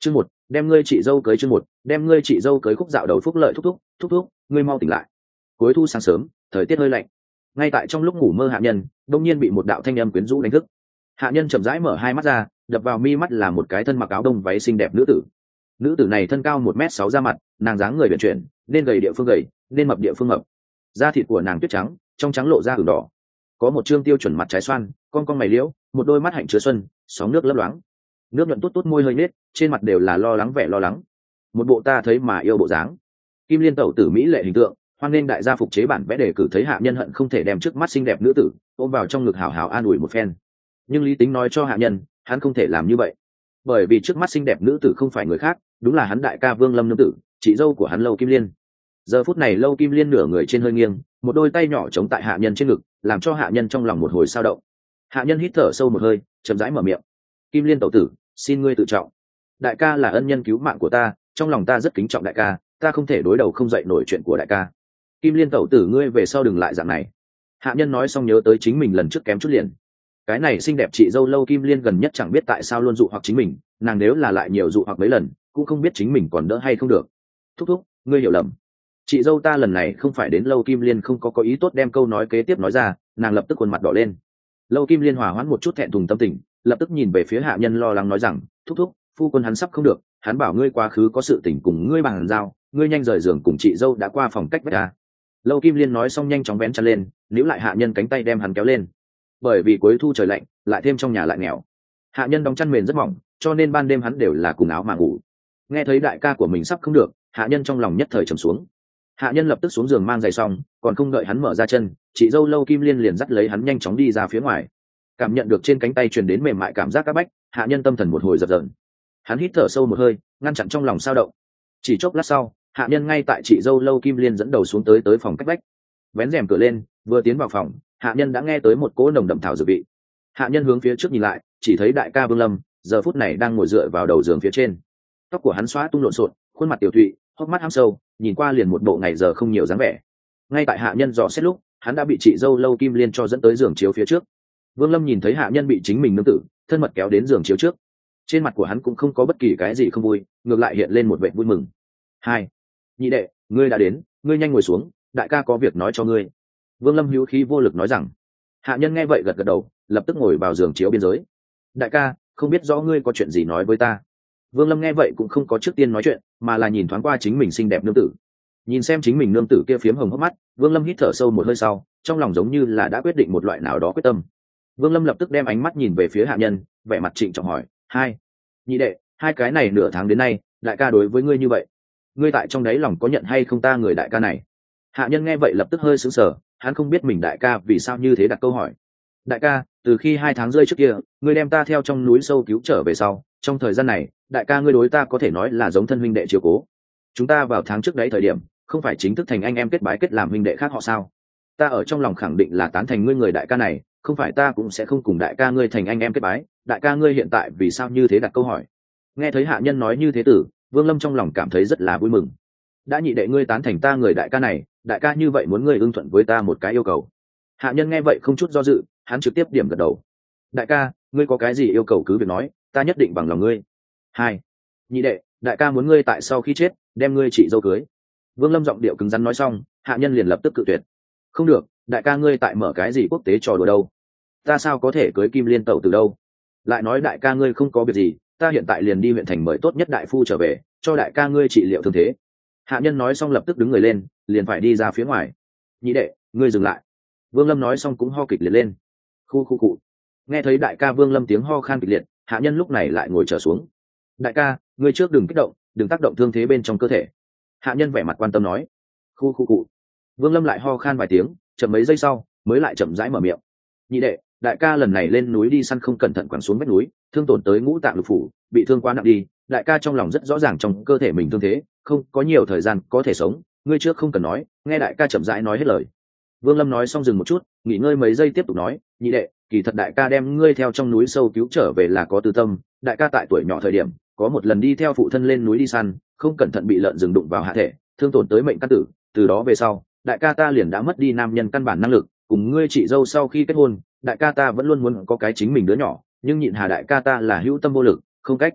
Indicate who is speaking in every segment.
Speaker 1: Chương một, đem ngươi chị dâu cưới. Chương một, đem ngươi chị dâu cưới. Khúc dạo đầu phúc lợi thúc thúc, ngươi mau tỉnh lại. Cuối thu sáng sớm, thời tiết hơi lạnh. Ngay tại trong lúc ngủ mơ Hạ Nhân đông nhiên bị một đạo thanh âm quyến rũ đánh thức. Hạ Nhân chậm rãi mở hai mắt ra, đập vào mi mắt là một cái thân mặc áo đông váy xinh đẹp nữ tử. Nữ tử này thân cao 1m6 ra mặt, nàng dáng người uyển chuyển, nên gầy địa phương gầy, nên mập địa phương mập. Da thịt của nàng tuyết trắng, trong trắng lộ ra ửng đỏ, có một trương tiêu chuẩn mặt trái xoan, con mày liễu, một đôi mắt hạnh chứa xuân, sóng nước lấp loáng, nước nhuận tốt môi hơi nết, trên mặt đều là lo lắng vẻ lo lắng, một bộ ta thấy mà yêu bộ dáng. Kim Liên tẩu tử mỹ lệ hình tượng, hoan nên đại gia phục chế bản vẽ đề cử thấy Hạ Nhân hận không thể đem trước mắt xinh đẹp nữ tử ôm vào trong ngực hào hào an ủi một phen. Nhưng lý tính nói cho Hạ Nhân, hắn không thể làm như vậy, bởi vì trước mắt xinh đẹp nữ tử không phải người khác, đúng là hắn đại ca Vương Lâm nương tử, chị dâu của hắn Lâu Kim Liên. Giờ phút này Lâu Kim Liên nửa người trên hơi nghiêng, một đôi tay nhỏ chống tại Hạ Nhân trên ngực, làm cho Hạ Nhân trong lòng một hồi sao động. Hạ Nhân hít thở sâu một hơi, chậm rãi mở miệng: Kim Liên tẩu tử, xin ngươi tự trọng, đại ca là ân nhân cứu mạng của ta, trong lòng ta rất kính trọng đại ca, ta không thể đối đầu không dậy nổi chuyện của đại ca. Kim Liên tẩu tử, ngươi về sau đừng lại dạng này. Hạ Nhân nói xong nhớ tới chính mình lần trước kém chút liền. Cái này xinh đẹp chị dâu Lâu Kim Liên gần nhất chẳng biết tại sao luôn dụ hoặc chính mình, nàng nếu là lại nhiều dụ hoặc mấy lần, cũng không biết chính mình còn đỡ hay không được. Thúc thúc, ngươi hiểu lầm, chị dâu ta lần này không phải đến. Lâu Kim Liên không có ý tốt đem câu nói kế tiếp nói ra, nàng lập tức khuôn mặt đỏ lên. Lâu Kim Liên hòa hoãn một chút thẹn thùng tâm tình, lập tức nhìn về phía Hạ Nhân lo lắng nói rằng: thúc thúc, phu quân hắn sắp không được, hắn bảo ngươi quá khứ có sự tình cùng ngươi bàn giao, ngươi nhanh rời giường cùng chị dâu đã qua phòng cách vách ra. Lâu Kim Liên nói xong nhanh chóng vén chăn lên, níu lại Hạ Nhân cánh tay đem hắn kéo lên. Bởi vì cuối thu trời lạnh, lại thêm trong nhà lại nghèo, Hạ Nhân đóng chăn mền rất mỏng, cho nên ban đêm hắn đều là cùng áo mà ngủ. Nghe thấy đại ca của mình sắp không được, Hạ Nhân trong lòng nhất thời trầm xuống. Hạ Nhân lập tức xuống giường mang giày xong, còn không đợi hắn mở ra chân, chị dâu Lâu Kim Liên liền dắt lấy hắn nhanh chóng đi ra phía ngoài. Cảm nhận được trên cánh tay truyền đến mềm mại cảm giác các bách, Hạ Nhân tâm thần một hồi dập dờn. Hắn hít thở sâu một hơi, ngăn chặn trong lòng sao động. Chỉ chốc lát sau, Hạ Nhân ngay tại chị dâu Lâu Kim Liên dẫn đầu xuống tới phòng cách vách. Vén rèm cửa lên, vừa tiến vào phòng, Hạ Nhân đã nghe tới một cỗ nồng đậm thảo dược vị. Hạ Nhân hướng phía trước nhìn lại, chỉ thấy đại ca Vương Lâm giờ phút này đang ngồi dựa vào đầu giường phía trên. Tóc của hắn xóa tung lộn xộn, khuôn mặt tiểu thụy, hốc mắt hăm sâu, nhìn qua liền một bộ ngày giờ không nhiều dáng vẻ. Ngay tại Hạ Nhân dò xét lúc, hắn đã bị chị dâu Lâu Kim Liên cho dẫn tới giường chiếu phía trước. Vương Lâm nhìn thấy Hạ Nhân bị chính mình nương tử thân mật kéo đến giường chiếu trước, trên mặt của hắn cũng không có bất kỳ cái gì không vui, ngược lại hiện lên một vẻ vui mừng. Hai, nhị đệ, ngươi đã đến, ngươi nhanh ngồi xuống, đại ca có việc nói cho ngươi. Vương Lâm hữu khí vô lực nói rằng. Hạ Nhân nghe vậy gật gật đầu, lập tức ngồi vào giường chiếu biên giới. Đại ca, không biết rõ ngươi có chuyện gì nói với ta. Vương Lâm nghe vậy cũng không có trước tiên nói chuyện, mà là nhìn thoáng qua chính mình xinh đẹp nương tử. Nhìn xem chính mình nương tử kia phiếm hồng hốc mắt, Vương Lâm hít thở sâu một hơi sau, trong lòng giống như là đã quyết định một loại nào đó quyết tâm. Vương Lâm lập tức đem ánh mắt nhìn về phía Hạ Nhân, vẻ mặt trịnh trọng hỏi: hai, nhị đệ, hai cái này nửa tháng đến nay, đại ca đối với ngươi như vậy, ngươi tại trong đáy lòng có nhận hay không ta người đại ca này? Hạ Nhân nghe vậy lập tức hơi sững sờ, hắn không biết mình đại ca vì sao như thế đặt câu hỏi. Đại ca, từ khi 2 tháng rơi trước kia, ngươi đem ta theo trong núi sâu cứu trở về sau, trong thời gian này, đại ca ngươi đối ta có thể nói là giống thân huynh đệ chiếu cố. Chúng ta vào tháng trước đấy thời điểm, không phải chính thức thành anh em kết bái kết làm huynh đệ khác họ sao? Ta ở trong lòng khẳng định là tán thành ngươi người đại ca này, không phải ta cũng sẽ không cùng đại ca ngươi thành anh em kết bái. Đại ca ngươi hiện tại vì sao như thế đặt câu hỏi? Nghe thấy Hạ Nhân nói như thế tử, Vương Lâm trong lòng cảm thấy rất là vui mừng. Đã nhị đệ ngươi tán thành ta người đại ca này, đại ca như vậy muốn ngươi ưng thuận với ta một cái yêu cầu. Hạ Nhân nghe vậy không chút do dự, hắn trực tiếp điểm gật đầu. Đại ca, ngươi có cái gì yêu cầu cứ việc nói, ta nhất định bằng lòng ngươi. Hai, nhị đệ, đại ca muốn ngươi tại sau khi chết đem ngươi chị dâu cưới. Vương Lâm giọng điệu cứng rắn nói xong, Hạ Nhân liền lập tức cự tuyệt. Không được, đại ca ngươi tại mở cái gì quốc tế trò đùa đâu, ta sao có thể cưới Kim Liên tẩu từ đâu? Lại nói đại ca ngươi không có việc gì, ta hiện tại liền đi huyện thành mời tốt nhất đại phu trở về, cho đại ca ngươi trị liệu thương thế. Hạ Nhân nói xong lập tức đứng người lên, liền phải đi ra phía ngoài. Nhị đệ, ngươi dừng lại. Vương Lâm nói xong cũng ho kịch liệt lên. Khu cụ. Nghe thấy đại ca Vương Lâm tiếng ho khan kịch liệt, Hạ Nhân lúc này lại ngồi trở xuống. Đại ca, ngươi trước đừng kích động, đừng tác động thương thế bên trong cơ thể. Hạ Nhân vẻ mặt quan tâm nói. Khu cụ. Vương Lâm lại ho khan vài tiếng, chậm mấy giây sau mới lại chậm rãi mở miệng. Nhị đệ, đại ca lần này lên núi đi săn không cẩn thận quẳng xuống vách núi, thương tổn tới ngũ tạng lục phủ, bị thương quá nặng đi. Đại ca trong lòng rất rõ ràng trong cơ thể mình thương thế, không có nhiều thời gian có thể sống, ngươi trước không cần nói, nghe đại ca chậm rãi nói hết lời. Vương Lâm nói xong dừng một chút, nghỉ ngơi mấy giây tiếp tục nói, nhị đệ, kỳ thật đại ca đem ngươi theo trong núi sâu cứu trở về là có tư tâm. Đại ca tại tuổi nhỏ thời điểm có một lần đi theo phụ thân lên núi đi săn, không cẩn thận bị lợn rừng đụng vào hạ thể, thương tổn tới mệnh căn tử. Từ đó về sau, đại ca ta liền đã mất đi nam nhân căn bản năng lực. Cùng ngươi chị dâu sau khi kết hôn, đại ca ta vẫn luôn muốn có cái chính mình đứa nhỏ, nhưng nhịn hà đại ca ta là hữu tâm vô lực, không cách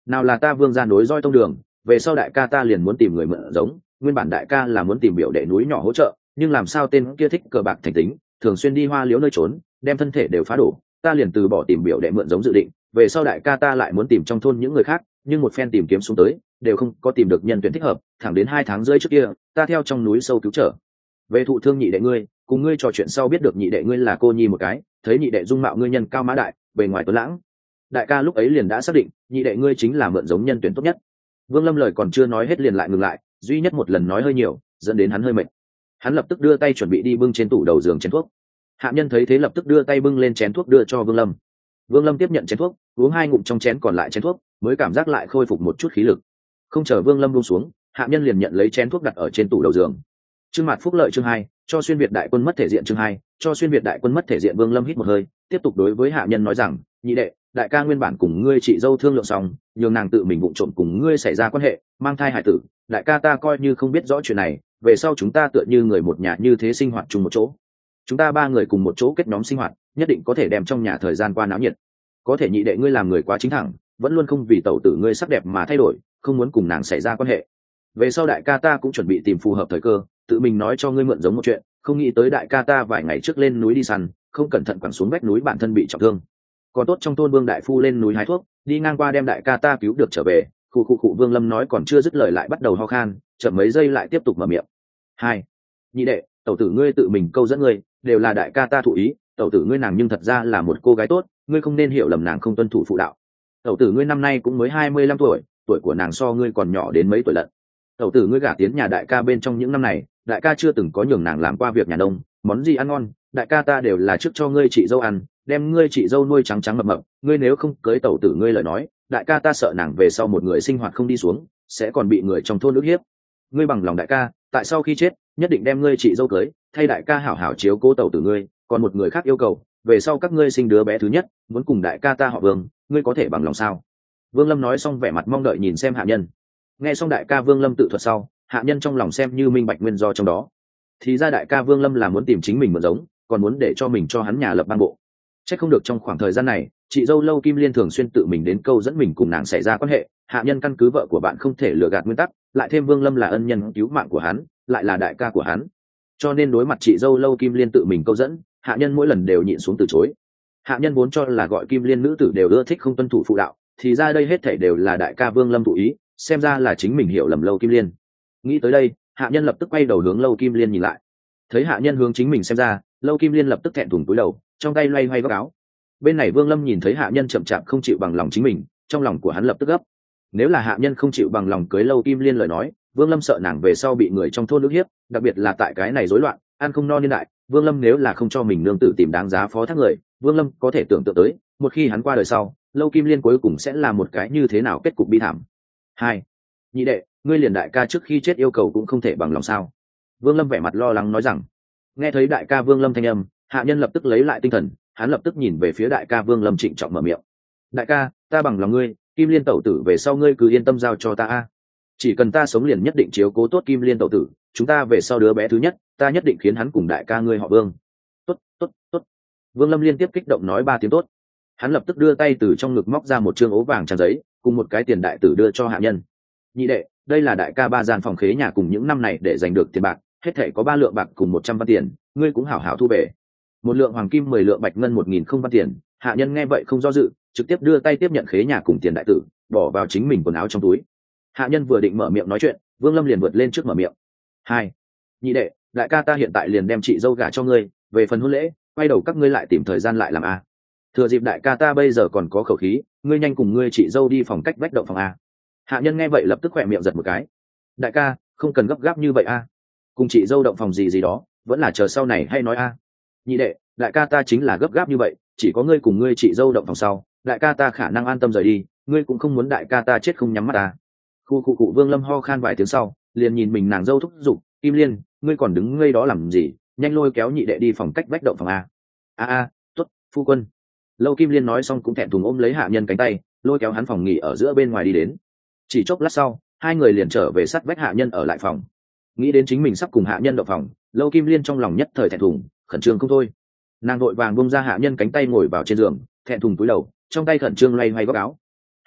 Speaker 1: nào là ta vương gia nối roi tông đường, về sau đại ca ta liền muốn tìm người mượn giống, nguyên bản đại ca là muốn tìm biểu đệ núi nhỏ hỗ trợ, nhưng làm sao tên kia thích cờ bạc thành tính, thường xuyên đi hoa liễu nơi trốn, đem thân thể đều phá đổ, ta liền từ bỏ tìm biểu đệ mượn giống dự định. Về sau đại ca ta lại muốn tìm trong thôn những người khác, nhưng một phen tìm kiếm xuống tới đều không có tìm được nhân tuyển thích hợp, thẳng đến 2 tháng rưỡi trước kia ta theo trong núi sâu cứu trở về thụ thương nhị đệ ngươi, cùng ngươi trò chuyện sau biết được nhị đệ ngươi là cô nhi một cái, thấy nhị đệ dung mạo ngươi nhân cao mã đại, bề ngoài tuấn lãng, đại ca lúc ấy liền đã xác định nhị đệ ngươi chính là mượn giống nhân tuyển tốt nhất. Vương Lâm lời còn chưa nói hết liền lại ngừng lại, duy nhất một lần nói hơi nhiều dẫn đến hắn hơi mệt. Hắn lập tức đưa tay chuẩn bị đi bưng trên tủ đầu giường chén thuốc. Hạ nhân thấy thế lập tức đưa tay bưng lên chén thuốc đưa cho Vương Lâm. Vương Lâm tiếp nhận chén thuốc, uống 2 ngụm trong chén còn lại chén thuốc, mới cảm giác lại khôi phục một chút khí lực. Không chờ Vương Lâm buông xuống, hạ nhân liền nhận lấy chén thuốc đặt ở trên tủ đầu giường. Chương Mạt Phúc Lợi chương 2, cho xuyên việt đại quân mất thể diện chương 2, cho xuyên việt đại quân mất thể diện. Vương Lâm hít một hơi, tiếp tục đối với hạ nhân nói rằng, nhị đệ, đại ca nguyên bản cùng ngươi chị dâu thương lượng xong, nhường nàng tự mình vụng trộm cùng ngươi xảy ra quan hệ, mang thai hải tử, đại ca ta coi như không biết rõ chuyện này, về sau chúng ta tựa như người một nhà như thế sinh hoạt chung một chỗ. Chúng ta 3 người cùng một chỗ kết nhóm sinh hoạt, nhất định có thể đem trong nhà thời gian qua náo nhiệt. Có thể nhị đệ ngươi làm người quá chính thẳng, vẫn luôn không vì tẩu tử ngươi sắc đẹp mà thay đổi, không muốn cùng nàng xảy ra quan hệ. Về sau đại ca ta cũng chuẩn bị tìm phù hợp thời cơ, tự mình nói cho ngươi mượn giống một chuyện, không nghĩ tới đại ca ta vài ngày trước lên núi đi săn, không cẩn thận quẳng xuống vách núi, bản thân bị trọng thương. Còn tốt trong thôn Vương đại phu lên núi hái thuốc, đi ngang qua đem đại ca ta cứu được trở về. Khụ Vương Lâm nói còn chưa dứt lời lại bắt đầu ho khan, chậm mấy giây lại tiếp tục mở miệng. 2. Nhị đệ, tẩu tử ngươi tự mình câu dẫn ngươi, đều là đại ca ta thụ ý, tẩu tử ngươi nàng nhưng thật ra là một cô gái tốt, ngươi không nên hiểu lầm nàng không tuân thủ phụ đạo. Tẩu tử ngươi năm nay cũng mới 25 tuổi, tuổi của nàng so ngươi còn nhỏ đến mấy tuổi lận. Tẩu tử ngươi gả tiến nhà đại ca bên trong những năm này, đại ca chưa từng có nhường nàng làm qua việc nhà nông, món gì ăn ngon, đại ca ta đều là trước cho ngươi chị dâu ăn, đem ngươi chị dâu nuôi trắng trắng mập mập, ngươi nếu không cưới tẩu tử ngươi lời nói, đại ca ta sợ nàng về sau một người sinh hoạt không đi xuống, sẽ còn bị người trong thôn ức hiếp. Ngươi bằng lòng đại ca, tại sau khi chết, nhất định đem ngươi chị dâu cưới, thay đại ca hảo hảo chiếu cố tẩu tử ngươi, còn một người khác yêu cầu, về sau các ngươi sinh đứa bé thứ nhất, muốn cùng đại ca ta họ Vương, ngươi có thể bằng lòng sao? Vương Lâm nói xong vẻ mặt mong đợi nhìn xem hạ nhân. Nghe xong đại ca Vương Lâm tự thuật sau, hạ nhân trong lòng xem như minh bạch nguyên do trong đó. Thì ra đại ca Vương Lâm là muốn tìm chính mình mượn giống, còn muốn để cho mình cho hắn nhà lập ban bộ. Chắc không được trong khoảng thời gian này, chị dâu Lâu Kim Liên thường xuyên tự mình đến câu dẫn mình cùng nàng xảy ra quan hệ. Hạ nhân căn cứ vợ của bạn không thể lừa gạt nguyên tắc, lại thêm Vương Lâm là ân nhân cứu mạng của hắn, lại là đại ca của hắn, cho nên đối mặt chị dâu Lâu Kim Liên tự mình câu dẫn, hạ nhân mỗi lần đều nhịn xuống từ chối. Hạ nhân vốn cho là gọi Kim Liên nữ tử đều ưa thích không tuân thủ phụ đạo, thì ra đây hết thảy đều là đại ca Vương Lâm thụ ý, xem ra là chính mình hiểu lầm Lâu Kim Liên. Nghĩ tới đây, hạ nhân lập tức quay đầu hướng Lâu Kim Liên nhìn lại. Thấy hạ nhân hướng chính mình xem ra, Lâu Kim Liên lập tức thẹn thùng cúi đầu, trong tay loay hoay góc áo. Bên này Vương Lâm nhìn thấy hạ nhân chậm chạp không chịu bằng lòng chính mình, trong lòng của hắn lập tức gấp. Nếu là hạ nhân không chịu bằng lòng cưới Lâu Kim Liên lời nói, Vương Lâm sợ nàng về sau bị người trong thôn ức hiếp, đặc biệt là tại cái này rối loạn, ăn không no niên đại, Vương Lâm nếu là không cho mình nương tử tìm đáng giá phó thác người, Vương Lâm có thể tưởng tượng tới, một khi hắn qua đời sau, Lâu Kim Liên cuối cùng sẽ là một cái như thế nào kết cục bi thảm. 2. Nhị đệ, ngươi liền đại ca trước khi chết yêu cầu cũng không thể bằng lòng sao? Vương Lâm vẻ mặt lo lắng nói rằng. Nghe thấy đại ca Vương Lâm thanh âm, hạ nhân lập tức lấy lại tinh thần, hắn lập tức nhìn về phía đại ca Vương Lâm trịnh trọng mở miệng. Đại ca, ta bằng lòng ngươi, Kim Liên tẩu tử về sau ngươi cứ yên tâm giao cho ta a. Chỉ cần ta sống liền nhất định chiếu cố tốt Kim Liên tẩu tử, chúng ta về sau đứa bé thứ nhất, ta nhất định khiến hắn cùng đại ca ngươi họ Vương. Tốt, tốt, tốt. Vương Lâm liên tiếp kích động nói 3 tiếng tốt. Hắn lập tức đưa tay từ trong ngực móc ra một trương ố vàng trang giấy, cùng một cái tiền đại tử đưa cho hạ nhân. Nhị đệ, đây là đại ca 3 gian phòng khế nhà cùng những năm này để giành được tiền bạc, hết thảy có 3 lượng bạc cùng 100 văn tiền, ngươi cũng hảo hảo thu về. 1 lượng hoàng kim 10 lượng bạch ngân 1000 không văn tiền. Hạ nhân nghe vậy không do dự, trực tiếp đưa tay tiếp nhận khế nhà cùng tiền đại tử, bỏ vào chính mình quần áo trong túi. Hạ nhân vừa định mở miệng nói chuyện, Vương Lâm liền vượt lên trước mở miệng. 2. Nhị đệ, đại ca ta hiện tại liền đem chị dâu gả cho ngươi, về phần hôn lễ, quay đầu các ngươi lại tìm thời gian lại làm a. Thừa dịp đại ca ta bây giờ còn có khẩu khí, ngươi nhanh cùng ngươi chị dâu đi phòng cách vách động phòng a. Hạ nhân nghe vậy lập tức khỏe miệng giật một cái. Đại ca, không cần gấp gáp như vậy a. Cùng chị dâu động phòng gì đó, vẫn là chờ sau này hay nói a. Nhị đệ, đại ca ta chính là gấp gáp như vậy, chỉ có ngươi cùng ngươi chị dâu động phòng sau, đại ca ta khả năng an tâm rời đi, ngươi cũng không muốn đại ca ta chết không nhắm mắt ta. Cụ Vương Lâm ho khan vài tiếng sau, liền nhìn mình nàng dâu thúc giục, Kim Liên, ngươi còn đứng ngây đó làm gì, nhanh lôi kéo nhị đệ đi phòng cách vách động phòng a. Tốt, phu quân. Lâu Kim Liên nói xong cũng thẹn thùng ôm lấy hạ nhân cánh tay, lôi kéo hắn phòng nghỉ ở giữa bên ngoài đi đến. Chỉ chốc lát sau, 2 người liền trở về sát vách hạ nhân ở lại phòng. Nghĩ đến chính mình sắp cùng hạ nhân động phòng, Lâu Kim Liên trong lòng nhất thời thẹn thùng, khẩn trương không thôi. Nàng vội vàng bung ra hạ nhân cánh tay ngồi vào trên giường, thẹn thùng cúi đầu, trong tay khẩn trương loay hoay góc áo.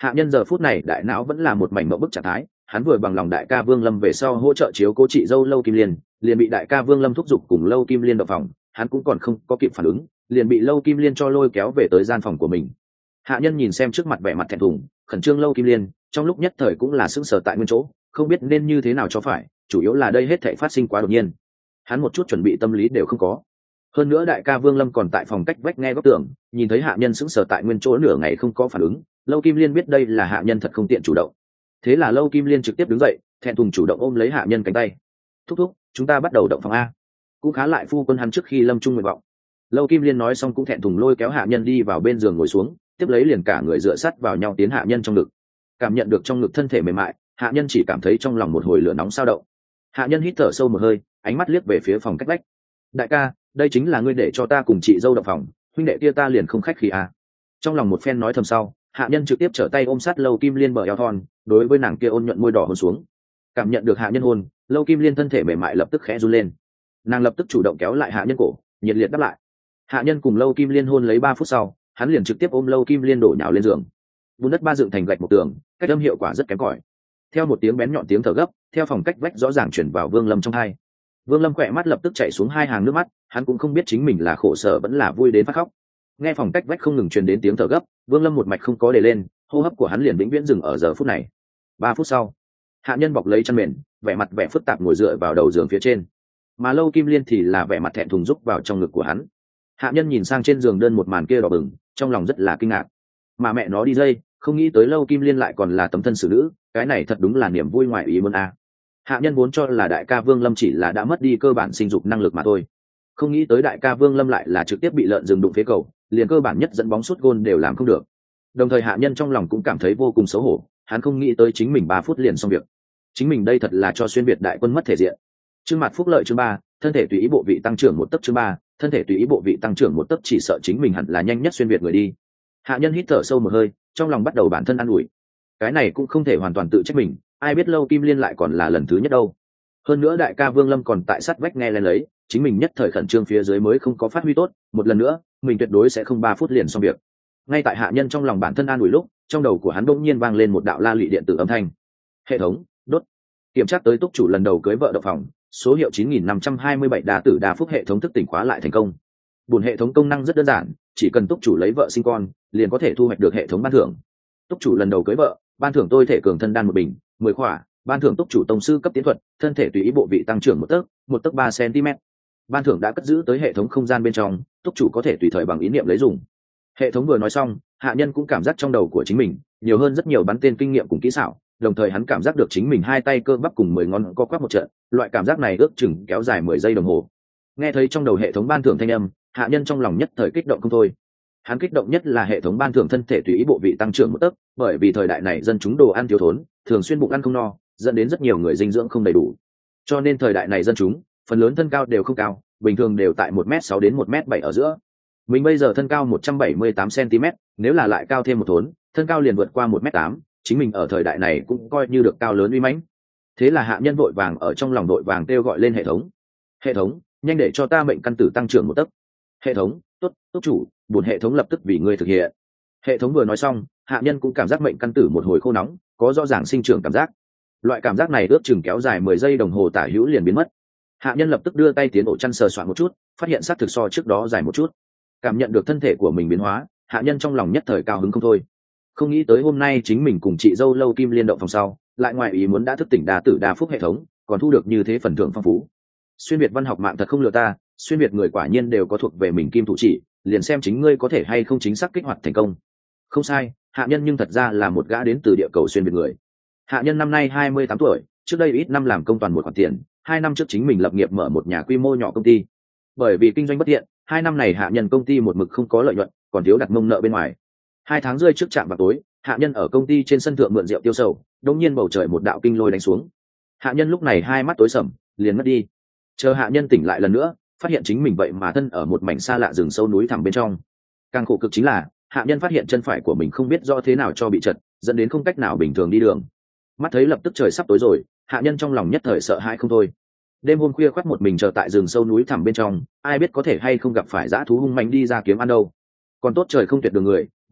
Speaker 1: Hạ nhân giờ phút này đại não vẫn là một mảnh mộng bức trạng thái, hắn vừa bằng lòng đại ca Vương Lâm về sau hỗ trợ chiếu cố chị dâu Lâu Kim Liên, liền bị đại ca Vương Lâm thúc giục cùng Lâu Kim Liên động phòng, hắn cũng còn không có kịp phản ứng, liền bị Lâu Kim Liên cho lôi kéo về tới gian phòng của mình. Hạ nhân nhìn xem trước mặt vẻ mặt thẹn thùng khẩn trương Lâu Kim Liên, trong lúc nhất thời cũng là sững sờ tại nguyên chỗ, không biết nên như thế nào cho phải, chủ yếu là đây hết thảy phát sinh quá đột nhiên, hắn một chút chuẩn bị tâm lý đều không có. Hơn nữa đại ca Vương Lâm còn tại phòng cách vách nghe góc tường, nhìn thấy hạ nhân sững sờ tại nguyên chỗ nửa ngày không có phản ứng, Lâu Kim Liên biết đây là hạ nhân thật không tiện chủ động. Thế là Lâu Kim Liên trực tiếp đứng dậy, thẹn thùng chủ động ôm lấy hạ nhân cánh tay. Thúc thúc, chúng ta bắt đầu động phòng a. Cũng khá lại phu quân hắn trước khi lâm chung nguyện vọng. Lâu Kim Liên nói xong cũng thẹn thùng lôi kéo hạ nhân đi vào bên giường ngồi xuống, tiếp lấy liền cả người dựa sát vào nhau tiến hạ nhân trong ngực. Cảm nhận được trong ngực thân thể mềm mại, hạ nhân chỉ cảm thấy trong lòng một hồi lửa nóng sao động. Hạ nhân hít thở sâu một hơi, ánh mắt liếc về phía phòng cách vách. Đại ca, đây chính là ngươi để cho ta cùng chị dâu động phòng, huynh đệ kia ta liền không khách khí à. Trong lòng một phen nói thầm sau, hạ nhân trực tiếp trở tay ôm sát Lâu Kim Liên bờ eo thon, đối với nàng kia ôn nhuận môi đỏ hôn xuống. Cảm nhận được hạ nhân hôn, Lâu Kim Liên thân thể mềm mại lập tức khẽ run lên, nàng lập tức chủ động kéo lại hạ nhân cổ, nhiệt liệt đáp lại. Hạ nhân cùng Lâu Kim Liên hôn lấy 3 phút sau, hắn liền trực tiếp ôm Lâu Kim Liên đổ nhào lên giường. Bùn đất ba dựng thành gạch một tường, cách âm hiệu quả rất kém cỏi. Theo một tiếng bén nhọn tiếng thở gấp, theo phòng cách vách rõ ràng chuyển vào Vương Lâm trong tai. Vương Lâm khỏe mắt lập tức chảy xuống 2 hàng nước mắt, hắn cũng không biết chính mình là khổ sở vẫn là vui đến phát khóc. Nghe phòng cách vách không ngừng truyền đến tiếng thở gấp, Vương Lâm một mạch không có để lên, hô hấp của hắn liền vĩnh viễn dừng ở giờ phút này. 3 phút sau, hạ nhân bọc lấy chăn mền, vẻ mặt vẻ phức tạp ngồi dựa vào đầu giường phía trên, mà Lâu Kim Liên thì là vẻ mặt thẹn thùng rúc vào trong ngực của hắn. Hạ nhân nhìn sang trên giường đơn một màn kia đỏ bừng, trong lòng rất là kinh ngạc. Mà mẹ nó đi dây, không nghĩ tới Lâu Kim Liên lại còn là tấm thân xử nữ, cái này thật đúng là niềm vui ngoài ý muốn a. Hạ nhân vốn cho là đại ca Vương Lâm chỉ là đã mất đi cơ bản sinh dục năng lực mà thôi, không nghĩ tới đại ca Vương Lâm lại là trực tiếp bị lợn rừng đụng phế cầu, liền cơ bản nhất dẫn bóng sút gôn đều làm không được. Đồng thời hạ nhân trong lòng cũng cảm thấy vô cùng xấu hổ, hắn không nghĩ tới chính mình 3 phút liền xong việc, chính mình đây thật là cho xuyên việt đại quân mất thể diện. Chương mặt phúc lợi chương 3, thân thể tùy ý bộ vị tăng trưởng 1 tấc chương 3, thân thể tùy ý bộ vị tăng trưởng 1 tấc, chỉ sợ chính mình hẳn là nhanh nhất xuyên việt người đi. Hạ nhân hít thở sâu một hơi, trong lòng bắt đầu bản thân an ủi, cái này cũng không thể hoàn toàn tự trách mình, ai biết Lâu Kim Liên lại còn là lần thứ nhất đâu. Hơn nữa đại ca Vương Lâm còn tại sát vách nghe lên lấy, chính mình nhất thời khẩn trương phía dưới mới không có phát huy tốt, một lần nữa mình tuyệt đối sẽ không 3 phút liền xong việc. Ngay tại hạ nhân trong lòng bản thân an ủi lúc, trong đầu của hắn bỗng nhiên vang lên một đạo la lị điện tử âm thanh. Hệ thống đốt kiểm tra tới túc chủ lần đầu cưới vợ động phòng, số hiệu 9527 đa tử đa phúc, hệ thống thức tỉnh khóa lại thành công. Buồn hệ thống công năng rất đơn giản, chỉ cần túc chủ lấy vợ sinh con liền có thể thu hoạch được hệ thống ban thưởng. Túc chủ lần đầu cưới vợ, ban thưởng tôi thể cường thân đan 1 bình 10 khỏa, ban thưởng túc chủ tông sư cấp tiến thuật, thân thể tùy ý bộ vị tăng trưởng 1 tấc 3 cm. Ban thưởng đã cất giữ tới hệ thống không gian bên trong, túc chủ có thể tùy thời bằng ý niệm lấy dùng. Hệ thống vừa nói xong, hạ nhân cũng cảm giác trong đầu của chính mình nhiều hơn rất nhiều bắn tên kinh nghiệm cùng kỹ xảo, đồng thời hắn cảm giác được chính mình 2 tay cơ bắp cùng 10 ngón co quắp một trận, loại cảm giác này ước chừng kéo dài 10 giây đồng hồ. Nghe thấy trong đầu hệ thống ban thưởng thanh âm, hạ nhân trong lòng nhất thời kích động không thôi. Hắn kích động nhất là hệ thống ban thưởng thân thể tùy ý bộ vị tăng trưởng 1 tấc, bởi vì thời đại này dân chúng đồ ăn thiếu thốn, thường xuyên bụng ăn không no, dẫn đến rất nhiều người dinh dưỡng không đầy đủ. Cho nên thời đại này dân chúng phần lớn thân cao đều không cao, bình thường đều tại 1m6 đến 1m7 ở giữa. Mình bây giờ thân cao 178 cm, nếu là lại cao thêm một thốn, thân cao liền vượt qua 1m8, chính mình ở thời đại này cũng coi như được cao lớn uy mãnh. Thế là hạ nhân vội vàng ở trong lòng vội vàng kêu gọi lên hệ thống. Hệ thống, nhanh để cho ta mệnh căn tử tăng trưởng 1 tấc. Hệ thống, tốt, túc chủ, buồn hệ thống lập tức vì ngươi thực hiện. Hệ thống vừa nói xong, hạ nhân cũng cảm giác mệnh căn tử một hồi khô nóng, có rõ ràng sinh trưởng cảm giác. Loại cảm giác này ước chừng kéo dài 10 giây đồng hồ tả hữu liền biến mất. Hạ nhân lập tức đưa tay tiến ổ chăn sờ soạn một chút, phát hiện xác thực so trước đó dài một chút. Cảm nhận được thân thể của mình biến hóa, hạ nhân trong lòng nhất thời cao hứng không thôi. Không nghĩ tới hôm nay chính mình cùng chị dâu Lâu Kim Liên động phòng sau, lại ngoài ý muốn đã thức tỉnh đa tử đa phúc hệ thống, còn thu được như thế phần thưởng phong phú. Xuyên việt văn học mạng thật không lừa ta, xuyên việt người quả nhiên đều có thuộc về mình kim thủ chỉ, liền xem chính ngươi có thể hay không chính xác kích hoạt thành công. Không sai, hạ nhân nhưng thật ra là một gã đến từ địa cầu xuyên việt người. Hạ nhân năm nay 28 tuổi, trước đây ít năm làm công toàn một khoản tiền, 2 năm trước chính mình lập nghiệp mở một nhà quy mô nhỏ công ty. Bởi vì kinh doanh bất thiện, 2 năm này hạ nhân công ty một mực không có lợi nhuận, còn thiếu đặt mông nợ bên ngoài. 2 tháng rơi trước trạm vào tối, hạ nhân ở công ty trên sân thượng mượn rượu tiêu sầu, đột nhiên bầu trời một đạo kinh lôi đánh xuống. Hạ nhân lúc này 2 mắt tối sầm, liền mất đi. Chờ hạ nhân tỉnh lại lần nữa, phát hiện chính mình vậy mà thân ở một mảnh xa lạ rừng sâu núi thẳm bên trong. Càng khổ cực chính là, hạ nhân phát hiện chân phải của mình không biết do thế nào cho bị trật, dẫn đến không cách nào bình thường đi đường. Mắt thấy lập tức trời sắp tối rồi, hạ nhân trong lòng nhất thời sợ hãi không thôi. Đêm hôm khuya khoắt một mình chờ tại rừng sâu núi thẳm bên trong, ai biết có thể hay không gặp phải dã thú hung mãnh đi ra kiếm ăn đâu. Còn tốt trời không tuyệt đường người,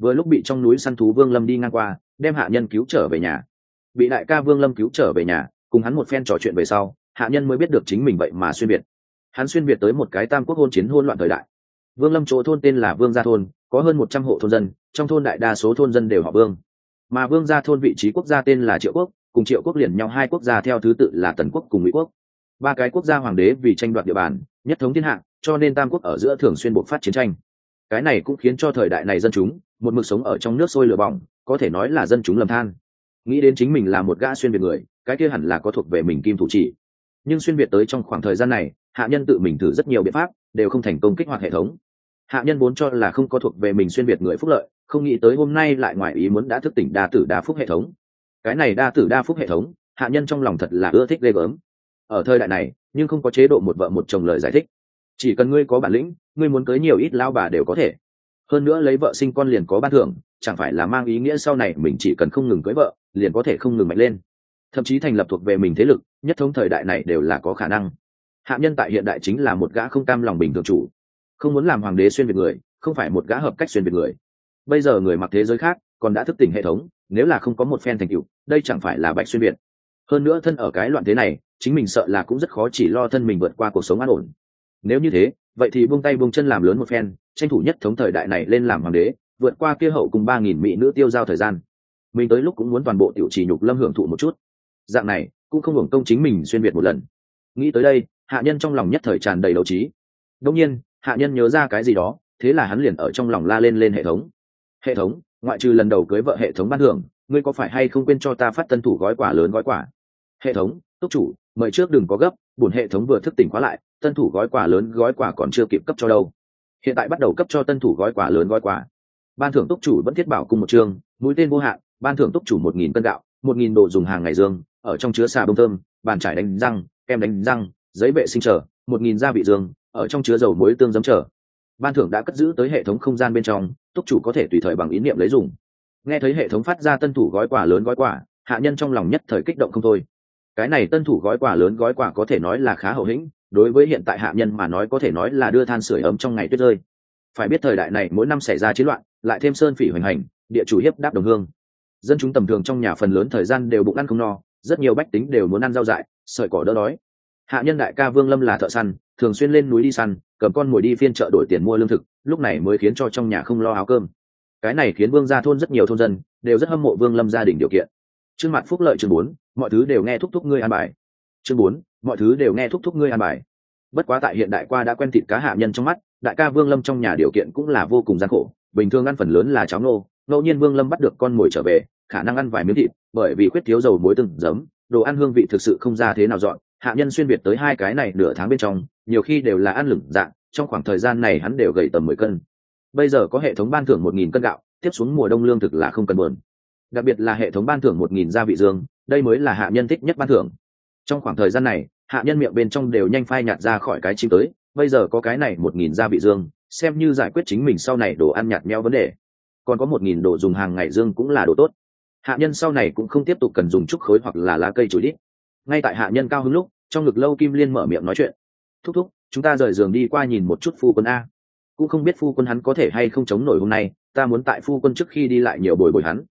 Speaker 1: vừa lúc bị trong núi săn thú Vương Lâm đi ngang qua, đem hạ nhân cứu trở về nhà. Bị đại ca Vương Lâm cứu trở về nhà, cùng hắn một phen trò chuyện về sau, hạ nhân mới biết được chính mình vậy mà xuyên việt. Hắn xuyên việt tới một cái tam quốc hôn chiến hỗn loạn thời đại. Vương Lâm chỗ thôn tên là Vương Gia thôn, có hơn 100 hộ thôn dân, trong thôn đại đa số thôn dân đều họ Vương. Mà Vương Gia thôn vị trí quốc gia tên là Triệu quốc, cùng Triệu quốc liền nhau hai quốc gia theo thứ tự là Tần quốc cùng Ngụy quốc. Ba cái quốc gia hoàng đế vì tranh đoạt địa bàn, nhất thống thiên hạ, cho nên tam quốc ở giữa thường xuyên bộc phát chiến tranh. Cái này cũng khiến cho thời đại này dân chúng một mực sống ở trong nước sôi lửa bỏng, có thể nói là dân chúng lầm than. Nghĩ đến chính mình là một gã xuyên việt người, cái kia hẳn là có thuộc về mình kim thủ chỉ. Nhưng xuyên việt tới trong khoảng thời gian này, hạ nhân tự mình thử rất nhiều biện pháp, đều không thành công kích hoạt hệ thống. Hạ nhân vốn cho là không có thuộc về mình xuyên việt người phúc lợi, không nghĩ tới hôm nay lại ngoài ý muốn đã thức tỉnh đa tử đa phúc hệ thống. Cái này đa tử đa phúc hệ thống, hạ nhân trong lòng thật là ưa thích ghê gớm. Ở thời đại này, nhưng không có chế độ một vợ một chồng lời giải thích. Chỉ cần ngươi có bản lĩnh, ngươi muốn cưới nhiều ít lao bà đều có thể. Hơn nữa lấy vợ sinh con liền có ban thưởng, chẳng phải là mang ý nghĩa sau này mình chỉ cần không ngừng cưới vợ, liền có thể không ngừng mạnh lên. Thậm chí thành lập thuộc về mình thế lực, nhất thống thời đại này đều là có khả năng. Hạ nhân tại hiện đại chính là một gã không cam lòng bình thường chủ, không muốn làm hoàng đế xuyên việt người, không phải một gã hợp cách xuyên việt người. Bây giờ người mặc thế giới khác, còn đã thức tỉnh hệ thống, nếu là không có một phen thành tựu, đây chẳng phải là bạch xuyên việt. Hơn nữa thân ở cái loạn thế này, chính mình sợ là cũng rất khó chỉ lo thân mình vượt qua cuộc sống an ổn. Nếu như thế, vậy thì buông tay buông chân làm lớn một phen, tranh thủ nhất thống thời đại này lên làm hoàng đế, vượt qua kia hậu cùng 3000 mỹ nữ tiêu giao thời gian. Mình tới lúc cũng muốn toàn bộ tiểu trì nhục lâm hưởng thụ một chút. Dạng này, cũng không hưởng công chính mình xuyên việt một lần. Nghĩ tới đây, hạ nhân trong lòng nhất thời tràn đầy đấu trí. Đương nhiên, hạ nhân nhớ ra cái gì đó, thế là hắn liền ở trong lòng la lên hệ thống. Hệ thống, ngoại trừ lần đầu cưới vợ hệ thống ban thưởng, ngươi có phải hay không quên cho ta phát tân thủ gói quà lớn gói quà? Hệ thống, túc chủ, mời trước đừng có gấp, bổn hệ thống vừa thức tỉnh khóa lại, tân thủ gói quà lớn gói quà còn chưa kịp cấp cho đâu. Hiện tại bắt đầu cấp cho tân thủ gói quà lớn gói quà. Ban thưởng túc chủ vẫn thiết bảo cùng một trường, mũi tên vô hạn, ban thưởng túc chủ 1000 cân gạo, 1000 đồ dùng hàng ngày dương, ở trong chứa xà bông thơm, bàn chải đánh răng, kem đánh răng, giấy vệ sinh trở, 1000 gia vị dương, ở trong chứa dầu muối tương giấm trở. Ban thưởng đã cất giữ tới hệ thống không gian bên trong, túc chủ có thể tùy thời bằng ý niệm lấy dùng. Nghe thấy hệ thống phát ra tân thủ gói quà lớn gói quà, hạ nhân trong lòng nhất thời kích động không thôi. Cái này tân thủ gói quà lớn gói quà có thể nói là khá hậu hĩnh, đối với hiện tại hạ nhân mà nói có thể nói là đưa than sưởi ấm trong ngày tuyết rơi. Phải biết thời đại này mỗi năm xảy ra chiến loạn, lại thêm sơn phỉ hoành hành, địa chủ hiếp đáp đồng hương, dân chúng tầm thường trong nhà phần lớn thời gian đều bụng ăn không no, rất nhiều bách tính đều muốn ăn rau dại, sợi cỏ đỡ đói. Hạ nhân đại ca Vương Lâm là thợ săn, thường xuyên lên núi đi săn, cầm con mồi đi phiên chợ đổi tiền mua lương thực, lúc này mới khiến cho trong nhà không lo áo cơm. Cái này khiến Vương gia thôn rất nhiều thôn dân đều rất hâm mộ Vương Lâm gia đình điều kiện. Chương mặt phúc lợi chương 4, mọi thứ đều nghe thúc thúc ngươi an bài. Chương 4, mọi thứ đều nghe thúc thúc ngươi an bài. Bất quá tại hiện đại qua đã quen thịt cá hạ nhân trong mắt, đại ca Vương Lâm trong nhà điều kiện cũng là vô cùng gian khổ, bình thường ăn phần lớn là cháo nô, ngẫu nhiên Vương Lâm bắt được con mồi trở về, khả năng ăn vài miếng thịt, bởi vì khuyết thiếu dầu muối tương giấm, đồ ăn hương vị thực sự không ra thế nào dọn. Hạ nhân xuyên việt tới hai cái này nửa tháng bên trong, nhiều khi đều là ăn lửng dạng, trong khoảng thời gian này hắn đều gầy tầm 10 cân. Bây giờ có hệ thống ban thưởng 1000 cân gạo, tiếp xuống mùa đông lương thực là không cần buồn. Đặc biệt là hệ thống ban thưởng 1000 gia vị dương, đây mới là hạ nhân thích nhất ban thưởng. Trong khoảng thời gian này, hạ nhân miệng bên trong đều nhanh phai nhạt ra khỏi cái chim tới, bây giờ có cái này 1000 gia vị dương, xem như giải quyết chính mình sau này đồ ăn nhạt nhẽo vấn đề. Còn có 1000 đồ dùng hàng ngày dương cũng là đồ tốt. Hạ nhân sau này cũng không tiếp tục cần dùng trúc khối hoặc là lá cây chối đít. Ngay tại hạ nhân cao hứng lúc, trong ngực Lâu Kim Liên mở miệng nói chuyện. Thúc thúc, chúng ta rời giường đi qua nhìn một chút phu quân a. Cũng không biết phu quân hắn có thể hay không chống nổi hôm nay, ta muốn tại phu quân trước khi đi lại nhiều bồi bồi hắn.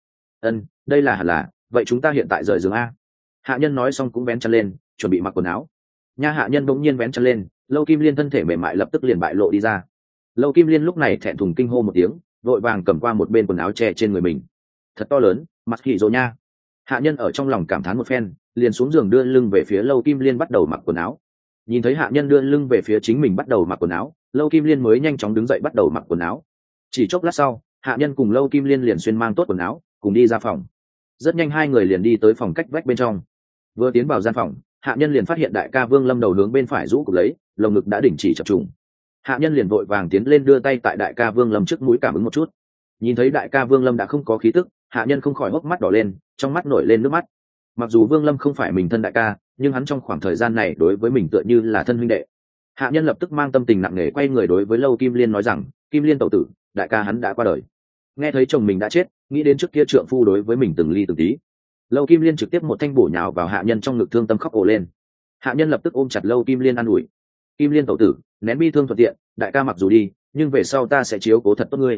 Speaker 1: Đây là hẳn là, vậy chúng ta hiện tại rời giường a. Hạ nhân nói xong cũng vén chân lên, chuẩn bị mặc quần áo. Nha hạ nhân bỗng nhiên vén chân lên, Lâu Kim Liên thân thể mềm mại lập tức liền bại lộ đi ra. Lâu Kim Liên lúc này thẹn thùng kinh hô một tiếng, vội vàng cầm qua một bên quần áo che trên người mình. Thật to lớn, mặt khỉ rồi nha. Hạ nhân ở trong lòng cảm thán một phen, liền xuống giường đưa lưng về phía Lâu Kim Liên bắt đầu mặc quần áo. Nhìn thấy hạ nhân đưa lưng về phía chính mình bắt đầu mặc quần áo, Lâu Kim Liên mới nhanh chóng đứng dậy bắt đầu mặc quần áo. Chỉ chốc lát sau, hạ nhân cùng Lâu Kim Liên liền xuyên mang tốt quần áo, cùng đi ra phòng. Rất nhanh hai người liền đi tới phòng cách vách bên trong. Vừa tiến vào gian phòng, hạ nhân liền phát hiện đại ca Vương Lâm đầu hướng bên phải rũ cục lấy, lồng ngực đã đình chỉ chập trùng. Hạ nhân liền vội vàng tiến lên đưa tay tại đại ca Vương Lâm trước mũi cảm ứng một chút. Nhìn thấy đại ca Vương Lâm đã không có khí tức, hạ nhân không khỏi hốc mắt đỏ lên, trong mắt nổi lên nước mắt. Mặc dù Vương Lâm không phải mình thân đại ca, nhưng hắn trong khoảng thời gian này đối với mình tựa như là thân huynh đệ. Hạ nhân lập tức mang tâm tình nặng nề quay người đối với Lâu Kim Liên nói rằng, Kim Liên tẩu tử, đại ca hắn đã qua đời. Nghe thấy chồng mình đã chết, nghĩ đến trước kia trượng phu đối với mình từng ly từng tí, Lâu Kim Liên trực tiếp một thanh bổ nhào vào hạ nhân trong ngực thương tâm khóc ồ lên. Hạ nhân lập tức ôm chặt Lâu Kim Liên an ủi, Kim Liên tẩu tử, nén bi thương thuận tiện, đại ca mặc dù đi, nhưng về sau ta sẽ chiếu cố thật tốt ngươi.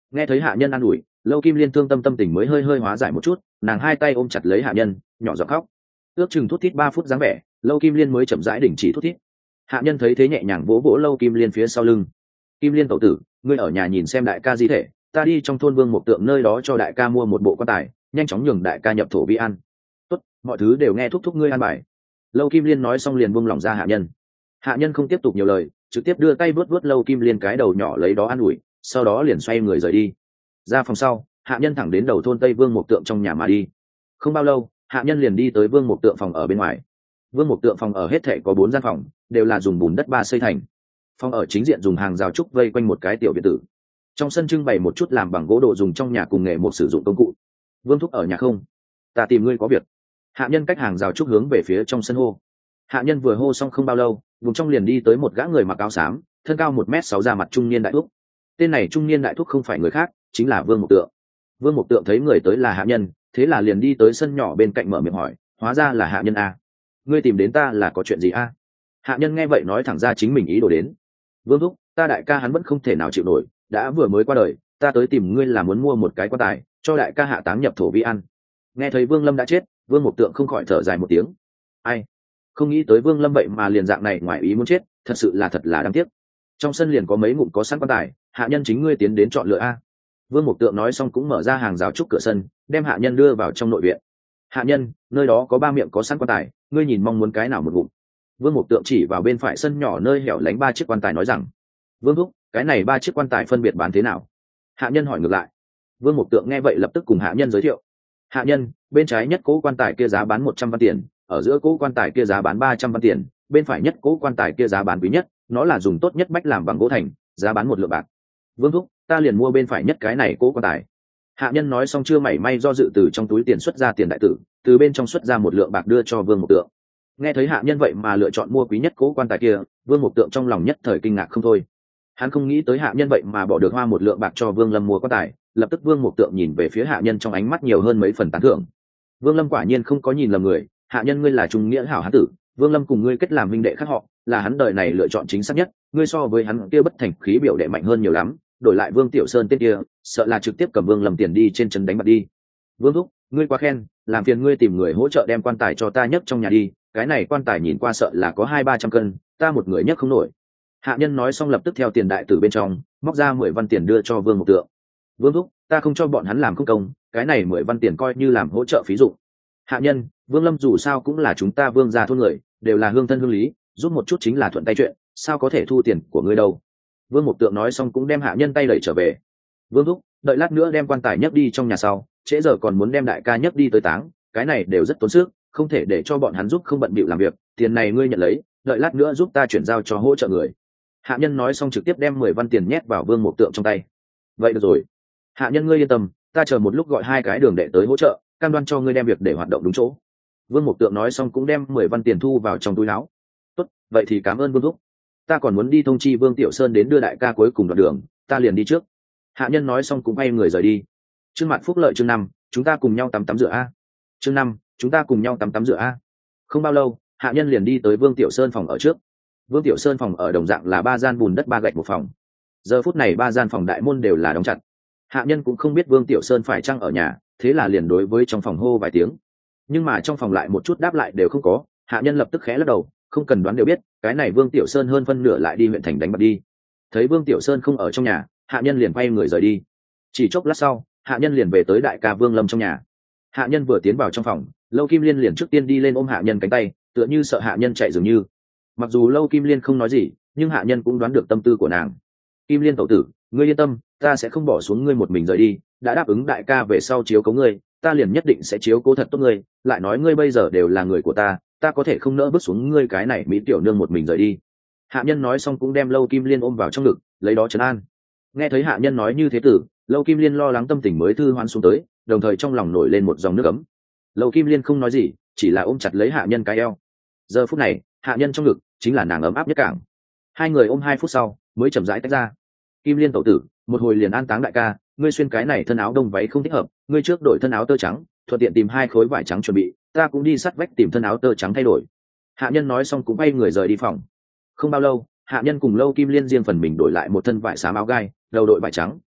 Speaker 1: Nghe thấy hạ nhân an ủi, Lâu Kim Liên thương tâm tình mới hơi hơi hóa giải một chút, nàng hai tay ôm chặt lấy hạ nhân, nhỏ giọng khóc. Ước chừng thút thít 3 phút dáng vẻ, Lâu Kim Liên mới chậm rãi đình chỉ thút thít. Hạ nhân thấy thế nhẹ nhàng vỗ vỗ Lâu Kim Liên phía sau lưng. Kim Liên tẩu tử, ngươi ở nhà nhìn xem đại ca di thể, ta đi trong thôn Vương Mộc Tượng nơi đó cho đại ca mua một bộ quan tài, nhanh chóng nhường đại ca nhập thổ vi an. Tốt, mọi thứ đều nghe thúc thúc ngươi an bài. Lâu Kim Liên nói xong liền buông lỏng ra hạ nhân. Hạ nhân không tiếp tục nhiều lời, trực tiếp đưa tay vuốt vuốt Lâu Kim Liên cái đầu nhỏ lấy đó an ủi, sau đó liền xoay người rời đi. Ra phòng sau, hạ nhân thẳng đến đầu thôn Tây Vương Mộc Tượng trong nhà mà đi. Không bao lâu, hạ nhân liền đi tới Vương Mộc Tượng phòng ở bên ngoài. Vương Mộc Tượng phòng ở hết thảy có 4 gian phòng, đều là dùng bùn đất ba xây thành. Phòng ở chính diện dùng hàng rào trúc vây quanh một cái tiểu biệt tử. Trong sân trưng bày một chút làm bằng gỗ đồ dùng trong nhà cùng nghề một sử dụng công cụ. Vương thúc ở nhà không? Ta tìm ngươi có việc. Hạ nhân cách hàng rào trúc hướng về phía trong sân hô. Hạ nhân vừa hô xong không bao lâu, vùng trong liền đi tới một gã người mặc áo xám, thân cao 1m6 da mặt trung niên đại thúc. Tên này trung niên đại thúc không phải người khác, chính là Vương Mộc Tượng. Vương Mộc Tượng thấy người tới là hạ nhân, thế là liền đi tới sân nhỏ bên cạnh mở miệng hỏi, hóa ra là hạ nhân a. Ngươi tìm đến ta là có chuyện gì a? Hạ nhân nghe vậy nói thẳng ra chính mình ý đồ đến. Vương thúc, ta đại ca hắn vẫn không thể nào chịu nổi, đã vừa mới qua đời, ta tới tìm ngươi là muốn mua một cái quan tài cho đại ca hạ táng nhập thổ vi ăn. Nghe thấy Vương Lâm đã chết, Vương Mộc Tượng không khỏi thở dài một tiếng. Ai, không nghĩ tới Vương Lâm vậy mà liền dạng này ngoài ý muốn chết, thật sự là thật là đáng tiếc. Trong sân liền có mấy ngụm có sẵn quan tài, hạ nhân chính ngươi tiến đến chọn lựa a. Vương Mộc Tượng nói xong cũng mở ra hàng rào trúc cửa sân, đem hạ nhân đưa vào trong nội viện. Hạ nhân, nơi đó có 3 miệng có sẵn quan tài, ngươi nhìn mong muốn cái nào một ngụm. Vương Mộc Tượng chỉ vào bên phải sân nhỏ nơi hẻo lánh 3 chiếc quan tài nói rằng, Vương thúc, cái này 3 chiếc quan tài phân biệt bán thế nào? Hạ nhân hỏi ngược lại. Vương Mộc Tượng nghe vậy lập tức cùng hạ nhân giới thiệu. Hạ nhân, bên trái nhất cố quan tài kia giá bán 100 văn tiền, ở giữa cố quan tài kia giá bán 300 văn tiền, bên phải nhất cố quan tài kia giá bán quý nhất, nó là dùng tốt nhất bách làm bằng gỗ thành, giá bán 1 lượng bạc. Vương thúc, ta liền mua bên phải nhất cái này cố quan tài. Hạ nhân nói xong chưa mảy may do dự từ trong túi tiền xuất ra tiền đại tử, từ bên trong xuất ra 1 lượng bạc đưa cho Vương Mộc Tượng. Nghe thấy hạ nhân vậy mà lựa chọn mua quý nhất cố quan tài kia, Vương Mộc Tượng trong lòng nhất thời kinh ngạc không thôi. Hắn không nghĩ tới hạ nhân vậy mà bỏ được hoa 1 lượng bạc cho Vương Lâm mua quan tài, lập tức Vương Mộc Tượng nhìn về phía hạ nhân trong ánh mắt nhiều hơn mấy phần tán thưởng. Vương Lâm quả nhiên không có nhìn lầm người, hạ nhân ngươi là trung nghĩa hảo hán tử, Vương Lâm cùng ngươi kết làm huynh đệ khác họ, là hắn đời này lựa chọn chính xác nhất, ngươi so với hắn kia bất thành khí biểu đệ mạnh hơn nhiều lắm, đổi lại Vương Tiểu Sơn tên kia, sợ là trực tiếp cầm Vương Lâm tiền đi trên chân đánh mặt đi. Vương thúc, ngươi quá khen, làm phiền ngươi tìm người hỗ trợ đem quan tài cho ta nhấc trong nhà đi, cái này quan tài nhìn qua sợ là có 200-300 cân, ta một người nhấc không nổi. Hạ nhân nói xong lập tức theo tiền đại tử bên trong móc ra 10 văn tiền đưa cho Vương Mộc Tượng. Vương thúc, ta không cho bọn hắn làm không công, cái này 10 văn tiền coi như làm hỗ trợ phí dụng. Hạ nhân, Vương Lâm dù sao cũng là chúng ta Vương gia thôn người, đều là hương thân hương lý, giúp một chút chính là thuận tay chuyện, sao có thể thu tiền của ngươi đâu. Vương Mộc Tượng nói xong cũng đem hạ nhân tay đẩy trở về. Vương thúc, đợi lát nữa đem quan tài nhấc đi trong nhà sau, trễ giờ còn muốn đem đại ca nhấc đi tới táng, cái này đều rất tốn sức, không thể để cho bọn hắn giúp không bận bịu làm việc, tiền này ngươi nhận lấy, đợi lát nữa giúp ta chuyển giao cho hỗ trợ người. Hạ nhân nói xong trực tiếp đem 10 văn tiền nhét vào Vương Mộc Tượng trong tay. Vậy được rồi, hạ nhân ngươi yên tâm, ta chờ một lúc gọi 2 cái đường đệ tới hỗ trợ, cam đoan cho ngươi đem việc để hoạt động đúng chỗ. Vương Mộc Tượng nói xong cũng đem 10 văn tiền thu vào trong túi áo. Tốt, vậy thì cảm ơn Vương thúc. Ta còn muốn đi thông chi Vương Tiểu Sơn đến đưa đại ca cuối cùng đoạn đường, ta liền đi trước. Hạ nhân nói xong cũng bay người rời đi. Chương Mạn Phúc Lợi chương 5, chúng ta cùng nhau tắm rửa a. Chương 5, chúng ta cùng nhau tắm rửa a. Không bao lâu, hạ nhân liền đi tới Vương Tiểu Sơn phòng ở trước. Vương Tiểu Sơn phòng ở đồng dạng là 3 gian bùn đất 3 gạch một phòng. Giờ phút này 3 gian phòng đại môn đều là đóng chặt. Hạ nhân cũng không biết Vương Tiểu Sơn phải chăng ở nhà, thế là liền đối với trong phòng hô vài tiếng. Nhưng mà trong phòng lại một chút đáp lại đều không có, hạ nhân lập tức khẽ lắc đầu, không cần đoán đều biết, cái này Vương Tiểu Sơn hơn phân nửa lại đi huyện thành đánh bạc đi. Thấy Vương Tiểu Sơn không ở trong nhà, hạ nhân liền quay người rời đi. Chỉ chốc lát sau, hạ nhân liền về tới đại ca Vương Lâm trong nhà. Hạ nhân vừa tiến vào trong phòng, Lâu Kim Liên liền trước tiên đi lên ôm hạ nhân cánh tay, tựa như sợ hạ nhân chạy dường như. Mặc dù Lâu Kim Liên không nói gì, nhưng hạ nhân cũng đoán được tâm tư của nàng. Kim Liên tẩu tử, ngươi yên tâm, ta sẽ không bỏ xuống ngươi một mình rời đi, đã đáp ứng đại ca về sau chiếu cố ngươi, ta liền nhất định sẽ chiếu cố thật tốt ngươi, lại nói ngươi bây giờ đều là người của ta, ta có thể không nỡ bước xuống ngươi cái này mỹ tiểu nương một mình rời đi. Hạ nhân nói xong cũng đem Lâu Kim Liên ôm vào trong ngực, lấy đó trấn an. Nghe thấy hạ nhân nói như thế tử, Lâu Kim Liên lo lắng tâm tình mới thư hoan xuống tới, đồng thời trong lòng nổi lên một dòng nước ấm. Lâu Kim Liên không nói gì, chỉ là ôm chặt lấy hạ nhân cái eo. Giờ phút này, hạ nhân trong ngực chính là nàng ấm áp nhất cảng. 2 người ôm 2 phút sau mới chậm rãi tách ra. Kim Liên tẩu tử, một hồi liền an táng đại ca, ngươi xuyên cái này thân áo đông váy không thích hợp, ngươi trước đổi thân áo tơ trắng, thuận tiện tìm 2 khối vải trắng chuẩn bị, ta cũng đi sắt vách tìm thân áo tơ trắng thay đổi. Hạ nhân nói xong cũng bay người rời đi phòng. Không bao lâu, hạ nhân cùng Lâu Kim Liên riêng phần mình đổi lại một thân vải xám áo gai, đầu đội vải trắng,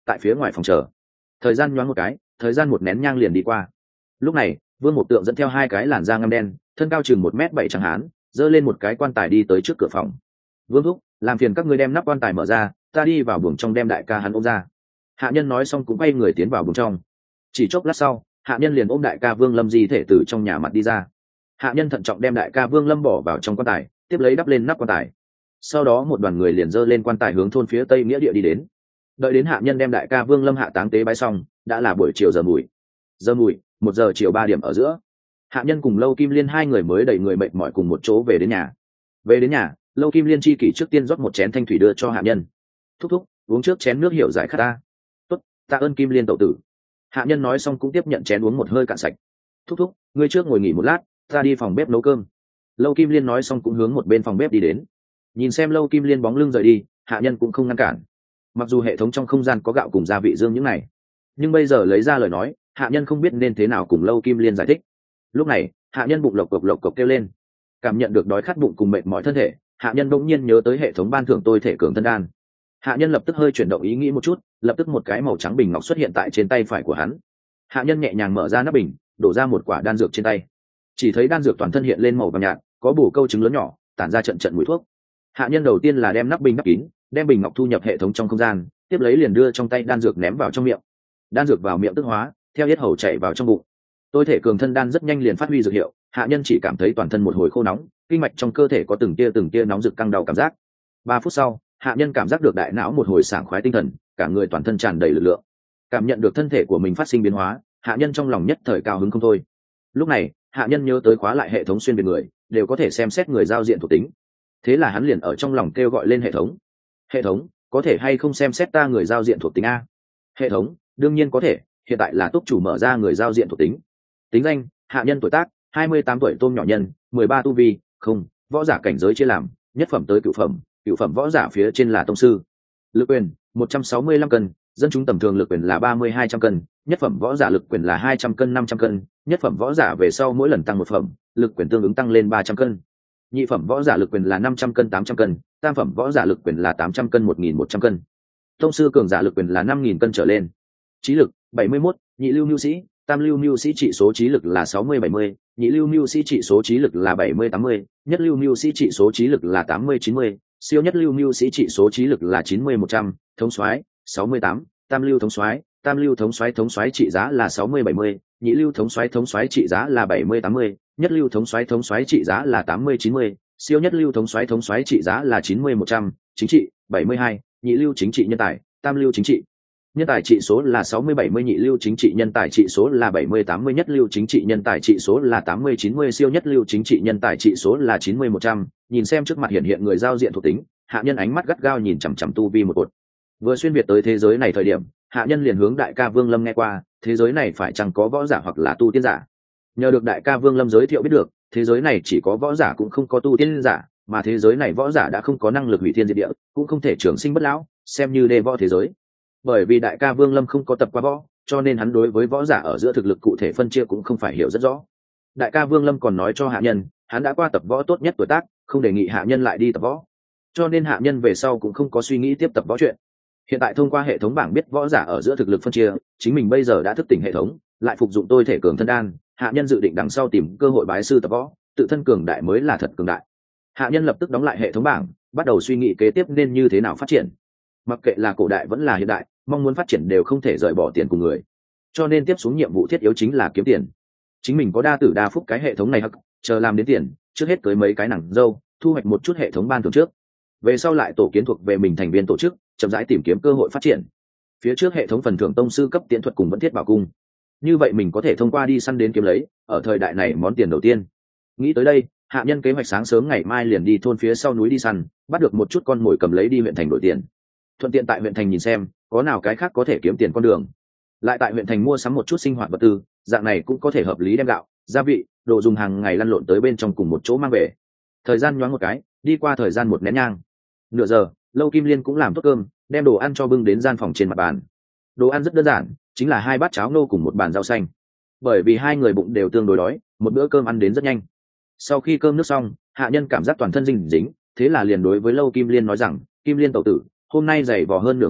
Speaker 1: tại phía ngoài phòng chờ. Thời gian nhoáng một cái, thời gian một nén nhang liền đi qua. Lúc này Vương Mộc Tượng dẫn theo hai cái làn da ngăm đen, thân cao chừng 1m7 trắng hán, giơ lên một cái quan tài đi tới trước cửa phòng. Vương thúc, làm phiền các ngươi đem nắp quan tài mở ra, ta đi vào buồng trong đem đại ca hắn ôm ra. Hạ nhân nói xong cũng quay người tiến vào buồng trong. Chỉ chốc lát sau, hạ nhân liền ôm đại ca Vương Lâm di thể từ trong nhà mặt đi ra. Hạ nhân thận trọng đem đại ca Vương Lâm bỏ vào trong quan tài, tiếp lấy đắp lên nắp quan tài. Sau đó một đoàn người liền giơ lên quan tài hướng thôn phía tây nghĩa địa đi đến. Đợi đến hạ nhân đem đại ca Vương Lâm hạ táng tế bái xong, đã là buổi chiều giờ mùi. 1 giờ chiều 3 điểm ở giữa. Hạ nhân cùng Lâu Kim Liên hai người mới đẩy người mệt mỏi cùng một chỗ về đến nhà. Về đến nhà, Lâu Kim Liên chi kỷ trước tiên rót một chén thanh thủy đưa cho hạ nhân. Thúc thúc, uống trước chén nước hiểu giải khát ta. Tốt, tạ ơn Kim Liên tẩu tử. Hạ nhân nói xong cũng tiếp nhận chén uống một hơi cạn sạch. Thúc thúc, ngươi trước ngồi nghỉ một lát, ta đi phòng bếp nấu cơm. Lâu Kim Liên nói xong cũng hướng một bên phòng bếp đi đến. Nhìn xem Lâu Kim Liên bóng lưng rời đi, hạ nhân cũng không ngăn cản. Mặc dù hệ thống trong không gian có gạo cùng gia vị dương những này, nhưng bây giờ lấy ra lời nói, hạ nhân không biết nên thế nào cùng Lâu Kim Liên giải thích. Lúc này hạ nhân bụng lộc cộc kêu lên, cảm nhận được đói khát bụng cùng mệt mỏi thân thể, hạ nhân bỗng nhiên nhớ tới hệ thống ban thưởng tôi thể cường thân đan. Hạ nhân lập tức hơi chuyển động ý nghĩ một chút, lập tức một cái màu trắng bình ngọc xuất hiện tại trên tay phải của hắn. Hạ nhân nhẹ nhàng mở ra nắp bình, đổ ra một quả đan dược trên tay. Chỉ thấy đan dược toàn thân hiện lên màu vàng nhạt, có bổ câu trứng lớn nhỏ, tản ra trận trận mùi thuốc. Hạ nhân đầu tiên là đem nắp bình đắp kín, đem bình ngọc thu nhập hệ thống trong không gian, tiếp lấy liền đưa trong tay đan dược ném vào trong miệng. Đan dược vào miệng tức hóa, theo yết hầu chảy vào trong bụng. Tôi thể cường thân đan rất nhanh liền phát huy dược hiệu, hạ nhân chỉ cảm thấy toàn thân một hồi khô nóng, kinh mạch trong cơ thể có từng tia nóng rực căng đau cảm giác. 3 phút sau, hạ nhân cảm giác được đại não một hồi sảng khoái tinh thần, cả người toàn thân tràn đầy lực lượng. Cảm nhận được thân thể của mình phát sinh biến hóa, hạ nhân trong lòng nhất thời cao hứng không thôi. Lúc này hạ nhân nhớ tới khóa lại hệ thống xuyên việt người đều có thể xem xét người giao diện thuộc tính, thế là hắn liền ở trong lòng kêu gọi lên hệ thống. Hệ thống, có thể hay không xem xét ta người giao diện thuộc tính a? Hệ thống, đương nhiên có thể, hiện tại là túc chủ mở ra người giao diện thuộc tính. Tính danh, hạ nhân tuổi tác 28 tuổi tôm nhỏ nhân, 13 tu vi, không, võ giả cảnh giới chia làm nhất phẩm tới cựu phẩm võ giả phía trên là tông sư. Lực quyền 165 cân, dân chúng tầm thường lực quyền là 3200 cân, nhất phẩm võ giả lực quyền là 200 cân 500 cân, nhất phẩm võ giả về sau mỗi lần tăng một phẩm, lực quyền tương ứng tăng lên 300 cân. Nhị phẩm võ giả lực quyền là 500 cân 800 cân, tam phẩm võ giả lực quyền là 800 cân 1100 cân. Tông sư cường giả lực quyền là 5000 cân trở lên. Trí lực 71, nhị lưu nhu sĩ, tam lưu nhu sĩ trị số trí lực là 60-70, nhị lưu nhu sĩ trị số trí lực là 70-80, nhất lưu nhu sĩ trị số trí lực là 80-90, siêu nhất lưu nhu sĩ trị số trí lực là 90-100, thống soái 68, tam lưu thống soái trị giá là 60-70, nhị lưu thống soái trị giá là 70-80, nhất lưu thống soái trị giá là 80-90, siêu nhất lưu thống soái trị giá là 90-100, chính trị 72, nhị lưu chính trị nhân tài, tam lưu chính trị nhân tài trị số là 60-70, nhị lưu chính trị nhân tài trị số là 70-80, nhất lưu chính trị nhân tài trị số là 80-90, siêu nhất lưu chính trị nhân tài trị số là 90-100. Nhìn xem trước mặt hiện người giao diện thuộc tính, hạ nhân ánh mắt gắt gao nhìn chằm chằm tu vi một cột. Vừa xuyên việt tới thế giới này thời điểm, hạ nhân liền hướng đại ca Vương Lâm nghe qua, thế giới này phải chăng có võ giả hoặc là tu tiên giả. Nhờ được đại ca Vương Lâm giới thiệu biết được, thế giới này chỉ có võ giả cũng không có tu tiên giả, mà thế giới này võ giả đã không có năng lực hủy thiên diệt địa, cũng không thể trường sinh bất lão, xem như đê võ thế giới. Bởi vì đại ca Vương Lâm không có tập qua võ, cho nên hắn đối với võ giả ở giữa thực lực cụ thể phân chia cũng không phải hiểu rất rõ. Đại ca Vương Lâm còn nói cho hạ nhân, hắn đã qua tập võ tốt nhất tuổi tác, không đề nghị hạ nhân lại đi tập võ. Cho nên hạ nhân về sau cũng không có suy nghĩ tiếp tập võ chuyện. Hiện tại thông qua hệ thống bảng biết võ giả ở giữa thực lực phân chia, chính mình bây giờ đã thức tỉnh hệ thống, lại phục dụng tôi thể cường thân đan, hạ nhân dự định đằng sau tìm cơ hội bái sư tập võ, tự thân cường đại mới là thật cường đại. Hạ nhân lập tức đóng lại hệ thống bảng, bắt đầu suy nghĩ kế tiếp nên như thế nào phát triển. Mặc kệ là cổ đại vẫn là hiện đại, mong muốn phát triển đều không thể rời bỏ tiền của người, cho nên tiếp xuống nhiệm vụ thiết yếu chính là kiếm tiền. Chính mình có đa tử đa phúc cái hệ thống này hắc, chờ làm đến tiền, trước hết tới mấy cái nàng dâu, thu hoạch một chút hệ thống ban thưởng trước, về sau lại tổ kiến thuộc về mình thành viên tổ chức, chậm rãi tìm kiếm cơ hội phát triển. Phía trước hệ thống phần thưởng tông sư cấp tiễn thuật cùng vẫn thiết bảo cung, như vậy mình có thể thông qua đi săn đến kiếm lấy, ở thời đại này món tiền đầu tiên. Nghĩ tới đây, hạ nhân kế hoạch sáng sớm ngày mai liền đi thôn phía sau núi đi săn, bắt được một chút con mồi cầm lấy đi huyện thành đổi tiền, thuận tiện tại huyện thành nhìn xem có nào cái khác có thể kiếm tiền con đường, lại tại huyện thành mua sắm một chút sinh hoạt vật tư, dạng này cũng có thể hợp lý đem gạo, gia vị, đồ dùng hàng ngày lăn lộn tới bên trong cùng một chỗ mang về. Thời gian nhoáng một cái, đi qua thời gian một nén nhang. Nửa giờ, Lâu Kim Liên cũng làm tốt cơm, đem đồ ăn cho bưng đến gian phòng trên mặt bàn. Đồ ăn rất đơn giản, chính là 2 bát cháo nô cùng một bàn rau xanh. Bởi vì hai người bụng đều tương đối đói, một bữa cơm ăn đến rất nhanh. Sau khi cơm nước xong, hạ nhân cảm giác toàn thân dính, thế là liền đối với Lâu Kim Liên nói rằng, Kim Liên tẩu tử, hôm nay dày vò hơn nửa ngày,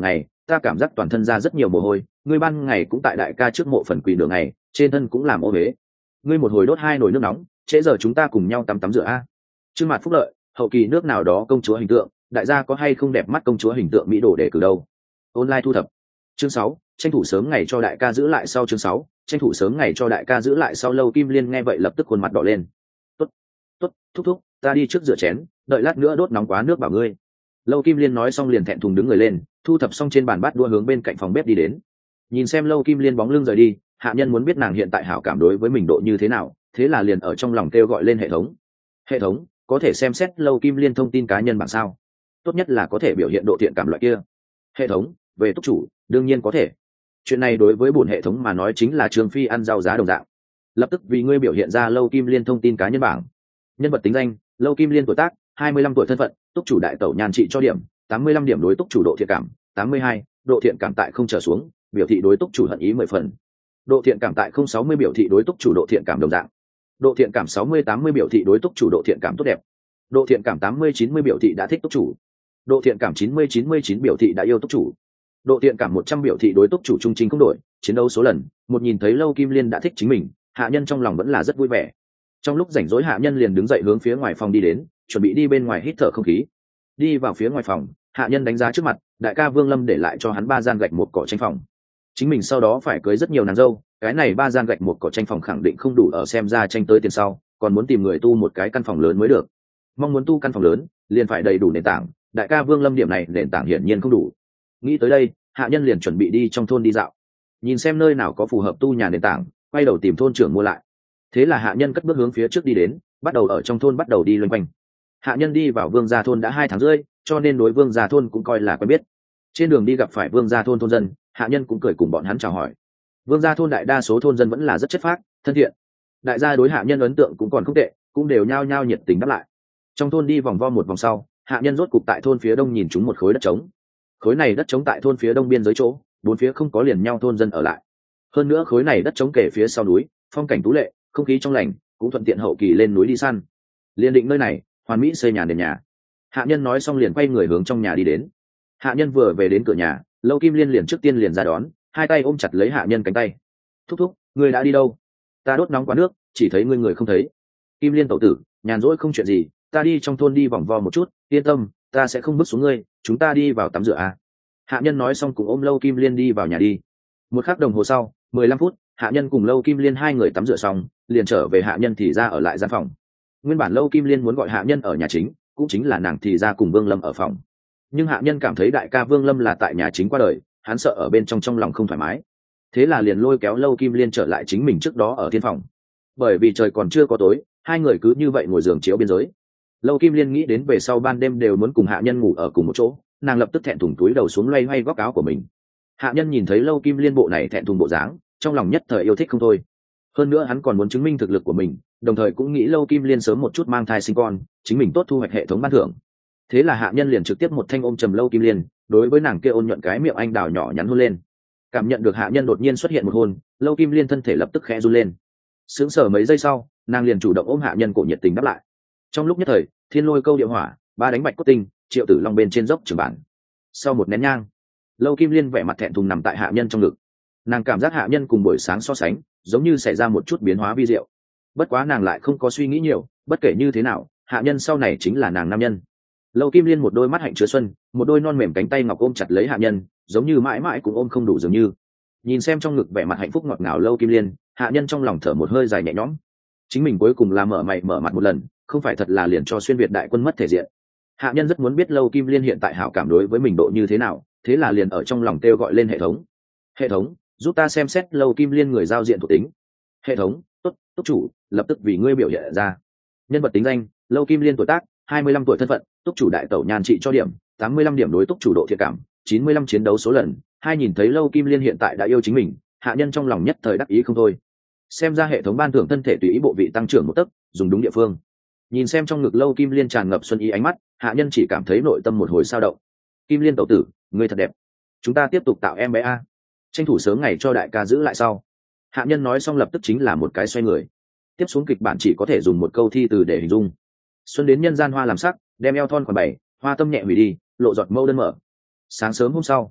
Speaker 1: ta cảm giác toàn thân ra rất nhiều mồ hôi, ngươi ban ngày cũng tại đại ca trước mộ phần quỳ đường ngày, trên thân cũng làm ô huế. Ngươi một hồi đốt 2 nồi nước nóng, trễ giờ chúng ta cùng nhau tắm rửa a. Trương Mạt Phúc Lợi, hậu kỳ nước nào đó công chúa hình tượng, đại gia có hay không đẹp mắt công chúa hình tượng mỹ đồ để cử đâu. Online thu thập. Chương 6, tranh thủ sớm ngày cho đại ca giữ lại sau. Chương 6, tranh thủ sớm ngày cho đại ca giữ lại sau. Lâu Kim Liên nghe vậy lập tức khuôn mặt đỏ lên. Tốt, thúc thúc, ta đi trước rửa chén, đợi lát nữa đốt nóng quá nước bảo ngươi. Lâu Kim Liên nói xong liền thẹn thùng đứng người lên, thu thập xong trên bàn bát đũa hướng bên cạnh phòng bếp đi đến. Nhìn xem Lâu Kim Liên bóng lưng rời đi, hạ nhân muốn biết nàng hiện tại hảo cảm đối với mình độ như thế nào, thế là liền ở trong lòng kêu gọi lên hệ thống. Hệ thống, có thể xem xét Lâu Kim Liên thông tin cá nhân bảng sao? Tốt nhất là có thể biểu hiện độ thiện cảm loại kia. Hệ thống, về túc chủ, đương nhiên có thể. Chuyện này đối với bổn hệ thống mà nói chính là Trương Phi ăn rau giá đồng dạng. Lập tức vì ngươi biểu hiện ra Lâu Kim Liên thông tin cá nhân bảng. Nhân vật tính danh, Lâu Kim Liên tuổi tác, 25 tuổi thân phận, túc chủ đại tẩu nhan trị cho điểm, 85 điểm đối túc chủ độ thiện cảm, 82, độ thiện cảm tại không trở xuống, biểu thị đối túc chủ hận ý 10 phần. Độ thiện cảm tại 060 biểu thị đối túc chủ độ thiện cảm đồng dạng. Độ thiện cảm 60-80 biểu thị đối túc chủ độ thiện cảm tốt đẹp. Độ thiện cảm 80-90 biểu thị đã thích túc chủ. Độ thiện cảm 90-99 biểu thị đã yêu túc chủ. Độ thiện cảm 100 biểu thị đối túc chủ trung chính không đổi, chiến đấu số lần, một nhìn thấy Lâu Kim Liên đã thích chính mình, hạ nhân trong lòng vẫn là rất vui vẻ. Trong lúc rảnh rỗi hạ nhân liền đứng dậy hướng phía ngoài phòng đi đến, chuẩn bị đi bên ngoài hít thở không khí. Đi vào phía ngoài phòng, hạ nhân đánh giá trước mặt, đại ca Vương Lâm để lại cho hắn 3 gian gạch một cỏ tranh phòng. Chính mình sau đó phải cưới rất nhiều nàng dâu, cái này 3 gian gạch một cỏ tranh phòng khẳng định không đủ, ở xem ra tranh tới tiền sau, còn muốn tìm người tu một cái căn phòng lớn mới được. Mong muốn tu căn phòng lớn, liền phải đầy đủ nền tảng, đại ca Vương Lâm điểm này nền tảng hiển nhiên không đủ. Nghĩ tới đây, hạ nhân liền chuẩn bị đi trong thôn đi dạo, nhìn xem nơi nào có phù hợp tu nhà nền tảng, quay đầu tìm thôn trưởng mua lại. Thế là hạ nhân cất bước hướng phía trước đi đến, bắt đầu ở trong thôn bắt đầu đi loanh quanh. Hạ nhân đi vào Vương Gia thôn đã 2 tháng rưỡi, cho nên đối Vương Gia thôn cũng coi là quen biết. Trên đường đi gặp phải Vương Gia thôn thôn dân, hạ nhân cũng cười cùng bọn hắn chào hỏi. Vương Gia thôn đại đa số thôn dân vẫn là rất chất phác, thân thiện. Đại gia đối hạ nhân ấn tượng cũng còn không tệ, cũng đều nhao nhao nhiệt tình đáp lại. Trong thôn đi vòng vo một vòng sau, hạ nhân rốt cục tại thôn phía đông nhìn trúng một khối đất trống. Khối này đất trống tại thôn phía đông biên giới chỗ, 4 phía không có liền nhau thôn dân ở lại. Hơn nữa khối này đất trống kể phía sau núi, phong cảnh tú lệ, không khí trong lành, cũng thuận tiện hậu kỳ lên núi đi săn. Liên định nơi này, hoàn mỹ xây nhà nền nhà. Hạ nhân nói xong liền quay người hướng trong nhà đi đến. Hạ nhân vừa về đến cửa nhà, Lâu Kim Liên liền trước tiên liền ra đón, 2 tay ôm chặt lấy hạ nhân cánh tay. Thúc thúc, ngươi đã đi đâu? Ta đốt nóng quá nước, chỉ thấy ngươi người không thấy. Kim Liên tẩu tử, nhàn rỗi không chuyện gì, ta đi trong thôn đi vòng vo một chút, yên tâm, ta sẽ không bước xuống ngươi, chúng ta đi vào tắm rửa à. Hạ nhân nói xong cùng ôm Lâu Kim Liên đi vào nhà đi. 1 khắc đồng hồ sau, 15 phút, hạ nhân cùng Lâu Kim Liên 2 người tắm rửa xong, liền trở về hạ nhân thì ra ở lại gian phòng. Nguyên bản Lâu Kim Liên muốn gọi hạ nhân ở nhà chính, cũng chính là nàng thì ra cùng Vương Lâm ở phòng. Nhưng hạ nhân cảm thấy đại ca Vương Lâm là tại nhà chính qua đời, hắn sợ ở bên trong lòng không thoải mái. Thế là liền lôi kéo Lâu Kim Liên trở lại chính mình trước đó ở thiên phòng. Bởi vì trời còn chưa có tối, 2 người cứ như vậy ngồi giường chiếu biên giới. Lâu Kim Liên nghĩ đến về sau ban đêm đều muốn cùng hạ nhân ngủ ở cùng một chỗ, nàng lập tức thẹn thùng túi đầu xuống loay hoay góc áo của mình. Hạ nhân nhìn thấy Lâu Kim Liên bộ này thẹn thùng bộ dáng, trong lòng nhất thời yêu thích không thôi. Hơn nữa hắn còn muốn chứng minh thực lực của mình, đồng thời cũng nghĩ Lâu Kim Liên sớm một chút mang thai sinh con, chính mình tốt thu hoạch hệ thống ban thưởng. Thế là hạ nhân liền trực tiếp một thanh ôm trầm Lâu Kim Liên, đối với nàng kia ôn nhuận cái miệng anh đào nhỏ nhắn hôn lên. Cảm nhận được hạ nhân đột nhiên xuất hiện một hôn, Lâu Kim Liên thân thể lập tức khẽ run lên. Sững sờ mấy giây sau, nàng liền chủ động ôm hạ nhân cổ nhiệt tình đáp lại. Trong lúc nhất thời, thiên lôi câu địa hỏa, 3 đánh bạch cốt tinh, triệu tử long bên trên dốc trường bản. Sau một nén nhang, Lâu Kim Liên vẻ mặt thẹn thùng nằm tại hạ nhân trong ngực. Nàng cảm giác hạ nhân cùng buổi sáng so sánh, giống như xảy ra một chút biến hóa vi diệu. Bất quá nàng lại không có suy nghĩ nhiều, bất kể như thế nào, hạ nhân sau này chính là nàng nam nhân. Lâu Kim Liên một đôi mắt hạnh chứa xuân, một đôi non mềm cánh tay ngọc ôm chặt lấy hạ nhân, giống như mãi mãi cũng ôm không đủ dường như. Nhìn xem trong ngực vẻ mặt hạnh phúc ngọt ngào Lâu Kim Liên, hạ nhân trong lòng thở một hơi dài nhẹ nhõm. Chính mình cuối cùng là mở mày mở mặt một lần, không phải thật là liền cho xuyên việt đại quân mất thể diện. Hạ nhân rất muốn biết Lâu Kim Liên hiện tại hảo cảm đối với mình độ như thế nào, thế là liền ở trong lòng kêu gọi lên hệ thống. Hệ thống, giúp ta xem xét Lâu Kim Liên người giao diện thuộc tính. Hệ thống, tốt, túc chủ, lập tức vì ngươi biểu hiện ra. Nhân vật tính danh, Lâu Kim Liên tuổi tác, 25 tuổi thân phận, túc chủ đại tẩu nhan trị cho điểm, 85 điểm đối túc chủ độ thiện cảm, 95 chiến đấu số lần. Hai nhìn thấy Lâu Kim Liên hiện tại đã yêu chính mình, hạ nhân trong lòng nhất thời đắc ý không thôi. Xem ra hệ thống ban thưởng thân thể tùy ý bộ vị tăng trưởng 1 tấc, dùng đúng địa phương. Nhìn xem trong ngực Lâu Kim Liên tràn ngập xuân ý ánh mắt, hạ nhân chỉ cảm thấy nội tâm một hồi sao động. Kim Liên tẩu tử, ngươi thật đẹp, chúng ta tiếp tục tạo em bé a, tranh thủ sớm ngày cho đại ca giữ lại sau. Hạ nhân nói xong lập tức chính là một cái xoay người. Tiếp xuống kịch bản chỉ có thể dùng một câu thi từ để hình dung. Xuân đến nhân gian hoa làm sắc, đem eo thon còn bảy, hoa tâm nhẹ hủy đi, lộ giọt mâu đơn mở. Sáng sớm hôm sau,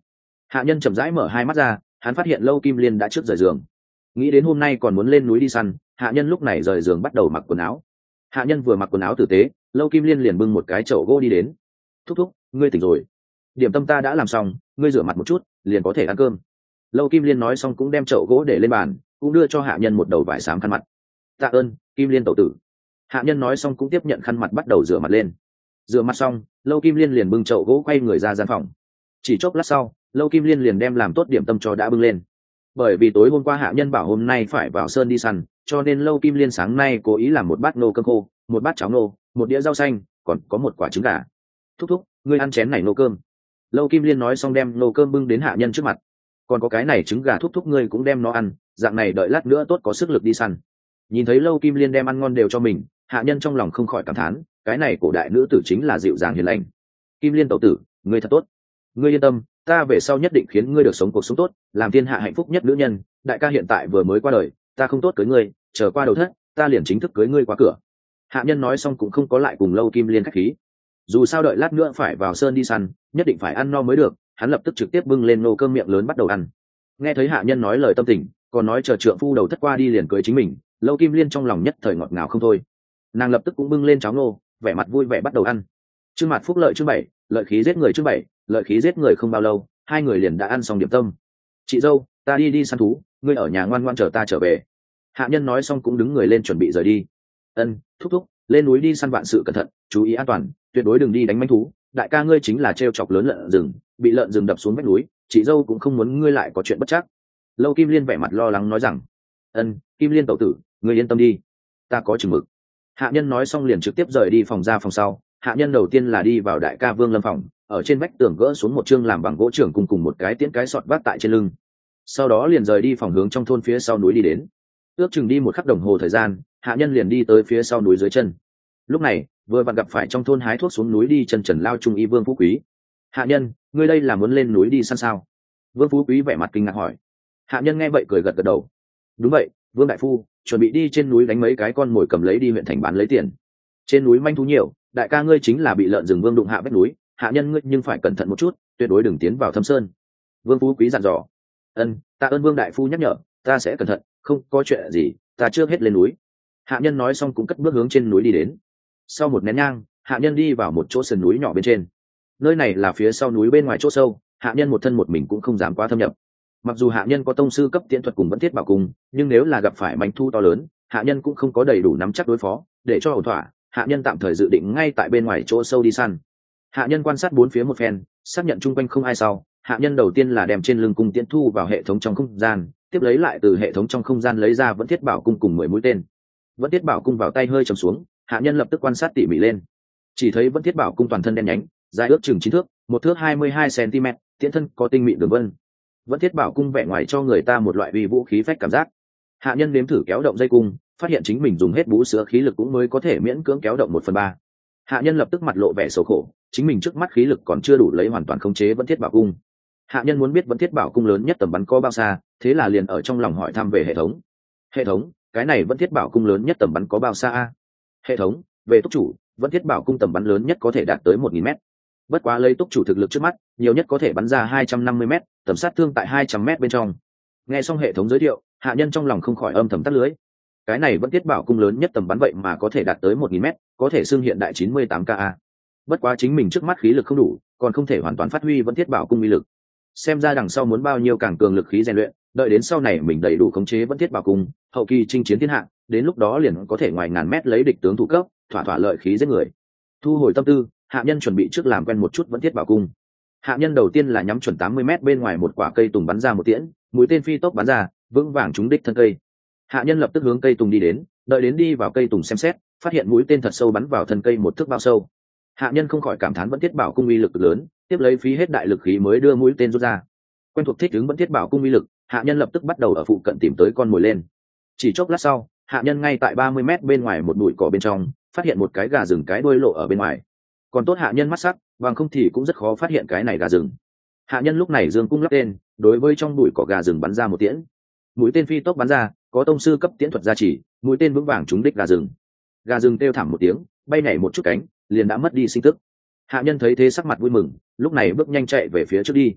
Speaker 1: Hạ nhân chậm rãi mở hai mắt ra, hắn phát hiện Lâu Kim Liên đã trước rời giường. Nghĩ đến hôm nay còn muốn lên núi đi săn, hạ nhân lúc này rời giường bắt đầu mặc quần áo. Hạ nhân vừa mặc quần áo tử tế, Lâu Kim Liên liền bưng một cái chậu gỗ đi đến. Thúc thúc, ngươi tỉnh rồi. Điểm tâm ta đã làm xong, ngươi rửa mặt một chút liền có thể ăn cơm. Lâu Kim Liên nói xong cũng đem chậu gỗ để lên bàn, cũng đưa cho hạ nhân một đầu vải xám khăn mặt. Tạ ơn, Kim Liên tẩu tử. Hạ nhân nói xong cũng tiếp nhận khăn mặt bắt đầu rửa mặt lên. Rửa mặt xong, Lâu Kim Liên liền bưng chậu gỗ quay người ra gian phòng. Chỉ chốc lát sau, Lâu Kim Liên liền đem làm tốt điểm tâm cho đã bưng lên. Bởi vì tối hôm qua hạ nhân bảo hôm nay phải vào sơn đi săn, cho nên Lâu Kim Liên sáng nay cố ý làm một bát nô cơm khô, một bát cháo nô, một đĩa rau xanh, còn có một quả trứng gà. Thúc thúc, ngươi ăn chén này nô cơm. Lâu Kim Liên nói xong đem nô cơm bưng đến hạ nhân trước mặt. Còn có cái này trứng gà, thúc thúc ngươi cũng đem nó ăn, dạng này đợi lát nữa tốt có sức lực đi săn. Nhìn thấy Lâu Kim Liên đem ăn ngon đều cho mình, hạ nhân trong lòng không khỏi cảm thán, cái này cổ đại nữ tử chính là dịu dàng hiền lành. Kim Liên tẩu tử, ngươi thật tốt. Ngươi yên tâm, ta về sau nhất định khiến ngươi được sống cuộc sống tốt, làm thiên hạ hạnh phúc nhất nữ nhân. Đại ca hiện tại vừa mới qua đời, ta không tốt cưới ngươi, chờ qua đầu thất ta liền chính thức cưới ngươi qua cửa. Hạ nhân nói xong cũng không có lại cùng Lâu Kim Liên khách khí. Dù sao đợi lát nữa phải vào sơn đi săn, nhất định phải ăn no mới được. Hắn lập tức trực tiếp bưng lên nô cơm miệng lớn bắt đầu ăn. Nghe thấy hạ nhân nói lời tâm tình, còn nói chờ trượng phu đầu thất qua đi liền cưới chính mình, Lâu Kim Liên trong lòng nhất thời ngọt ngào không thôi. Nàng lập tức cũng bưng lên cháo nô, vẻ mặt vui vẻ bắt đầu ăn. Chương Mạt Phúc Lợi chương 7, lợi khí giết người chương 7, lợi khí giết người không bao lâu, hai người liền đã ăn xong điểm tâm. Chị dâu, ta đi săn thú, ngươi ở nhà ngoan ngoan chờ ta trở về. Hạ nhân nói xong cũng đứng người lên chuẩn bị rời đi. Ân, thúc thúc, lên núi đi săn vạn sự cẩn thận, chú ý an toàn, tuyệt đối đừng đi đánh manh thú. Đại ca ngươi chính là trêu chọc lớn lợn rừng, bị lợn rừng đập xuống vách núi, chị dâu cũng không muốn ngươi lại có chuyện bất trắc. Lâu Kim Liên vẻ mặt lo lắng nói rằng. Ân, Kim Liên tẩu tử, ngươi yên tâm đi, ta có chừng mực. Hạ nhân nói xong liền trực tiếp rời đi phòng ra phòng sau. Hạ nhân đầu tiên là đi vào đại ca Vương Lâm phòng, ở trên vách tường gỡ xuống một chương làm bằng gỗ trưởng cùng một cái tiễn cái sọt vác tại trên lưng. Sau đó liền rời đi phòng hướng trong thôn phía sau núi đi đến. Ước chừng đi một khắc đồng hồ thời gian, hạ nhân liền đi tới phía sau núi dưới chân. Lúc này vừa vặn gặp phải trong thôn hái thuốc xuống núi đi chân trần lao trung y Vương Phú Quý. Hạ nhân, ngươi đây là muốn lên núi đi săn sao? Vương Phú Quý vẻ mặt kinh ngạc hỏi. Hạ nhân nghe vậy cười gật gật đầu. Đúng vậy, Vương đại phu, chuẩn bị đi trên núi đánh mấy cái con mồi cầm lấy đi huyện thành bán lấy tiền. Trên núi manh thú nhiều, đại ca ngươi chính là bị lợn rừng Vương đụng hạ vách núi, hạ nhân ngươi nhưng phải cẩn thận một chút, tuyệt đối đừng tiến vào thâm sơn. Vương Phú Quý dặn dò. Ân, tạ ơn Vương đại phu nhắc nhở, ta sẽ cẩn thận, không có chuyện gì, ta trước hết lên núi. Hạ nhân nói xong cũng cất bước hướng trên núi đi đến. Sau một nén nhang, hạ nhân đi vào một chỗ sườn núi nhỏ bên trên. Nơi này là phía sau núi bên ngoài chỗ sâu, hạ nhân một thân một mình cũng không dám quá thâm nhập. Mặc dù hạ nhân có tông sư cấp tiễn thuật cùng vẫn thiết bảo cung, nhưng nếu là gặp phải manh thu to lớn, hạ nhân cũng không có đầy đủ nắm chắc đối phó. Để cho ổn thỏa, hạ nhân tạm thời dự định ngay tại bên ngoài chỗ sâu đi săn. Hạ nhân quan sát bốn phía một phen, xác nhận chung quanh không ai sau, hạ nhân đầu tiên là đem trên lưng cung tiễn thu vào hệ thống trong không gian, tiếp lấy lại từ hệ thống trong không gian lấy ra vẫn thiết bảo cung cùng 10 mũi tên. Vẫn thiết bảo cung vào tay hơi trầm xuống, hạ nhân lập tức quan sát tỉ mỉ lên. Chỉ thấy vẫn thiết bảo cung toàn thân đen nhánh, dài ước chừng 9 thước, 1 thước 22 cm, tiễn thân có tinh mịn đường vân. Vẫn thiết bảo cung vẻ ngoài cho người ta một loại uy vũ khí phách cảm giác. Hạ nhân nếm thử kéo động dây cung, phát hiện chính mình dùng hết bú sữa khí lực cũng mới có thể miễn cưỡng kéo động 1/3. Hạ nhân lập tức mặt lộ vẻ xấu khổ, chính mình trước mắt khí lực còn chưa đủ lấy hoàn toàn khống chế vẫn thiết bảo cung. Hạ nhân muốn biết vẫn thiết bảo cung lớn nhất tầm bắn có bao xa, thế là liền ở trong lòng hỏi thăm về hệ thống. Hệ thống, cái này vẫn thiết bảo cung lớn nhất tầm bắn có bao xa a? Hệ thống, về túc chủ, vẫn thiết bảo cung tầm bắn lớn nhất có thể đạt tới 1000 mét. Bất quá lấy túc chủ thực lực trước mắt, nhiều nhất có thể bắn ra 250 mét, tầm sát thương tại 200 mét bên trong. Nghe xong hệ thống giới thiệu, hạ nhân trong lòng không khỏi âm thầm tắt lưới. Cái này vẫn thiết bảo cung lớn nhất tầm bắn vậy mà có thể đạt tới 1000 mét, có thể xưng hiện đại 98 ka. Bất quá chính mình trước mắt khí lực không đủ, còn không thể hoàn toàn phát huy vẫn thiết bảo cung uy lực. Xem ra đằng sau muốn bao nhiêu càng cường lực khí rèn luyện, đợi đến sau này mình đầy đủ khống chế vẫn thiết bảo cung, hậu kỳ chinh chiến thiên hạ, đến lúc đó liền có thể ngoài ngàn mét lấy địch tướng thủ cấp, thỏa thỏa lợi khí giết người. Thu hồi tâm tư, hạ nhân chuẩn bị trước làm quen một chút vẫn thiết bảo cung. Hạ nhân đầu tiên là nhắm chuẩn 80 mét bên ngoài một quả cây tùng bắn ra một tiễn, mũi tên phi tốc bắn ra, vững vàng trúng đích thân cây. Hạ nhân lập tức hướng cây tùng đi đến, đợi đến đi vào cây tùng xem xét, phát hiện mũi tên thật sâu bắn vào thân cây một thước bao sâu. Hạ nhân không khỏi cảm thán vẫn thiết bảo cung uy lực lớn, tiếp lấy phí hết đại lực khí mới đưa mũi tên rút ra. Quen thuộc thích ứng vẫn thiết bảo cung uy lực, hạ nhân lập tức bắt đầu ở phụ cận tìm tới con mồi lên. Chỉ chốc lát sau, hạ nhân ngay tại 30 mét bên ngoài một bụi cỏ bên trong, phát hiện một cái gà rừng cái đuôi lộ ở bên ngoài. Còn tốt hạ nhân mắt sắc, bằng không thì cũng rất khó phát hiện cái này gà rừng. Hạ nhân lúc này dương cung lắp tên, đối với trong bụi cỏ gà rừng bắn ra một tiễn. Mũi tên phi tốc bắn ra, có tông sư cấp tiễn thuật gia trì, mũi tên vững vàng trúng đích gà rừng. Gà rừng kêu thảm một tiếng, bay nhảy một chút cánh, liền đã mất đi sinh tức. Hạ nhân thấy thế sắc mặt vui mừng, lúc này bước nhanh chạy về phía trước đi.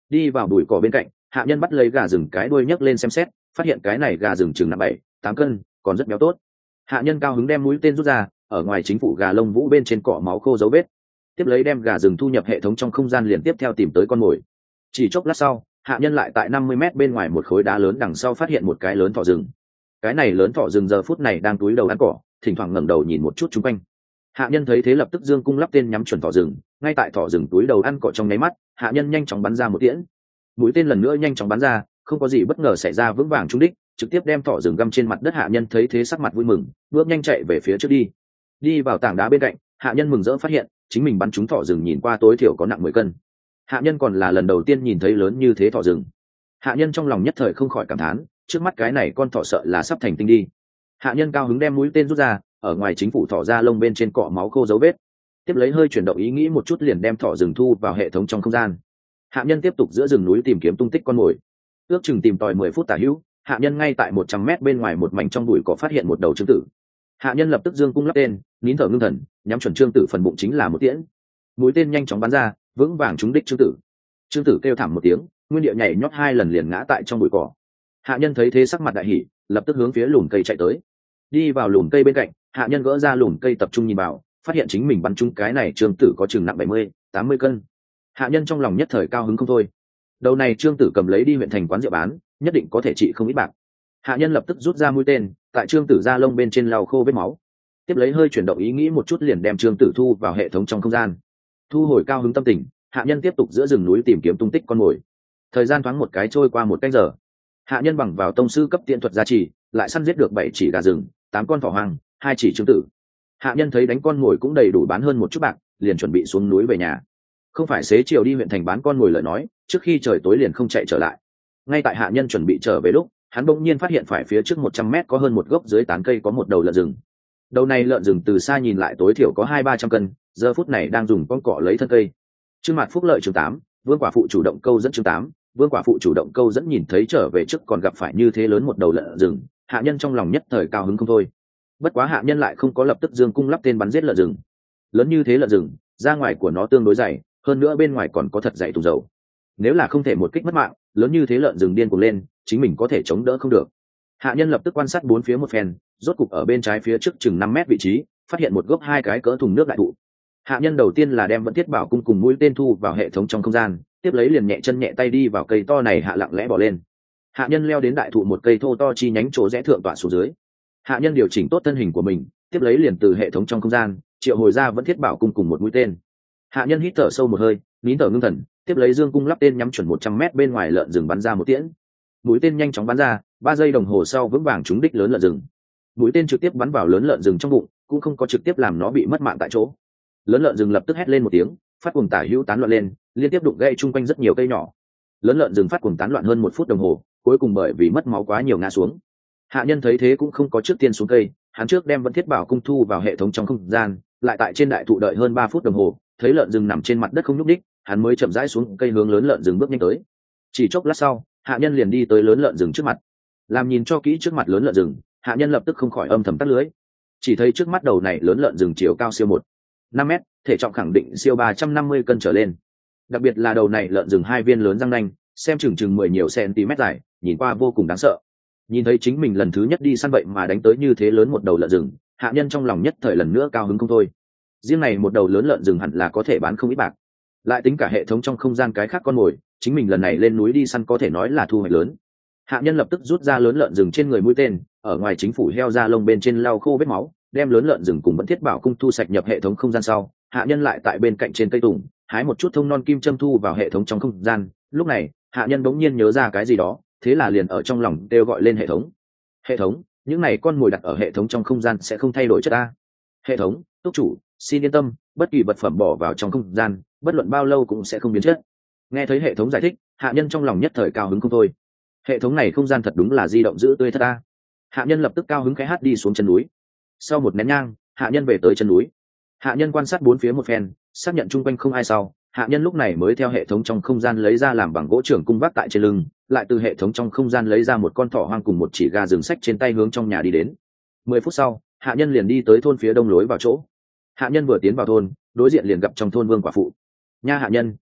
Speaker 1: đi vào bụi cỏ bên cạnh, hạ nhân bắt lấy gà rừng cái đuôi nhấc lên xem xét, phát hiện cái này gà rừng chừng nặng 7-8 cân, còn rất béo tốt. Hạ nhân cao hứng đem mũi tên rút ra, ở ngoài chính phủ gà lông vũ bên trên cỏ máu khô dấu vết, tiếp lấy đem gà rừng thu nhập hệ thống trong không gian, liền tiếp theo tìm tới con mồi. Chỉ chốc lát sau, hạ nhân lại tại 50 mét bên ngoài một khối đá lớn đằng sau phát hiện một cái lớn thỏ rừng. Cái này lớn thỏ rừng giờ phút này đang túi đầu ăn cỏ, thỉnh thoảng ngẩng đầu nhìn một chút xung quanh. Hạ nhân thấy thế lập tức dương cung lắp tên nhắm chuẩn thỏ rừng. Ngay tại thỏ rừng túi đầu ăn cỏ trong nháy mắt, hạ nhân nhanh chóng bắn ra một tiễn. Mũi tên lần nữa nhanh chóng bắn ra, không có gì bất ngờ xảy ra, vững vàng trúng đích, trực tiếp đem thỏ rừng găm trên mặt đất. Hạ nhân thấy thế sắc mặt vui mừng, bước nhanh chạy về phía trước đi vào tảng đá bên cạnh. Hạ nhân mừng rỡ phát hiện chính mình bắn trúng thỏ rừng nhìn qua tối thiểu có nặng 10 cân. Hạ nhân còn là lần đầu tiên nhìn thấy lớn như thế thỏ rừng. Hạ nhân trong lòng nhất thời không khỏi cảm thán, trước mắt cái này con thỏ sợ là sắp thành tinh đi. Hạ nhân cao hứng đem mũi tên rút ra, ở ngoài chính phủ thỏ ra lông bên trên cọ máu khô dấu vết, tiếp lấy hơi chuyển động ý nghĩ một chút, liền đem thỏ rừng thu vào hệ thống trong không gian. Hạ nhân tiếp tục giữa rừng núi tìm kiếm tung tích con mồi, ước chừng tìm tòi 10 phút tả hữu. Hạ nhân ngay tại 100 mét bên ngoài một mảnh trong bụi cỏ phát hiện một đầu trương tử. Hạ nhân lập tức dương cung lắp tên, nín thở ngưng thần, nhắm chuẩn trương tử phần bụng chính là một tiễn. Mũi tên nhanh chóng bắn ra, vững vàng trúng đích trương tử. Trương tử kêu thảm một tiếng, nguyên địa nhảy nhót 2 lần liền ngã tại trong bụi cỏ. Hạ nhân thấy thế sắc mặt đại hỉ, lập tức hướng phía lùm cây chạy tới. Đi vào lùm cây bên cạnh, hạ nhân gỡ ra lùm cây tập trung nhìn vào, phát hiện chính mình bắn trúng cái này trương tử có chừng nặng 70-80 cân. Hạ nhân trong lòng nhất thời cao hứng không thôi. Đầu này trương tử cầm lấy đi huyện thành quán rượu bán, nhất định có thể trị không ít bạc. Hạ nhân lập tức rút ra mũi tên, tại trương tử da lông bên trên lau khô vết máu, tiếp lấy hơi chuyển động ý nghĩ một chút, liền đem trương tử thu vào hệ thống trong không gian. Thu hồi cao hứng tâm tình, hạ nhân tiếp tục giữa rừng núi tìm kiếm tung tích con mồi. Thời gian thoáng một cái trôi qua 1 canh giờ. Hạ nhân bằng vào tông sư cấp tiện thuật gia trì, lại săn giết được 7 chỉ gà rừng, 8 con thỏ hoang, 2 chỉ trương tử. Hạ nhân thấy đánh con mồi cũng đầy đủ bán hơn một chút bạc, liền chuẩn bị xuống núi về nhà. Không phải xế chiều đi huyện thành bán con mồi lời nói, trước khi trời tối liền không chạy trở lại. Ngay tại hạ nhân chuẩn bị trở về lúc, hắn bỗng nhiên phát hiện phải phía trước 100 mét có hơn một gốc dưới tán cây có một đầu lợn rừng. Đầu này lợn rừng từ xa nhìn lại tối thiểu có 200-300 cân, giờ phút này đang dùng con cỏ lấy thân cây. Chương mặt phúc lợi chương 8, Vương quả phụ chủ động câu dẫn chương 8, Vương quả phụ chủ động câu dẫn. Nhìn thấy trở về trước còn gặp phải như thế lớn một đầu lợn rừng, hạ nhân trong lòng nhất thời cao hứng không thôi. Bất quá hạ nhân lại không có lập tức dương cung lắp tên bắn giết lợn rừng. Lớn như thế lợn rừng, da ngoài của nó tương đối dày, hơn nữa bên ngoài còn có thật dày thùng dầu. Nếu là không thể một kích mất mạng, lớn như thế lợn rừng điên cuồng lên, chính mình có thể chống đỡ không được. Hạ nhân lập tức quan sát bốn phía một phen, rốt cục ở bên trái phía trước chừng 5 mét vị trí, phát hiện một gốc 2 cái cỡ thùng nước đại thụ. Hạ nhân đầu tiên là đem Vẫn Thiết Bảo cung cùng mũi tên thu vào hệ thống trong không gian, tiếp lấy liền nhẹ chân nhẹ tay đi vào cây to này, hạ lặng lẽ bỏ lên. Hạ nhân leo đến đại thụ một cây thô to chi nhánh chỗ rẽ thượng tọa xuống dưới. Hạ nhân điều chỉnh tốt thân hình của mình, tiếp lấy liền từ hệ thống trong không gian triệu hồi ra Vẫn Thiết Bảo cung cùng một mũi tên. Hạ nhân hít thở sâu một hơi, nín thở ngưng thần, tiếp lấy dương cung lắp tên nhắm chuẩn 100 mét bên ngoài lợn rừng bắn ra một tiễn. Mũi tên nhanh chóng bắn ra, 3 giây đồng hồ sau vững vàng trúng đích lớn lợn rừng. Mũi tên trực tiếp bắn vào lớn lợn rừng trong bụng, cũng không có trực tiếp làm nó bị mất mạng tại chỗ. Lớn lợn rừng lập tức hét lên một tiếng, phát cuồng tả hữu tán loạn lên, liên tiếp đụng gãy chung quanh rất nhiều cây nhỏ. Lớn lợn rừng phát cuồng tán loạn hơn 1 phút đồng hồ, cuối cùng bởi vì mất máu quá nhiều ngã xuống. Hạ nhân thấy thế cũng không có trước tiên xuống cây, hắn trước đem Vẫn Thiết Bảo cung thu vào hệ thống trong không gian, lại tại trên đại thụ đợi hơn 3 phút đồng hồ, thấy lợn rừng nằm trên mặt đất không nhúc đích, hắn mới chậm rãi xuống cây hướng lớn lợn rừng bước nhanh tới. Chỉ chốc lát sau, hạ nhân liền đi tới lớn lợn rừng trước mặt. Làm nhìn cho kỹ trước mặt lớn lợn rừng, hạ nhân lập tức không khỏi âm thầm tắt lưới. Chỉ thấy trước mắt đầu này lớn lợn rừng chiều cao siêu 1,5 mét, thể trọng khẳng định siêu 350 cân trở lên. Đặc biệt là đầu này lợn rừng 2 viên lớn răng nanh, xem chừng 10 nhiều cm dài, nhìn qua vô cùng đáng sợ. Nhìn thấy chính mình lần thứ nhất đi săn vậy mà đánh tới như thế lớn một đầu lợn rừng, hạ nhân trong lòng nhất thời lần nữa cao hứng không thôi. Riêng này một đầu lớn lợn rừng hẳn là có thể bán không ít bạc. Lại tính cả hệ thống trong không gian cái khác con mồi, chính mình lần này lên núi đi săn có thể nói là thu hoạch lớn. Hạ nhân lập tức rút ra lớn lợn rừng trên người mũi tên, ở ngoài chính phủ heo da lông bên trên lau khô vết máu, đem lớn lợn rừng cùng Vẫn Thiết Bảo cung thu sạch nhập hệ thống không gian sau, hạ nhân lại tại bên cạnh trên cây tùng hái một chút thông non kim châm thu vào hệ thống trong không gian. Lúc này hạ nhân bỗng nhiên nhớ ra cái gì đó, thế là liền ở trong lòng kêu gọi lên hệ thống. Hệ thống, những này con mồi đặt ở hệ thống trong không gian sẽ không thay đổi chất a. Hệ thống, túc chủ xin yên tâm, bất kỳ vật phẩm bỏ vào trong không gian bất luận bao lâu cũng sẽ không biến chất. Nghe thấy hệ thống giải thích, hạ nhân trong lòng nhất thời cao hứng không thôi. Hệ thống này không gian thật đúng là di động giữ tươi thật a. Hạ nhân lập tức cao hứng khẽ hát đi xuống chân núi. Sau một nén nhang, hạ nhân về tới chân núi. Hạ nhân quan sát bốn phía một phen, xác nhận chung quanh không ai sau, hạ nhân lúc này mới theo hệ thống trong không gian lấy ra làm bằng gỗ trưởng cung vác tại trên lưng, lại từ hệ thống trong không gian lấy ra một con thỏ hoang cùng một chỉ gà rừng sách trên tay hướng trong nhà đi đến. 10 phút sau, hạ nhân liền đi tới thôn phía đông lối vào chỗ. Hạ nhân vừa tiến vào thôn, đối diện liền gặp trong thôn Vương quả phụ. Nha hạ nhân,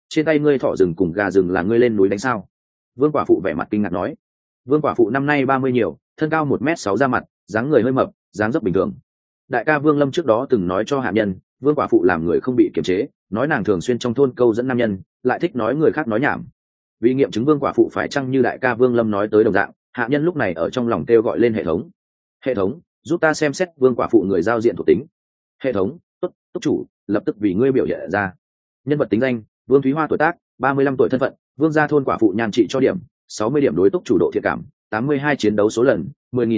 Speaker 1: trên tay ngươi thỏ rừng cùng gà rừng là ngươi lên núi đánh sao? Vương quả phụ vẻ mặt kinh ngạc nói. Vương quả phụ năm nay 30 nhiều, thân cao 1m6 ra mặt, dáng người hơi mập, dáng dấp bình thường. Đại ca Vương Lâm trước đó từng nói cho hạ nhân, Vương quả phụ làm người không bị kiềm chế, nói nàng thường xuyên trong thôn câu dẫn nam nhân, lại thích nói người khác nói nhảm. Vì nghiệm chứng Vương quả phụ phải chăng như đại ca Vương Lâm nói tới đồng dạng, hạ nhân lúc này ở trong lòng kêu gọi lên hệ thống. Hệ thống, giúp ta xem xét Vương quả phụ người giao diện thuộc tính. Hệ thống, tốt, túc chủ, lập tức vì ngươi biểu hiện ra. Nhân vật tính danh, Vương Thúy Hoa tuổi tác, 35 tuổi thân phận, Vương gia thôn quả phụ nhan trị cho điểm, 60 điểm đối túc chủ độ thiện cảm, 82 chiến đấu số lần,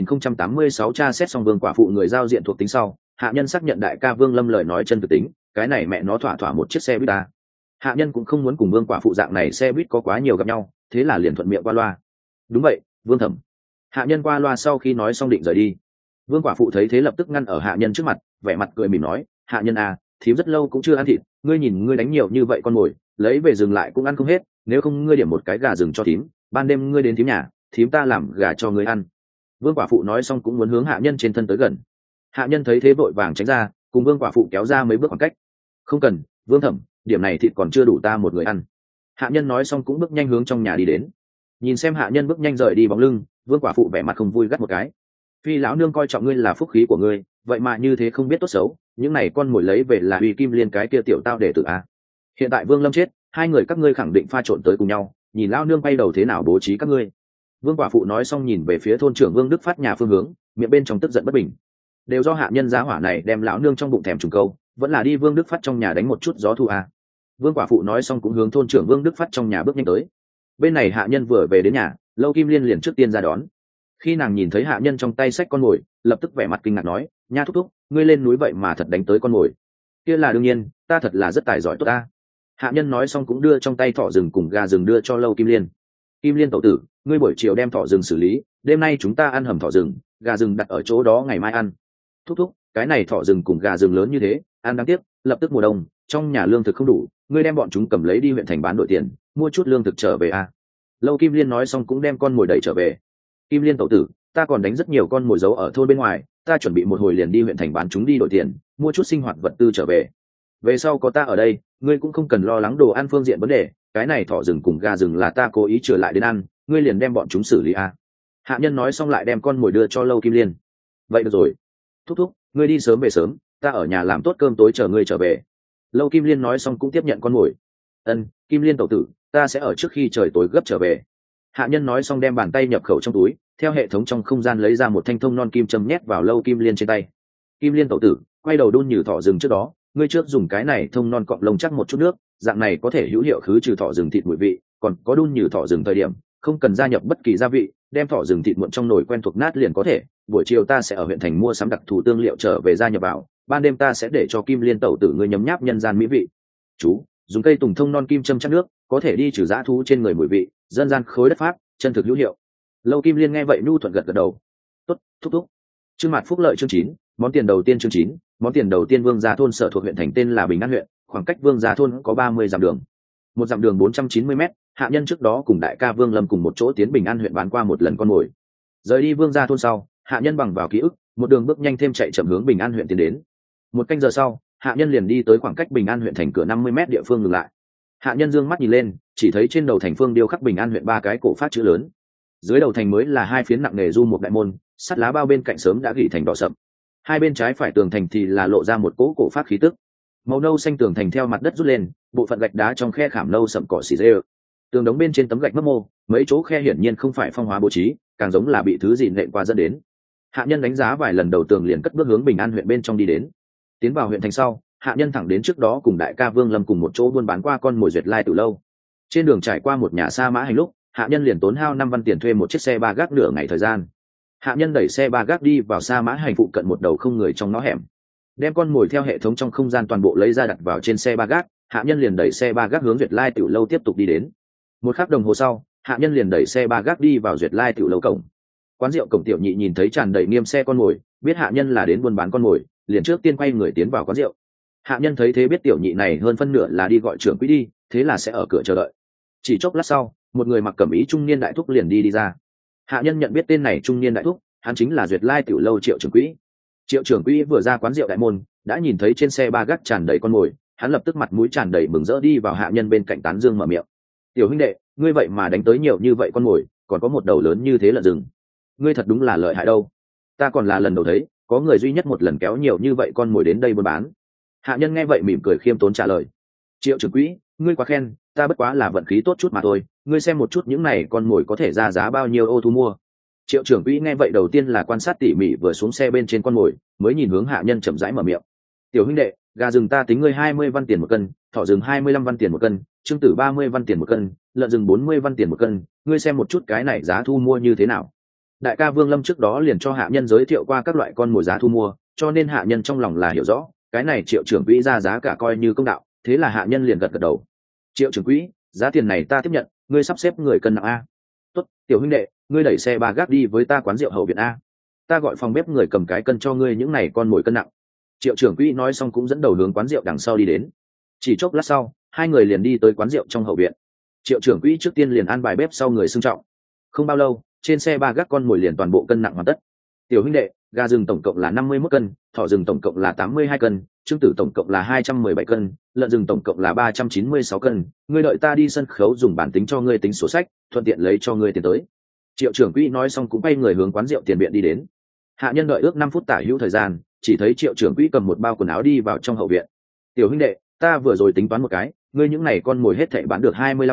Speaker 1: 10.086 tra xét xong Vương quả phụ người giao diện thuộc tính sau, hạ nhân xác nhận đại ca Vương Lâm lời nói chân thực tính, cái này mẹ nó thỏa thỏa một chiếc xe buýt ta. Hạ nhân cũng không muốn cùng Vương quả phụ dạng này xe buýt có quá nhiều gặp nhau, thế là liền thuận miệng qua loa. Đúng vậy, Vương thẩm. Hạ nhân qua loa sau khi nói xong định rời đi. Vương quả phụ thấy thế lập tức ngăn ở hạ nhân trước mặt, vẻ mặt cười mỉm nói, hạ nhân à, thím rất lâu cũng chưa ăn thịt, ngươi nhìn ngươi đánh nhiều như vậy con mồi, lấy về dừng lại cũng ăn không hết, nếu không ngươi điểm một cái gà rừng cho thím, ban đêm ngươi đến thím nhà, thím ta làm gà cho ngươi ăn. Vương quả phụ nói xong cũng muốn hướng hạ nhân trên thân tới gần. Hạ nhân thấy thế vội vàng tránh ra, cùng Vương quả phụ kéo ra mấy bước khoảng cách. Không cần, Vương thẩm, điểm này thịt còn chưa đủ ta một người ăn. Hạ nhân nói xong cũng bước nhanh hướng trong nhà đi đến. Nhìn xem hạ nhân bước nhanh rời đi bóng lưng, Vương quả phụ vẻ mặt không vui gắt một cái. Phi lão nương coi trọng ngươi là phúc khí của ngươi, vậy mà như thế không biết tốt xấu, những này con mồi lấy về là uy kim liên cái kia tiểu tao để tử a. Hiện tại Vương Lâm chết, hai người các ngươi khẳng định pha trộn tới cùng nhau, nhìn lão nương bay đầu thế nào bố trí các ngươi. Vương quả phụ nói xong nhìn về phía thôn trưởng Vương Đức Phát nhà phương hướng, miệng bên trong tức giận bất bình. Đều do hạ nhân giá hỏa này đem lão nương trong bụng thèm trùng câu, vẫn là đi Vương Đức Phát trong nhà đánh một chút gió thu a. Vương quả phụ nói xong cũng hướng thôn trưởng Vương Đức Phát trong nhà bước nhanh tới. Bên này hạ nhân vừa về đến nhà, Lâu Kim Liên liền trước tiên ra đón. Khi nàng nhìn thấy hạ nhân trong tay xách con mồi, lập tức vẻ mặt kinh ngạc nói, nha thúc thúc, ngươi lên núi vậy mà thật đánh tới con mồi. Kia là đương nhiên, ta thật là rất tài giỏi tốt ta. Hạ nhân nói xong cũng đưa trong tay thỏ rừng cùng gà rừng đưa cho Lâu Kim Liên. Kim Liên tẩu tử, ngươi buổi chiều đem thỏ rừng xử lý, đêm nay chúng ta ăn hầm thỏ rừng, gà rừng đặt ở chỗ đó ngày mai ăn. Thúc thúc, cái này thỏ rừng cùng gà rừng lớn như thế, ăn đáng tiếc, lập tức mùa đông, trong nhà lương thực không đủ, ngươi đem bọn chúng cầm lấy đi huyện thành bán đổi tiền, mua chút lương thực trở về a. Lâu Kim Liên nói xong cũng đem con mồi đẩy trở về. Kim Liên tẩu tử, ta còn đánh rất nhiều con mồi giấu ở thôn bên ngoài, ta chuẩn bị một hồi liền đi huyện thành bán chúng đi đổi tiền, mua chút sinh hoạt vật tư trở về. Về sau có ta ở đây, ngươi cũng không cần lo lắng đồ ăn phương diện vấn đề, cái này thỏ rừng cùng gà rừng là ta cố ý trở lại đến ăn, ngươi liền đem bọn chúng xử lý a. Hạ nhân nói xong lại đem con mồi đưa cho Lâu Kim Liên. Vậy được rồi, thúc thúc, ngươi đi sớm về sớm, ta ở nhà làm tốt cơm tối chờ ngươi trở về. Lâu Kim Liên nói xong cũng tiếp nhận con mồi. Ân, Kim Liên tẩu tử, ta sẽ ở trước khi trời tối gấp trở về. Hạ nhân nói xong đem bàn tay nhập khẩu trong túi, theo hệ thống trong không gian lấy ra một thanh thông non kim châm nhét vào Lâu Kim Liên trên tay. Kim Liên tẩu tử, quay đầu đun nhử thỏ rừng trước đó, ngươi trước dùng cái này thông non cọng lông chắc một chút nước, dạng này có thể hữu hiệu khứ trừ thỏ rừng thịt mùi vị, còn có đun nhử thỏ rừng thời điểm, không cần gia nhập bất kỳ gia vị, đem thỏ rừng thịt muộn trong nồi quen thuộc nát liền có thể. Buổi chiều ta sẽ ở huyện thành mua sắm đặc thù tương liệu trở về gia nhập vào, ban đêm ta sẽ để cho Kim Liên tẩu tử ngươi nhấm nháp nhân gian mỹ vị. Chú, dùng cây tùng thông non kim châm chắc nước, có thể đi trừ dã thú trên người mùi vị, dân gian khối đất pháp, chân thực hữu hiệu. Lâu Kim Liên nghe vậy nhu thuận gật gật đầu. Tốt, thúc thúc. Chương Mạt Phúc Lợi chương 9, món tiền đầu tiên chương 9, món tiền đầu tiên. Vương Gia thôn sở thuộc huyện thành tên là Bình An huyện, khoảng cách Vương Gia thôn có 30 dặm đường. Một dặm đường 490 m, hạ nhân trước đó cùng đại ca Vương Lâm cùng một chỗ tiến Bình An huyện bán qua một lần con mồi. Rời đi Vương Gia thôn sau, hạ nhân bằng vào ký ức, một đường bước nhanh thêm chạy chậm hướng Bình An huyện tiến đến. Một canh giờ sau, hạ nhân liền đi tới khoảng cách Bình An huyện thành cửa 50 m địa phương ngừng lại. Hạ nhân dương mắt nhìn lên, chỉ thấy trên đầu thành phương điêu khắc Bình An huyện ba cái cổ phát chữ lớn. Dưới đầu thành mới là hai phiến nặng nề du một đại môn, sắt lá bao bên cạnh sớm đã gỉ thành đỏ sậm. Hai bên trái phải tường thành thì là lộ ra một cỗ cổ phát khí tức. Màu nâu xanh tường thành theo mặt đất rút lên, bộ phận gạch đá trong khe khảm nâu sậm cỏ xì rêu. Tường đống bên trên tấm gạch mấp mô, mấy chỗ khe hiển nhiên không phải phong hóa bố trí, càng giống là bị thứ gì nện qua dẫn đến. Hạ nhân đánh giá vài lần đầu tường liền cất bước hướng Bình An huyện bên trong đi đến. Tiến vào huyện thành sau, hạ nhân thẳng đến trước đó cùng đại ca Vương Lâm cùng một chỗ buôn bán qua con mồi Duyệt Lai từ lâu. Trên đường trải qua một nhà sa mã hành lúc, hạ nhân liền tốn hao 5 văn tiền thuê một chiếc xe ba gác nửa ngày thời gian. Hạ nhân đẩy xe ba gác đi vào sa mã hành phụ cận một đầu không người trong ngõ hẻm, đem con mồi theo hệ thống trong không gian toàn bộ lấy ra đặt vào trên xe ba gác. Hạ nhân liền đẩy xe ba gác hướng Duyệt Lai tiểu lâu tiếp tục đi đến. Một khắc đồng hồ sau, hạ nhân liền đẩy xe ba gác đi vào Duyệt Lai tiểu lâu cổng. Quán rượu cổng tiểu nhị nhìn thấy tràn đầy nghiêm xe con mồi, biết hạ nhân là đến buôn bán con mồi, liền trước tiên quay người tiến vào quán rượu. Hạ nhân thấy thế biết tiểu nhị này hơn phân nửa là đi gọi trưởng quỹ đi, thế là sẽ ở cửa chờ đợi. Chỉ chốc lát sau, một người mặc cẩm ý trung niên đại thúc liền đi ra. Hạ nhân nhận biết tên này trung niên đại thúc, hắn chính là Duyệt Lai tiểu lâu Triệu trưởng quỹ. Triệu trưởng quỹ vừa ra quán rượu đại môn, đã nhìn thấy trên xe ba gác tràn đầy con mồi, hắn lập tức mặt mũi tràn đầy mừng rỡ đi vào hạ nhân bên cạnh tán dương mở miệng. Tiểu huynh đệ, ngươi vậy mà đánh tới nhiều như vậy con mồi, còn có một đầu lớn như thế lợn rừng, ngươi thật đúng là lợi hại đâu. Ta còn là lần đầu thấy có người duy nhất một lần kéo nhiều như vậy con mồi đến đây buôn bán. Hạ nhân nghe vậy mỉm cười khiêm tốn trả lời. Triệu trưởng quỹ, ngươi quá khen, ta bất quá là vận khí tốt chút mà thôi, ngươi xem một chút những này con mồi có thể ra giá bao nhiêu ô thu mua. Triệu trưởng quỹ nghe vậy đầu tiên là quan sát tỉ mỉ vừa xuống xe bên trên con mồi, mới nhìn hướng hạ nhân chậm rãi mở miệng. Tiểu huynh đệ, gà rừng ta tính ngươi 20 văn tiền một cân, thỏ rừng 25 văn tiền một cân, trứng tử 30 văn tiền một cân, lợn rừng 40 văn tiền một cân, ngươi xem một chút cái này giá thu mua như thế nào. Đại ca Vương Lâm trước đó liền cho hạ nhân giới thiệu qua các loại con mồi giá thu mua, cho nên hạ nhân trong lòng là hiểu rõ, cái này Triệu trưởng quỹ ra giá cả coi như công đạo, thế là hạ nhân liền gật gật đầu. Triệu trưởng quỹ, giá tiền này ta tiếp nhận, ngươi sắp xếp người cân nặng a. Tốt, tiểu huynh đệ, ngươi đẩy xe ba gác đi với ta quán rượu hậu viện a, ta gọi phòng bếp người cầm cái cân cho ngươi những này con mồi cân nặng. Triệu trưởng quỹ nói xong cũng dẫn đầu hướng quán rượu đằng sau đi đến. Chỉ chốc lát sau, hai người liền đi tới quán rượu trong hậu viện. Triệu trưởng quỹ trước tiên liền an bài bếp sau người xưng trọng. Không bao lâu, trên xe ba gác con mồi liền toàn bộ cân nặng hoàn tất. Tiểu huynh đệ, gà rừng tổng cộng là 51 cân, thỏ rừng tổng cộng là 82 cân, trứng tử tổng cộng là 217 cân, lợn rừng tổng cộng là 396 cân, ngươi đợi ta đi sân khấu dùng bản tính cho ngươi tính sổ sách, thuận tiện lấy cho ngươi tiền tới. Triệu trưởng quỹ nói xong cũng quay người hướng quán rượu tiền viện đi đến. Hạ nhân đợi ước 5 phút tả hữu thời gian, chỉ thấy Triệu trưởng quỹ cầm một bao quần áo đi vào trong hậu viện. Tiểu huynh đệ, ta vừa rồi tính toán một cái, ngươi những này con mồi hết thảy bán được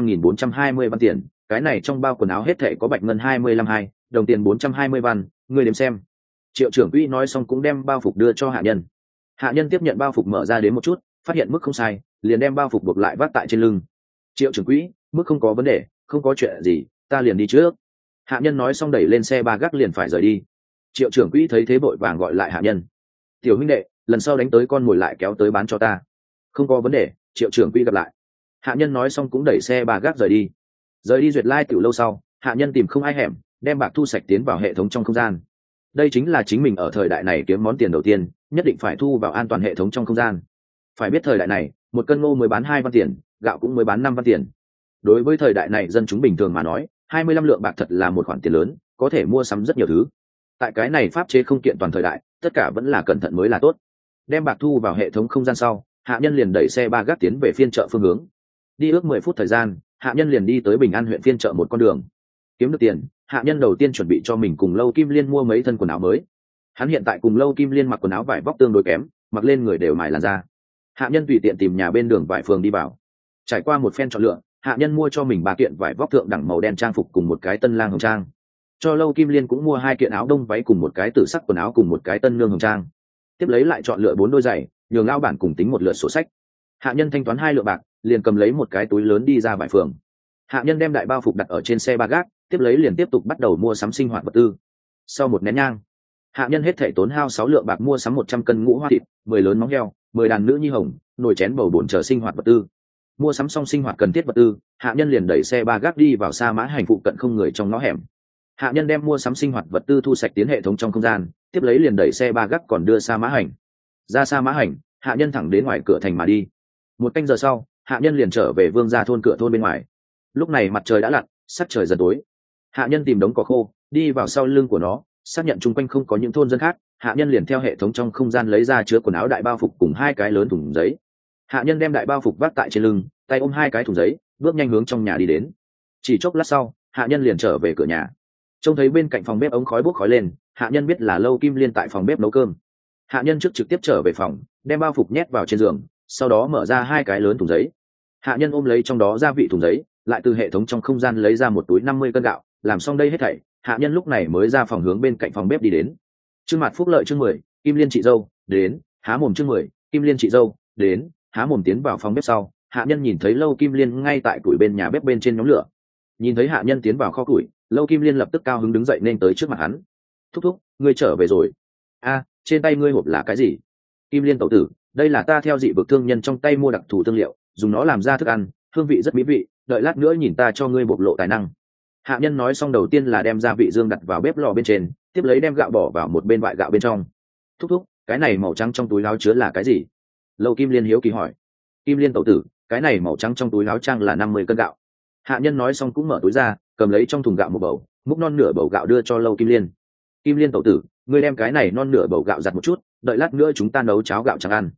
Speaker 1: 25.420 văn tiền, cái này trong bao quần áo hết thảy có bạch ngân 25 đồng tiền 420 văn, ngươi đếm xem. Triệu trưởng quỹ nói xong cũng đem bao phục đưa cho hạ nhân. Hạ nhân tiếp nhận bao phục mở ra đến một chút, phát hiện mức không sai, liền đem bao phục buộc lại vác tại trên lưng. Triệu trưởng quỹ, mức không có vấn đề, không có chuyện gì, ta liền đi trước. Hạ nhân nói xong đẩy lên xe ba gác liền phải rời đi. Triệu trưởng quỹ thấy thế vội vàng gọi lại hạ nhân. Tiểu huynh đệ, lần sau đánh tới con mồi lại kéo tới bán cho ta. Không có vấn đề, triệu trưởng quỹ gặp lại. Hạ nhân nói xong cũng đẩy xe ba gác rời đi. Rời đi Duyệt Lai tiểu lâu sau, hạ nhân tìm không ai hẻm, đem bạc thu sạch tiến vào hệ thống trong không gian. Đây chính là chính mình ở thời đại này kiếm món tiền đầu tiên, nhất định phải thu vào an toàn hệ thống trong không gian. Phải biết thời đại này, một cân ngô mới bán 2 văn tiền, gạo cũng mới bán 5 văn tiền. Đối với thời đại này dân chúng bình thường mà nói, 25 lượng bạc thật là một khoản tiền lớn, có thể mua sắm rất nhiều thứ. Tại cái này pháp chế không kiện toàn thời đại, tất cả vẫn là cẩn thận mới là tốt. Đem bạc thu vào hệ thống không gian sau, hạ nhân liền đẩy xe ba gác tiến về phiên chợ phương hướng. Đi ước 10 phút thời gian, hạ nhân liền đi tới Bình An huyện phiên chợ một con đường. Kiếm được tiền, hạ nhân đầu tiên chuẩn bị cho mình cùng Lâu Kim Liên mua mấy thân quần áo mới. Hắn hiện tại cùng Lâu Kim Liên mặc quần áo vải vóc tương đối kém, mặc lên người đều mài làn da. Hạ nhân tùy tiện tìm nhà bên đường vải phường đi vào. Trải qua một phen chọn lựa, hạ nhân mua cho mình 3 kiện vải vóc thượng đẳng màu đen trang phục cùng một cái tân lang hồng trang. Cho Lâu Kim Liên cũng mua 2 kiện áo đông váy cùng một cái tử sắc quần áo cùng một cái tân nương hồng trang. Tiếp lấy lại chọn lựa 4 đôi giày, nhường lão bản cùng tính một lượt sổ sách. Hạ nhân thanh toán 2 lượng bạc, liền cầm lấy một cái túi lớn đi ra vải phường. Hạ nhân đem đại bao phục đặt ở trên xe ba gác, tiếp lấy liền tiếp tục bắt đầu mua sắm sinh hoạt vật tư. Sau một nén nhang, hạ nhân hết thảy tốn hao 6 lượng bạc mua sắm 100 cân ngũ hoa thịt, 10 lớn móng heo, 10 đàn nữ nhi hồng, nồi chén bầu bồn chờ sinh hoạt vật tư. Mua sắm xong sinh hoạt cần thiết vật tư, hạ nhân liền đẩy xe ba gác đi vào Sa Mã Hành phụ cận không người trong ngõ hẻm. Hạ nhân đem mua sắm sinh hoạt vật tư thu sạch tiến hệ thống trong không gian, tiếp lấy liền đẩy xe ba gác còn đưa Sa Mã Hành. Ra Sa Mã Hành, hạ nhân thẳng đến ngoài cửa thành mà đi. Một canh giờ sau, hạ nhân liền trở về Vương gia thôn cửa thôn bên ngoài. Lúc này mặt trời đã lặn, sắc trời dần tối. Hạ nhân tìm đống cỏ khô, đi vào sau lưng của nó, xác nhận chung quanh không có những thôn dân khác, hạ nhân liền theo hệ thống trong không gian lấy ra chứa quần áo đại bao phục cùng 2 cái lớn thùng giấy. Hạ nhân đem đại bao phục vác tại trên lưng, tay ôm 2 cái thùng giấy, bước nhanh hướng trong nhà đi đến. Chỉ chốc lát sau, hạ nhân liền trở về cửa nhà. Trông thấy bên cạnh phòng bếp ống khói bốc khói lên, hạ nhân biết là Lâu Kim Liên tại phòng bếp nấu cơm. Hạ nhân trước trực tiếp trở về phòng, đem bao phục nhét vào trên giường, sau đó mở ra 2 cái lớn thùng giấy. Hạ nhân ôm lấy trong đó gia vị thùng giấy, lại từ hệ thống trong không gian lấy ra một túi 50 cân gạo. Làm xong đây hết thảy, hạ nhân lúc này mới ra phòng hướng bên cạnh phòng bếp đi đến. Chương mặt phúc lợi chương 10, Kim Liên chị dâu đến, há mồm chương 10, Kim Liên chị dâu đến, há mồm tiến vào phòng bếp sau, hạ nhân nhìn thấy Lâu Kim Liên ngay tại củi bên nhà bếp bên trên nhóm lửa. Nhìn thấy hạ nhân tiến vào kho củi, Lâu Kim Liên lập tức cao hứng đứng dậy nên tới trước mặt hắn. Thúc thúc, ngươi trở về rồi. A, trên tay ngươi hộp là cái gì? Kim Liên tẩu tử, đây là ta theo dị vực thương nhân trong tay mua đặc thù tương liệu, dùng nó làm ra thức ăn, hương vị rất mỹ vị, đợi lát nữa nhìn ta cho ngươi bộc lộ tài năng. Hạ nhân nói xong đầu tiên là đem gia vị dương đặt vào bếp lò bên trên, tiếp lấy đem gạo bỏ vào một bên vại gạo bên trong. Thúc thúc, cái này màu trắng trong túi áo chứa là cái gì? Lâu Kim Liên hiếu kỳ hỏi. Kim Liên tẩu tử, cái này màu trắng trong túi áo trang là 50 cân gạo. Hạ nhân nói xong cũng mở túi ra, cầm lấy trong thùng gạo một bầu, múc non nửa bầu gạo đưa cho Lâu Kim Liên. Kim Liên tẩu tử, ngươi đem cái này non nửa bầu gạo giặt một chút, đợi lát nữa chúng ta nấu cháo gạo trắng ăn.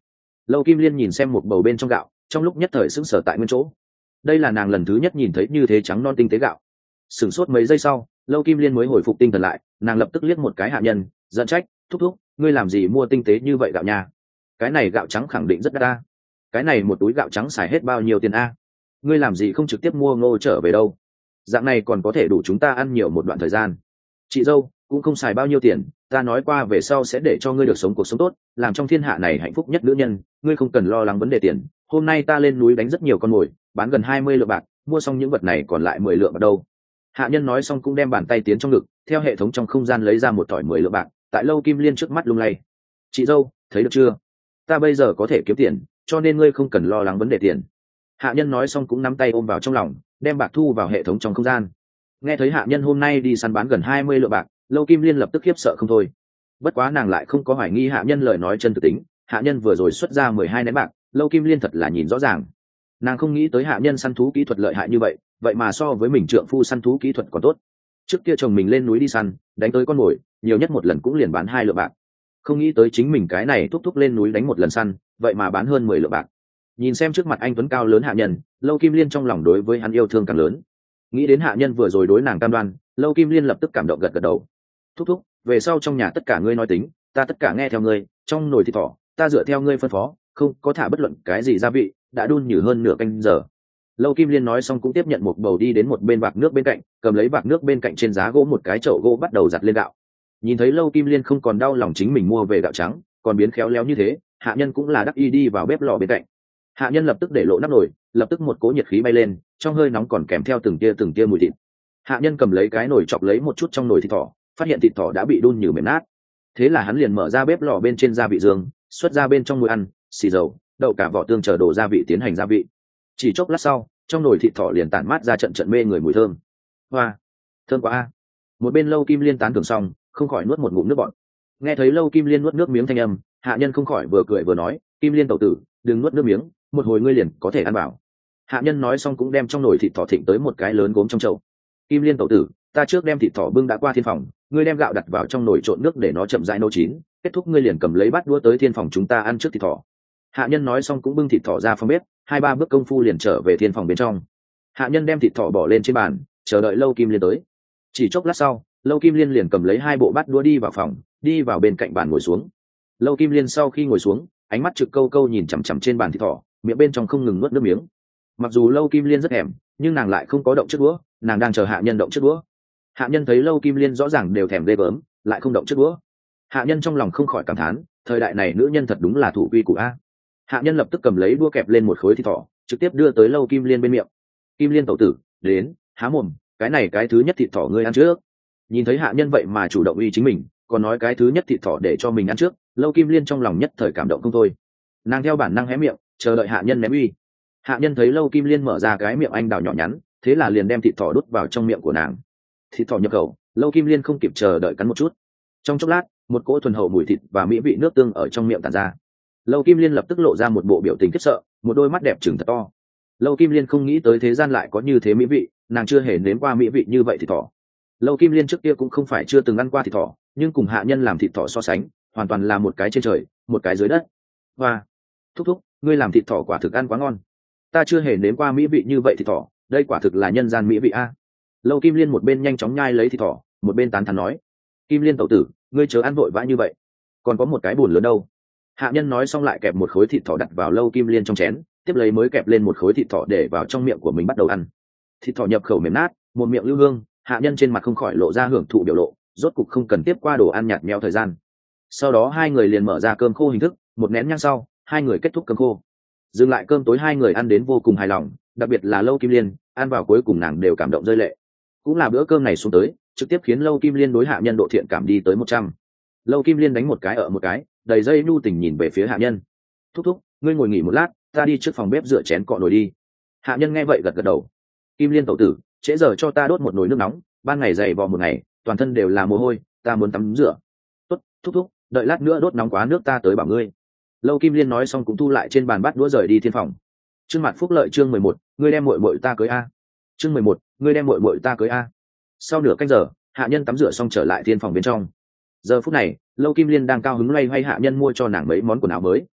Speaker 1: Lâu Kim Liên nhìn xem một bầu bên trong gạo, trong lúc nhất thời sững sờ tại nguyên chỗ. Đây là nàng lần thứ nhất nhìn thấy như thế trắng non tinh tế gạo. Sửng sốt mấy giây sau, Lâu Kim Liên mới hồi phục tinh thần lại, nàng lập tức liếc một cái hạ nhân, giận trách, thúc thúc, ngươi làm gì mua tinh tế như vậy gạo nha? Cái này gạo trắng khẳng định rất đắt a. Cái này một túi gạo trắng xài hết bao nhiêu tiền a? Ngươi làm gì không trực tiếp mua ngô trở về đâu? Dạng này còn có thể đủ chúng ta ăn nhiều một đoạn thời gian. Chị dâu cũng không xài bao nhiêu tiền, ta nói qua về sau sẽ để cho ngươi được sống cuộc sống tốt, làm trong thiên hạ này hạnh phúc nhất nữ nhân, ngươi không cần lo lắng vấn đề tiền. Hôm nay ta lên núi đánh rất nhiều con mồi, bán gần 20 lượng bạc, mua xong những vật này còn lại 10 lượng bạc đâu. Hạ nhân nói xong cũng đem bàn tay tiến trong ngực, theo hệ thống trong không gian lấy ra một thỏi 10 lượng bạc, tại Lâu Kim Liên trước mắt lung lay. Chị dâu, thấy được chưa? Ta bây giờ có thể kiếm tiền, cho nên ngươi không cần lo lắng vấn đề tiền. Hạ nhân nói xong cũng nắm tay ôm vào trong lòng, đem bạc thu vào hệ thống trong không gian. Nghe thấy hạ nhân hôm nay đi săn bán gần 20 lượng bạc, Lâu Kim Liên lập tức khiếp sợ không thôi. Bất quá nàng lại không có hoài nghi hạ nhân lời nói chân thực tính, hạ nhân vừa rồi xuất ra 12 nén bạc, Lâu Kim Liên thật là nhìn rõ ràng. Nàng không nghĩ tới hạ nhân săn thú kỹ thuật lợi hại như vậy, vậy mà so với mình trượng phu săn thú kỹ thuật còn tốt. Trước kia chồng mình lên núi đi săn, đánh tới con mồi, nhiều nhất một lần cũng liền bán 2 lượng bạc. Không nghĩ tới chính mình cái này thúc thúc lên núi đánh một lần săn, vậy mà bán hơn 10 lượng bạc. Nhìn xem trước mặt anh tuấn cao lớn hạ nhân, Lâu Kim Liên trong lòng đối với hắn yêu thương càng lớn. Nghĩ đến hạ nhân vừa rồi đối nàng cam đoan, Lâu Kim Liên lập tức cảm động gật gật đầu. Thúc thúc, về sau trong nhà tất cả ngươi nói tính, ta tất cả nghe theo ngươi, trong nồi thịt thỏ ta dựa theo ngươi phân phó, không có thả bất luận cái gì gia vị, đã đun nhử hơn nửa canh giờ. Lâu Kim Liên nói xong cũng tiếp nhận một bầu đi đến một bên bạc nước bên cạnh, cầm lấy bạc nước bên cạnh trên giá gỗ một cái chậu gỗ bắt đầu giặt lên gạo. Nhìn thấy Lâu Kim Liên không còn đau lòng chính mình mua về gạo trắng, còn biến khéo léo như thế, hạ nhân cũng là đắc y đi vào bếp lò bên cạnh. Hạ nhân lập tức để lộ nắp nồi, lập tức một cỗ nhiệt khí bay lên, trong hơi nóng còn kèm theo từng tia mùi thịt. Hạ nhân cầm lấy cái nồi chọc lấy một chút trong nồi thịt thỏ, phát hiện thịt thỏ đã bị đun nhừ mềm nát. Thế là hắn liền mở ra bếp lò bên trên gia vị dương, xuất ra bên trong mùi ăn, xì dầu, đậu cả vỏ tương chờ đổ gia vị tiến hành gia vị. Chỉ chốc lát sau, trong nồi thịt thỏ liền tản mát ra trận mê người mùi thơm. Hoa, thơm quá a! Một bên Lâu Kim Liên tán thưởng xong, không khỏi nuốt một ngụm nước bọt. Nghe thấy Lâu Kim Liên nuốt nước miếng thanh âm, hạ nhân không khỏi vừa cười vừa nói, Kim Liên tẩu tử, đừng nuốt nước miếng, một hồi ngươi liền có thể ăn bảo. Hạ nhân nói xong cũng đem trong nồi thịt thỏ thịnh tới một cái lớn gốm trong chậu. Kim Liên tẩu tử, ta trước đem thịt thỏ bưng đã qua thiên phòng, ngươi đem gạo đặt vào trong nồi trộn nước để nó chậm rãi nấu chín, kết thúc ngươi liền cầm lấy bát đũa tới thiên phòng chúng ta ăn trước thịt thỏ. Hạ nhân nói xong cũng bưng thịt thỏ ra phòng bếp, 2-3 bước công phu liền trở về thiên phòng bên trong. Hạ nhân đem thịt thỏ bỏ lên trên bàn, chờ đợi Lâu Kim Liên tới. Chỉ chốc lát sau, Lâu Kim Liên liền cầm lấy 2 bộ bát đũa đi vào phòng, đi vào bên cạnh bàn ngồi xuống. Lâu Kim Liên sau khi ngồi xuống, ánh mắt trực câu câu nhìn chằm chằm trên bàn thịt thỏ, miệng bên trong không ngừng nuốt nước miếng. Mặc dù Lâu Kim Liên rất thèm, nhưng nàng lại không có động trước đũa, nàng đang chờ hạ nhân động trước đũa. Hạ nhân thấy Lâu Kim Liên rõ ràng đều thèm ghê gớm, lại không động trước đũa. Hạ nhân trong lòng không khỏi cảm thán, thời đại này nữ nhân thật đúng là thủ quy củ a. Hạ nhân lập tức cầm lấy đũa kẹp lên một khối thịt thỏ, trực tiếp đưa tới Lâu Kim Liên bên miệng. Kim Liên tẩu tử, đến, há mồm, cái này cái thứ nhất thịt thỏ ngươi ăn trước. Nhìn thấy hạ nhân vậy mà chủ động uy chính mình, còn nói cái thứ nhất thịt thỏ để cho mình ăn trước, Lâu Kim Liên trong lòng nhất thời cảm động không thôi. Nàng theo bản năng hé miệng, chờ đợi hạ nhân ném uy. Hạ nhân thấy Lâu Kim Liên mở ra cái miệng anh đào nhỏ nhắn, thế là liền đem thịt thỏ đút vào trong miệng của nàng. Thịt thỏ nhập khẩu, Lâu Kim Liên không kịp chờ đợi cắn một chút. Trong chốc lát, một cỗ thuần hậu mùi thịt và mỹ vị nước tương ở trong miệng tản ra. Lâu Kim Liên lập tức lộ ra một bộ biểu tình khiếp sợ, một đôi mắt đẹp trừng thật to. Lâu Kim Liên không nghĩ tới thế gian lại có như thế mỹ vị, nàng chưa hề nếm qua mỹ vị như vậy thịt thỏ. Lâu Kim Liên trước kia cũng không phải chưa từng ăn qua thịt thỏ, nhưng cùng hạ nhân làm thịt thỏ so sánh, hoàn toàn là một cái trên trời, một cái dưới đất. Và thúc thúc, ngươi làm thịt thỏ quả thực ăn quá ngon. Ta chưa hề nếm qua mỹ vị như vậy thịt thỏ, đây quả thực là nhân gian mỹ vị a. Lâu Kim Liên một bên nhanh chóng nhai lấy thịt thỏ, một bên tán thán nói, Kim Liên tẩu tử, ngươi chớ ăn vội vã như vậy, còn có một cái bùn lớn đâu. Hạ nhân nói xong lại kẹp một khối thịt thỏ đặt vào Lâu Kim Liên trong chén, tiếp lấy mới kẹp lên một khối thịt thỏ để vào trong miệng của mình bắt đầu ăn. Thịt thỏ nhập khẩu mềm nát, một miệng lưu hương, hạ nhân trên mặt không khỏi lộ ra hưởng thụ biểu lộ, rốt cục không cần tiếp qua đồ ăn nhạt nhẽo thời gian. Sau đó hai người liền mở ra cơm khô hình thức, một nén nhang sau, hai người kết thúc cơm khô. Dừng lại cơm tối hai người ăn đến vô cùng hài lòng, đặc biệt là Lâu Kim Liên, ăn vào cuối cùng nàng đều cảm động rơi lệ. Cũng là bữa cơm này xuống tới, trực tiếp khiến Lâu Kim Liên đối hạ nhân độ thiện cảm đi tới 100. Lâu Kim Liên đánh một cái ở một cái, đầy dây nhu tình nhìn về phía hạ nhân. Thúc thúc, ngươi ngồi nghỉ một lát, ta đi trước phòng bếp rửa chén cọ nồi đi. Hạ nhân nghe vậy gật gật đầu. Kim Liên tẩu tử, trễ giờ cho ta đốt một nồi nước nóng, ban ngày dày vò một ngày, toàn thân đều là mồ hôi, ta muốn tắm rửa. Tốt, thúc thúc, đợi lát nữa đốt nóng quá nước ta tới bảo ngươi. Lâu Kim Liên nói xong cũng thu lại trên bàn bát đũa rời đi thiên phòng. Chương Mạt Phúc Lợi chương 11, ngươi đem muội muội ta cưới a. Chương 11, ngươi đem muội muội ta cưới a. Sau nửa canh giờ, hạ nhân tắm rửa xong trở lại thiên phòng bên trong. Giờ phút này, Lâu Kim Liên đang cao hứng loay hoay hạ nhân mua cho nàng mấy món quần áo mới.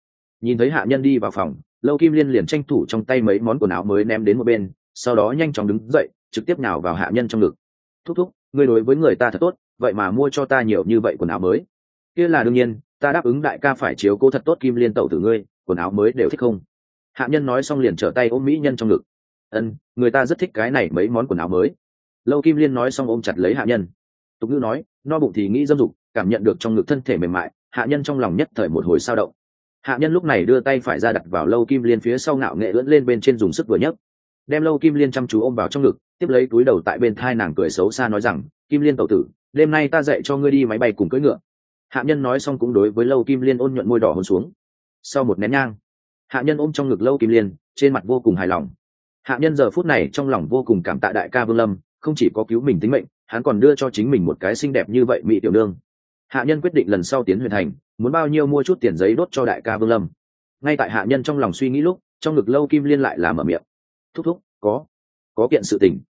Speaker 1: Nhìn thấy hạ nhân đi vào phòng, Lâu Kim Liên liền tranh thủ trong tay mấy món quần áo mới ném đến một bên, sau đó nhanh chóng đứng dậy trực tiếp nhào vào hạ nhân trong ngực. Thúc thúc, ngươi đối với người ta thật tốt, vậy mà mua cho ta nhiều như vậy quần áo mới. Kia là đương nhiên, ta đáp ứng đại ca phải chiếu cố thật tốt Kim Liên tẩu tử ngươi, quần áo mới đều thích không? Hạ nhân nói xong liền trở tay ôm mỹ nhân trong ngực. Người ta rất thích cái này mấy món quần áo mới. Lâu Kim Liên nói xong ôm chặt lấy hạ nhân. Tục ngữ nói, no bụng thì nghĩ dâm dục, cảm nhận được trong ngực thân thể mềm mại, hạ nhân trong lòng nhất thời một hồi sao động. Hạ nhân lúc này đưa tay phải ra đặt vào Lâu Kim Liên phía sau, ngạo nghệ ưỡn lên bên trên dùng sức vừa nhấc, đem Lâu Kim Liên chăm chú ôm vào trong ngực, tiếp lấy túi đầu tại bên thai nàng cười xấu xa nói rằng, Kim Liên tẩu tử, đêm nay ta dạy cho ngươi đi máy bay cùng cưỡi ngựa. Hạ nhân nói xong cũng đối với Lâu Kim Liên ôn nhuận môi đỏ hôn xuống. Sau một nén nhang, hạ nhân ôm trong ngực Lâu Kim Liên, trên mặt vô cùng hài lòng. Hạ nhân giờ phút này trong lòng vô cùng cảm tạ đại ca Vương Lâm, không chỉ có cứu mình tính mệnh, hắn còn đưa cho chính mình một cái xinh đẹp như vậy mỹ tiểu nương. Hạ nhân quyết định lần sau tiến Huyền Thành, muốn bao nhiêu mua chút tiền giấy đốt cho đại ca Vương Lâm. Ngay tại hạ nhân trong lòng suy nghĩ lúc, trong ngực Lâu Kim Liên lại là mở miệng. Thúc thúc, có kiện sự tình,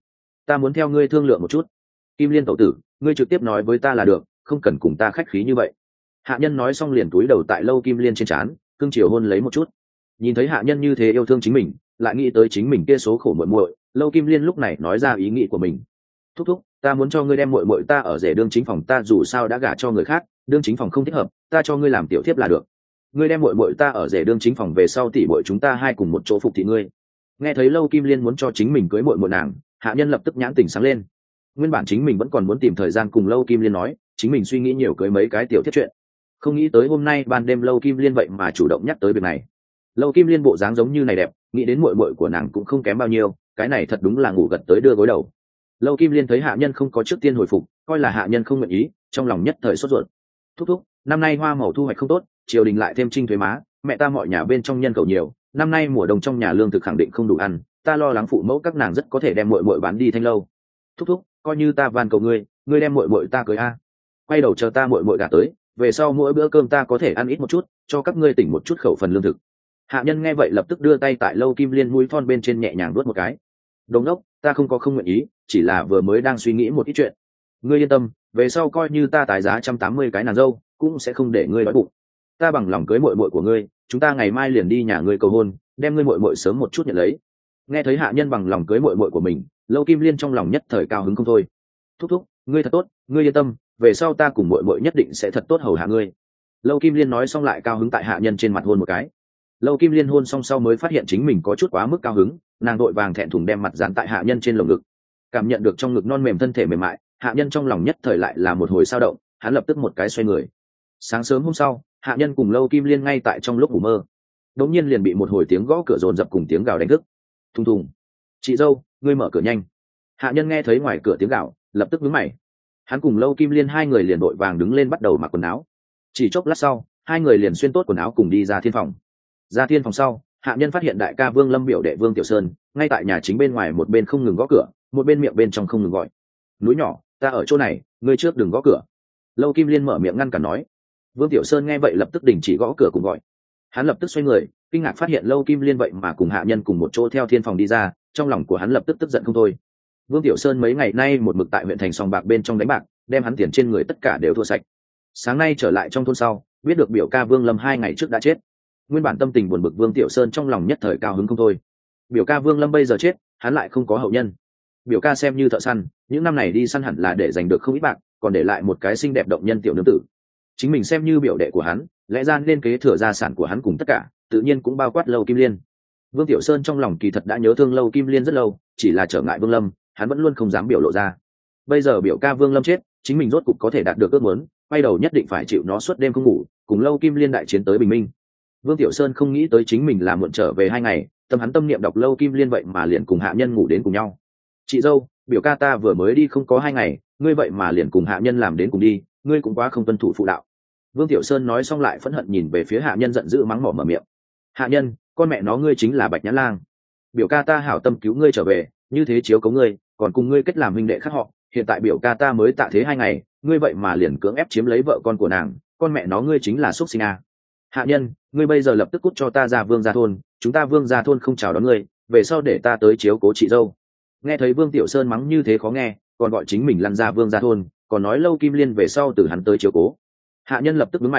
Speaker 1: ta muốn theo ngươi thương lượng một chút. Kim Liên tẩu tử, ngươi trực tiếp nói với ta là được, không cần cùng ta khách khí như vậy. Hạ nhân nói xong liền túi đầu tại Lâu Kim Liên trên trán, cưng chiều hôn lấy một chút. Nhìn thấy hạ nhân như thế yêu thương chính mình, lại nghĩ tới chính mình kia số khổ muội muội, Lâu Kim Liên lúc này nói ra ý nghĩ của mình. Thúc thúc, ta muốn cho ngươi đem muội muội ta ở rể đương chính phòng, ta dù sao đã gả cho người khác, đương chính phòng không thích hợp, ta cho ngươi làm tiểu thiếp là được. Ngươi đem muội muội ta ở rể đương chính phòng về sau, tỷ muội chúng ta hai cùng một chỗ phục thị ngươi. Nghe thấy Lâu Kim Liên muốn cho chính mình cưới muội muội nàng, hạ nhân lập tức nhãn tỉnh sáng lên. Nguyên bản chính mình vẫn còn muốn tìm thời gian cùng Lâu Kim Liên nói, chính mình suy nghĩ nhiều cưới mấy cái tiểu thiếp chuyện, không nghĩ tới hôm nay ban đêm Lâu Kim Liên vậy mà chủ động nhắc tới việc này. Lâu Kim Liên bộ dáng giống như này đẹp, nghĩ đến muội muội của nàng cũng không kém bao nhiêu, cái này thật đúng là ngủ gật tới đưa gối đầu. Lâu Kim Liên thấy hạ nhân không có trước tiên hồi phục, coi là hạ nhân không nguyện ý, trong lòng nhất thời sốt ruột. Thúc thúc, năm nay hoa màu thu hoạch không tốt, triều đình lại thêm trinh thuế má, mẹ ta mọi nhà bên trong nhân khẩu nhiều, năm nay mùa đông trong nhà lương thực khẳng định không đủ ăn, ta lo lắng phụ mẫu các nàng rất có thể đem muội muội bán đi Thanh Lâu. Thúc thúc, coi như ta van cầu ngươi đem muội muội ta cưới a. Quay đầu chờ ta muội muội gả tới, về sau mỗi bữa cơm ta có thể ăn ít một chút, cho các ngươi tỉnh một chút khẩu phần lương thực. Hạ nhân nghe vậy lập tức đưa tay tại Lâu Kim Liên mũi thon bên trên nhẹ nhàng vuốt một cái. Đồng đốc, ta không nguyện ý, chỉ là vừa mới đang suy nghĩ một ít chuyện. Ngươi yên tâm, về sau coi như ta tái giá 180 cái nàng dâu, cũng sẽ không để ngươi đói bụng. Ta bằng lòng cưới muội muội của ngươi, chúng ta ngày mai liền đi nhà ngươi cầu hôn, đem ngươi muội muội sớm một chút nhận lấy. Nghe thấy hạ nhân bằng lòng cưới muội muội của mình, Lâu Kim Liên trong lòng nhất thời cao hứng không thôi. Thúc thúc, ngươi thật tốt, ngươi yên tâm, về sau ta cùng muội muội nhất định sẽ thật tốt hầu hạ ngươi. Lâu Kim Liên nói xong lại cao hứng tại hạ nhân trên mặt hôn một cái. Lâu Kim Liên hôn xong sau mới phát hiện chính mình có chút quá mức cao hứng, nàng đội vàng thẹn thùng đem mặt dán tại hạ nhân trên lồng ngực. Cảm nhận được trong ngực non mềm thân thể mềm mại, hạ nhân trong lòng nhất thời lại là một hồi sao động, hắn lập tức một cái xoay người. Sáng sớm hôm sau, hạ nhân cùng Lâu Kim Liên ngay tại trong lúc ngủ mơ, đống nhiên liền bị một hồi tiếng gõ cửa dồn dập cùng tiếng gào đánh thức. Thùng thùng. Chị dâu, ngươi mở cửa nhanh. Hạ nhân nghe thấy ngoài cửa tiếng gào, lập tức nhướng mày. Hắn cùng Lâu Kim Liên hai người liền đội vàng đứng lên bắt đầu mặc quần áo. Chỉ chốc lát sau, hai người liền xuyên tốt quần áo cùng đi ra thiên phòng. Ra thiên phòng sau, hạ nhân phát hiện đại ca Vương Lâm biểu đệ Vương Tiểu Sơn ngay tại nhà chính bên ngoài, một bên không ngừng gõ cửa, một bên miệng bên trong không ngừng gọi. Núi nhỏ, ta ở chỗ này, ngươi trước đừng gõ cửa. Lâu Kim Liên mở miệng ngăn cản nói. Vương Tiểu Sơn nghe vậy lập tức đình chỉ gõ cửa cùng gọi. Hắn lập tức xoay người, kinh ngạc phát hiện Lâu Kim Liên vậy mà cùng hạ nhân cùng một chỗ theo thiên phòng đi ra, trong lòng của hắn lập tức tức giận không thôi. Vương Tiểu Sơn mấy ngày nay một mực tại huyện thành sòng bạc bên trong đánh bạc, đem hắn tiền trên người tất cả đều thua sạch. Sáng nay trở lại trong thôn sau, biết được biểu ca Vương Lâm 2 ngày trước đã chết. Nguyên bản tâm tình buồn bực Vương Tiểu Sơn trong lòng nhất thời cao hứng không thôi. Biểu ca Vương Lâm bây giờ chết, hắn lại không có hậu nhân. Biểu ca xem như thợ săn, những năm này đi săn hẳn là để giành được không ít bạc, còn để lại một cái xinh đẹp động nhân tiểu nương tử. Chính mình xem như biểu đệ của hắn, lẽ ra nên kế thừa gia sản của hắn cùng tất cả, tự nhiên cũng bao quát Lâu Kim Liên. Vương Tiểu Sơn trong lòng kỳ thật đã nhớ thương Lâu Kim Liên rất lâu, chỉ là trở ngại Vương Lâm, hắn vẫn luôn không dám biểu lộ ra. Bây giờ biểu ca Vương Lâm chết, chính mình rốt cục có thể đạt được ước muốn, quay đầu nhất định phải chịu nó suốt đêm không ngủ, cùng Lâu Kim Liên đại chiến tới bình minh. Vương Tiểu Sơn không nghĩ tới chính mình làm muộn trở về 2 ngày, tâm hắn tâm niệm đọc Lâu Kim Liên vậy mà liền cùng hạ nhân ngủ đến cùng nhau. Chị dâu, biểu ca ta vừa mới đi không có 2 ngày, ngươi vậy mà liền cùng hạ nhân làm đến cùng đi, ngươi cũng quá không tuân thủ phụ đạo. Vương Tiểu Sơn nói xong lại phẫn hận nhìn về phía hạ nhân, giận dữ mắng mỏ mở miệng. Hạ nhân, con mẹ nó ngươi chính là Bạch Nhãn Lang. Biểu ca ta hảo tâm cứu ngươi trở về, như thế chiếu cố ngươi, còn cùng ngươi kết làm huynh đệ khác họ, hiện tại biểu ca ta mới tạ thế 2 ngày, ngươi vậy mà liền cưỡng ép chiếm lấy vợ con của nàng, con mẹ nó ngươi chính là xúc sinh à. Hạ nhân, ngươi bây giờ lập tức cút cho ta ra Vương gia thôn, chúng ta Vương gia thôn không chào đón ngươi, về sau để ta tới chiếu cố chị dâu. Nghe thấy Vương Tiểu Sơn mắng như thế khó nghe, còn gọi chính mình lăn ra Vương gia thôn, còn nói Lâu Kim Liên về sau từ hắn tới chiếu cố. Hạ nhân lập tức đứng mày,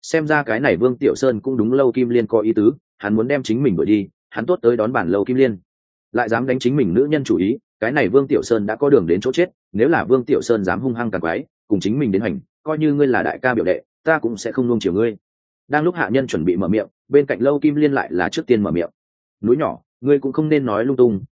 Speaker 1: xem ra cái này Vương Tiểu Sơn cũng đúng Lâu Kim Liên có ý tứ, hắn muốn đem chính mình đuổi đi, hắn tốt tới đón bản Lâu Kim Liên, lại dám đánh chính mình nữ nhân chủ ý, cái này Vương Tiểu Sơn đã có đường đến chỗ chết. Nếu là Vương Tiểu Sơn dám hung hăng càng quái cùng chính mình đến hành, coi như ngươi là đại ca biểu đệ, ta cũng sẽ không nuông chiều ngươi. Đang lúc hạ nhân chuẩn bị mở miệng, bên cạnh Lâu Kim Liên lại là trước tiên mở miệng. Núi nhỏ, ngươi cũng không nên nói lung tung,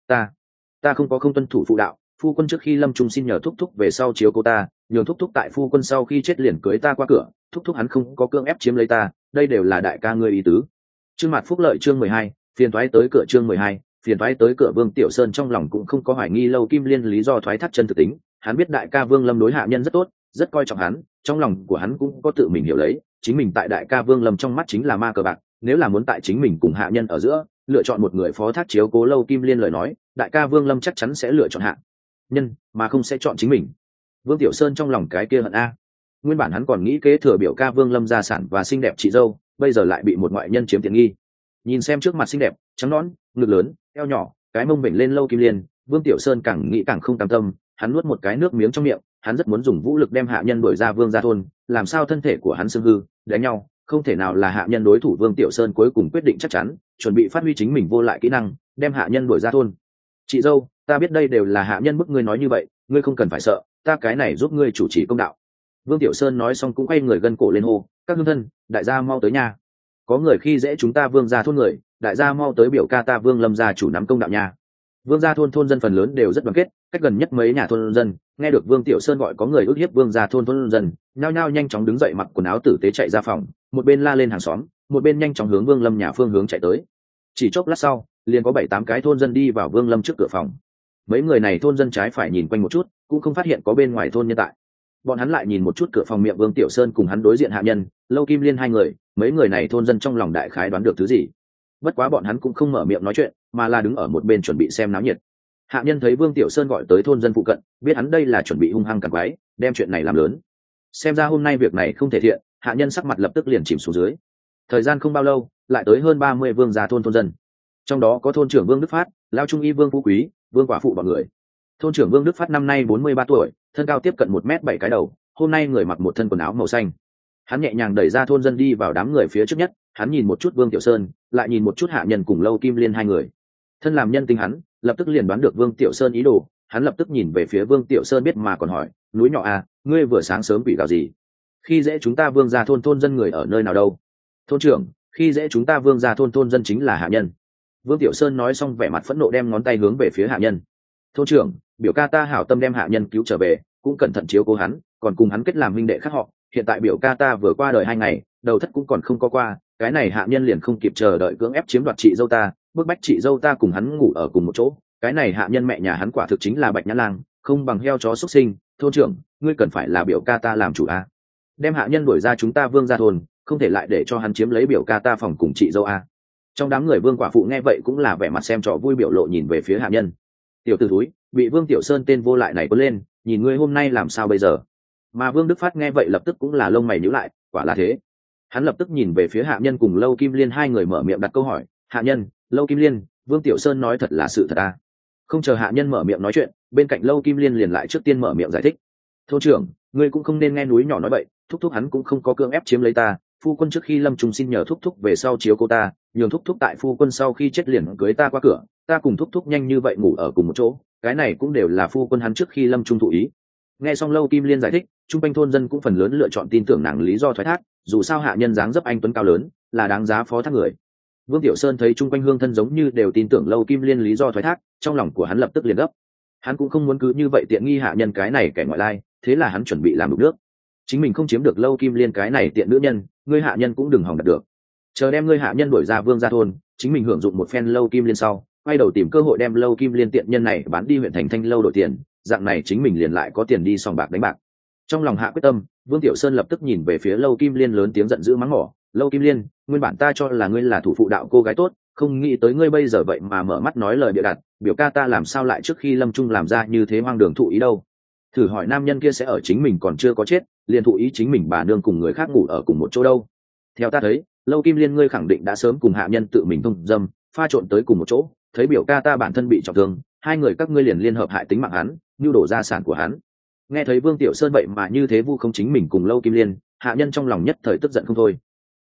Speaker 1: ta không có không tuân thủ phụ đạo, phu quân trước khi lâm trung xin nhờ thúc thúc về sau chiếu cô ta, nhường thúc thúc tại phu quân sau khi chết liền cưới ta qua cửa, thúc thúc hắn không có cưỡng ép chiếm lấy ta, đây đều là đại ca ngươi ý tứ. Chương Mạt Phúc Lợi chương 12, phiền toái tới cửa chương 12, phiền toái tới cửa. Vương Tiểu Sơn trong lòng cũng không có hoài nghi Lâu Kim Liên lý do thoái thác chân thực tính, hắn biết đại ca Vương Lâm đối hạ nhân rất tốt, rất coi trọng hắn, trong lòng của hắn cũng có tự mình hiểu lấy, chính mình tại đại ca Vương Lâm trong mắt chính là ma cờ bạc, nếu là muốn tại chính mình cùng hạ nhân ở giữa lựa chọn một người phó thác chiếu cố Lâu Kim Liên lời nói, đại ca Vương Lâm chắc chắn sẽ lựa chọn hạ nhân mà không sẽ chọn chính mình. Vương Tiểu Sơn trong lòng cái kia hận a, nguyên bản hắn còn nghĩ kế thừa biểu ca Vương Lâm gia sản và xinh đẹp chị dâu, bây giờ lại bị một ngoại nhân chiếm tiện nghi. Nhìn xem trước mặt xinh đẹp, trắng nõn, ngực lớn, eo nhỏ, cái mông vểnh lên Lâu Kim Liên, Vương Tiểu Sơn càng nghĩ càng không cam tâm, hắn nuốt một cái nước miếng trong miệng, hắn rất muốn dùng vũ lực đem hạ nhân đuổi ra Vương gia thôn, làm sao thân thể của hắn sưng hư, đánh nhau, không thể nào là hạ nhân đối thủ. Vương Tiểu Sơn cuối cùng quyết định chắc chắn, chuẩn bị phát huy chính mình vô lại kỹ năng, đem hạ nhân đuổi ra thôn. Chị dâu, ta biết đây đều là hạ nhân bức ngươi nói như vậy, ngươi không cần phải sợ, ta cái này giúp ngươi chủ trì công đạo. Vương Tiểu Sơn nói xong cũng quay người gân cổ lên hô, các hương thân, đại gia mau tới nhà, có người khi dễ chúng ta Vương gia thôn người, đại gia mau tới biểu ca ta Vương Lâm gia chủ nắm công đạo nhà. Vương gia thôn dân phần lớn đều rất đoàn kết, cách gần nhất mấy nhà thôn dân nghe được Vương Tiểu Sơn gọi có người ức hiếp Vương gia thôn dân, nhao nhao nhanh chóng đứng dậy mặc quần áo tử tế chạy ra phòng, một bên la lên hàng xóm, một bên nhanh chóng hướng Vương Lâm nhà phương hướng chạy tới. Chỉ chốc lát sau, liền có 7-8 cái thôn dân đi vào Vương Lâm trước cửa phòng. Mấy người này thôn dân trái phải nhìn quanh một chút, cũng không phát hiện có bên ngoài thôn nhân tại. Bọn hắn lại nhìn một chút cửa phòng miệng Vương Tiểu Sơn cùng hắn đối diện hạ nhân Lâu Kim Liên hai người, mấy người này thôn dân trong lòng đại khái đoán được thứ gì. Bất quá bọn hắn cũng không mở miệng nói chuyện, mà là đứng ở một bên chuẩn bị xem náo nhiệt. Hạ nhân thấy Vương Tiểu Sơn gọi tới thôn dân phụ cận, biết hắn đây là chuẩn bị hung hăng càn quái, đem chuyện này làm lớn. Xem ra hôm nay việc này không thể thiện, hạ nhân sắc mặt lập tức liền chìm xuống dưới. Thời gian không bao lâu, lại tới hơn 30 vương gia thôn dân. Trong đó có thôn trưởng Vương Đức Phát, lao trung y Vương Phú Quý, Vương quả phụ bọn người. Thôn trưởng Vương Đức Phát năm nay 43 tuổi, thân cao tiếp cận 1m7 cái đầu, hôm nay người mặc một thân quần áo màu xanh. Hắn nhẹ nhàng đẩy ra thôn dân đi vào đám người phía trước nhất, hắn nhìn một chút Vương Tiểu Sơn, lại nhìn một chút hạ nhân cùng Lâu Kim Liên hai người. Thân làm nhân tính hắn, lập tức liền đoán được Vương Tiểu Sơn ý đồ, hắn lập tức nhìn về phía Vương Tiểu Sơn biết mà còn hỏi, núi nhỏ à, ngươi vừa sáng sớm quỷ gào gì? Khi dễ chúng ta Vương gia thôn dân người ở nơi nào đâu? Thôn trưởng, khi dễ chúng ta Vương gia thôn dân chính là hạ nhân. Vương Tiểu Sơn nói xong vẻ mặt phẫn nộ đem ngón tay hướng về phía hạ nhân. Thôn trưởng, biểu ca ta hảo tâm đem hạ nhân cứu trở về, cũng cẩn thận chiếu cố hắn, còn cùng hắn kết làm huynh đệ khác họ, hiện tại biểu ca ta vừa qua đời 2 ngày, đầu thất cũng còn không có qua, cái này hạ nhân liền không kịp chờ đợi cưỡng ép chiếm đoạt chị dâu ta, bức bách chị dâu ta cùng hắn ngủ ở cùng một chỗ, cái này hạ nhân mẹ nhà hắn quả thực chính là Bạch Nhã Lang, không bằng heo chó xuất sinh. Thôn trưởng, ngươi cần phải là biểu ca ta làm chủ a, đem hạ nhân đuổi ra chúng ta Vương gia thôn, không thể lại để cho hắn chiếm lấy biểu ca ta phòng cùng chị dâu a. Trong đám người Vương quả phụ nghe vậy cũng là vẻ mặt xem trò vui biểu lộ nhìn về phía hạ nhân. Tiểu tử thúi, bị Vương Tiểu Sơn tên vô lại này cuốn lên, nhìn ngươi hôm nay làm sao bây giờ? Mà Vương Đức Phát nghe vậy lập tức cũng là lông mày nhíu lại, quả là thế. Hắn lập tức nhìn về phía hạ nhân cùng Lâu Kim Liên hai người mở miệng đặt câu hỏi, hạ nhân, Lâu Kim Liên, Vương Tiểu Sơn nói thật là sự thật à? Không chờ hạ nhân mở miệng nói chuyện, bên cạnh Lâu Kim Liên liền lại trước tiên mở miệng giải thích. Thôn trưởng, ngươi cũng không nên nghe núi nhỏ nói vậy, thúc thúc hắn cũng không có cưỡng ép chiếm lấy ta, phu quân trước khi lâm trùng xin nhờ thúc thúc về sau chiếu cô ta, nhường thúc thúc tại phu quân sau khi chết liền cưới ta qua cửa, ta cùng thúc thúc nhanh như vậy ngủ ở cùng một chỗ, cái này cũng đều là phu quân hắn trước khi lâm trung thụ ý. Nghe xong Lâu Kim Liên giải thích, trung quanh thôn dân cũng phần lớn lựa chọn tin tưởng nàng lý do thoái thác, dù sao hạ nhân dáng dấp anh tuấn cao lớn, là đáng giá phó thác người. Vương Tiểu Sơn thấy trung quanh hương thân giống như đều tin tưởng Lâu Kim Liên lý do thoái thác, trong lòng của hắn lập tức liền gấp. Hắn cũng không muốn cứ như vậy tiện nghi hạ nhân cái này kẻ ngoại lai, thế là hắn chuẩn bị làm đục nước. Chính mình không chiếm được Lâu Kim Liên cái này tiện nữ nhân, ngươi hạ nhân cũng đừng hòng đạt được. Chờ đem ngươi hạ nhân đuổi ra Vương gia thôn, chính mình hưởng dụng một phen Lâu Kim Liên sau, quay đầu tìm cơ hội đem Lâu Kim Liên tiện nhân này bán đi huyện thành Thanh Lâu đổi tiền, dạng này chính mình liền lại có tiền đi sòng bạc đánh bạc. Trong lòng hạ quyết tâm, Vương Tiểu Sơn lập tức nhìn về phía Lâu Kim Liên lớn tiếng giận dữ mắng mỏ, Lâu Kim Liên, nguyên bản ta cho là ngươi là thủ phụ đạo cô gái tốt, không nghĩ tới ngươi bây giờ vậy mà mở mắt nói lời bịa đặt, biểu ca ta làm sao lại trước khi lâm trung làm ra như thế hoang đường thụ ý đâu. Thử hỏi nam nhân kia sẽ ở chính mình còn chưa có chết liền thụ ý chính mình bà nương cùng người khác ngủ ở cùng một chỗ đâu. Theo ta thấy, Lâu Kim Liên ngươi khẳng định đã sớm cùng hạ nhân tự mình thông dâm pha trộn tới cùng một chỗ, thấy biểu ca ta bản thân bị trọng thương, hai người các ngươi liền liên hợp hại tính mạng hắn, nhu đổ gia sản của hắn. Nghe thấy Vương Tiểu Sơn vậy mà như thế vu không chính mình cùng Lâu Kim Liên, hạ nhân trong lòng nhất thời tức giận không thôi.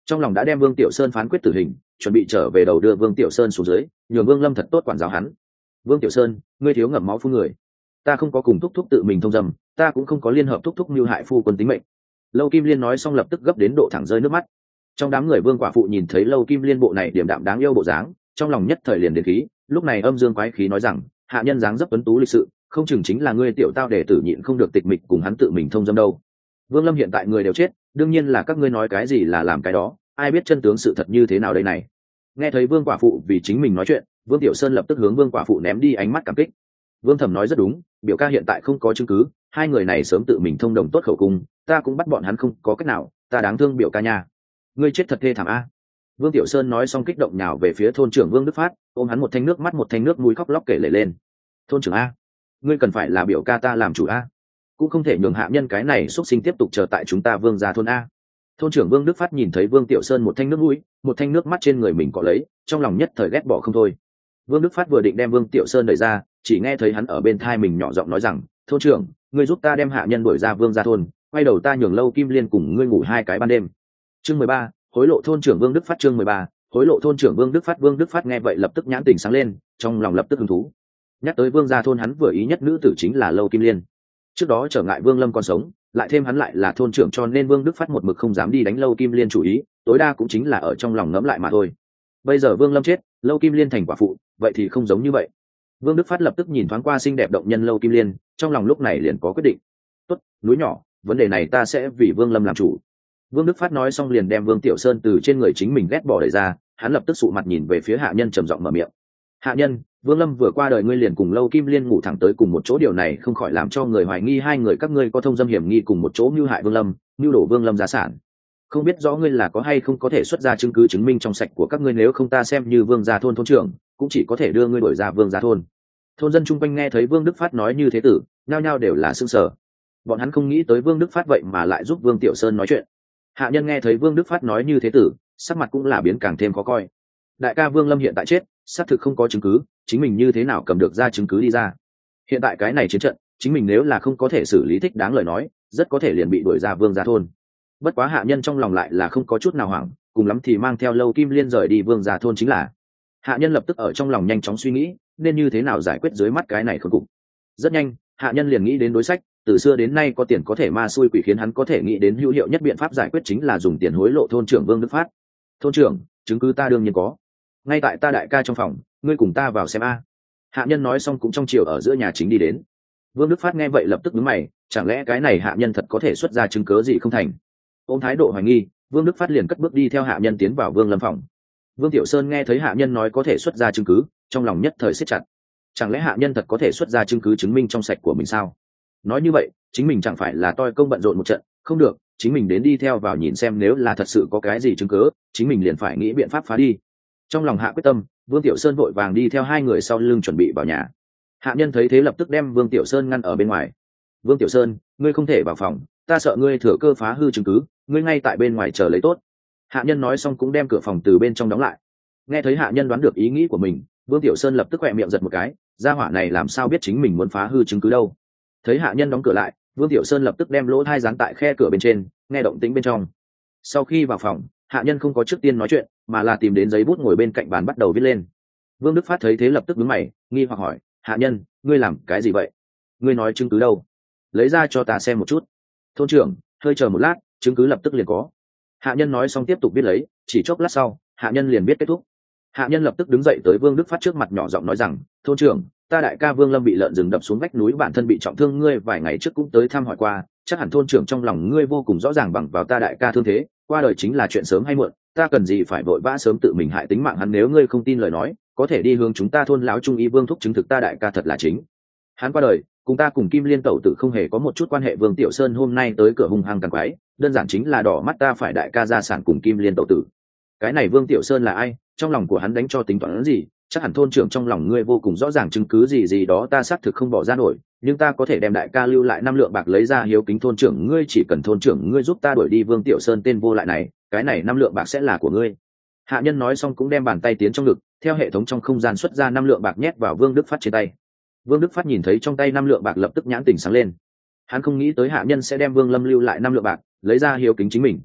Speaker 1: trong lòng đã đem Vương Tiểu Sơn phán quyết tử hình, chuẩn bị trở về đầu đưa Vương Tiểu Sơn xuống dưới, nhường Vương Lâm thật tốt quản giáo hắn. Vương Tiểu Sơn, ngươi thiếu ngậm máu phun người, ta không có cùng thúc thúc tự mình thông dâm, ta cũng không có liên hợp thúc thúc mưu hại phu quân tính mệnh. Lâu Kim Liên nói xong lập tức gấp đến độ thẳng rơi nước mắt. Trong đám người Vương quả phụ nhìn thấy Lâu Kim Liên bộ này điềm đạm đáng yêu bộ dáng, trong lòng nhất thời liền đến khí, lúc này âm dương quái khí nói rằng, hạ nhân dáng dấp tuấn tú lịch sự, không chừng chính là ngươi tiểu tao đệ tử nhịn không được tịch mịch cùng hắn tự mình thông dâm đâu. Vương Lâm hiện tại người đều chết, đương nhiên là các ngươi nói cái gì là làm cái đó, ai biết chân tướng sự thật như thế nào đây này. Nghe thấy Vương quả phụ vì chính mình nói chuyện, Vương Tiểu Sơn lập tức hướng Vương quả phụ ném đi ánh mắt cảm kích. Vương Thẩm nói rất đúng, biểu ca hiện tại không có chứng cứ, hai người này sớm tự mình thông đồng tốt khẩu cung, ta cũng bắt bọn hắn không có cách nào, ta đáng thương biểu ca nha. Ngươi chết thật thê thảm a. Vương Tiểu Sơn nói xong kích động nhào về phía thôn trưởng Vương Đức Phát, ôm hắn một thanh nước mắt một thanh nước mũi khóc lóc kể lể lên. Thôn trưởng a, ngươi cần phải là biểu ca ta làm chủ a, cũng không thể nhường hạ nhân cái này xuất sinh tiếp tục chờ tại chúng ta Vương gia thôn a. Thôn trưởng Vương Đức Phát nhìn thấy Vương Tiểu Sơn một thanh nước mũi, một thanh nước mắt trên người mình cọ lấy, trong lòng nhất thời ghét bỏ không thôi. Vương Đức Phát vừa định đem Vương Tiểu Sơn đẩy ra, chỉ nghe thấy hắn ở bên thai mình nhỏ giọng nói rằng, thôn trưởng, ngươi giúp ta đem hạ nhân đuổi ra Vương gia thôn, quay đầu ta nhường Lâu Kim Liên cùng ngươi ngủ hai cái ban đêm. Chương 13, hối lộ thôn trưởng Vương Đức Phát. Chương 13, hối lộ thôn trưởng Vương Đức Phát. Vương Đức Phát nghe vậy lập tức nhãn tình sáng lên, trong lòng lập tức hứng thú. Nhắc tới Vương gia thôn hắn vừa ý nhất nữ tử chính là Lâu Kim Liên. Trước đó trở ngại Vương Lâm còn sống, lại thêm hắn lại là thôn trưởng cho nên Vương Đức Phát một mực không dám đi đánh Lâu Kim Liên chủ ý, tối đa cũng chính là ở trong lòng ngẫm lại mà thôi. Bây giờ Vương Lâm chết, Lâu Kim Liên thành quả phụ, vậy thì không giống như vậy. Vương Đức Phát lập tức nhìn thoáng qua xinh đẹp động nhân Lâu Kim Liên, trong lòng lúc này liền có quyết định. Tốt, núi nhỏ, vấn đề này ta sẽ vì Vương Lâm làm chủ. Vương Đức Phát nói xong liền đem Vương Tiểu Sơn từ trên người chính mình ghét bỏ đẩy ra, hắn lập tức sụ mặt nhìn về phía hạ nhân trầm giọng mở miệng. Hạ nhân, Vương Lâm vừa qua đời ngươi liền cùng Lâu Kim Liên ngủ thẳng tới cùng một chỗ, điều này không khỏi làm cho người hoài nghi hai người các ngươi có thông dâm hiểm nghi cùng một chỗ mưu hại Vương Lâm, mưu đổ Vương Lâm gia sản. Không biết rõ ngươi là có hay không có thể xuất ra chứng cứ chứng minh trong sạch của các ngươi, nếu không ta xem như Vương gia thôn thôn trưởng, cũng chỉ có thể đưa ngươi đổi ra Vương gia thôn. Thôn dân chung quanh nghe thấy Vương Đức Phát nói như thế tử, nhao nhao đều là sững sờ. Bọn hắn không nghĩ tới Vương Đức Phát vậy mà lại giúp Vương Tiểu Sơn nói chuyện. Hạ nhân nghe thấy Vương Đức Phát nói như thế tử, sắc mặt cũng là biến càng thêm khó coi. Đại ca Vương Lâm hiện tại chết, xác thực không có chứng cứ, chính mình như thế nào cầm được ra chứng cứ đi ra. Hiện tại cái này chiến trận, chính mình nếu là không có thể xử lý thích đáng lời nói, rất có thể liền bị đuổi ra Vương gia thôn. Bất quá hạ nhân trong lòng lại là không có chút nào hoảng, cùng lắm thì mang theo Lâu Kim Liên rời đi Vương gia thôn chính là. Hạ nhân lập tức ở trong lòng nhanh chóng suy nghĩ, nên như thế nào giải quyết dưới mắt cái này khốn cục. Rất nhanh, hạ nhân liền nghĩ đến đối sách, từ xưa đến nay có tiền có thể ma xui quỷ khiến, hắn có thể nghĩ đến hữu hiệu nhất biện pháp giải quyết chính là dùng tiền hối lộ thôn trưởng Vương Đức Phát. Thôn trưởng, chứng cứ ta đương nhiên có, ngay tại ta đại ca trong phòng, ngươi cùng ta vào xem a. Hạ nhân nói xong cũng trong chiều ở giữa nhà chính đi đến. Vương Đức Phát nghe vậy lập tức nhướng mày, chẳng lẽ cái này hạ nhân thật có thể xuất ra chứng cớ gì không thành? Ôm thái độ hoài nghi, Vương Đức Phát liền cất bước đi theo hạ nhân tiến vào Vương Lâm phòng. Vương Tiểu Sơn nghe thấy hạ nhân nói có thể xuất ra chứng cứ, trong lòng nhất thời siết chặt. Chẳng lẽ hạ nhân thật có thể xuất ra chứng cứ chứng minh trong sạch của mình sao? Nói như vậy, chính mình chẳng phải là toi công bận rộn một trận, không được, chính mình đến đi theo vào nhìn xem, nếu là thật sự có cái gì chứng cứ, chính mình liền phải nghĩ biện pháp phá đi. Trong lòng hạ quyết tâm, Vương Tiểu Sơn vội vàng đi theo hai người sau lưng chuẩn bị vào nhà. Hạ nhân thấy thế lập tức đem Vương Tiểu Sơn ngăn ở bên ngoài. Vương Tiểu Sơn, ngươi không thể vào phòng, ta sợ ngươi thừa cơ phá hư chứng cứ, ngươi ngay tại bên ngoài chờ lấy tốt. Hạ nhân nói xong cũng đem cửa phòng từ bên trong đóng lại. Nghe thấy hạ nhân đoán được ý nghĩ của mình, Vương Tiểu Sơn lập tức khỏe miệng giật một cái, gia hỏa này làm sao biết chính mình muốn phá hư chứng cứ đâu. Thấy hạ nhân đóng cửa lại, Vương Tiểu Sơn lập tức đem lỗ thai dán tại khe cửa bên trên, nghe động tĩnh bên trong. Sau khi vào phòng, hạ nhân không có trước tiên nói chuyện, mà là tìm đến giấy bút ngồi bên cạnh bàn bắt đầu viết lên. Vương Đức Phát thấy thế lập tức nhướng mày, nghi hoặc hỏi, hạ nhân, ngươi làm cái gì vậy? Ngươi nói chứng cứ đâu? Lấy ra cho ta xem một chút. Thôn trưởng, hơi chờ một lát, chứng cứ lập tức liền có. Hạ nhân nói xong tiếp tục viết lấy, chỉ chốc lát sau, hạ nhân liền viết kết thúc. Hạ nhân lập tức đứng dậy tới Vương Đức Phát trước mặt nhỏ giọng nói rằng, thôn trưởng, ta đại ca Vương Lâm bị lợn rừng đập xuống vách núi, bản thân bị trọng thương, ngươi vài ngày trước cũng tới thăm hỏi qua, chắc hẳn thôn trưởng trong lòng ngươi vô cùng rõ ràng bằng vào ta đại ca thương thế, qua đời chính là chuyện sớm hay muộn, ta cần gì phải vội vã sớm tự mình hại tính mạng hắn, nếu ngươi không tin lời nói, có thể đi hướng chúng ta thôn lão trung y Vương thúc chứng thực ta đại ca thật là chính. Hắn qua đời, cùng ta cùng Kim Liên tẩu tử không hề có một chút quan hệ. Vương Tiểu Sơn hôm nay tới cửa hung hăng càng quái, đơn giản chính là đỏ mắt ta phải đại ca gia sản cùng Kim Liên tẩu tử. Cái này Vương Tiểu Sơn là ai, trong lòng của hắn đánh cho tính toán gì, chắc hẳn thôn trưởng trong lòng ngươi vô cùng rõ ràng, chứng cứ gì gì đó ta xác thực không bỏ ra nổi, nhưng ta có thể đem đại ca lưu lại 5 lượng bạc lấy ra hiếu kính thôn trưởng ngươi, chỉ cần thôn trưởng ngươi giúp ta đuổi đi Vương Tiểu Sơn tên vô lại này, cái này 5 lượng bạc sẽ là của ngươi. Hạ nhân nói xong cũng đem bàn tay tiến trong ngực, theo hệ thống trong không gian xuất ra 5 lượng bạc nhét vào Vương Đức Phát trên tay. Vương Đức Phát nhìn thấy trong tay 5 lượng bạc lập tức nhãn tình sáng lên. Hắn không nghĩ tới hạ nhân sẽ đem Vương Lâm lưu lại 5 lượng bạc lấy ra hiếu kính chính mình.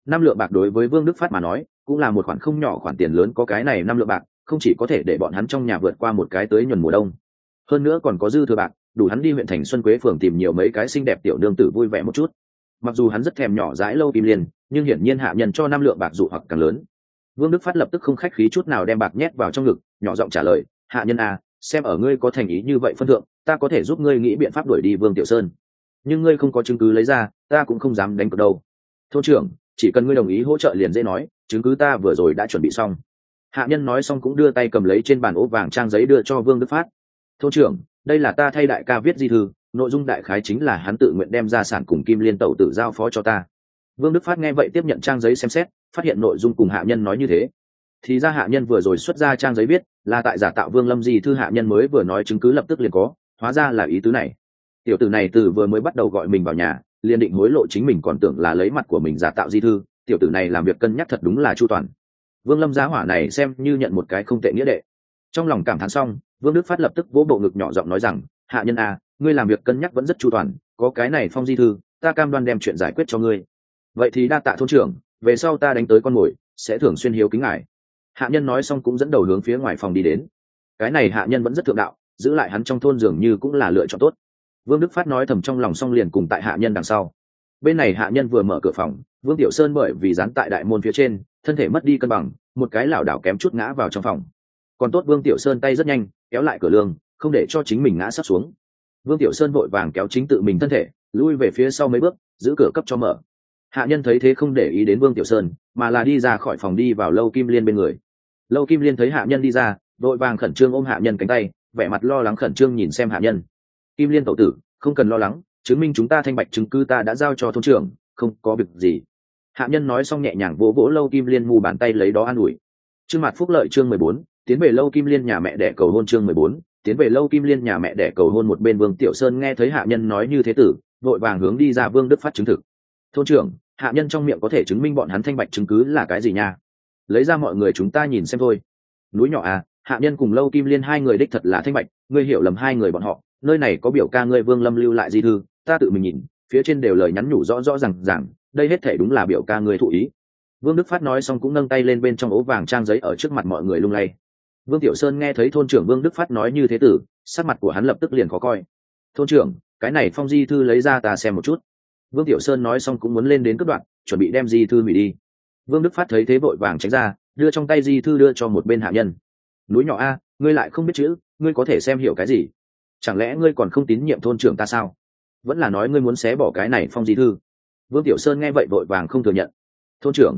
Speaker 1: Năm lượng bạc đối với Vương Đức Phát mà nói cũng là một khoản không nhỏ khoản tiền lớn, có cái này 5 lượng bạc không chỉ có thể để bọn hắn trong nhà vượt qua một cái tới nhuần mùa đông, hơn nữa còn có dư thừa bạc đủ hắn đi huyện thành Xuân Quế phường tìm nhiều mấy cái xinh đẹp tiểu nương tử vui vẻ một chút. Mặc dù hắn rất thèm nhỏ dãi Lâu Kim Liên, nhưng hiển nhiên hạ nhân cho 5 lượng bạc dụ hoặc càng lớn. Vương Đức Phát lập tức không khách khí chút nào đem bạc nhét vào trong ngực, nhỏ giọng trả lời: hạ nhân à, xem ở ngươi có thành ý như vậy phân thượng, ta có thể giúp ngươi nghĩ biện pháp đuổi đi Vương Tiểu Sơn, nhưng ngươi không có chứng cứ lấy ra, ta cũng không dám đánh cược đâu. Thôn trưởng, chỉ cần ngươi đồng ý hỗ trợ liền dễ nói, chứng cứ ta vừa rồi đã chuẩn bị xong. Hạ nhân nói xong cũng đưa tay cầm lấy trên bàn ố vàng trang giấy đưa cho Vương Đức Phát. Thôn trưởng, đây là ta thay đại ca viết di thư, nội dung đại khái chính là hắn tự nguyện đem gia sản cùng Kim Liên tẩu tử giao phó cho ta. Vương Đức Phát nghe vậy tiếp nhận trang giấy xem xét, phát hiện nội dung cùng hạ nhân nói như thế. Thì ra hạ nhân vừa rồi xuất ra trang giấy viết là tại giả tạo Vương Lâm di thư, hạ nhân mới vừa nói chứng cứ lập tức liền có, hóa ra là ý tứ này. Tiểu tử này từ vừa mới bắt đầu gọi mình vào nhà, liền định hối lộ chính mình, còn tưởng là lấy mặt của mình giả tạo di thư. Tiểu tử này làm việc cân nhắc thật đúng là chu toàn. Vương Lâm giá hỏa này xem như nhận một cái không tệ nghĩa đệ. Trong lòng cảm thán xong, Vương Đức Phát lập tức vỗ bộ ngực nhỏ giọng nói rằng: hạ nhân à, ngươi làm việc cân nhắc vẫn rất chu toàn, có cái này phong di thư, ta cam đoan đem chuyện giải quyết cho ngươi. Vậy thì đa tạ thôn trưởng, về sau ta đánh tới con mồi sẽ thường xuyên hiếu kính ngài. Hạ nhân nói xong cũng dẫn đầu hướng phía ngoài phòng đi đến. Cái này hạ nhân vẫn rất thượng đạo, giữ lại hắn trong thôn dường như cũng là lựa chọn tốt. Vương Đức Phát nói thầm trong lòng xong liền cùng tại hạ nhân đằng sau. Bên này hạ nhân vừa mở cửa phòng, Vương Tiểu Sơn bởi vì dán tại đại môn phía trên, thân thể mất đi cân bằng, một cái lảo đảo kém chút ngã vào trong phòng. Còn tốt Vương Tiểu Sơn tay rất nhanh, kéo lại cửa lương, không để cho chính mình ngã sắp xuống. Vương Tiểu Sơn vội vàng kéo chính tự mình thân thể, lui về phía sau mấy bước, giữ cửa cấp cho mở. Hạ nhân thấy thế không để ý đến Vương Tiểu Sơn, mà là đi ra khỏi phòng đi vào Lâu Kim Liên bên người. Lâu Kim Liên thấy hạ nhân đi ra, vội vàng khẩn trương ôm hạ nhân cánh tay, vẻ mặt lo lắng khẩn trương nhìn xem hạ nhân. Kim Liên tẩu tử, không cần lo lắng, chứng minh chúng ta thanh bạch chứng cứ ta đã giao cho thôn trưởng, không có việc gì. Hạ nhân nói xong nhẹ nhàng vỗ vỗ Lâu Kim Liên mu bàn tay lấy đó an ủi. Chương Mạt Phúc Lợi chương 14, tiến về Lâu Kim Liên nhà mẹ đẻ cầu hôn chương 14, tiến về Lâu Kim Liên nhà mẹ đẻ cầu hôn. Một bên Vương Tiểu Sơn nghe thấy hạ nhân nói như thế tử, vội vàng hướng đi ra Vương Đức Phát chứng thực. Thôn trưởng, hạ nhân trong miệng có thể chứng minh bọn hắn thanh bạch chứng cứ là cái gì nha? Lấy ra mọi người chúng ta nhìn xem thôi. Núi nhỏ à, hạ nhân cùng Lâu Kim Liên hai người đích thật là thanh bạch, ngươi hiểu lầm hai người bọn họ. Nơi này có biểu ca ngươi Vương Lâm lưu lại di thư, ta tự mình nhìn, phía trên đều lời nhắn nhủ rõ rõ ràng, đây hết thể đúng là biểu ca ngươi thụ ý. Vương Đức Phát nói xong cũng nâng tay lên, bên trong ố vàng trang giấy ở trước mặt mọi người lung lay. Vương Tiểu Sơn nghe thấy thôn trưởng Vương Đức Phát nói như thế tử, sắc mặt của hắn lập tức liền khó coi. Thôn trưởng, cái này phong di thư lấy ra ta xem một chút. Vương Tiểu Sơn nói xong cũng muốn lên đến cất đoạn, chuẩn bị đem di thư hủy đi. Vương Đức Phát thấy thế vội vàng tránh ra, đưa trong tay di thư đưa cho một bên hạ nhân. Núi nhỏ a, ngươi lại không biết chữ, ngươi có thể xem hiểu cái gì? Chẳng lẽ ngươi còn không tín nhiệm thôn trưởng ta sao? Vẫn là nói ngươi muốn xé bỏ cái này phong di thư? Vương Tiểu Sơn nghe vậy vội vàng không thừa nhận. Thôn trưởng,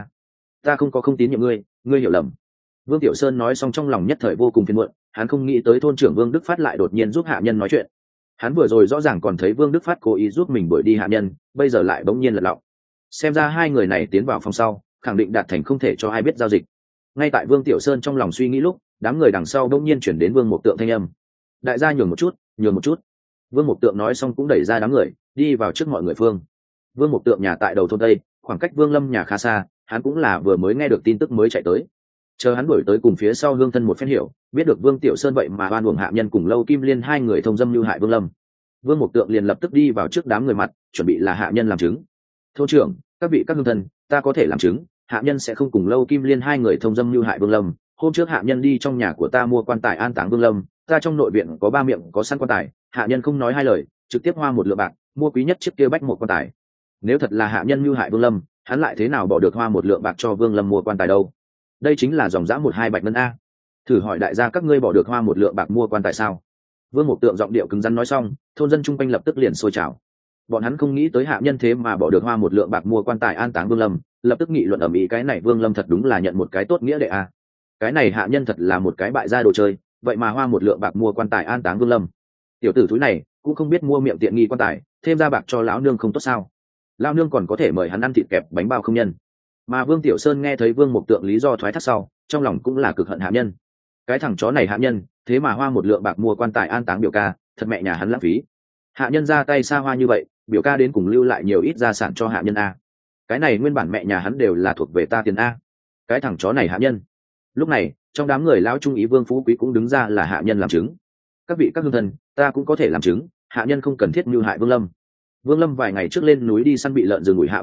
Speaker 1: ta không tín nhiệm ngươi, ngươi hiểu lầm. Vương Tiểu Sơn nói xong trong lòng nhất thời vô cùng phiền muộn, hắn không nghĩ tới thôn trưởng Vương Đức Phát lại đột nhiên giúp hạ nhân nói chuyện. Hắn vừa rồi rõ ràng còn thấy Vương Đức Phát cố ý giúp mình đuổi đi hạ nhân, bây giờ lại bỗng nhiên lật lọng. Xem ra hai người này tiến vào phòng sau, khẳng định đạt thành không thể cho ai biết giao dịch. Ngay tại Vương Tiểu Sơn trong lòng suy nghĩ lúc, đám người đằng sau bỗng nhiên chuyển đến Vương Mộc Tượng thanh âm. Đại gia nhường một chút. Vương Mộc Tượng nói xong cũng đẩy ra đám người, đi vào trước mọi người phương. Vương Mộc Tượng nhà tại đầu thôn Tây, khoảng cách Vương Lâm nhà khá xa, hắn cũng là vừa mới nghe được tin tức mới chạy tới. Chờ hắn đuổi tới cùng phía sau hương thân một phen hiểu, biết được Vương Tiểu Sơn vậy mà oan uổng hạ nhân cùng Lâu Kim Liên hai người thông dâm lưu hại Vương Lâm. Vương Mộc Tượng liền lập tức đi vào trước đám người mặt, chuẩn bị là hạ nhân làm chứng. Thôn trưởng, các vị các hương thân, ta có thể làm chứng, hạ nhân sẽ không cùng Lâu Kim Liên hai người thông dâm lưu hại Vương Lâm. Hôm trước hạ nhân đi trong nhà của ta mua quan tài an táng Vương Lâm, ta trong nội viện có 3 miệng có sẵn quan tài, hạ nhân không nói hai lời, trực tiếp hoa 1 lượng bạc mua quý nhất chiếc kia bách một quan tài. Nếu thật là hạ nhân lưu hại Vương Lâm, hắn lại thế nào bỏ được hoa 1 lượng bạc cho Vương Lâm mua quan tài đâu? Đây chính là dòng dã 1-2 bạch ngân a. Thử hỏi đại gia các ngươi bỏ được hoa 1 lượng bạc mua quan tài sao? Vương Mộc Tượng giọng điệu cứng rắn nói xong, thôn dân chung quanh lập tức liền sôi trào. Bọn hắn không nghĩ tới hạ nhân thế mà bỏ được hoa 1 lượng bạc mua quan tài an táng Vương Lâm, lập tức nghị luận ầm ĩ, cái này Vương Lâm thật đúng là nhận một cái tốt nghĩa đệ a. Cái này hạ nhân thật là một cái bại gia đồ chơi, vậy mà hoa 1 lượng bạc mua quan tài an táng Vương Lâm. Tiểu tử thúi này cũng không biết mua miệng tiện nghi quan tài, thêm ra bạc cho lão nương không tốt sao? Lão nương còn có thể mời hắn ăn thịt kẹp bánh bao không nhân. Mà Vương Tiểu Sơn nghe thấy Vương Mộc Tượng lý do thoái thác sau, trong lòng cũng là cực hận hạ nhân. Cái thằng chó này hạ nhân, thế mà hoa 1 lượng bạc mua quan tài an táng biểu ca, thật mẹ nhà hắn lãng phí. Hạ nhân ra tay xa hoa như vậy, biểu ca đến cùng lưu lại nhiều ít gia sản cho hạ nhân a. Cái này nguyên bản mẹ nhà hắn đều là thuộc về ta tiền a. Cái thằng chó này hạ nhân. Lúc này, trong đám người lão trung ý Vương Phú Quý cũng đứng ra là hạ nhân làm chứng. Các vị các hương thân, ta cũng có thể làm chứng, hạ nhân không cần thiết mưu hại Vương Lâm. Vương Lâm vài ngày trước lên núi đi săn bị lợn rừng ủi hạ vách núi,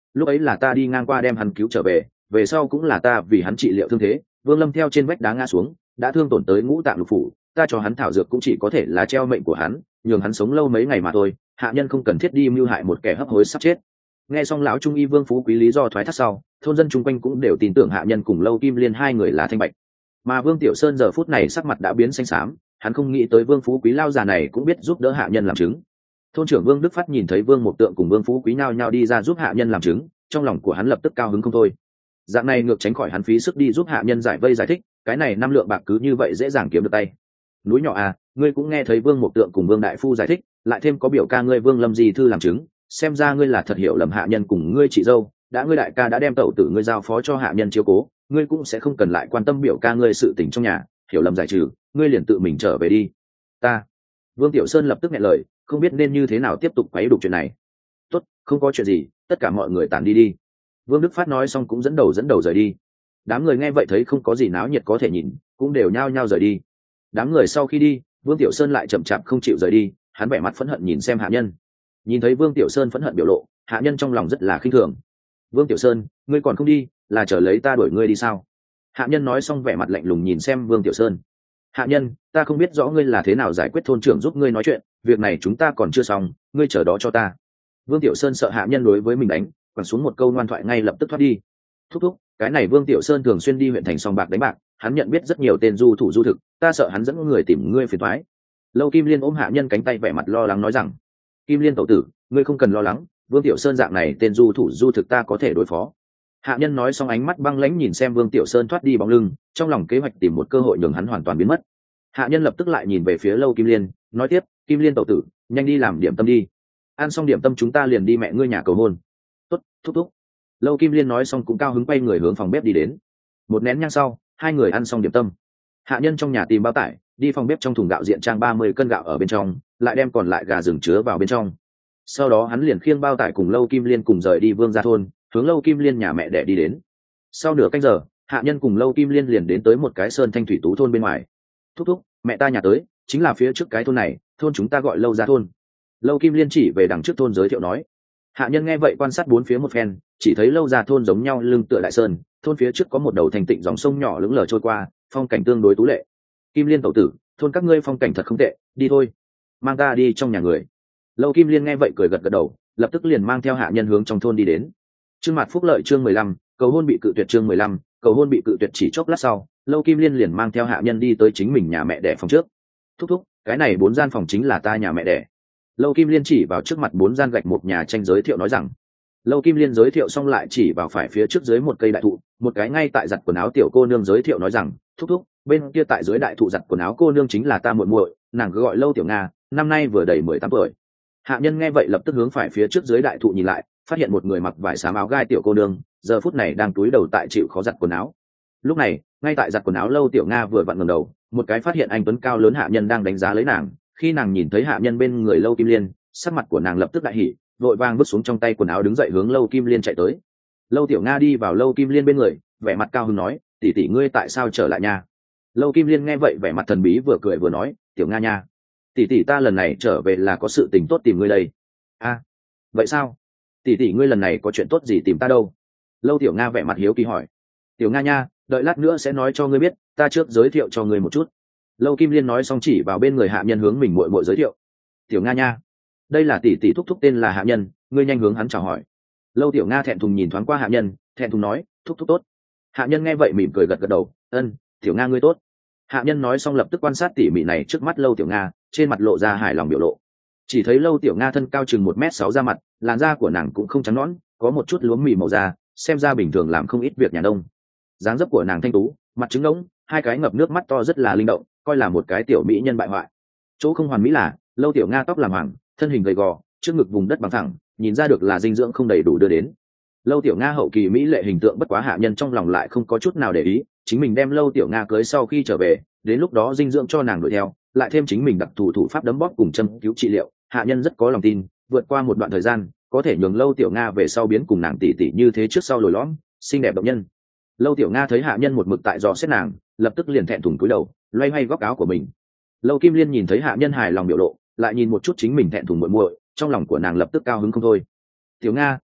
Speaker 1: lúc ấy là ta đi ngang qua đem hắn cứu trở về, về sau cũng là ta vì hắn trị liệu thương thế. Vương Lâm theo trên vách đá ngã xuống, đã thương tổn tới ngũ tạng lục phủ, ta cho hắn thảo dược cũng chỉ có thể là treo mệnh của hắn, nhường hắn sống lâu mấy ngày mà thôi, hạ nhân không cần thiết đi mưu hại một kẻ hấp hối sắp chết. Nghe xong lão trung y Vương Phú Quý lý do thoái thác sau, thôn dân chung quanh cũng đều tin tưởng hạ nhân cùng Lâu Kim Liên hai người là thanh bạch. Mà Vương Tiểu Sơn giờ phút này sắc mặt đã biến xanh xám, hắn không nghĩ tới Vương Phú Quý lao già này cũng biết giúp đỡ hạ nhân làm chứng. Thôn trưởng Vương Đức Phát nhìn thấy Vương Mộc Tượng cùng Vương Phú Quý nhao nhao đi ra giúp hạ nhân làm chứng, trong lòng của hắn lập tức cao hứng không thôi. Dạng này ngược tránh khỏi hắn phí sức đi giúp hạ nhân giải vây giải thích, cái này 5 lượng bạc cứ như vậy dễ dàng kiếm được tay. Núi nhỏ à, ngươi cũng nghe thấy Vương Mộc Tượng cùng Vương đại phu giải thích, lại thêm có biểu ca ngươi Vương Lâm Di thư làm chứng, xem ra ngươi là thật hiểu lầm hạ nhân cùng ngươi chị dâu, đã ngươi đại ca đã đem tẩu tử ngươi giao phó cho hạ nhân chiếu cố, ngươi cũng sẽ không cần lại quan tâm biểu ca ngươi sự tình trong nhà, hiểu lầm giải trừ, ngươi liền tự mình trở về đi. Ta. Vương Tiểu Sơn lập tức nghẹn lời, không biết nên như thế nào tiếp tục quấy đục chuyện này. Tốt, không có chuyện gì, tất cả mọi người tản đi đi. Vương Đức Phát nói xong cũng dẫn đầu rời đi. Đám người nghe vậy thấy không có gì náo nhiệt có thể nhìn, cũng đều nhao nhao rời đi. Đám người sau khi đi, Vương Tiểu Sơn lại chậm chạp không chịu rời đi, hắn vẻ mặt phẫn hận nhìn xem hạ nhân. Nhìn thấy Vương Tiểu Sơn phẫn hận biểu lộ, hạ nhân trong lòng rất là khinh thường. Vương Tiểu Sơn, ngươi còn không đi, là chờ lấy ta đuổi ngươi đi sao? Hạ nhân nói xong vẻ mặt lạnh lùng nhìn xem Vương Tiểu Sơn. Hạ nhân, ta không biết rõ ngươi là thế nào giải quyết, thôn trưởng giúp ngươi nói chuyện, việc này chúng ta còn chưa xong, ngươi chờ đó cho ta. Vương Tiểu Sơn sợ hạ nhân đối với mình đánh, quẳng xuống một câu ngoan thoại ngay lập tức thoát đi. Thúc thúc, cái này Vương Tiểu Sơn thường xuyên đi huyện thành sòng bạc đánh bạc, hắn nhận biết rất nhiều tên du thủ du thực, ta sợ hắn dẫn người tìm ngươi phiền toái. Lâu Kim Liên ôm hạ nhân cánh tay vẻ mặt lo lắng nói rằng, Kim Liên tẩu tử, ngươi không cần lo lắng, Vương Tiểu Sơn dạng này tên du thủ du thực ta có thể đối phó. Hạ nhân nói xong ánh mắt băng lãnh nhìn xem Vương Tiểu Sơn thoát đi bóng lưng, trong lòng kế hoạch tìm một cơ hội nhường hắn hoàn toàn biến mất. Hạ nhân lập tức lại nhìn về phía Lâu Kim Liên, nói tiếp, Kim Liên tẩu tử, nhanh đi làm điểm tâm đi. Ăn xong điểm tâm chúng ta liền đi mẹ ngươi nhà cầu hôn. Tốt, thúc thúc. Lâu Kim Liên nói xong cũng cao hứng quay người hướng phòng bếp đi đến. Một nén nhang sau, hai người ăn xong điểm tâm. Hạ nhân trong nhà tìm bao tải, đi phòng bếp trong thùng gạo diện trang 30 cân gạo ở bên trong, lại đem còn lại gà rừng chứa vào bên trong. Sau đó hắn liền khiêng bao tải cùng Lâu Kim Liên cùng rời đi Vương gia thôn, hướng Lâu Kim Liên nhà mẹ đẻ đi đến. Sau nửa canh giờ, hạ nhân cùng Lâu Kim Liên liền đến tới một cái sơn thanh thủy tú thôn bên ngoài. Thúc thúc, mẹ ta nhà tới, chính là phía trước cái thôn này, thôn chúng ta gọi Lâu gia thôn. Lâu Kim Liên chỉ về đằng trước thôn giới thiệu nói. Hạ nhân nghe vậy quan sát bốn phía một phen, chỉ thấy Lâu gia thôn giống nhau lưng tựa đại sơn, thôn phía trước có một đầu thành tịnh dòng sông nhỏ lững lờ trôi qua, phong cảnh tương đối tú lệ. Kim Liên tẩu tử, thôn các ngươi phong cảnh thật không tệ, đi thôi, mang ta đi trong nhà người. Lâu Kim Liên nghe vậy cười gật gật đầu, lập tức liền mang theo hạ nhân hướng trong thôn đi đến. Chương Mạt Phúc Lợi chương 15, cầu hôn bị cự tuyệt chương 15, cầu hôn bị cự tuyệt chỉ chốc lát sau, Lâu Kim Liên liền mang theo hạ nhân đi tới chính mình nhà mẹ đẻ phòng trước. Thúc thúc, cái này 4 gian phòng chính là ta nhà mẹ đẻ. Lâu Kim Liên chỉ vào trước mặt 4 gian gạch một nhà tranh giới thiệu nói rằng. Lâu Kim Liên giới thiệu xong lại chỉ vào phải phía trước dưới một cây đại thụ, một cái ngay tại giặt quần áo tiểu cô nương giới thiệu nói rằng, thúc thúc, bên kia tại dưới đại thụ giặt quần áo cô nương chính là ta muội muội, nàng cứ gọi Lâu Tiểu Nga, năm nay vừa đầy 18 tuổi. Hạ nhân nghe vậy lập tức hướng phải phía trước dưới đại thụ nhìn lại, phát hiện một người mặc vải xám áo gai tiểu cô nương, giờ phút này đang túi đầu tại chịu khó giặt quần áo. Lúc này, ngay tại giặt quần áo Lâu Tiểu Nga vừa vặn ngẩng đầu, một cái phát hiện anh tuấn cao lớn hạ nhân đang đánh giá lấy nàng, khi nàng nhìn thấy hạ nhân bên người Lâu Kim Liên, sắc mặt của nàng lập tức đại hỉ, vội vàng vứt xuống trong tay quần áo đứng dậy hướng Lâu Kim Liên chạy tới. Lâu Tiểu Nga đi vào Lâu Kim Liên bên người, vẻ mặt cao hứng nói, tỷ tỷ ngươi tại sao trở lại nhà? Lâu Kim Liên nghe vậy vẻ mặt thần bí vừa cười vừa nói, Tiểu Nga nha, tỷ tỷ ta lần này trở về là có sự tình tốt tìm ngươi đây. A, vậy sao? Tỷ tỷ ngươi lần này có chuyện tốt gì tìm ta đâu? Lâu Tiểu Nga vẻ mặt hiếu kỳ hỏi. Tiểu Nga nha, đợi lát nữa sẽ nói cho ngươi biết, ta trước giới thiệu cho ngươi một chút. Lâu Kim Liên nói xong chỉ vào bên người hạ nhân hướng mình muội muội giới thiệu. Tiểu Nga nha, đây là tỷ tỷ thúc thúc tên là hạ nhân, ngươi nhanh hướng hắn chào hỏi. Lâu Tiểu Nga thẹn thùng nhìn thoáng qua hạ nhân, thẹn thùng nói, thúc thúc tốt. Hạ nhân nghe vậy mỉm cười gật gật đầu, ân, Tiểu Nga ngươi tốt. Hạ nhân nói xong lập tức quan sát tỉ mỉ này trước mắt Lâu Tiểu Nga, trên mặt lộ ra hài lòng biểu lộ. Chỉ thấy Lâu Tiểu Nga thân cao chừng 1m6 da mặt, làn da của nàng cũng không trắng nõn, có một chút lúa mì màu da, xem ra bình thường làm không ít việc nhà nông. Dáng dấp của nàng thanh tú, mặt trứng ngỗng, hai cái ngập nước mắt to rất là linh động, coi là một cái tiểu mỹ nhân bại hoại. Chỗ không hoàn mỹ là Lâu Tiểu Nga tóc làm hoàng, thân hình gầy gò, trước ngực vùng đất bằng thẳng, nhìn ra được là dinh dưỡng không đầy đủ đưa đến. Lâu Tiểu Nga hậu kỳ mỹ lệ hình tượng bất quá hạ nhân trong lòng lại không có chút nào để ý, chính mình đem Lâu Tiểu Nga cưới sau khi trở về, đến lúc đó dinh dưỡng cho nàng đuổi theo, lại thêm chính mình đặc thù thủ pháp đấm bóp cùng châm cứu trị liệu, hạ nhân rất có lòng tin, vượt qua một đoạn thời gian, có thể nhường Lâu Tiểu Nga về sau biến cùng nàng tỷ tỷ như thế trước sau lồi lõm, xinh đẹp động nhân. Lâu Tiểu Nga thấy hạ nhân một mực tại dò xét nàng, lập tức liền thẹn thùng cúi đầu, loay hoay góc áo của mình. Lâu Kim Liên nhìn thấy hạ nhân hài lòng biểu lộ, lại nhìn một chút chính mình thẹn thùng muội muội, trong lòng của nàng lập tức cao hứng không thôi. Tiểu Nga,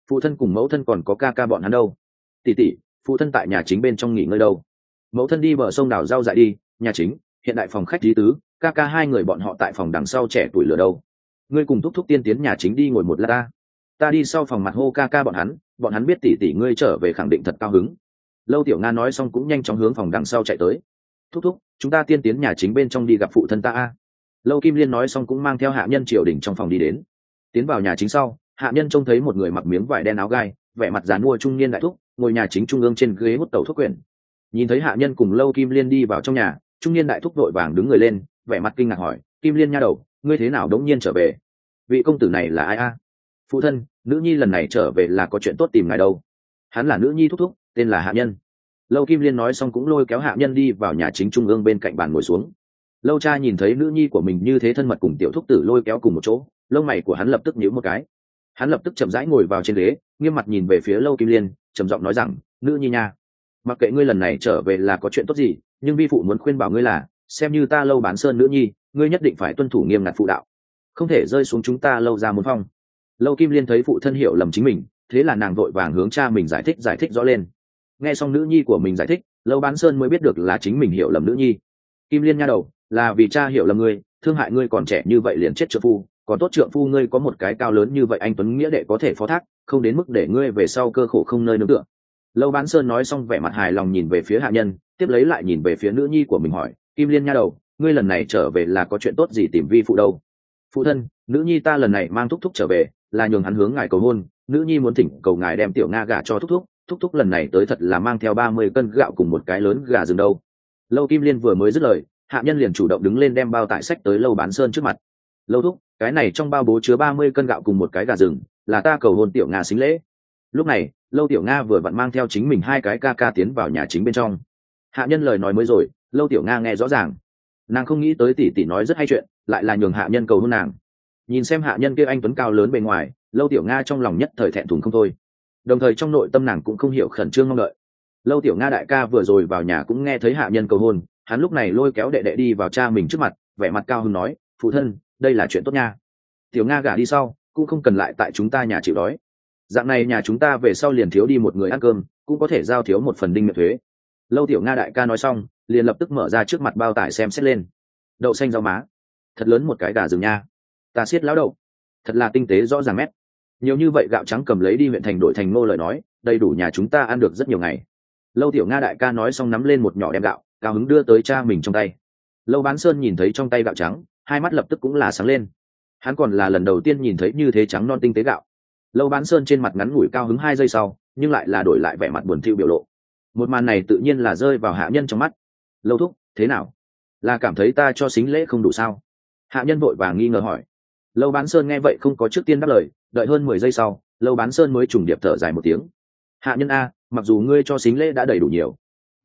Speaker 1: Phụ thân cùng mẫu thân còn có ca ca bọn hắn đâu? Tỷ tỷ, phụ thân tại nhà chính bên trong nghỉ ngơi đâu? Mẫu thân đi bờ sông đào rau dại đi. Nhà chính hiện đại phòng khách lý tứ, ca ca hai người bọn họ tại phòng đằng sau trẻ tuổi lửa đâu. Ngươi cùng thúc thúc tiên tiến nhà chính đi ngồi một lát ta đi sau phòng mặt hô ca ca bọn hắn biết tỷ tỷ ngươi trở về khẳng định thật cao hứng. Lâu Tiểu Nga nói xong cũng nhanh chóng hướng phòng đằng sau chạy tới. Thúc thúc, chúng ta tiên tiến nhà chính bên trong đi gặp phụ thân ta a. Lâu Kim Liên nói xong cũng mang theo hạ nhân triều đình trong phòng đi đến. Tiến vào nhà chính sau, hạ nhân trông thấy một người mặc miếng vải đen áo gai, vẻ mặt giàn mua trung niên đại thúc, ngồi nhà chính trung ương trên ghế hút tẩu thuốc quyển. Nhìn thấy hạ nhân cùng Lâu Kim Liên đi vào trong nhà, trung niên đại thúc vội vàng đứng người lên, vẻ mặt kinh ngạc hỏi: Kim Liên nha đầu, ngươi thế nào đống nhiên trở về? Vị công tử này là ai a? Phụ thân, nữ nhi lần này trở về là có chuyện tốt tìm ngài đâu. Hắn là nữ nhi thúc thúc, tên là hạ nhân. Lâu Kim Liên nói xong cũng lôi kéo hạ nhân đi vào nhà chính trung ương bên cạnh bàn ngồi xuống. Lâu cha nhìn thấy nữ nhi của mình như thế thân mật cùng tiểu thúc tử lôi kéo cùng một chỗ, lông mày của hắn lập tức nhíu một cái. Hắn lập tức chậm rãi ngồi vào trên ghế, nghiêm mặt nhìn về phía Lâu Kim Liên, trầm giọng nói rằng: nữ nhi nha, mặc kệ ngươi lần này trở về là có chuyện tốt gì, nhưng vi phụ muốn khuyên bảo ngươi là, xem như ta Lâu Bán Sơn nữ nhi, ngươi nhất định phải tuân thủ nghiêm ngặt phụ đạo, không thể rơi xuống chúng ta Lâu ra môn phong. Lâu Kim Liên thấy phụ thân hiểu lầm chính mình, thế là nàng vội vàng hướng cha mình giải thích rõ lên. Nghe xong nữ nhi của mình giải thích, Lâu Bán Sơn mới biết được là chính mình hiểu lầm nữ nhi. Kim Liên nha đầu, là vì cha hiểu lầm ngươi, thương hại ngươi còn trẻ như vậy liền chết trượng phu, còn tốt trượng phu ngươi có một cái cao lớn như vậy anh tuấn nghĩa đệ có thể phó thác, không đến mức để ngươi về sau cơ khổ không nơi nương tựa. Lâu Bán Sơn nói xong vẻ mặt hài lòng nhìn về phía hạ nhân, tiếp lấy lại nhìn về phía nữ nhi của mình hỏi: Kim Liên nha đầu, ngươi lần này trở về là có chuyện tốt gì tìm vi phụ đâu? Phụ thân, nữ nhi ta lần này mang thúc thúc trở về là nhường hắn hướng ngài cầu hôn, nữ nhi muốn thỉnh cầu ngài đem Tiểu Nga gả cho thúc thúc, thúc thúc lần này tới thật là mang theo 30 cân gạo cùng một cái lớn gà rừng đâu. Lâu Kim Liên vừa mới dứt lời, hạ nhân liền chủ động đứng lên đem bao tải sách tới Lâu Bán Sơn trước mặt. Lâu thúc, cái này trong bao bố chứa 30 cân gạo cùng một cái gà rừng, là ta cầu hôn Tiểu Nga xính lễ. Lúc này, Lâu Tiểu Nga vừa vặn mang theo chính mình hai cái ca ca tiến vào nhà chính bên trong. Hạ nhân lời nói mới rồi, Lâu Tiểu Nga nghe rõ ràng. Nàng không nghĩ tới tỷ tỷ nói rất hay chuyện, lại là nhường hạ nhân cầu hôn nàng. Nhìn xem hạ nhân kia anh tuấn cao lớn bề ngoài, Lâu Tiểu Nga trong lòng nhất thời thẹn thùng không thôi, đồng thời trong nội tâm nàng cũng không hiểu khẩn trương mong đợi. Lâu Tiểu Nga đại ca vừa rồi vào nhà cũng nghe thấy hạ nhân cầu hôn, hắn lúc này lôi kéo đệ đệ đi vào cha mình trước mặt, vẻ mặt cao hứng nói: phụ thân, đây là chuyện tốt nha, Tiểu Nga gả đi sau cũng không cần lại tại chúng ta nhà chịu đói, dạng này nhà chúng ta về sau liền thiếu đi một người ăn cơm, cũng có thể giao thiếu một phần đinh miệng thuế. Lâu Tiểu Nga đại ca nói xong liền lập tức mở ra trước mặt bao tải xem xét lên. Đậu xanh rau má, thật lớn một cái gà rừng nha, ta siết lão đậu, thật là tinh tế rõ ràng mét. Nhiều như vậy gạo trắng cầm lấy đi huyện thành đổi thành ngô lời nói, đầy đủ nhà chúng ta ăn được rất nhiều ngày. Lâu Tiểu Nga đại ca nói xong nắm lên một nhỏ đem gạo, cao hứng đưa tới cha mình trong tay. Lâu Bán Sơn nhìn thấy trong tay gạo trắng, hai mắt lập tức cũng là sáng lên. Hắn còn là lần đầu tiên nhìn thấy như thế trắng non tinh tế gạo. Lâu Bán Sơn trên mặt ngắn ngủi cao hứng 2 giây sau, nhưng lại là đổi lại vẻ mặt buồn thiu biểu lộ. Một màn này tự nhiên là rơi vào hạ nhân trong mắt. Lâu thúc, thế nào? Là cảm thấy ta cho xính lễ không đủ sao? Hạ nhân vội vàng nghi ngờ hỏi. Lâu Bán Sơn nghe vậy không có trước tiên đáp lời, đợi hơn 10 giây sau, Lâu Bán Sơn mới trùng điệp thở dài một tiếng. Hạ nhân a, mặc dù ngươi cho xính lễ đã đầy đủ nhiều,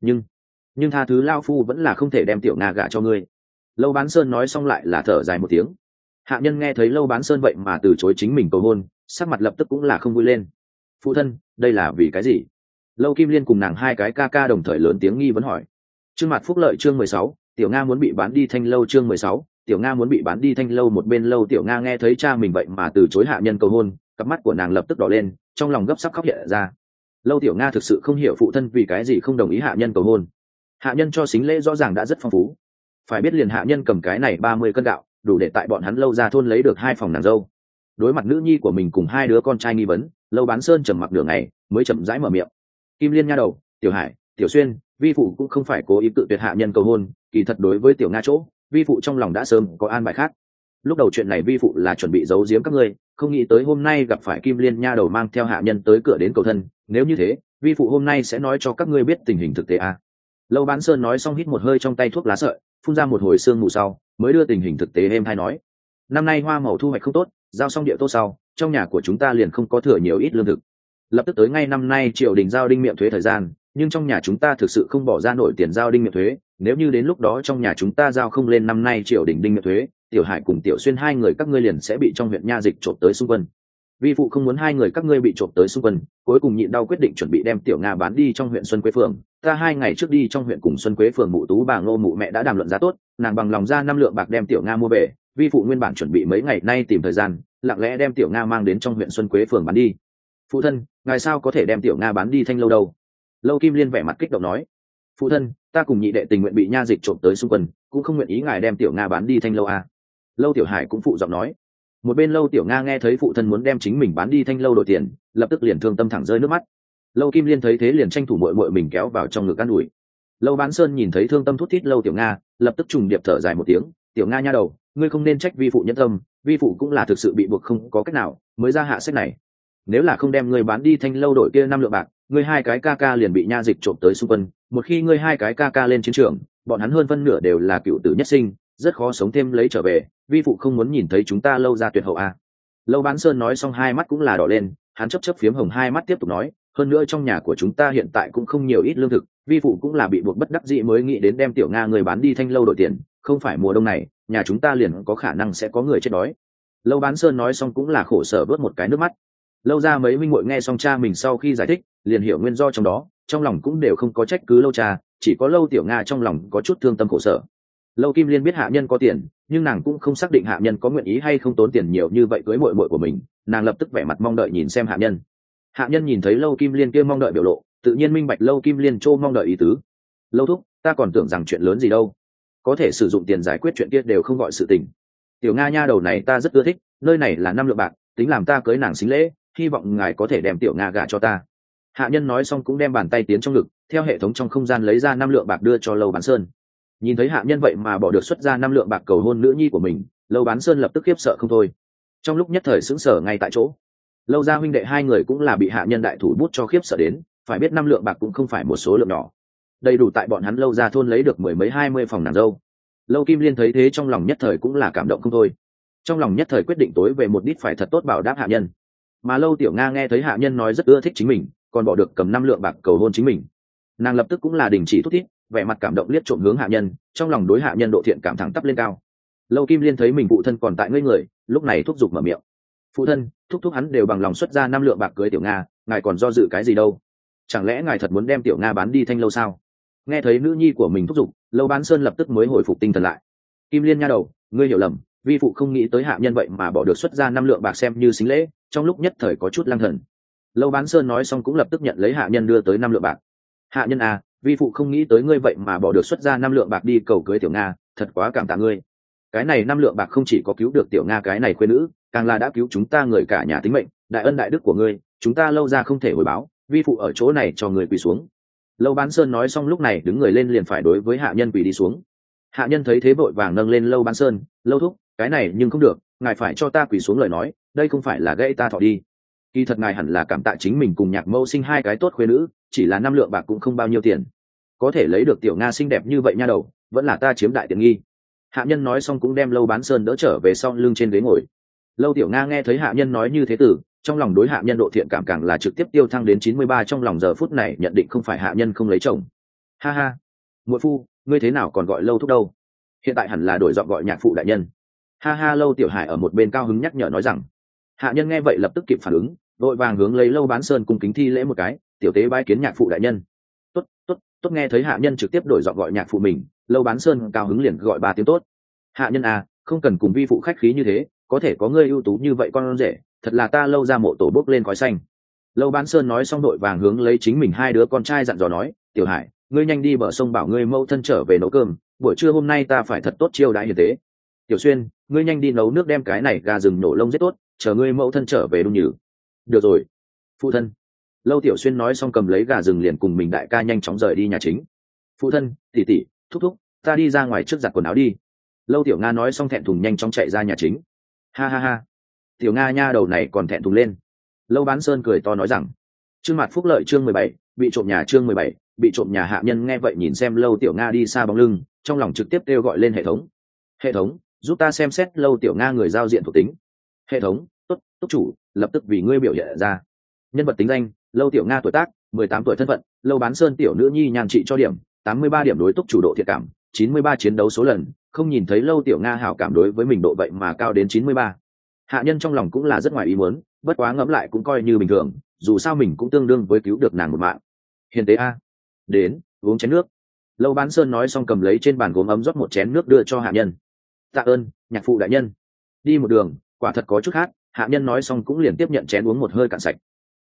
Speaker 1: nhưng tha thứ lao phu vẫn là không thể đem Tiểu Nga gả cho ngươi. Lâu Bán Sơn nói xong lại là thở dài một tiếng. Hạ nhân nghe thấy Lâu Bán Sơn vậy mà từ chối chính mình cầu hôn, sắc mặt lập tức cũng là không vui lên. Phụ thân, đây là vì cái gì? Lâu Kim Liên cùng nàng hai cái ca ca đồng thời lớn tiếng nghi vấn hỏi. Chương Mặt Phúc Lợi chương 16, Tiểu Nga muốn bị bán đi Thanh Lâu chương 16, Tiểu Nga muốn bị bán đi Thanh Lâu. Một bên Lâu Tiểu Nga nghe thấy cha mình vậy mà từ chối hạ nhân cầu hôn, cặp mắt của nàng lập tức đỏ lên, trong lòng gấp sắp khóc hiện ra. Lâu Tiểu Nga thực sự không hiểu phụ thân vì cái gì không đồng ý hạ nhân cầu hôn. Hạ nhân cho xính lễ rõ ràng đã rất phong phú, phải biết liền hạ nhân cầm cái này 30 cân gạo, đủ để tại bọn hắn Lâu ra thôn lấy được 2 phòng nàng dâu. Đối mặt nữ nhi của mình cùng 2 đứa con trai nghi vấn, Lâu Bán Sơn trầm mặc nửa ngày mới chậm rãi mở miệng. Kim Liên nha đầu, Tiểu Hải, Tiểu Xuyên, vi phụ cũng không phải cố ý tự tuyệt hạ nhân cầu hôn, kỳ thật đối với Tiểu Nga chỗ, vi phụ trong lòng đã sớm có an bài khác. Lúc đầu chuyện này vi phụ là chuẩn bị giấu giếm các ngươi, không nghĩ tới hôm nay gặp phải Kim Liên nha đầu mang theo hạ nhân tới cửa đến cầu thân, nếu như thế, vi phụ hôm nay sẽ nói cho các ngươi biết tình hình thực tế a. Lâu Bán Sơn nói xong hít một hơi trong tay thuốc lá sợi, phun ra một hồi sương mù sau, mới đưa tình hình thực tế êm hay nói. Năm nay hoa màu thu hoạch không tốt, giao xong địa tô sau, trong nhà của chúng ta liền không có thừa nhiều ít lương thực. Lập tức tới ngay năm nay triều đình giao đinh miệng thuế thời gian, nhưng trong nhà chúng ta thực sự không bỏ ra nổi tiền giao đinh miệng thuế, nếu như đến lúc đó trong nhà chúng ta giao không lên năm nay triều đình đinh miệng thuế, Tiểu Hải cùng Tiểu Xuyên 2 người các ngươi liền sẽ bị trong huyện nha dịch trộm tới xung quân. Vi phụ không muốn 2 người các ngươi bị trộm tới xung quân, cuối cùng nhịn đau quyết định chuẩn bị đem Tiểu Nga bán đi trong huyện Xuân Quế phường. Ta 2 ngày trước đi trong huyện cùng Xuân Quế phường mụ tú bà Ngô mụ mẹ đã đàm luận giá tốt, nàng bằng lòng ra 5 lượng bạc đem Tiểu Nga mua về. Vi phụ nguyên bản chuẩn bị mấy ngày nay tìm thời gian, lặng lẽ đem Tiểu Nga mang đến trong huyện Xuân Quế phường bán đi. Phụ thân, ngài sao có thể đem tiểu nga bán đi Thanh Lâu đâu? Lâu Kim Liên vẻ mặt kích động nói. Phụ thân, ta cùng nhị đệ tình nguyện bị nha dịch trộm tới xung quanh, cũng không nguyện ý ngài đem tiểu nga bán đi Thanh Lâu à. Lâu Tiểu Hải cũng phụ giọng nói. Một bên Lâu Tiểu Nga nghe thấy phụ thân muốn đem chính mình bán đi Thanh Lâu đổi tiền, lập tức liền thương tâm thẳng rơi nước mắt. Lâu Kim Liên thấy thế liền tranh thủ muội muội mình kéo vào trong ngực an ủi. Lâu Bán Sơn nhìn thấy thương tâm thút thít Lâu Tiểu Nga, lập tức trùng điệp thở dài một tiếng. Tiểu Nga nha đầu, ngươi không nên trách vi phụ nhẫn tâm, vi phụ cũng là thực sự bị buộc không có cách nào mới ra hạ sách này. Nếu là không đem ngươi bán đi Thanh Lâu đổi kia 5 lượng bạc, ngươi hai cái ca ca liền bị nha dịch trộm tới xung quân. Một khi ngươi hai cái ca ca lên chiến trường, bọn hắn hơn phân nửa đều là cựu tử nhất sinh, rất khó sống thêm lấy trở về. Vi phụ không muốn nhìn thấy chúng ta Lâu ra tuyệt hậu à. Lâu Bán Sơn nói xong hai mắt cũng là đỏ lên, hắn chớp phiếm hồng hai mắt tiếp tục nói, hơn nữa trong nhà của chúng ta hiện tại cũng không nhiều ít lương thực, vi phụ cũng là bị buộc bất đắc dĩ mới nghĩ đến đem tiểu Nga người bán đi Thanh Lâu đổi tiền, không phải mùa đông này nhà chúng ta liền có khả năng sẽ có người chết đói. Lâu Bán Sơn nói xong cũng là khổ sở vớt một cái nước mắt. Lâu ra mấy minh muội nghe xong cha mình sau khi giải thích liền hiểu nguyên do trong đó, trong lòng cũng đều không có trách cứ Lâu cha, chỉ có Lâu tiểu Nga trong lòng có chút thương tâm khổ sở. Lâu Kim Liên biết hạ nhân có tiền, nhưng nàng cũng không xác định hạ nhân có nguyện ý hay không tốn tiền nhiều như vậy cưới muội muội của mình, nàng lập tức vẻ mặt mong đợi nhìn xem hạ nhân. Hạ nhân nhìn thấy Lâu Kim Liên kia mong đợi biểu lộ, tự nhiên minh bạch Lâu Kim Liên trô mong đợi ý tứ. Lâu thúc, ta còn tưởng rằng chuyện lớn gì đâu, có thể sử dụng tiền giải quyết chuyện kia đều không gọi sự tình. Tiểu Nga nha đầu này ta rất ưa thích, nơi này là 5 lượng bạc, tính làm ta cưới nàng xính lễ, hy vọng ngài có thể đem tiểu Nga gả cho ta. Hạ nhân nói xong cũng đem bàn tay tiến trong ngực, theo hệ thống trong không gian lấy ra 5 lượng bạc đưa cho Lâu Bán Sơn. Nhìn thấy hạ nhân vậy mà bỏ được xuất ra 5 lượng bạc cầu hôn nữ nhi của mình, Lâu Bán Sơn lập tức khiếp sợ không thôi. Trong lúc nhất thời sững sờ ngay tại chỗ. Lâu gia huynh đệ hai người cũng là bị hạ nhân đại thủ bút cho khiếp sợ đến, phải biết 5 lượng bạc cũng không phải một số lượng nhỏ, đầy đủ tại bọn hắn Lâu gia thôn lấy được 10 mấy 20 phòng nàng dâu. Lâu Kim Liên thấy thế trong lòng nhất thời cũng là cảm động không thôi, trong lòng nhất thời quyết định tối về một đít phải thật tốt bảo đáp hạ nhân. Mà Lâu Tiểu Nga nghe thấy hạ nhân nói rất ưa thích chính mình, còn bỏ được cầm 5 lượng bạc cầu hôn chính mình, nàng lập tức cũng là đình chỉ thúc thiết, vẻ mặt cảm động liếc trộm hướng hạ nhân, trong lòng đối hạ nhân độ thiện cảm thẳng tắp lên cao. Lâu Kim Liên thấy mình phụ thân còn tại ngây người, lúc này thúc giục mở miệng. Phụ thân, thúc hắn đều bằng lòng xuất ra 5 lượng bạc cưới tiểu Nga, ngài còn do dự cái gì đâu? Chẳng lẽ ngài thật muốn đem tiểu Nga bán đi Thanh Lâu sao? Nghe thấy nữ nhi của mình thúc giục, Lâu Bán Sơn lập tức mới hồi phục tinh thần lại. Kim Liên nha đầu, ngươi hiểu lầm, vi phụ không nghĩ tới hạ nhân vậy mà bỏ được xuất ra 5 lượng bạc xem như xính lễ, trong lúc nhất thời có chút lang thần. Lâu Bán Sơn nói xong cũng lập tức nhận lấy hạ nhân đưa tới 5 lượng bạc. Hạ nhân à, vi phụ không nghĩ tới ngươi vậy mà bỏ được xuất ra 5 lượng bạc đi cầu cưới tiểu Nga, thật quá cảm tạ ngươi. Cái này 5 lượng bạc không chỉ có cứu được tiểu Nga cái này khuê nữ, càng là đã cứu chúng ta người cả nhà tính mệnh, đại ân đại đức của ngươi, chúng ta Lâu ra không thể hồi báo, vi phụ ở chỗ này cho người quỳ xuống. Lâu Bán Sơn nói xong lúc này đứng người lên liền phải đối với hạ nhân quỳ đi xuống. Hạ nhân thấy thế vội vàng nâng lên Lâu Bán Sơn, Lâu thúc, cái này nhưng không được, ngài phải cho ta quỳ xuống lời nói, đây không phải là gãy ta thọ đi. Kỳ thật ngài hẳn là cảm tạ chính mình cùng Nhạc Mâu sinh hai cái tốt khuê nữ, chỉ là 5 lượng bạc cũng không bao nhiêu tiền, có thể lấy được tiểu Nga xinh đẹp như vậy nha đầu, vẫn là ta chiếm đại tiện nghi. Hạ nhân nói xong cũng đem Lâu Bán Sơn đỡ trở về sau lưng trên ghế ngồi. Lâu tiểu Nga nghe thấy hạ nhân nói như thế tử, trong lòng đối hạ nhân độ thiện cảm càng là trực tiếp tiêu thăng đến 93, trong lòng giờ phút này nhận định không phải hạ nhân không lấy chồng. Ha ha, muội phu, ngươi thế nào còn gọi Lâu thúc đâu? Hiện tại hẳn là đổi giọng gọi Nhạc phụ đại nhân. Ha ha, Lâu Tiểu Hải ở một bên cao hứng nhắc nhở nói rằng. Hạ nhân nghe vậy lập tức kịp phản ứng, vội vàng hướng lấy Lâu Bán Sơn cung kính thi lễ một cái, tiểu tế bái kiến Nhạc phụ đại nhân. Tốt tốt tốt, nghe thấy hạ nhân trực tiếp đổi giọng gọi Nhạc phụ mình, Lâu Bán Sơn cao hứng liền gọi 3 tiếng tốt. Hạ nhân à, không cần cùng vi phụ khách khí như thế, có thể có ngươi ưu tú như vậy con rể, thật là ta Lâu ra mộ tổ bốc lên khói xanh. Lâu Bán Sơn nói xong đội vàng hướng lấy chính mình hai đứa con trai dặn dò nói, Tiểu Hải, ngươi nhanh đi bờ sông bảo ngươi mẫu thân trở về nấu cơm, buổi trưa hôm nay ta phải thật tốt chiêu đãi hiền tế. Tiểu Xuyên, ngươi nhanh đi nấu nước đem cái này gà rừng nổ lông giết tốt, chờ ngươi mẫu thân trở về đun nhử. Được rồi, phụ thân. Lâu Tiểu Xuyên nói xong cầm lấy gà rừng liền cùng mình đại ca nhanh chóng rời đi nhà chính. Phụ thân, tỷ tỷ, thúc thúc, ta đi ra ngoài trước giặt quần áo đi. Lâu Tiểu Nga nói xong thẹn thùng nhanh chóng chạy ra nhà chính. Ha ha ha, Tiểu Nga nha đầu này còn thẹn thùng lên. Lâu Bán Sơn cười to nói rằng. Chương Mạt Phúc Lợi chương 17, bị trộm nhà chương 17, bị trộm nhà. Hạ nhân nghe vậy nhìn xem Lâu Tiểu Nga đi xa bóng lưng, trong lòng trực tiếp kêu gọi lên hệ thống. Hệ thống, giúp ta xem xét Lâu Tiểu Nga người giao diện thuộc tính. Hệ thống, tốt, túc chủ, lập tức vì ngươi biểu hiện ra. Nhân vật tính danh, Lâu Tiểu Nga tuổi tác, 18 tuổi thân phận, Lâu Bán Sơn tiểu nữ nhi nhàn trị cho điểm, 83 điểm đối túc chủ độ thiện cảm, 93 chiến đấu số lần, không nhìn thấy Lâu Tiểu Nga hảo cảm đối với mình độ vậy mà cao đến 93. Hạ nhân trong lòng cũng là rất ngoài ý muốn, bất quá ngẫm lại cũng coi như bình thường, dù sao mình cũng tương đương với cứu được nàng một mạng. Hiền tế a, đến uống chén nước. Lâu Bán Sơn nói xong cầm lấy trên bàn gốm ấm rót một chén nước đưa cho hạ nhân. Tạ ơn Nhạc phụ đại nhân. Đi một đường quả thật có chút khát, hạ nhân nói xong cũng liền tiếp nhận chén uống một hơi cạn sạch.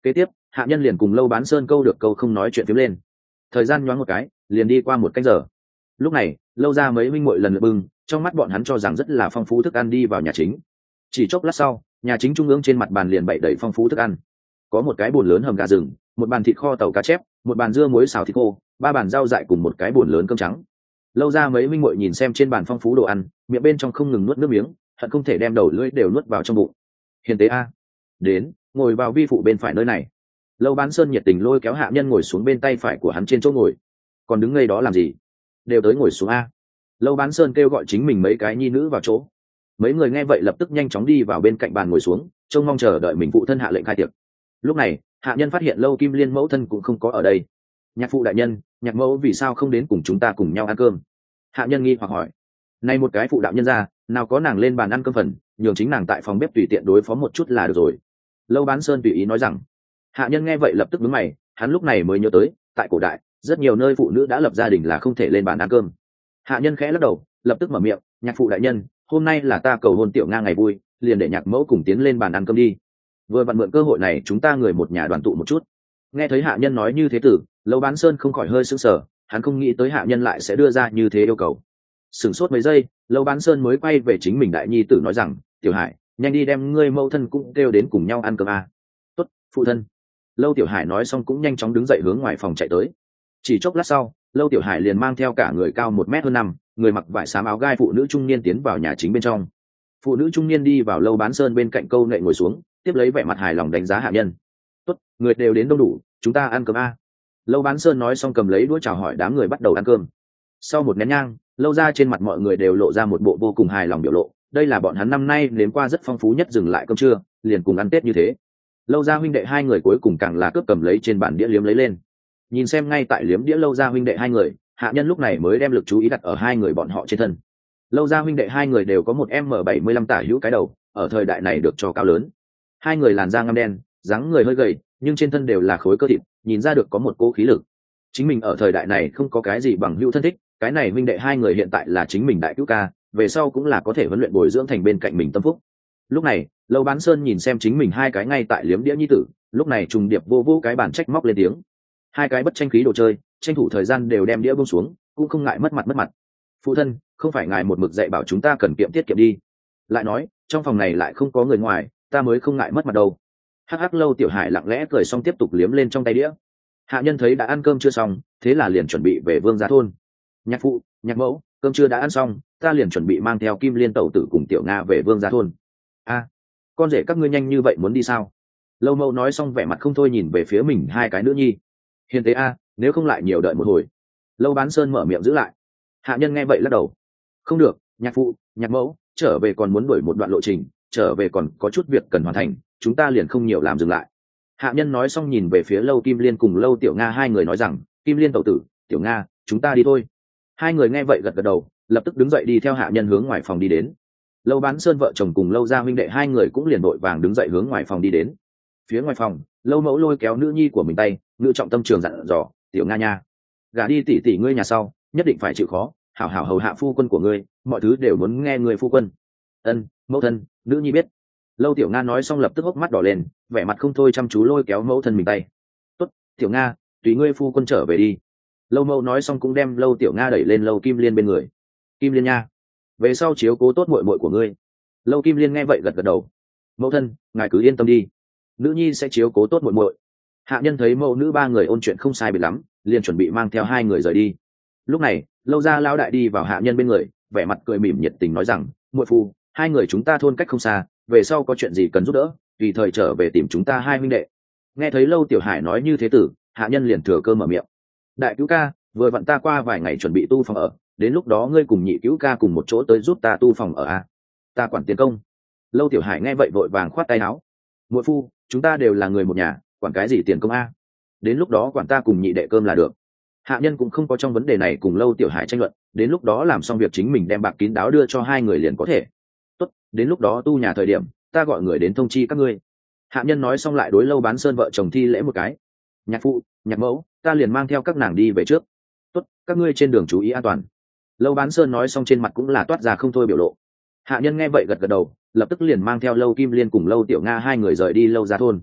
Speaker 1: Kế tiếp hạ nhân liền cùng lâu bán sơn câu được câu không nói chuyện phiếm lên. Thời gian nhoáng một cái liền đi qua một canh giờ. Lúc này lâu ra mấy huynh muội lần lượt bưng, trong mắt bọn hắn cho rằng rất là phong phú thức ăn đi vào nhà chính. Chỉ chốc lát sau, nhà chính trung ương trên mặt bàn liền bày đầy phong phú thức ăn. Có một cái bồn lớn hầm gà rừng, một bàn thịt kho tàu cá chép, một bàn dưa muối xào thịt khô, ba bàn rau dại cùng một cái bồn lớn cơm trắng. Lâu ra mấy huynh muội nhìn xem trên bàn phong phú đồ ăn, miệng bên trong không ngừng nuốt nước miếng, hận không thể đem đầu lưỡi đều nuốt vào trong bụng. Hiền tế a, đến, ngồi vào vi phụ bên phải nơi này. Lâu bán sơn nhiệt tình lôi kéo hạ nhân ngồi xuống bên tay phải của hắn trên chỗ ngồi. Còn đứng ngây đó làm gì? Đều tới ngồi xuống a. Lâu bán sơn kêu gọi chính mình mấy cái nhi nữ vào chỗ. Mấy người nghe vậy lập tức nhanh chóng đi vào bên cạnh bàn ngồi xuống, trông mong chờ đợi mình phụ thân hạ lệnh khai tiệc. Lúc này hạ nhân phát hiện Lâu Kim Liên mẫu thân cũng không có ở đây. Nhạc phụ đại nhân, nhạc mẫu vì sao không đến cùng chúng ta cùng nhau ăn cơm? Hạ nhân nghi hoặc hỏi. Này một cái phụ đạo nhân ra, nào có nàng lên bàn ăn cơm phần, nhường chính nàng tại phòng bếp tùy tiện đối phó một chút là được rồi. Lâu bán sơn tùy ý nói rằng. Hạ nhân nghe vậy lập tức nhướng mày, hắn lúc này mới nhớ tới, tại cổ đại rất nhiều nơi phụ nữ đã lập gia đình là không thể lên bàn ăn cơm. Hạ nhân khẽ lắc đầu, lập tức mở miệng, nhạc phụ đại nhân, hôm nay là ta cầu hôn tiểu nga ngày vui, liền để nhạc mẫu cùng tiến lên bàn ăn cơm đi. Vừa vặn mượn cơ hội này chúng ta người một nhà đoàn tụ một chút. Nghe thấy hạ nhân nói như thế tử, Lâu bán sơn không khỏi hơi sững sờ, hắn không nghĩ tới hạ nhân lại sẽ đưa ra như thế yêu cầu. Sửng sốt mấy giây, Lâu bán sơn mới quay về chính mình đại nhi tử nói rằng, tiểu hải, nhanh đi đem ngươi mẫu thân cũng kêu đến cùng nhau ăn cơm a. Tốt, phụ thân. Lâu tiểu hải nói xong cũng nhanh chóng đứng dậy hướng ngoài phòng chạy tới. Chỉ chốc lát sau, Lâu tiểu hải liền mang theo cả người cao 1m5, người mặc vải xám áo gai phụ nữ trung niên tiến vào nhà chính bên trong. Phụ nữ trung niên đi vào Lâu bán sơn bên cạnh câu nệ ngồi xuống, tiếp lấy vẻ mặt hài lòng đánh giá hạ nhân. Tốt, người đều đến đông đủ, chúng ta ăn cơm a. Lâu bán sơn nói xong cầm lấy đũa chào hỏi đám người bắt đầu ăn cơm. Sau một nén nhang, Lâu ra trên mặt mọi người đều lộ ra một bộ vô cùng hài lòng biểu lộ, đây là bọn hắn năm nay nếm qua rất phong phú nhất dừng lại cơm trưa, liền cùng ăn Tết như thế. Lâu ra huynh đệ hai người cuối cùng càng là cướp cầm lấy trên bàn đĩa liếm lấy lên. Nhìn xem ngay tại liếm đĩa Lâu ra huynh đệ hai người, hạ nhân lúc này mới đem lực chú ý đặt ở hai người bọn họ trên thân. Lâu ra huynh đệ hai người đều có một M75 tả hữu cái đầu, ở thời đại này được cho cao lớn. Hai người làn da ngăm đen, dáng người hơi gầy, nhưng trên thân đều là khối cơ thịt, nhìn ra được có một cỗ khí lực. Chính mình ở thời đại này không có cái gì bằng hữu thân thích, cái này huynh đệ hai người hiện tại là chính mình đại cứu ca, về sau cũng là có thể huấn luyện bồi dưỡng thành bên cạnh mình tâm phúc. Lúc này Lâu bán sơn nhìn xem chính mình hai cái ngay tại liếm đĩa nhi tử, lúc này trùng điệp vô vô cái bàn trách móc lên tiếng. Hai cái bất tranh khí đồ chơi, tranh thủ thời gian đều đem đĩa buông xuống, cũng không ngại mất mặt. Phụ thân, không phải ngài một mực dạy bảo chúng ta cần kiệm tiết kiệm đi? Lại nói trong phòng này lại không có người ngoài, ta mới không ngại mất mặt đâu. Hắc Lâu tiểu hải lặng lẽ cười xong tiếp tục liếm lên trong tay đĩa. Hạ nhân thấy đã ăn cơm chưa xong, thế là liền chuẩn bị về Vương gia thôn. Nhạc phụ, nhạc mẫu, cơm chưa đã ăn xong, ta liền chuẩn bị mang theo Kim Liên tẩu tử cùng tiểu nga về Vương gia thôn. A, con rể các ngươi nhanh như vậy muốn đi sao? Lâu mẫu nói xong vẻ mặt không thôi nhìn về phía mình hai cái nữ nhi. Hiền tế a, nếu không lại nhiều đợi một hồi. Lâu bán sơn mở miệng giữ lại. Hạ nhân nghe vậy lắc đầu. Không được, nhạc phụ, nhạc mẫu, trở về còn muốn đuổi một đoạn lộ trình, trở về còn có chút việc cần hoàn thành, chúng ta liền không nhiều làm dừng lại. Hạ nhân nói xong nhìn về phía Lâu Kim Liên cùng Lâu tiểu nga hai người nói rằng, Kim Liên tẩu tử, tiểu nga, chúng ta đi thôi. Hai người nghe vậy gật gật đầu, lập tức đứng dậy đi theo hạ nhân hướng ngoài phòng đi đến. Lâu bán sơn vợ chồng cùng Lâu gia huynh đệ hai người cũng liền vội vàng đứng dậy hướng ngoài phòng đi đến. Phía ngoài phòng, Lâu mẫu lôi kéo nữ nhi của mình tay, ngự trọng tâm trường dặn dò, tiểu nga nha, gả đi tỷ tỷ ngươi nhà sau, nhất định phải chịu khó, hảo hảo hầu hạ phu quân của ngươi, mọi thứ đều muốn nghe người phu quân. Ân, mẫu thân, nữ nhi biết. Lâu tiểu nga nói xong lập tức hốc mắt đỏ lên, vẻ mặt không thôi chăm chú lôi kéo mẫu thân mình tay. Tốt, tiểu nga, tùy ngươi phu quân trở về đi. Lâu mẫu nói xong cũng đem Lâu tiểu nga đẩy lên Lâu Kim Liên bên người. Kim Liên nha, về sau chiếu cố tốt muội muội của ngươi. Lâu Kim Liên nghe vậy gật gật đầu. Mẫu thân, ngài cứ yên tâm đi, nữ nhi sẽ chiếu cố tốt muội muội. Hạ nhân thấy mẫu nữ ba người ôn chuyện không sai biệt lắm, liền chuẩn bị mang theo hai người rời đi. Lúc này Lâu gia lão đại đi vào hạ nhân bên người, vẻ mặt cười mỉm nhiệt tình nói rằng, muội phu, hai người chúng ta thôn cách không xa, về sau có chuyện gì cần giúp đỡ tùy thời trở về tìm chúng ta hai huynh đệ. Nghe thấy Lâu tiểu hải nói như thế tử, hạ nhân liền thừa cơ mở miệng, đại cứu ca, vừa vặn ta qua vài ngày chuẩn bị tu phòng ở, đến lúc đó ngươi cùng nhị cứu ca cùng một chỗ tới giúp ta tu phòng ở a, ta quản tiền công. Lâu tiểu hải nghe vậy vội vàng khoát tay áo, muội phu, chúng ta đều là người một nhà, quản cái gì tiền công a, đến lúc đó quản ta cùng nhị đệ cơm là được. Hạ nhân cũng không có trong vấn đề này cùng Lâu tiểu hải tranh luận, đến lúc đó làm xong việc chính mình đem bạc kín đáo đưa cho hai người liền có thể. Tốt, đến lúc đó tu nhà thời điểm ta gọi người đến thông chi các ngươi. Hạ nhân nói xong lại đối Lâu bán sơn vợ chồng thi lễ một cái. Nhạc phụ, nhạc mẫu, ta liền mang theo các nàng đi về trước. Tốt, các ngươi trên đường chú ý an toàn. Lâu bán sơn nói xong trên mặt cũng là toát ra không thôi biểu lộ. Hạ nhân nghe vậy gật gật đầu, lập tức liền mang theo Lâu Kim Liên cùng Lâu tiểu nga hai người rời đi Lâu gia thôn.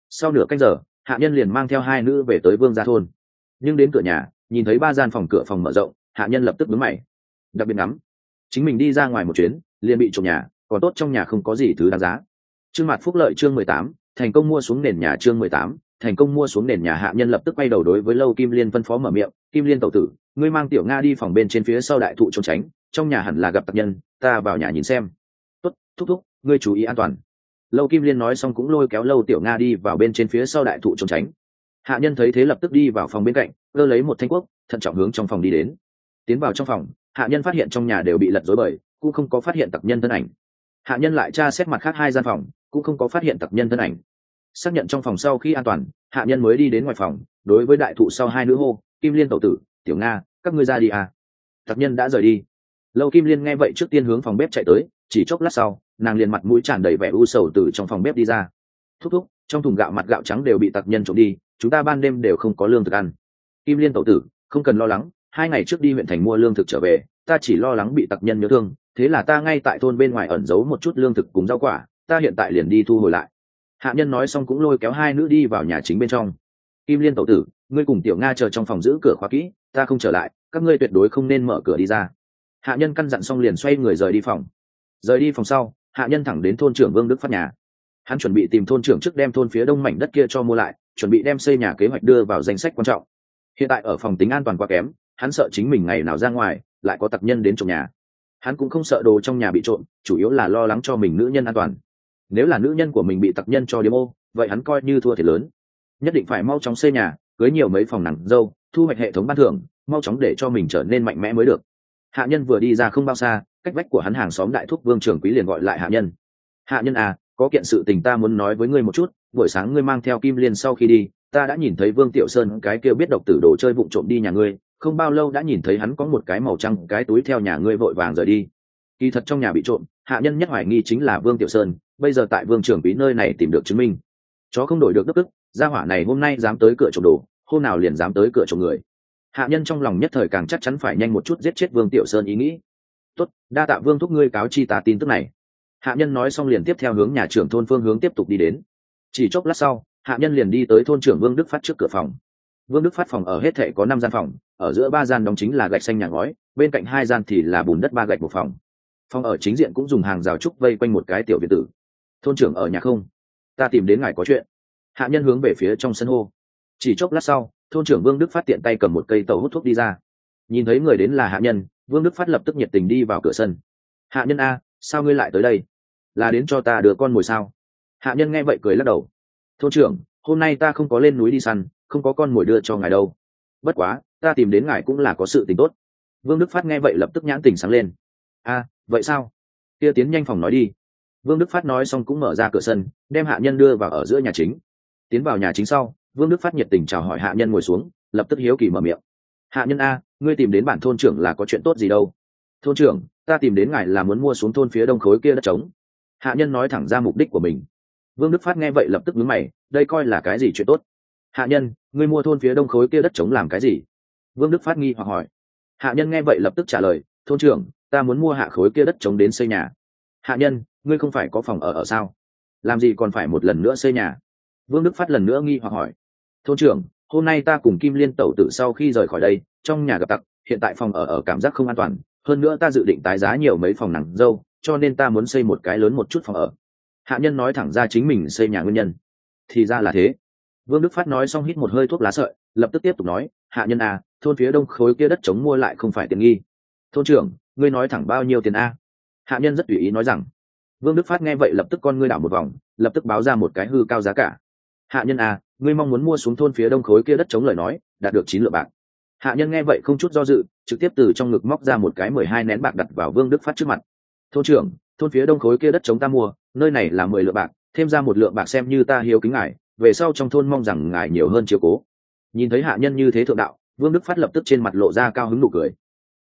Speaker 1: Sau nửa canh giờ hạ nhân liền mang theo hai nữ về tới vương gia thôn. Nhưng đến cửa nhà nhìn thấy ba gian phòng cửa phòng mở rộng, hạ nhân lập tức đứng mày. Đặc biệt ngắm chính mình đi ra ngoài một chuyến liền bị trộm nhà, còn tốt trong nhà không có gì thứ đáng giá. Trương Mạt Phúc Lợi chương 18, thành công mua xuống nền nhà chương 18, thành công mua xuống nền nhà. Hạ nhân lập tức quay đầu đối với Lâu Kim Liên phân phó mở miệng, Kim Liên tẩu tử, ngươi mang Tiểu Nga đi phòng bên trên phía sau đại thụ trốn tránh, trong nhà hẳn là gặp tặc nhân, ta vào nhà nhìn xem. Tốt, thúc thúc, ngươi chú ý an toàn. Lâu Kim Liên nói xong cũng lôi kéo Lâu Tiểu Nga đi vào bên trên phía sau đại thụ trốn tránh. Hạ nhân thấy thế lập tức đi vào phòng bên cạnh, cơ lấy một thanh quốc, thận trọng hướng trong phòng đi đến. Tiến vào trong phòng, hạ nhân phát hiện trong nhà đều bị lật rối bời, cũng không có phát hiện tặc nhân thân ảnh. Hạ nhân lại tra xét mặt khác hai gian phòng, cũng không có phát hiện tặc nhân thân ảnh. Xác nhận trong phòng sau khi an toàn, hạ nhân mới đi đến ngoài phòng, đối với đại thụ sau hai nữ hô, Kim Liên tẩu tử, Tiểu Nga, các ngươi ra đi à. Tặc nhân đã rời đi. Lâu Kim Liên nghe vậy trước tiên hướng phòng bếp chạy tới, chỉ chốc lát sau nàng liền mặt mũi tràn đầy vẻ u sầu từ trong phòng bếp đi ra. Thúc thúc, trong thùng gạo mặt gạo trắng đều bị tặc nhân trộm đi, chúng ta ban đêm đều không có lương thực ăn. Kim Liên tẩu tử, không cần lo lắng, 2 ngày trước đi huyện thành mua lương thực trở về, ta chỉ lo lắng bị tặc nhân nhớ thương, thế là ta ngay tại thôn bên ngoài ẩn giấu một chút lương thực cùng rau quả, ta hiện tại liền đi thu hồi lại. Hạ nhân nói xong cũng lôi kéo hai nữ đi vào nhà chính bên trong. Kim Liên tẩu tử, ngươi cùng Tiểu Nga chờ trong phòng giữ cửa khóa kỹ, ta không trở lại, các ngươi tuyệt đối không nên mở cửa đi ra. Hạ nhân căn dặn xong liền xoay người rời đi phòng. Rời đi phòng sau, hạ nhân thẳng đến thôn trưởng Vương Đức Phát nhà. Hắn chuẩn bị tìm thôn trưởng trước đem thôn phía đông mảnh đất kia cho mua lại, chuẩn bị đem xây nhà kế hoạch đưa vào danh sách quan trọng. Hiện tại ở phòng tính an toàn quá kém, hắn sợ chính mình ngày nào ra ngoài lại có tặc nhân đến trộm nhà. Hắn cũng không sợ đồ trong nhà bị trộm, chủ yếu là lo lắng cho mình nữ nhân an toàn. Nếu là nữ nhân của mình bị tặc nhân cho điếm ô, vậy hắn coi như thua thiệt lớn. Nhất định phải mau chóng xây nhà, cưới nhiều mấy phòng nàng dâu, thu hoạch hệ thống ban thưởng, mau chóng để cho mình trở nên mạnh mẽ mới được. Hạ nhân vừa đi ra không bao xa, cách vách của hắn hàng xóm đại thúc Vương Trường Quý liền gọi lại hạ nhân. Hạ nhân à, có kiện sự tình ta muốn nói với ngươi một chút, buổi sáng ngươi mang theo Kim Liên sau khi đi, ta đã nhìn thấy Vương Tiểu Sơn cái kia biết độc tử đồ chơi vụng trộm đi nhà ngươi, không bao lâu đã nhìn thấy hắn có một cái màu trắng cái túi theo nhà ngươi vội vàng rời đi. Kỳ thật trong nhà bị trộm, hạ nhân nhất hoài nghi chính là Vương Tiểu Sơn, bây giờ tại Vương Trường Quý nơi này tìm được chứng minh. Chó không đổi được đức tức, gia hỏa này hôm nay dám tới cửa trộm đồ, hôm nào liền dám tới cửa trộm người. Hạ nhân trong lòng nhất thời càng chắc chắn phải nhanh một chút giết chết Vương Tiểu Sơn ý nghĩ. Tốt, đa tạ Vương thúc ngươi cáo chi ta tin tức này. Hạ nhân nói xong liền tiếp theo hướng nhà trưởng thôn phương hướng tiếp tục đi đến. Chỉ chốc lát sau, hạ nhân liền đi tới thôn trưởng Vương Đức Phát trước cửa phòng. Vương Đức Phát phòng ở hết thảy có 5 gian phòng, ở giữa 3 gian đóng chính là gạch xanh nhà ngói, bên cạnh 2 gian thì là bùn đất 3 gạch một phòng. Phòng ở chính diện cũng dùng hàng rào trúc vây quanh một cái tiểu viện tử. Thôn trưởng ở nhà không? Ta tìm đến ngài có chuyện. Hạ nhân hướng về phía trong sân hô. Chỉ chốc lát sau, thôn trưởng Vương Đức Phát tiện tay cầm một cây tàu hút thuốc đi ra. Nhìn thấy người đến là hạ nhân, Vương Đức Phát lập tức nhiệt tình đi vào cửa sân. Hạ nhân a, sao ngươi lại tới đây? Là đến cho ta đưa con mồi sao? Hạ nhân nghe vậy cười lắc đầu. Thôn trưởng, hôm nay ta không có lên núi đi săn, không có con mồi đưa cho ngài đâu. Bất quá, ta tìm đến ngài cũng là có sự tình tốt. Vương Đức Phát nghe vậy lập tức nhãn tình sáng lên. A, vậy sao? Kia tiến nhanh phòng nói đi. Vương Đức Phát nói xong cũng mở ra cửa sân, đem hạ nhân đưa vào ở giữa nhà chính. Tiến vào nhà chính sau, Vương Đức Phát nhiệt tình chào hỏi hạ nhân ngồi xuống, lập tức hiếu kỳ mở miệng. Hạ nhân a, ngươi tìm đến bản thôn trưởng là có chuyện tốt gì đâu? Thôn trưởng, ta tìm đến ngài là muốn mua xuống thôn phía đông khối kia đất trống. Hạ nhân nói thẳng ra mục đích của mình. Vương Đức Phát nghe vậy lập tức nhướng mày, đây coi là cái gì chuyện tốt? Hạ nhân, ngươi mua thôn phía đông khối kia đất trống làm cái gì? Vương Đức Phát nghi hoặc hỏi. Hạ nhân nghe vậy lập tức trả lời, thôn trưởng, ta muốn mua hạ khối kia đất trống đến xây nhà. Hạ nhân, ngươi không phải có phòng ở sao? Làm gì còn phải một lần nữa xây nhà? Vương Đức Phát lần nữa nghi hoặc hỏi. Thôn trưởng, hôm nay ta cùng Kim Liên tẩu tử sau khi rời khỏi đây, trong nhà gặp tặc, hiện tại phòng ở cảm giác không an toàn, hơn nữa ta dự định tái giá nhiều mấy phòng nàng dâu, cho nên ta muốn xây một cái lớn một chút phòng ở. Hạ nhân nói thẳng ra chính mình xây nhà nguyên nhân. Thì ra là thế. Vương Đức Phát nói xong hít một hơi thuốc lá sợi, lập tức tiếp tục nói, hạ nhân à, thôn phía đông khối kia đất trống mua lại không phải tiện nghi. Thôn trưởng, ngươi nói thẳng bao nhiêu tiền a? Hạ nhân rất tùy ý nói rằng. Vương Đức Phát nghe vậy lập tức con ngươi đảo một vòng, lập tức báo ra một cái hư cao giá cả. Hạ nhân à, ngươi mong muốn mua xuống thôn phía đông khối kia đất trống lời nói, đạt được 9 lượng bạc. Hạ nhân nghe vậy không chút do dự, trực tiếp từ trong ngực móc ra một cái 12 nén bạc đặt vào Vương Đức Phát trước mặt. Thôn trưởng, thôn phía đông khối kia đất trống ta mua, nơi này là 10 lượng bạc, thêm ra 1 lượng bạc xem như ta hiếu kính ngài, về sau trong thôn mong rằng ngài nhiều hơn chiếu cố. Nhìn thấy hạ nhân như thế thượng đạo, Vương Đức Phát lập tức trên mặt lộ ra cao hứng nụ cười.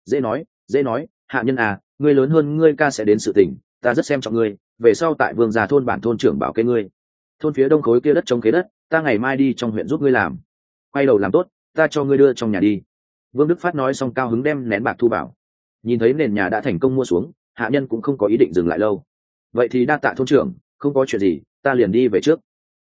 Speaker 1: Dễ nói, hạ nhân à, ngươi lớn hơn ngươi ca sẽ đến sự tình, ta rất xem trọng ngươi, về sau tại Vương gia thôn bản thôn trưởng bảo kê ngươi. Thôn phía đông khối kia đất trống kế đất, ta ngày mai đi trong huyện giúp ngươi làm. Quay đầu làm tốt, ta cho ngươi đưa trong nhà đi. Vương Đức Phát nói xong cao hứng đem nén bạc thu bảo. Nhìn thấy nền nhà đã thành công mua xuống, hạ nhân cũng không có ý định dừng lại lâu. Vậy thì đa tạ thôn trưởng, không có chuyện gì, ta liền đi về trước.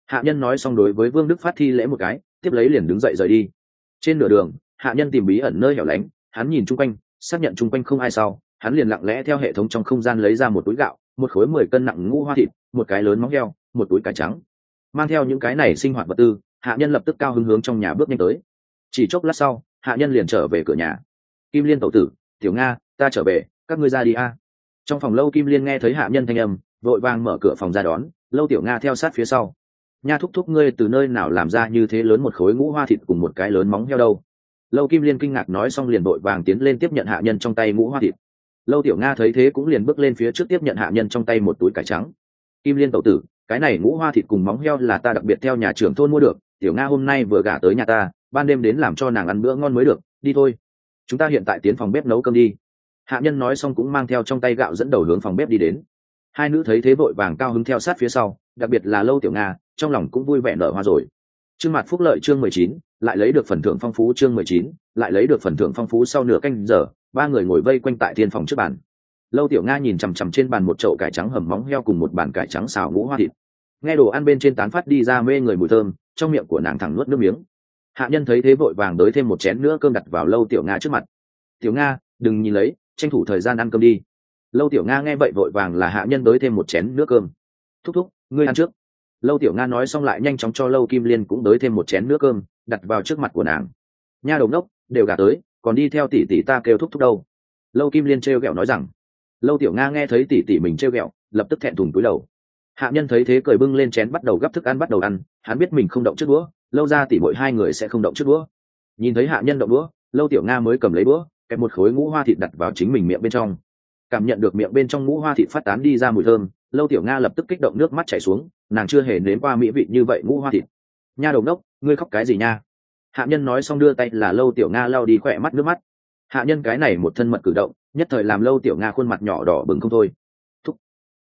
Speaker 1: Hạ nhân nói xong đối với Vương Đức Phát thi lễ một cái, tiếp lấy liền đứng dậy rời đi. Trên nửa đường, hạ nhân tìm bí ẩn nơi hẻo lánh, hắn nhìn chung quanh, xác nhận chung quanh không ai sau, hắn liền lặng lẽ theo hệ thống trong không gian lấy ra một túi gạo, một khối 10 cân nặng ngũ hoa thịt, một cái lớn móng heo, một túi cải trắng. Mang theo những cái này sinh hoạt vật tư, hạ nhân lập tức cao hứng hướng trong nhà bước nhanh tới. Chỉ chốc lát sau, hạ nhân liền trở về cửa nhà. Kim Liên tẩu tử, Tiểu Nga, ta trở về, các ngươi ra đi a. Trong phòng Lâu Kim Liên nghe thấy hạ nhân thanh âm, vội vàng mở cửa phòng ra đón. Lâu Tiểu Nga theo sát phía sau. Nha thúc thúc, ngươi từ nơi nào làm ra như thế lớn một khối ngũ hoa thịt cùng một cái lớn móng heo đâu? Lâu Kim Liên kinh ngạc nói xong liền vội vàng tiến lên tiếp nhận hạ nhân trong tay ngũ hoa thịt. Lâu Tiểu Nga thấy thế cũng liền bước lên phía trước tiếp nhận hạ nhân trong tay một túi cải trắng. Kim Liên tẩu tử, cái này ngũ hoa thịt cùng móng heo là ta đặc biệt theo nhà trưởng thôn mua được, Tiểu Nga hôm nay vừa gả tới nhà ta, ban đêm đến làm cho nàng ăn bữa ngon mới được, đi thôi, chúng ta hiện tại tiến phòng bếp nấu cơm đi. Hạ nhân nói xong cũng mang theo trong tay gạo dẫn đầu hướng phòng bếp đi đến. Hai nữ thấy thế vội vàng cao hứng theo sát phía sau, đặc biệt là Lâu Tiểu Nga, trong lòng cũng vui vẻ nở hoa rồi. Chương Mạt Phúc Lợi chương 19, lại lấy được phần thưởng phong phú chương 19, lại lấy được phần thưởng phong phú. Sau nửa canh giờ, ba người ngồi vây quanh tại thiên phòng trước bàn. Lâu Tiểu Nga nhìn chằm chằm trên bàn một chậu cải trắng hầm móng heo cùng một bàn cải trắng xào ngũ hoa thịt. Nghe đồ ăn bên trên tán phát đi ra mê người mùi thơm, trong miệng của nàng thẳng nuốt nước miếng. Hạ nhân thấy thế vội vàng đới thêm một chén nữa cơm đặt vào Lâu Tiểu Nga trước mặt. Tiểu Nga, đừng nhìn lấy, tranh thủ thời gian ăn cơm đi. Lâu Tiểu Nga nghe vậy vội vàng là hạ nhân đới thêm một chén nước cơm. Thúc thúc, ngươi ăn trước. Lâu Tiểu Nga nói xong lại nhanh chóng cho Lâu Kim Liên cũng đới thêm một chén nước cơm đặt vào trước mặt của nàng. Nha đầu ngốc, đều gả tới, còn đi theo tỷ tỷ ta kêu thúc thúc đâu? Lâu Kim Liên trêu ghẹo nói rằng. Lâu Tiểu Nga nghe thấy tỷ tỷ mình trêu ghẹo, lập tức thẹn thùng cúi đầu. Hạ nhân thấy thế cười bưng lên chén bắt đầu gắp thức ăn bắt đầu ăn, hắn biết mình không động trước đũa, Lâu ra tỷ muội hai người sẽ không động trước đũa. Nhìn thấy hạ nhân động đũa, Lâu Tiểu Nga mới cầm lấy đũa, kẹp một khối ngũ hoa thịt đặt vào chính mình miệng bên trong. Cảm nhận được miệng bên trong ngũ hoa thịt phát tán đi ra mùi thơm, Lâu Tiểu Nga lập tức kích động nước mắt chảy xuống, nàng chưa hề nếm qua mỹ vị như vậy ngũ hoa thịt. Nha đầu ngốc, ngươi khóc cái gì nha? Hạ nhân nói xong đưa tay là Lâu Tiểu Nga lau đi khỏe mắt nước mắt. Hạ nhân cái này một thân mật cử động, nhất thời làm Lâu Tiểu Nga khuôn mặt nhỏ đỏ bừng không thôi. Thúc,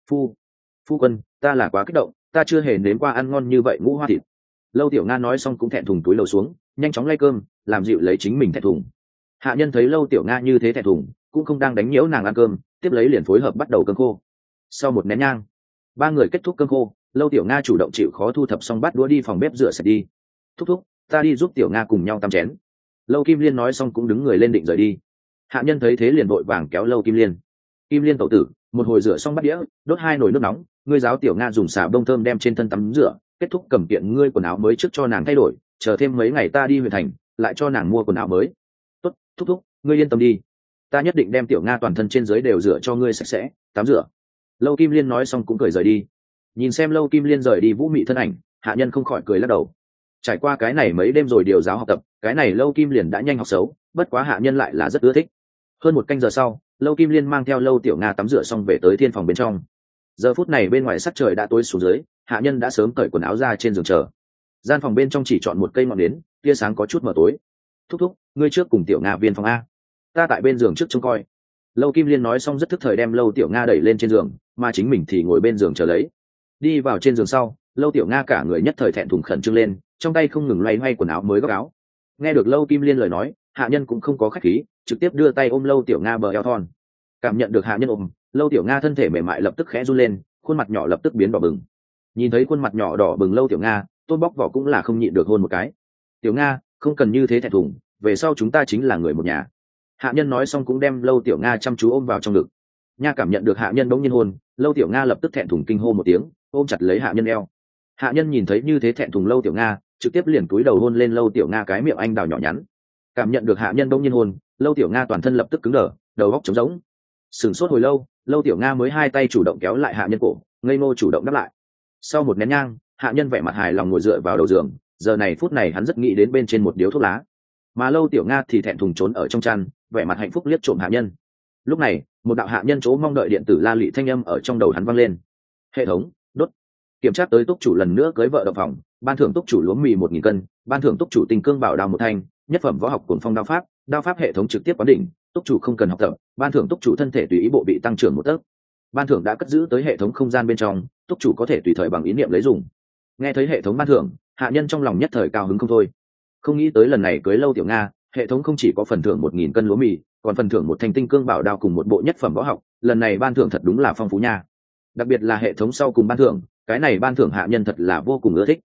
Speaker 1: phu quân, ta là quá kích động, ta chưa hề nếm qua ăn ngon như vậy ngũ hoa thịt. Lâu Tiểu Nga nói xong cũng thẹn thùng túi lầu xuống, nhanh chóng lay cơm, làm dịu lấy chính mình thẹn thùng. Hạ nhân thấy Lâu Tiểu Nga như thế thẹn thùng, cũng không đang đánh nhiễu nàng ăn cơm, tiếp lấy liền phối hợp bắt đầu cơm khô. Sau một nén nhang, ba người kết thúc cơm khô, Lâu Tiểu Nga chủ động chịu khó thu thập xong bát đũa đi phòng bếp rửa sạch đi. Thúc thúc, ta đi giúp Tiểu Nga cùng nhau tăm chén. Lâu Kim Liên nói xong cũng đứng người lên định rời đi. Hạ nhân thấy thế liền vội vàng kéo Lâu Kim Liên. Kim Liên tẩu tử, một hồi rửa xong bát đĩa, đốt 2 nồi nước nóng, ngươi giáo Tiểu Nga dùng xà bông thơm đem trên thân tắm rửa, kết thúc cầm kiện ngươi quần áo mới trước cho nàng thay đổi, chờ thêm mấy ngày ta đi huyện thành, lại cho nàng mua quần áo mới. Tốt, thúc thúc, ngươi yên tâm đi, ta nhất định đem Tiểu Nga toàn thân trên dưới đều rửa cho ngươi sạch sẽ, tắm rửa. Lâu Kim Liên nói xong cũng cười rời đi. Nhìn xem Lâu Kim Liên rời đi vũ mị thân ảnh, hạ nhân không khỏi cười lắc đầu. Trải qua cái này mấy đêm rồi điều giáo học tập, cái này Lâu Kim Liên đã nhanh học xấu, bất quá hạ nhân lại là rất ưa thích. Hơn một canh giờ sau, Lâu Kim Liên mang theo Lâu Tiểu Nga tắm rửa xong về tới thiên phòng bên trong. Giờ phút này bên ngoài sắc trời đã tối xuống dưới, hạ nhân đã sớm cởi quần áo ra trên giường chờ. Gian phòng bên trong chỉ chọn một cây ngọn nến, tia sáng có chút mờ tối. Thúc thúc, ngươi trước cùng Tiểu Nga viên phòng a, ta tại bên giường trước trông coi. Lâu Kim Liên nói xong rất thức thời đem Lâu Tiểu Nga đẩy lên trên giường, mà chính mình thì ngồi bên giường chờ lấy. Đi vào trên giường sau, Lâu Tiểu Nga cả người nhất thời thẹn thùng khẩn trương lên, trong tay không ngừng loay hoay quần áo mới góc áo. Nghe được Lâu Kim Liên lời nói, hạ nhân cũng không có khách khí, trực tiếp đưa tay ôm Lâu Tiểu Nga bờ eo thon. Cảm nhận được hạ nhân ôm, Lâu Tiểu Nga thân thể mềm mại lập tức khẽ run lên, khuôn mặt nhỏ lập tức biến đỏ bừng. Nhìn thấy khuôn mặt nhỏ đỏ bừng Lâu Tiểu Nga, Tôn Bóc Vỏ cũng là không nhịn được hôn một cái. Tiểu Nga, không cần như thế thẹn thùng, về sau chúng ta chính là người một nhà. Hạ nhân nói xong cũng đem Lâu Tiểu Nga chăm chú ôm vào trong ngực. Nha cảm nhận được hạ nhân bỗng nhiên hôn, Lâu Tiểu Nga lập tức thẹn thùng kinh hô một tiếng, ôm chặt lấy hạ nhân eo. Hạ nhân nhìn thấy như thế thẹn thùng Lâu Tiểu Nga, trực tiếp liền cúi đầu hôn lên Lâu Tiểu Nga cái miệng anh đào nhỏ nhắn. Cảm nhận được hạ nhân bỗng nhiên hôn, Lâu Tiểu Nga toàn thân lập tức cứng đờ, đầu óc trống rỗng. Sửng sốt hồi lâu, Lâu Tiểu Nga mới hai tay chủ động kéo lại hạ nhân cổ, ngây ngô chủ động đáp lại. Sau một nén nhang, hạ nhân vẻ mặt hài lòng ngồi dựa vào đầu giường, giờ này phút này hắn rất nghĩ đến bên trên một điếu thuốc lá. Mà Lâu Tiểu Nga thì thẹn thùng trốn ở trong chăn, vẻ mặt hạnh phúc liếc trộm hạ nhân. Lúc này, một đạo hạ nhân chỗ mong đợi điện tử la lị thanh âm ở trong đầu hắn vang lên. Hệ thống đốt kiểm tra tới túc chủ lần nữa cưới vợ động phòng, ban thưởng túc chủ lúa mì 1000 cân, ban thưởng túc chủ tinh cương bảo đao một thanh, nhất phẩm võ học cuồng phong đao pháp hệ thống trực tiếp quán đỉnh, túc chủ không cần học tập, ban thưởng túc chủ thân thể tùy ý bộ bị tăng trưởng 1 tấc. Ban thưởng đã cất giữ tới hệ thống không gian bên trong, túc chủ có thể tùy thời bằng ý niệm lấy dùng. Nghe thấy hệ thống ban thưởng, hạ nhân trong lòng nhất thời cao hứng không thôi. Không nghĩ tới lần này cưới Lâu Tiểu Nga, hệ thống không chỉ có phần thưởng 1000 cân lúa mì, còn phần thưởng một thanh tinh cương bảo đao cùng một bộ nhất phẩm võ học, lần này ban thưởng thật đúng là phong phú nha. Đặc biệt là hệ thống sau cùng ban thưởng, cái này ban thưởng hạ nhân thật là vô cùng ưa thích.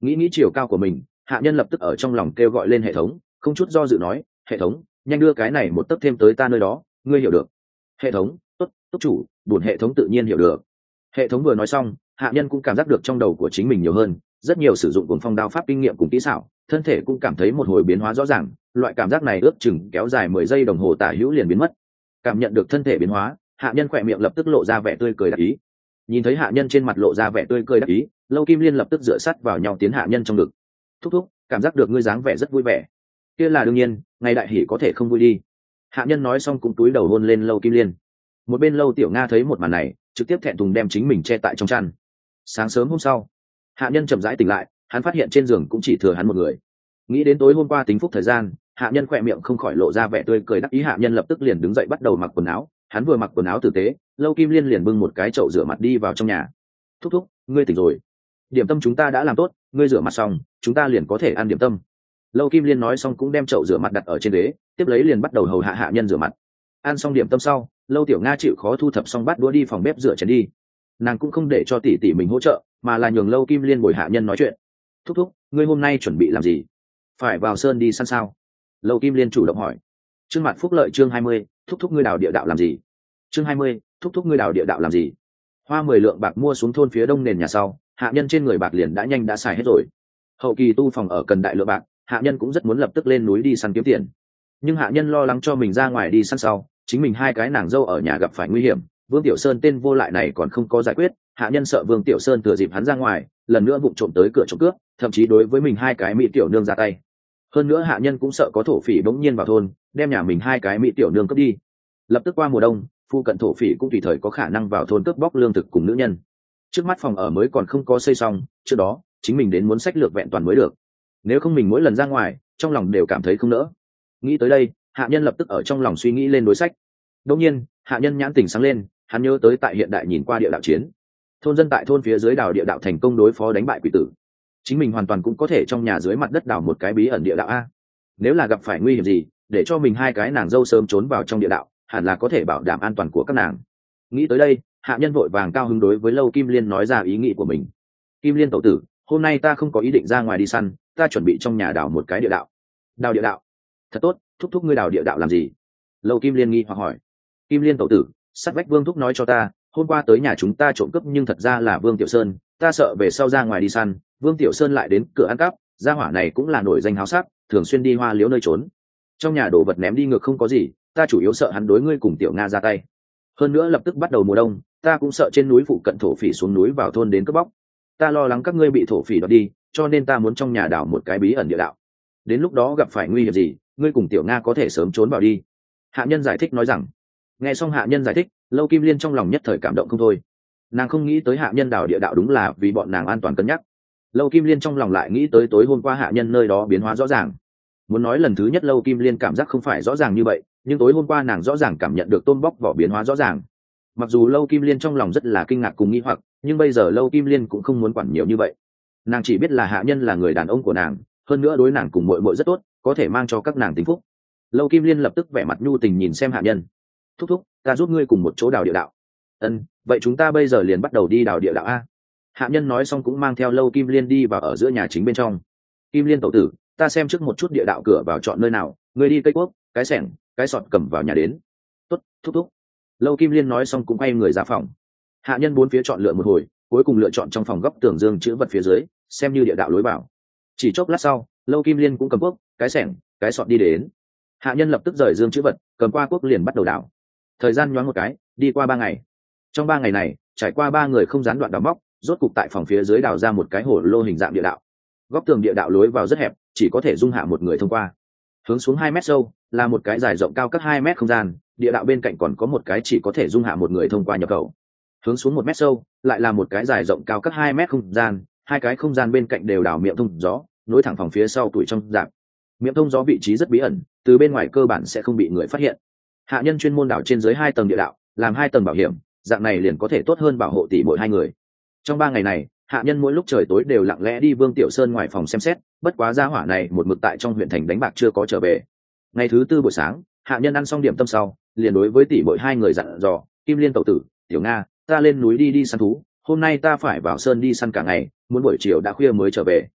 Speaker 1: Nghĩ nghĩ chiều cao của mình, hạ nhân lập tức ở trong lòng kêu gọi lên hệ thống, không chút do dự nói, hệ thống, nhanh đưa cái này một tấc thêm tới ta nơi đó, ngươi hiểu được. Hệ thống, tốt, túc chủ, bổn hệ thống tự nhiên hiểu được. Hệ thống vừa nói xong, hạ nhân cũng cảm giác được trong đầu của chính mình nhiều hơn rất nhiều sử dụng cuồng phong đao pháp kinh nghiệm cùng kỹ xảo, thân thể cũng cảm thấy một hồi biến hóa rõ ràng. Loại cảm giác này ước chừng kéo dài 10 giây đồng hồ tả hữu liền biến mất. Cảm nhận được thân thể biến hóa, hạ nhân khỏe miệng lập tức lộ ra vẻ tươi cười đắc ý. Nhìn thấy hạ nhân trên mặt lộ ra vẻ tươi cười đắc ý, Lâu Kim Liên lập tức dựa sát vào nhau tiến hạ nhân trong ngực. Thúc thúc, cảm giác được ngươi dáng vẻ rất vui vẻ. Kia là đương nhiên, ngày đại hỉ có thể không vui đi. Hạ nhân nói xong cũng túi đầu hôn lên Lâu Kim Liên. Một bên Lâu Tiểu Nga thấy một màn này, trực tiếp thẹn thùng đem chính mình che tại trong chăn. Sáng sớm hôm sau, hạ nhân chậm rãi tỉnh lại, hắn phát hiện trên giường cũng chỉ thừa hắn một người. Nghĩ đến tối hôm qua tính phúc thời gian, hạ nhân khỏe miệng không khỏi lộ ra vẻ tươi cười đắc ý. Hạ nhân lập tức liền đứng dậy bắt đầu mặc quần áo. Hắn vừa mặc quần áo tử tế, Lâu Kim Liên liền bưng một cái chậu rửa mặt đi vào trong nhà. Thúc thúc, ngươi tỉnh rồi. Điểm tâm chúng ta đã làm tốt, ngươi rửa mặt xong chúng ta liền có thể ăn điểm tâm. Lâu Kim Liên nói xong cũng đem chậu rửa mặt đặt ở trên ghế, tiếp lấy liền bắt đầu hầu hạ hạ nhân rửa mặt. Ăn xong điểm tâm sau, Lâu Tiểu Nga chịu khó thu thập xong bát đũa đi phòng bếp rửa chén đi. Nàng cũng không để cho tỷ tỷ mình hỗ trợ, mà là nhường Lâu Kim Liên bồi hạ nhân nói chuyện. Thúc thúc, ngươi hôm nay chuẩn bị làm gì? Phải vào sơn đi săn sao? Lâu Kim Liên chủ động hỏi. Chương Mặt Phúc Lợi chương 20, thúc thúc ngươi đào địa đạo làm gì? Chương 20, thúc thúc ngươi đào địa đạo làm gì? Hoa 10 lượng bạc mua xuống thôn phía đông nền nhà sau, hạ nhân trên người bạc liền đã nhanh đã xài hết rồi. Hậu kỳ tu phòng ở cần đại lượng bạc, hạ nhân cũng rất muốn lập tức lên núi đi săn kiếm tiền. Nhưng hạ nhân lo lắng cho mình ra ngoài đi săn sau, chính mình hai cái nàng dâu ở nhà gặp phải nguy hiểm, Vương Tiểu Sơn tên vô lại này còn không có giải quyết, hạ nhân sợ Vương Tiểu Sơn thừa dịp hắn ra ngoài, lần nữa vụng trộm tới cửa trộm cướp, thậm chí đối với mình hai cái mỹ tiểu nương ra tay. Hơn nữa hạ nhân cũng sợ có thổ phỉ bỗng nhiên vào thôn, đem nhà mình hai cái mỹ tiểu nương cướp đi. Lập tức qua mùa đông, phu cận thổ phỉ cũng tùy thời có khả năng vào thôn cướp bóc lương thực cùng nữ nhân. Trước mắt phòng ở mới còn không có xây xong, trước đó chính mình đến muốn sách lược vẹn toàn mới được. Nếu không mình mỗi lần ra ngoài, trong lòng đều cảm thấy không nỡ. Nghĩ tới đây, hạ nhân lập tức ở trong lòng suy nghĩ lên đối sách. Đột nhiên, hạ nhân nhãn tỉnh sáng lên, hắn nhớ tới tại hiện đại nhìn qua địa đạo chiến, thôn dân tại thôn phía dưới đào địa đạo thành công đối phó đánh bại quỷ tử, chính mình hoàn toàn cũng có thể trong nhà dưới mặt đất đào một cái bí ẩn địa đạo a. Nếu là gặp phải nguy hiểm gì, để cho mình hai cái nàng dâu sớm trốn vào trong địa đạo, hẳn là có thể bảo đảm an toàn của các nàng. Nghĩ tới đây, hạ nhân vội vàng cao hứng đối với Lâu Kim Liên nói ra ý nghĩ của mình. Kim Liên tẩu tử, hôm nay ta không có ý định ra ngoài đi săn, ta chuẩn bị trong nhà đào một cái địa đạo. Đào địa đạo? Thật tốt, thúc thúc ngươi đào địa đạo làm gì? Lâu Kim Liên nghi hoặc hỏi. Kim Liên tẩu tử, sát vách Vương thúc nói cho ta, hôm qua tới nhà chúng ta trộm cướp nhưng thật ra là Vương Tiểu Sơn, ta sợ về sau ra ngoài đi săn, Vương Tiểu Sơn lại đến cửa ăn cắp, gia hỏa này cũng là nổi danh háo sắc, thường xuyên đi hoa liếu nơi trốn. Trong nhà đồ vật ném đi ngược không có gì, ta chủ yếu sợ hắn đối ngươi cùng Tiểu Nga ra tay. Hơn nữa lập tức bắt đầu mùa đông, ta cũng sợ trên núi phụ cận thổ phỉ xuống núi vào thôn đến cướp bóc. Ta lo lắng các ngươi bị thổ phỉ đoạt đi, cho nên ta muốn trong nhà đào một cái bí ẩn địa đạo. Đến lúc đó gặp phải nguy hiểm gì, ngươi cùng Tiểu Nga có thể sớm trốn vào đi. Hạ nhân giải thích nói rằng. Nghe xong hạ nhân giải thích, Lâu Kim Liên trong lòng nhất thời cảm động không thôi. Nàng không nghĩ tới hạ nhân đào địa đạo đúng là vì bọn nàng an toàn cân nhắc. Lâu Kim Liên trong lòng lại nghĩ tới tối hôm qua hạ nhân nơi đó biến hóa rõ ràng. Muốn nói lần thứ nhất Lâu Kim Liên cảm giác không phải rõ ràng như vậy, nhưng tối hôm qua nàng rõ ràng cảm nhận được tôm bóc vỏ biến hóa rõ ràng. Mặc dù Lâu Kim Liên trong lòng rất là kinh ngạc cùng nghi hoặc, nhưng bây giờ Lâu Kim Liên cũng không muốn quản nhiều như vậy. Nàng chỉ biết là hạ nhân là người đàn ông của nàng, hơn nữa đối nàng cùng muội muội rất tốt, có thể mang cho các nàng tình phúc. Lâu Kim Liên lập tức vẻ mặt nhu tình nhìn xem hạ nhân. Thúc thúc, ta giúp ngươi cùng một chỗ đào địa đạo. Ân, vậy chúng ta bây giờ liền bắt đầu đi đào địa đạo a. Hạ nhân nói xong cũng mang theo Lâu Kim Liên đi vào ở giữa nhà chính bên trong. Kim Liên tẩu tử, ta xem trước một chút địa đạo cửa vào chọn nơi nào, ngươi đi cây cuốc, cái xẻng, cái sọt cầm vào nhà đến. Tốt, thúc thúc. Lâu Kim Liên nói xong cũng quay người ra phòng. Hạ nhân bốn phía chọn lựa một hồi, cuối cùng lựa chọn trong phòng góc tường dương chữ vật phía dưới, xem như địa đạo lối vào. Chỉ chốc lát sau, Lâu Kim Liên cũng cầm cuốc, cái xẻng, cái sọt đi đến. Hạ nhân lập tức rời dương chữ vật, cầm qua cuốc liền bắt đầu đào. Thời gian nhoáng một cái, đi qua 3 ngày. Trong 3 ngày này, trải qua 3 người không gián đoạn đào móc, rốt cục tại phòng phía dưới đào ra một cái hồ lô hình dạng địa đạo. Góc tường địa đạo lối vào rất hẹp, chỉ có thể dung hạ một người thông qua. Hướng xuống 2 mét sâu, là một cái dài rộng cao cỡ 2 mét không gian, địa đạo bên cạnh còn có một cái chỉ có thể dung hạ một người thông qua nhập khẩu. Hướng xuống 1 mét sâu, lại là một cái dài rộng cao cỡ 2 mét không gian, hai cái không gian bên cạnh đều đào miệng thông gió, nối thẳng phòng phía sau tuổi trong dạng. Miệng thông gió vị trí rất bí ẩn, từ bên ngoài cơ bản sẽ không bị người phát hiện. Hạ nhân chuyên môn đào trên dưới 2 tầng địa đạo, làm 2 tầng bảo hiểm, dạng này liền có thể tốt hơn bảo hộ tỷ muội hai người. Trong 3 ngày này, hạ nhân mỗi lúc trời tối đều lặng lẽ đi Vương Tiểu Sơn ngoài phòng xem xét, bất quá gia hỏa này một mực tại trong huyện thành đánh bạc chưa có trở về. Ngày thứ tư buổi sáng, hạ nhân ăn xong điểm tâm sau, liền đối với tỷ muội hai người dặn dò, Kim Liên tẩu tử, Tiểu Nga, ta lên núi đi săn thú, hôm nay ta phải vào sơn đi săn cả ngày, muốn buổi chiều đã khuya mới trở về.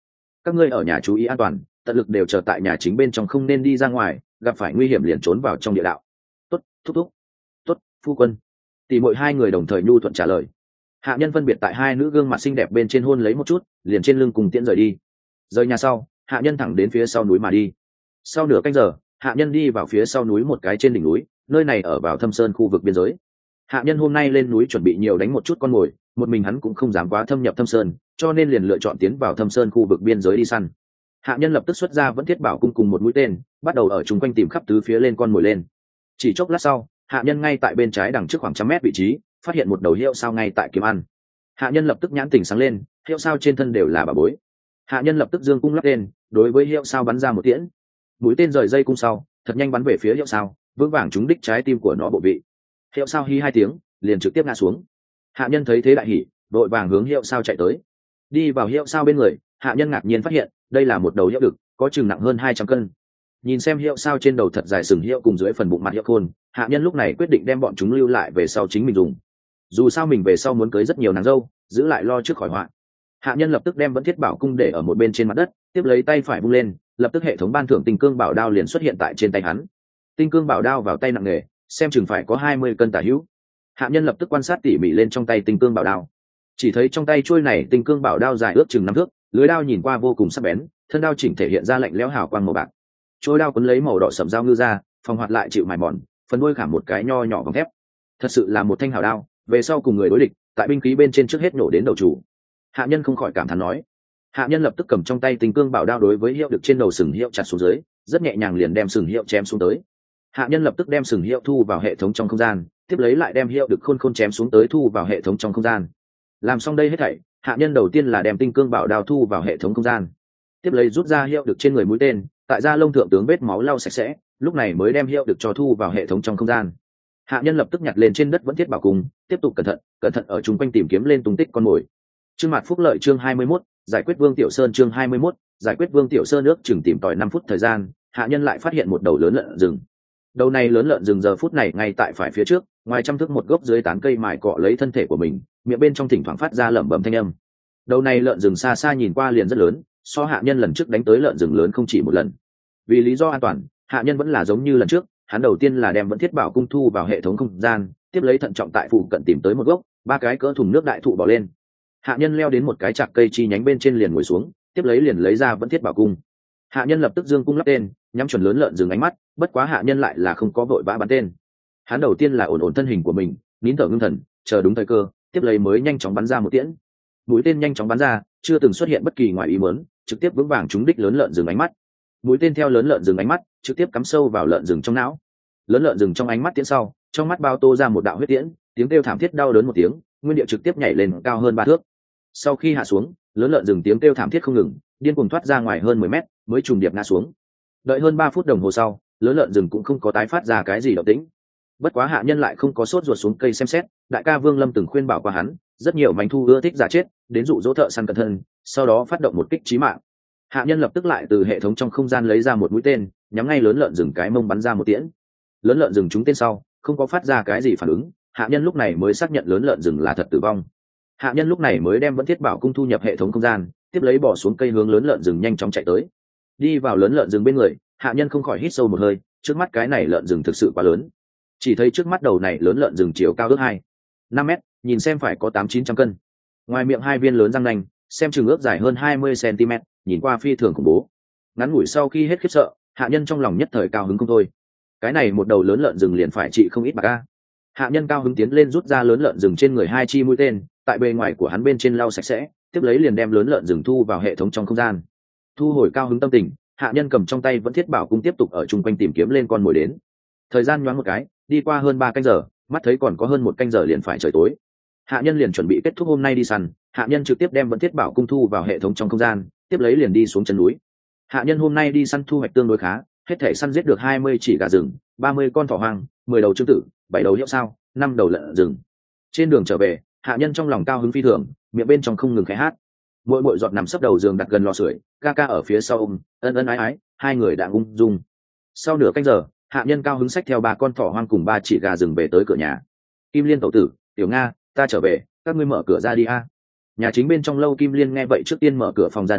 Speaker 1: các ngươi ở nhà chú ý an toàn, tận lực đều chờ tại nhà chính bên trong, không nên đi ra ngoài, gặp phải nguy hiểm liền trốn vào trong địa đạo. Tốt, thúc thúc. Tốt, phu quân. Tỷ muội hai người đồng thời nhu thuận trả lời. Hạ nhân phân biệt tại hai nữ gương mặt xinh đẹp bên trên hôn lấy một chút, liền trên lưng cùng tiễn rời đi. Rời nhà sau, hạ nhân thẳng đến phía sau núi mà đi. Sau nửa canh giờ, hạ nhân đi vào phía sau núi một cái trên đỉnh núi, nơi này ở vào Thâm Sơn khu vực biên giới. Hạ nhân hôm nay lên núi chuẩn bị nhiều đánh một chút con mồi, một mình hắn cũng không dám quá thâm nhập Thâm Sơn, cho nên liền lựa chọn tiến vào Thâm Sơn khu vực biên giới đi săn. Hạ nhân lập tức xuất ra vẫn thiết bảo cung cùng một mũi tên, bắt đầu ở chung quanh tìm khắp tứ phía lên con mồi lên. Chỉ chốc lát sau, hạ nhân ngay tại bên trái đằng trước khoảng 100 mét vị trí phát hiện một đầu hiệu sao ngay tại kiếm ăn. Hạ nhân lập tức nhãn tỉnh sáng lên, hiệu sao trên thân đều là bảo bối. Hạ nhân lập tức dương cung lắp tên, đối với hiệu sao bắn ra một tiễn. Mũi tên rời dây cung sau, thật nhanh bắn về phía hiệu sao, vững vàng trúng đích trái tim của nó bộ vị. Hiệu sao hí hai tiếng, liền trực tiếp ngã xuống. Hạ nhân thấy thế đại hỉ, đội vàng hướng hiệu sao chạy tới. Đi vào hiệu sao bên người, hạ nhân ngạc nhiên phát hiện đây là một đầu hiệu đực, có chừng nặng hơn 200 cân. Nhìn xem hiệu sao trên đầu thật dài sừng hiệu cùng dưới phần bụng mặt hiệu khôn, hạ nhân lúc này quyết định đem bọn chúng lưu lại về sau chính mình dùng. Dù sao mình về sau muốn cưới rất nhiều nàng dâu, giữ lại lo trước khỏi họa. Hạ nhân lập tức đem vẫn thiết bảo cung để ở một bên trên mặt đất, tiếp lấy tay phải vung lên, lập tức hệ thống ban thưởng tinh cương bảo đao liền xuất hiện tại trên tay hắn. Tinh cương bảo đao vào tay nặng nề, xem chừng phải có 20 cân tả hữu. Hạ nhân lập tức quan sát tỉ mỉ lên trong tay tinh cương bảo đao, chỉ thấy trong tay chuôi này tinh cương bảo đao dài ước chừng 5 thước, lưới đao nhìn qua vô cùng sắc bén, thân đao chỉnh thể hiện ra lạnh lẽo hào quang màu bạc. Chuôi đao quấn lấy màu đỏ sẫm dao ngư ra, phòng hoạt lại chịu mài mòn, phần đuôi khảm một cái nho nhỏ vòng thép. Thật sự là một thanh hào đao, về sau cùng người đối địch, tại binh khí bên trên trước hết nổ đến đầu chủ. Hạ nhân không khỏi cảm thán nói. Hạ nhân lập tức cầm trong tay tinh cương bảo đao đối với hiệu được trên đầu sừng hiệu chặt xuống dưới, rất nhẹ nhàng liền đem sừng hiệu chém xuống tới. Hạ nhân lập tức đem sừng hiệu thu vào hệ thống trong không gian, tiếp lấy lại đem hiệu được khôn khôn chém xuống tới thu vào hệ thống trong không gian. Làm xong đây hết thảy, hạ nhân đầu tiên là đem tinh cương bảo đao thu vào hệ thống không gian, tiếp lấy rút ra hiệu được trên người mũi tên, tại da lông thượng tướng vết máu lau sạch sẽ, lúc này mới đem hiệu được cho thu vào hệ thống trong không gian. Hạ nhân lập tức nhặt lên trên đất vẫn thiết bảo cung, tiếp tục cẩn thận ở chung quanh tìm kiếm lên tung tích con mồi. Chương Mạt Phúc Lợi chương 21, giải quyết Vương Tiểu Sơn chương 21, giải quyết Vương Tiểu Sơn nước chừng tìm tòi 5 phút thời gian, hạ nhân lại phát hiện một đầu lớn lợn rừng. Đầu này lớn lợn rừng giờ phút này ngay tại phải phía trước, ngoài trăm thước một gốc dưới tán cây mài cọ lấy thân thể của mình, miệng bên trong thỉnh thoảng phát ra lẩm bẩm thanh âm. Đầu này lợn rừng xa xa nhìn qua liền rất lớn, so hạ nhân lần trước đánh tới lợn rừng lớn không chỉ một lần. Vì lý do an toàn, hạ nhân vẫn là giống như lần trước, hắn đầu tiên là đem vẫn thiết bảo cung thu vào hệ thống không gian, tiếp lấy thận trọng tại phụ cận tìm tới một gốc 3 cái cỡ thùng nước đại thụ bỏ lên. Hạ nhân leo đến một cái chạc cây chi nhánh bên trên liền ngồi xuống, tiếp lấy liền lấy ra vẫn thiết bảo cung. Hạ nhân lập tức dương cung lắp tên, nhắm chuẩn lớn lợn rừng ánh mắt, bất quá hạ nhân lại là không có vội vã bắn tên. Hắn đầu tiên là ổn ổn thân hình của mình, nín thở ngưng thần, chờ đúng thời cơ, tiếp lấy mới nhanh chóng bắn ra một tiễn. Mũi tên nhanh chóng bắn ra, chưa từng xuất hiện bất kỳ ngoài ý muốn, trực tiếp vững vàng trúng đích lớn lợn rừng ánh mắt. Mũi tên theo lớn lợn rừng ánh mắt, trực tiếp cắm sâu vào lợn rừng trong não. Lớn lợn rừng trong ánh mắt tiễn sau, trong mắt bao tô ra một đạo huyết tiễn, tiếng kêu thảm thiết đau đớn một tiếng, nguyên điệu trực tiếp nhảy lên cao hơn 3 thước. Sau khi hạ xuống, lớn lợn rừng tiếng kêu thảm thiết không ngừng, điên cuồng thoát ra ngoài hơn 10 mét, mới trùng điệp ngã xuống. Đợi hơn 3 phút đồng hồ sau, lớn lợn rừng cũng không có tái phát ra cái gì động tĩnh. Bất quá hạ nhân lại không có sốt ruột xuống cây xem xét, đại ca Vương Lâm từng khuyên bảo qua hắn, rất nhiều manh thu ưa thích giả chết, đến dụ dỗ thợ săn cẩn thận, sau đó phát động một kích chí mạng. Hạ nhân lập tức lại từ hệ thống trong không gian lấy ra một mũi tên, nhắm ngay lớn lợn rừng cái mông bắn ra một tiễn. Lớn lợn rừng trúng tên sau, không có phát ra cái gì phản ứng, hạ nhân lúc này mới xác nhận lớn lợn rừng là thật tử vong. Hạ nhân lúc này mới đem vẫn thiết bảo cung thu nhập hệ thống không gian, tiếp lấy bỏ xuống cây hướng lớn lợn rừng nhanh chóng chạy tới. Đi vào lớn lợn rừng bên người, hạ nhân không khỏi hít sâu một hơi, trước mắt cái này lợn rừng thực sự quá lớn. Chỉ thấy trước mắt đầu này lớn lợn rừng chiều cao ước 2-5 mét, nhìn xem phải có 800-900 cân. Ngoài miệng 2 viên lớn răng nanh, xem chừng ước dài hơn 20 cm, nhìn qua phi thường khủng bố. Ngắn ngủi sau khi hết khiếp sợ, hạ nhân trong lòng nhất thời cao hứng không thôi. Cái này một đầu lớn lợn rừng liền phải trị không ít bạc a. Hạ nhân cao hứng tiến lên rút ra lớn lợn rừng trên người 2 chi mũi tên, tại bề ngoài của hắn bên trên lau sạch sẽ, tiếp lấy liền đem lớn lợn rừng thu vào hệ thống trong không gian. Thu hồi cao hứng tâm tình, hạ nhân cầm trong tay vẫn thiết bảo cung tiếp tục ở chung quanh tìm kiếm lên con mồi đến. Thời gian nhoáng một cái, đi qua hơn 3 canh giờ, mắt thấy còn có hơn 1 canh giờ liền phải trời tối. Hạ nhân liền chuẩn bị kết thúc hôm nay đi săn, hạ nhân trực tiếp đem vẫn thiết bảo cung thu vào hệ thống trong không gian, tiếp lấy liền đi xuống chân núi. Hạ nhân hôm nay đi săn thu hoạch tương đối khá, hết thể săn giết được 20 chỉ gà rừng, 30 con thỏ hoang, 10 đầu trứng tử, 7 đầu hiệu sao, 5 đầu lợn rừng. Trên đường trở về, hạ nhân trong lòng cao hứng phi thường, miệng bên trong không ngừng khẽ hát. Mỗi giọt nằm sấp đầu giường đặt gần lò sưởi, ca ca ở phía sau ôm, ân ân ái ái, hai người đã ung dung. Sau nửa canh giờ, hạ nhân cao hứng xách theo 3 con thỏ hoang cùng 3 chỉ gà rừng về tới cửa nhà. Kim Liên tẩu tử, Tiểu Nga, ta trở về, các ngươi mở cửa ra đi a. Nhà chính bên trong lâu Kim Liên nghe vậy trước tiên mở cửa phòng ra đón,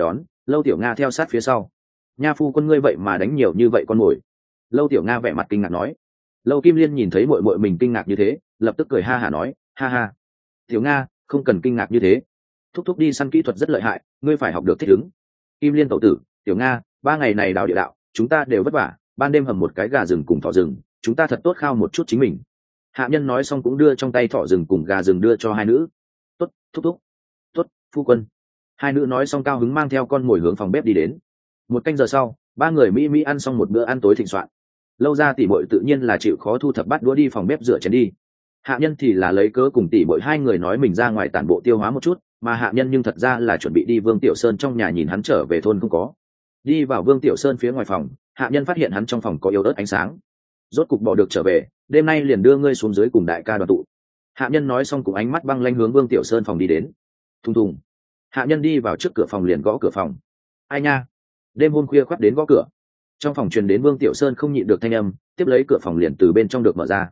Speaker 1: Lâu Tiểu Nga theo sát phía sau. Nha phu quân ngươi vậy mà đánh nhiều như vậy con mồi. Lâu Tiểu Nga vẻ mặt kinh ngạc nói. Lâu Kim Liên nhìn thấy muội muội mình kinh ngạc như thế, lập tức cười ha hả nói, ha ha, Tiểu Nga không cần kinh ngạc như thế, thúc thúc đi săn kỹ thuật rất lợi hại, ngươi phải học được thích ứng. Kim Liên tẩu tử, Tiểu Nga, 3 ngày này đào địa đạo chúng ta đều vất vả, ban đêm hầm một cái gà rừng cùng thỏ rừng, chúng ta thật tốt khao một chút chính mình. Hạ nhân nói xong cũng đưa trong tay thỏ rừng cùng gà rừng đưa cho hai nữ. Tốt thúc thúc, tốt phu quân. Hai nữ nói xong cao hứng mang theo con mồi hướng phòng bếp đi đến. 1 canh giờ sau, 3 người mỹ ăn xong một bữa ăn tối thịnh soạn. Lâu ra tỷ muội tự nhiên là chịu khó thu thập bát đũa đi phòng bếp rửa chén đi. Hạ nhân thì là lấy cớ cùng tỷ muội 2 người nói mình ra ngoài tản bộ tiêu hóa một chút, mà hạ nhân nhưng thật ra là chuẩn bị đi Vương Tiểu Sơn trong nhà nhìn hắn trở về thôn không có. Đi vào Vương Tiểu Sơn phía ngoài phòng, hạ nhân phát hiện hắn trong phòng có yếu ớt ánh sáng. Rốt cục bỏ được trở về, đêm nay liền đưa ngươi xuống dưới cùng đại ca đoàn tụ. Hạ nhân nói xong cùng ánh mắt băng lanh hướng Vương Tiểu Sơn phòng đi đến. Thùng thùng. Hạ nhân đi vào trước cửa phòng liền gõ cửa phòng. Ai nha? Đêm hôm khuya khoắt đến gõ cửa. Trong phòng truyền đến Vương Tiểu Sơn không nhịn được thanh âm, tiếp lấy cửa phòng liền từ bên trong được mở ra.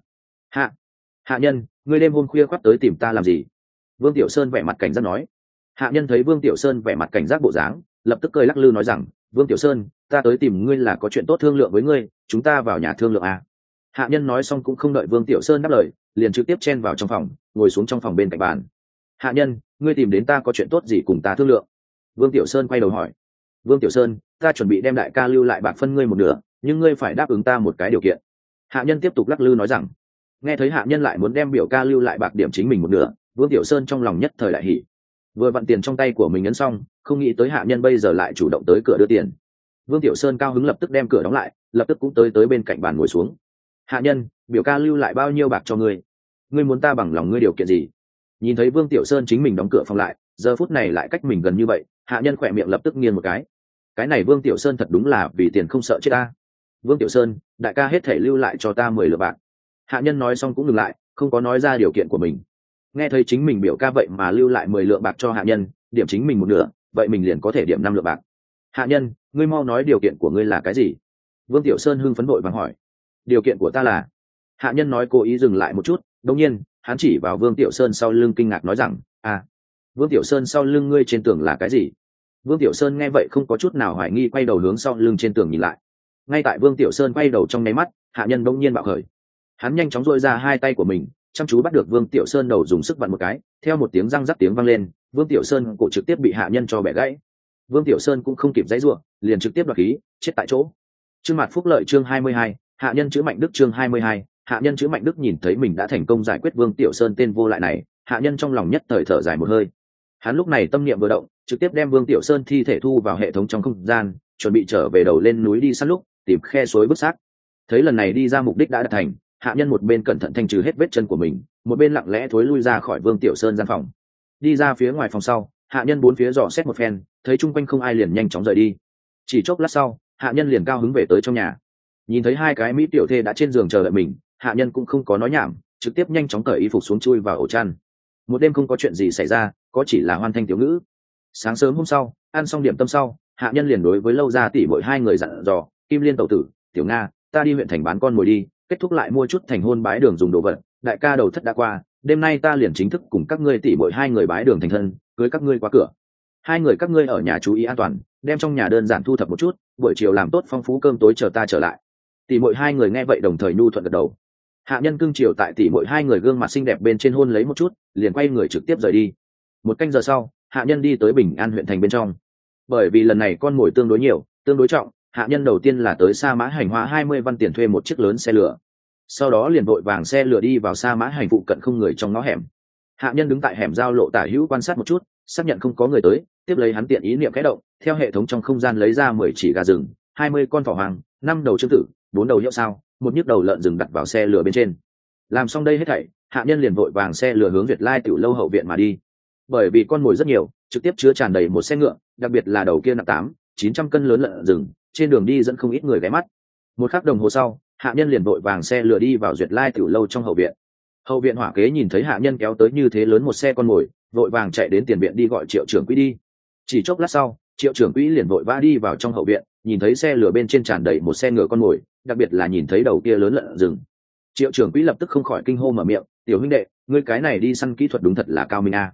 Speaker 1: Hạ nhân, ngươi đêm hôm khuya khoắt tới tìm ta làm gì? Vương Tiểu Sơn vẻ mặt cảnh giác nói. Hạ nhân thấy Vương Tiểu Sơn vẻ mặt cảnh giác bộ dáng, lập tức cười lắc lư nói rằng, Vương Tiểu Sơn, ta tới tìm ngươi là có chuyện tốt thương lượng với ngươi, chúng ta vào nhà thương lượng à. Hạ nhân nói xong cũng không đợi Vương Tiểu Sơn đáp lời, liền trực tiếp chen vào trong phòng, ngồi xuống trong phòng bên cạnh bàn. Hạ nhân, ngươi tìm đến ta có chuyện tốt gì cùng ta thương lượng? Vương Tiểu Sơn quay đầu hỏi. Vương Tiểu Sơn, ta chuẩn bị đem đại ca lưu lại bạc phân ngươi một nửa, nhưng ngươi phải đáp ứng ta một cái điều kiện. Hạ nhân tiếp tục lắc lư nói rằng. Nghe thấy hạ nhân lại muốn đem biểu ca lưu lại bạc điểm chính mình một nửa, Vương Tiểu Sơn trong lòng nhất thời đại hỉ. Vừa vặn tiền trong tay của mình ấn xong, không nghĩ tới hạ nhân bây giờ lại chủ động tới cửa đưa tiền. Vương Tiểu Sơn cao hứng lập tức đem cửa đóng lại, lập tức cũng tới bên cạnh bàn ngồi xuống. Hạ nhân, biểu ca lưu lại bao nhiêu bạc cho ngươi? Ngươi muốn ta bằng lòng ngươi điều kiện gì? Nhìn thấy Vương Tiểu Sơn chính mình đóng cửa phòng lại, giờ phút này lại cách mình gần như vậy, hạ nhân khỏe miệng lập tức nghiêng một cái này Vương Tiểu Sơn thật đúng là vì tiền không sợ chết ta. Vương Tiểu Sơn, đại ca hết thể lưu lại cho ta 10 lượng bạc. Hạ nhân nói xong cũng ngừng lại, không có nói ra điều kiện của mình. Nghe thấy chính mình biểu ca vậy mà lưu lại 10 lượng bạc cho hạ nhân, điểm chính mình một nửa, vậy mình liền có thể điểm 5 lượng bạc. Hạ nhân, ngươi mau nói điều kiện của ngươi là cái gì? Vương Tiểu Sơn hưng phấn vội vàng hỏi. Điều kiện của ta là. Hạ nhân nói cố ý dừng lại một chút, đột nhiên hắn chỉ vào Vương Tiểu Sơn sau lưng kinh ngạc nói rằng, Vương Tiểu Sơn sau lưng ngươi trên tường là cái gì? Vương Tiểu Sơn nghe vậy không có chút nào hoài nghi, quay đầu hướng sau lưng trên tường nhìn lại. Ngay tại Vương Tiểu Sơn quay đầu trong nháy mắt, hạ nhân bỗng nhiên bạo khởi. Hắn nhanh chóng duỗi ra 2 tay của mình, chăm chú bắt được Vương Tiểu Sơn đầu dùng sức vặn một cái, theo một tiếng răng rắc tiếng vang lên, Vương Tiểu Sơn cổ trực tiếp bị hạ nhân cho bẻ gãy. Vương Tiểu Sơn cũng không kịp giãy giụa, liền trực tiếp đoạt khí, chết tại chỗ. Chương Mạt Phúc Lợi chương 22, hạ nhân chữ Mạnh Đức chương 22, hạ nhân chữ Mạnh Đức nhìn thấy mình đã thành công giải quyết Vương Tiểu Sơn tên vô lại này, hạ nhân trong lòng nhất thời thở dài một hơi. Hắn lúc này tâm niệm vừa động, trực tiếp đem Vương Tiểu Sơn thi thể thu vào hệ thống trong không gian, chuẩn bị trở về đầu lên núi đi săn lúc tìm khe suối bức xác. Thấy lần này đi ra mục đích đã đạt thành, hạ nhân một bên cẩn thận thanh trừ hết vết chân của mình, một bên lặng lẽ thối lui ra khỏi Vương Tiểu Sơn gian phòng. Đi ra phía ngoài phòng sau, hạ nhân bốn phía dò xét một phen, thấy chung quanh không ai liền nhanh chóng rời đi. Chỉ chốc lát sau, hạ nhân liền cao hứng về tới trong nhà. Nhìn thấy 2 cái mỹ tiểu thê đã trên giường chờ đợi mình, hạ nhân cũng không có nói nhảm, trực tiếp nhanh chóng cởi y phục xuống chui vào ổ chăn. Một đêm không có chuyện gì xảy ra, có chỉ là hoan thanh tiểu ngữ. Sáng sớm hôm sau, ăn xong điểm tâm sau, hạ nhân liền đối với Lâu gia tỷ muội 2 người dặn dò, Kim Liên tẩu tử, Tiểu Nga, ta đi huyện thành bán con mồi đi, kết thúc lại mua chút thành hôn bái đường dùng đồ vật, đại ca đầu thất đã qua, đêm nay ta liền chính thức cùng các ngươi tỷ muội 2 người bái đường thành thân, cưới các ngươi qua cửa. 2 người các ngươi ở nhà chú ý an toàn, đem trong nhà đơn giản thu thập một chút, buổi chiều làm tốt phong phú cơm tối chờ ta trở lại. Tỷ muội 2 người nghe vậy đồng thời nhu thuận gật đầu. Hạ nhân cưng chiều tại tỷ muội 2 người gương mặt xinh đẹp bên trên hôn lấy một chút, liền quay người trực tiếp rời đi. 1 canh giờ sau, hạ nhân đi tới Bình An huyện thành bên trong. Bởi vì lần này con mồi tương đối nhiều, tương đối trọng, hạ nhân đầu tiên là tới Sa Mã Hành hoa 20 văn tiền thuê một chiếc lớn xe lửa. Sau đó liền vội vàng xe lửa đi vào Sa Mã Hành phụ cận không người trong ngõ hẻm. Hạ nhân đứng tại hẻm giao lộ tả hữu quan sát một chút, xác nhận không có người tới, tiếp lấy hắn tiện ý niệm khẽ động, theo hệ thống trong không gian lấy ra 10 chỉ gà rừng, 20 con thỏ hoang, 5 đầu trứng tử, 4 đầu hiệu sao, một nhức đầu lợn rừng đặt vào xe lửa bên trên. Làm xong đây hết thảy, hạ nhân liền vội vàng xe lửa hướng Việt Lai tiểu lâu hậu viện mà đi. Bởi vì con mồi rất nhiều, trực tiếp chứa tràn đầy một xe ngựa, đặc biệt là đầu kia nặng 800-900 cân lớn lợn rừng, trên đường đi dẫn không ít người ghé mắt. 1 khắc đồng hồ sau, hạ nhân liền vội vàng xe lửa đi vào Duyệt Lai tiểu lâu trong hậu viện. Hậu viện hỏa kế nhìn thấy hạ nhân kéo tới như thế lớn một xe con mồi, vội vàng chạy đến tiền viện đi gọi Triệu trưởng quỹ đi. Chỉ chốc lát sau, Triệu trưởng quỹ liền vội vã đi vào trong hậu viện, nhìn thấy xe lửa bên trên tràn đầy một xe ngựa con mồi, đặc biệt là nhìn thấy đầu kia lớn lợn rừng. Triệu trưởng quỹ lập tức không khỏi kinh hô mở miệng, "Tiểu huynh đệ, ngươi cái này đi săn kỹ thuật đúng thật là cao minh a."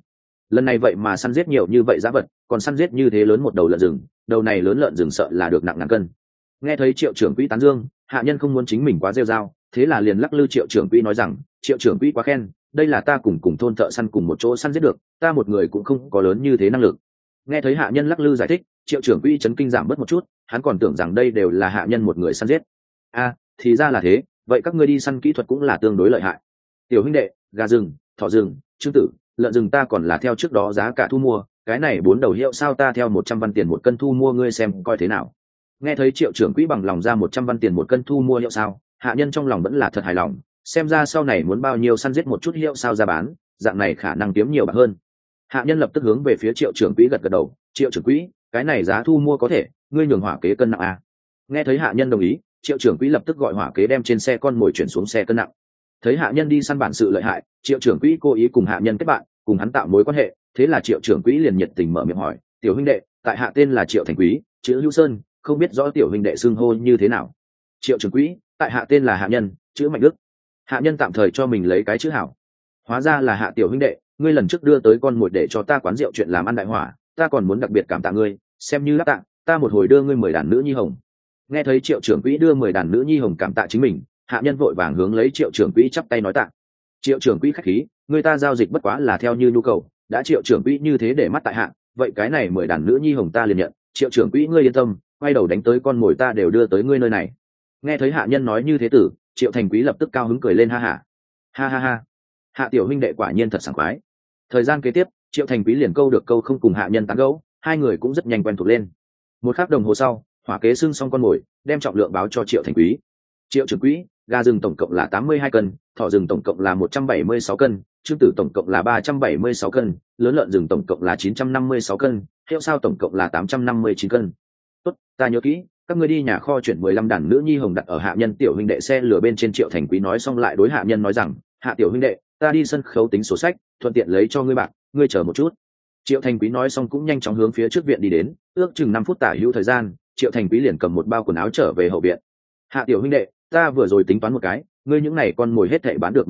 Speaker 1: lần này vậy mà săn giết nhiều như vậy giá vật, còn săn giết như thế lớn một đầu lợn rừng, đầu này lớn lợn rừng sợ là được nặng ngàn cân. Nghe thấy Triệu trưởng quỹ tán dương, hạ nhân không muốn chính mình quá rêu rao, thế là liền lắc lư Triệu trưởng quỹ nói rằng, Triệu trưởng quỹ quá khen, đây là ta cùng thôn thợ săn cùng một chỗ săn giết được, ta một người cũng không có lớn như thế năng lực. Nghe thấy hạ nhân lắc lư giải thích, Triệu trưởng quỹ chấn kinh giảm bớt một chút, hắn còn tưởng rằng đây đều là hạ nhân một người săn giết. Thì ra là thế, vậy các ngươi đi săn kỹ thuật cũng là tương đối lợi hại. Tiểu huynh đệ, gà rừng, thỏ rừng, trứng tử, lợn rừng ta còn là theo trước đó giá cả thu mua, cái này 4 đầu hiệu sao ta theo 100 văn tiền một cân thu mua, ngươi xem coi thế nào. Nghe thấy Triệu trưởng quỹ bằng lòng ra 100 văn tiền một cân thu mua hiệu sao, hạ nhân trong lòng vẫn là thật hài lòng, xem ra sau này muốn bao nhiêu săn giết một chút hiệu sao ra bán, dạng này khả năng kiếm nhiều bạc hơn. Hạ nhân lập tức hướng về phía Triệu trưởng quỹ gật gật đầu, Triệu trưởng quỹ, cái này giá thu mua có thể, ngươi nhường hỏa kế cân nặng à. Nghe thấy hạ nhân đồng ý, Triệu trưởng quỹ lập tức gọi hỏa kế đem trên xe con mồi chuyển xuống xe cân nặng. Thấy hạ nhân đi săn bản sự lợi hại, Triệu trưởng quỹ cố ý cùng hạ nhân kết bạn, cùng hắn tạo mối quan hệ, thế là Triệu trưởng quỹ liền nhiệt tình mở miệng hỏi, tiểu huynh đệ, tại hạ tên là Triệu Thành Quý, chữ Hữu Sơn, không biết rõ tiểu huynh đệ xưng hô như thế nào. Triệu trưởng quỹ, tại hạ tên là hạ nhân, chữ Mạnh Đức. Hạ nhân tạm thời cho mình lấy cái chữ hảo. Hóa ra là Hạ tiểu huynh đệ, ngươi lần trước đưa tới con mồi để cho ta quán rượu chuyện làm ăn đại hỏa, ta còn muốn đặc biệt cảm tạ ngươi, xem như đáp tạ, ta một hồi đưa ngươi 10 đàn nữ nhi hồng. Nghe thấy Triệu trưởng quỹ đưa 10 đàn nữ nhi hồng cảm tạ chính mình, hạ nhân vội vàng hướng lấy Triệu trưởng quỹ chắp tay nói tạ. Triệu trưởng quỹ khách khí, người ta giao dịch bất quá là theo như nhu cầu, đã Triệu trưởng quỹ như thế để mắt tại hạ, vậy cái này 10 đàn nữ nhi hồng ta liền nhận. Triệu trưởng quỹ ngươi yên tâm, quay đầu đánh tới con mồi ta đều đưa tới ngươi nơi này. Nghe thấy hạ nhân nói như thế tử, Triệu Thành Quý lập tức cao hứng cười lên ha ha. Ha ha ha. Hạ tiểu huynh đệ quả nhiên thật sảng khoái. Thời gian kế tiếp, Triệu Thành Quý liền câu được câu không cùng hạ nhân tán gẫu, hai người cũng rất nhanh quen thuộc lên. Một khắc đồng hồ sau, hỏa kế xưng xong con mồi, đem trọng lượng báo cho Triệu Thành Quý. Triệu trưởng quỹ, gà rừng tổng cộng là 82 cân, thỏ rừng tổng cộng là 176 cân, trứng tử tổng cộng là 376 cân, lớn lợn rừng tổng cộng là 956 cân, heo sao tổng cộng là 859 cân. Tốt, ta nhớ kỹ, các ngươi đi nhà kho chuyển 15 đàn nữ nhi hồng đặt ở hạ nhân tiểu huynh đệ xe lửa bên trên. Triệu Thành Quý nói xong lại đối hạ nhân nói rằng, hạ tiểu huynh đệ, ta đi sân khấu tính sổ sách, thuận tiện lấy cho ngươi bạc, ngươi chờ một chút. Triệu Thành Quý nói xong cũng nhanh chóng hướng phía trước viện đi đến, ước chừng 5 phút tả hữu thời gian, Triệu Thành Quý liền cầm một bao quần áo trở về hậu viện. Hạ tiểu huynh đệ, ta vừa rồi tính toán một cái, ngươi những này con mồi hết thảy bán được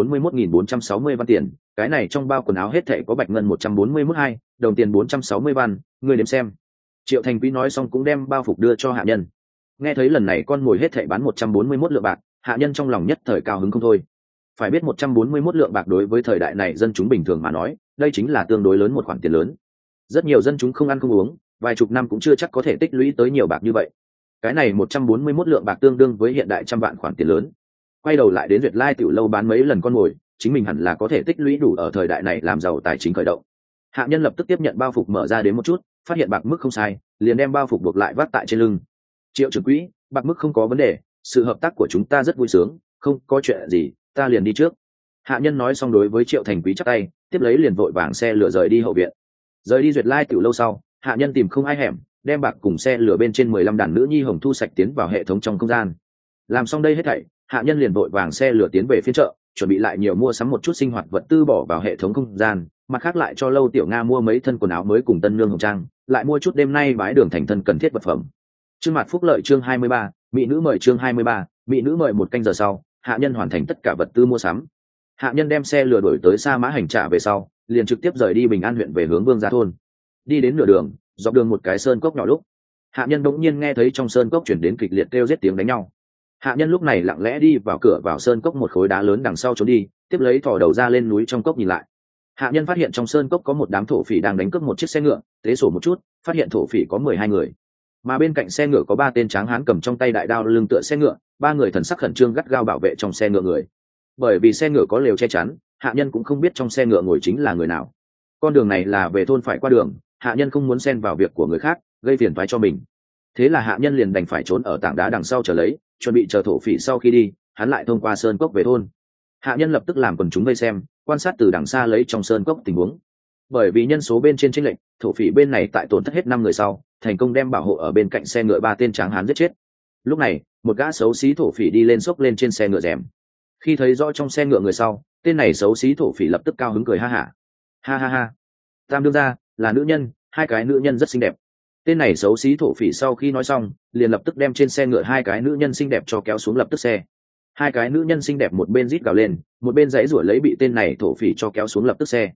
Speaker 1: 141.460 văn tiền, cái này trong bao quần áo hết thảy có bạch ngân 141.2, đồng tiền 460 văn, ngươi đếm xem. Triệu Thành Quý nói xong cũng đem bao phục đưa cho hạ nhân. Nghe thấy lần này con mồi hết thảy bán 141 lượng bạc, hạ nhân trong lòng nhất thời cao hứng không thôi. Phải biết 141 lượng bạc đối với thời đại này dân chúng bình thường mà nói, đây chính là tương đối lớn một khoản tiền lớn. Rất nhiều dân chúng không ăn không uống, vài chục năm cũng chưa chắc có thể tích lũy tới nhiều bạc như vậy. Cái này 141 lượng bạc tương đương với hiện đại trăm vạn khoản tiền lớn. Quay đầu lại đến Duyệt Lai tiểu lâu bán mấy lần con mồi, chính mình hẳn là có thể tích lũy đủ ở thời đại này làm giàu tài chính khởi động. Hạ nhân lập tức tiếp nhận bao phục mở ra đến một chút, phát hiện bạc mức không sai, liền đem bao phục buộc lại vác tại trên lưng. Triệu trưởng quỹ, bạc mức không có vấn đề, sự hợp tác của chúng ta rất vui sướng, không có chuyện gì, ta liền đi trước. Hạ nhân nói xong đối với Triệu Thành Quý chắp tay, tiếp lấy liền vội vàng xe lửa rời đi hậu viện. Rời đi Duyệt Lai tiểu lâu sau, hạ nhân tìm không ai hẻm, đem bạc cùng xe lửa bên trên 15 đàn nữ nhi hồng thu sạch tiến vào hệ thống trong không gian. Làm xong đây hết thảy, hạ nhân liền vội vàng xe lửa tiến về phiên chợ, chuẩn bị lại nhiều mua sắm một chút sinh hoạt vật tư bỏ vào hệ thống không gian, mặt khác lại cho Lâu Tiểu Nga mua mấy thân quần áo mới cùng tân nương hồng trang, lại mua chút đêm nay bái đường thành thân cần thiết vật phẩm. Chương mặt phúc lợi chương 23, mỹ nữ mời chương 23, mỹ nữ mời. Một canh giờ sau, hạ nhân hoàn thành tất cả vật tư mua sắm. Hạ nhân đem xe lửa đổi tới Sa Mã Hành Trạ về sau, liền trực tiếp rời đi Bình An huyện về hướng Vương Gia thôn. Đi đến nửa đường, dọc đường một cái sơn cốc nhỏ lúc, hạ nhân bỗng nhiên nghe thấy trong sơn cốc chuyển đến kịch liệt kêu giết tiếng đánh nhau. Hạ nhân lúc này lặng lẽ đi vào cửa vào sơn cốc một khối đá lớn đằng sau trốn đi, tiếp lấy thò đầu ra lên núi trong cốc nhìn lại. Hạ nhân phát hiện trong sơn cốc có một đám thổ phỉ đang đánh cướp một chiếc xe ngựa, tế sổ một chút, phát hiện thổ phỉ có 12 người, mà bên cạnh xe ngựa có 3 tên tráng hán cầm trong tay đại đao lưng tựa xe ngựa, 3 người thần sắc khẩn trương gắt gao bảo vệ trong xe ngựa người. Bởi vì xe ngựa có lều che chắn, hạ nhân cũng không biết trong xe ngựa ngồi chính là người nào. Con đường này là về thôn phải qua đường, hạ nhân không muốn xen vào việc của người khác, gây phiền toái cho mình. Thế là hạ nhân liền đành phải trốn ở tảng đá đằng sau chờ lấy, chuẩn bị chờ thổ phỉ sau khi đi, hắn lại thông qua sơn cốc về thôn. Hạ nhân lập tức làm quần chúng vây xem, quan sát từ đằng xa lấy trong sơn cốc tình huống. Bởi vì nhân số bên trên chênh lệch, thổ phỉ bên này tại tổn thất hết 5 người sau, thành công đem bảo hộ ở bên cạnh xe ngựa 3 tên tráng hán giết chết. Lúc này, một gã xấu xí thổ phỉ đi lên xốc lên trên xe ngựa rèm. Khi thấy rõ trong xe ngựa người sau, tên này xấu xí thổ phỉ lập tức cao hứng cười ha hả. Ha ha ha. Tam đương gia là nữ nhân, 2 cái nữ nhân rất xinh đẹp. Tên này xấu xí thổ phỉ sau khi nói xong, liền lập tức đem trên xe ngựa 2 cái nữ nhân xinh đẹp cho kéo xuống lập tức xe. 2 cái nữ nhân xinh đẹp một bên rít gào lên, một bên giãy giụa lấy bị tên này thổ phỉ cho kéo xuống lập tức xe.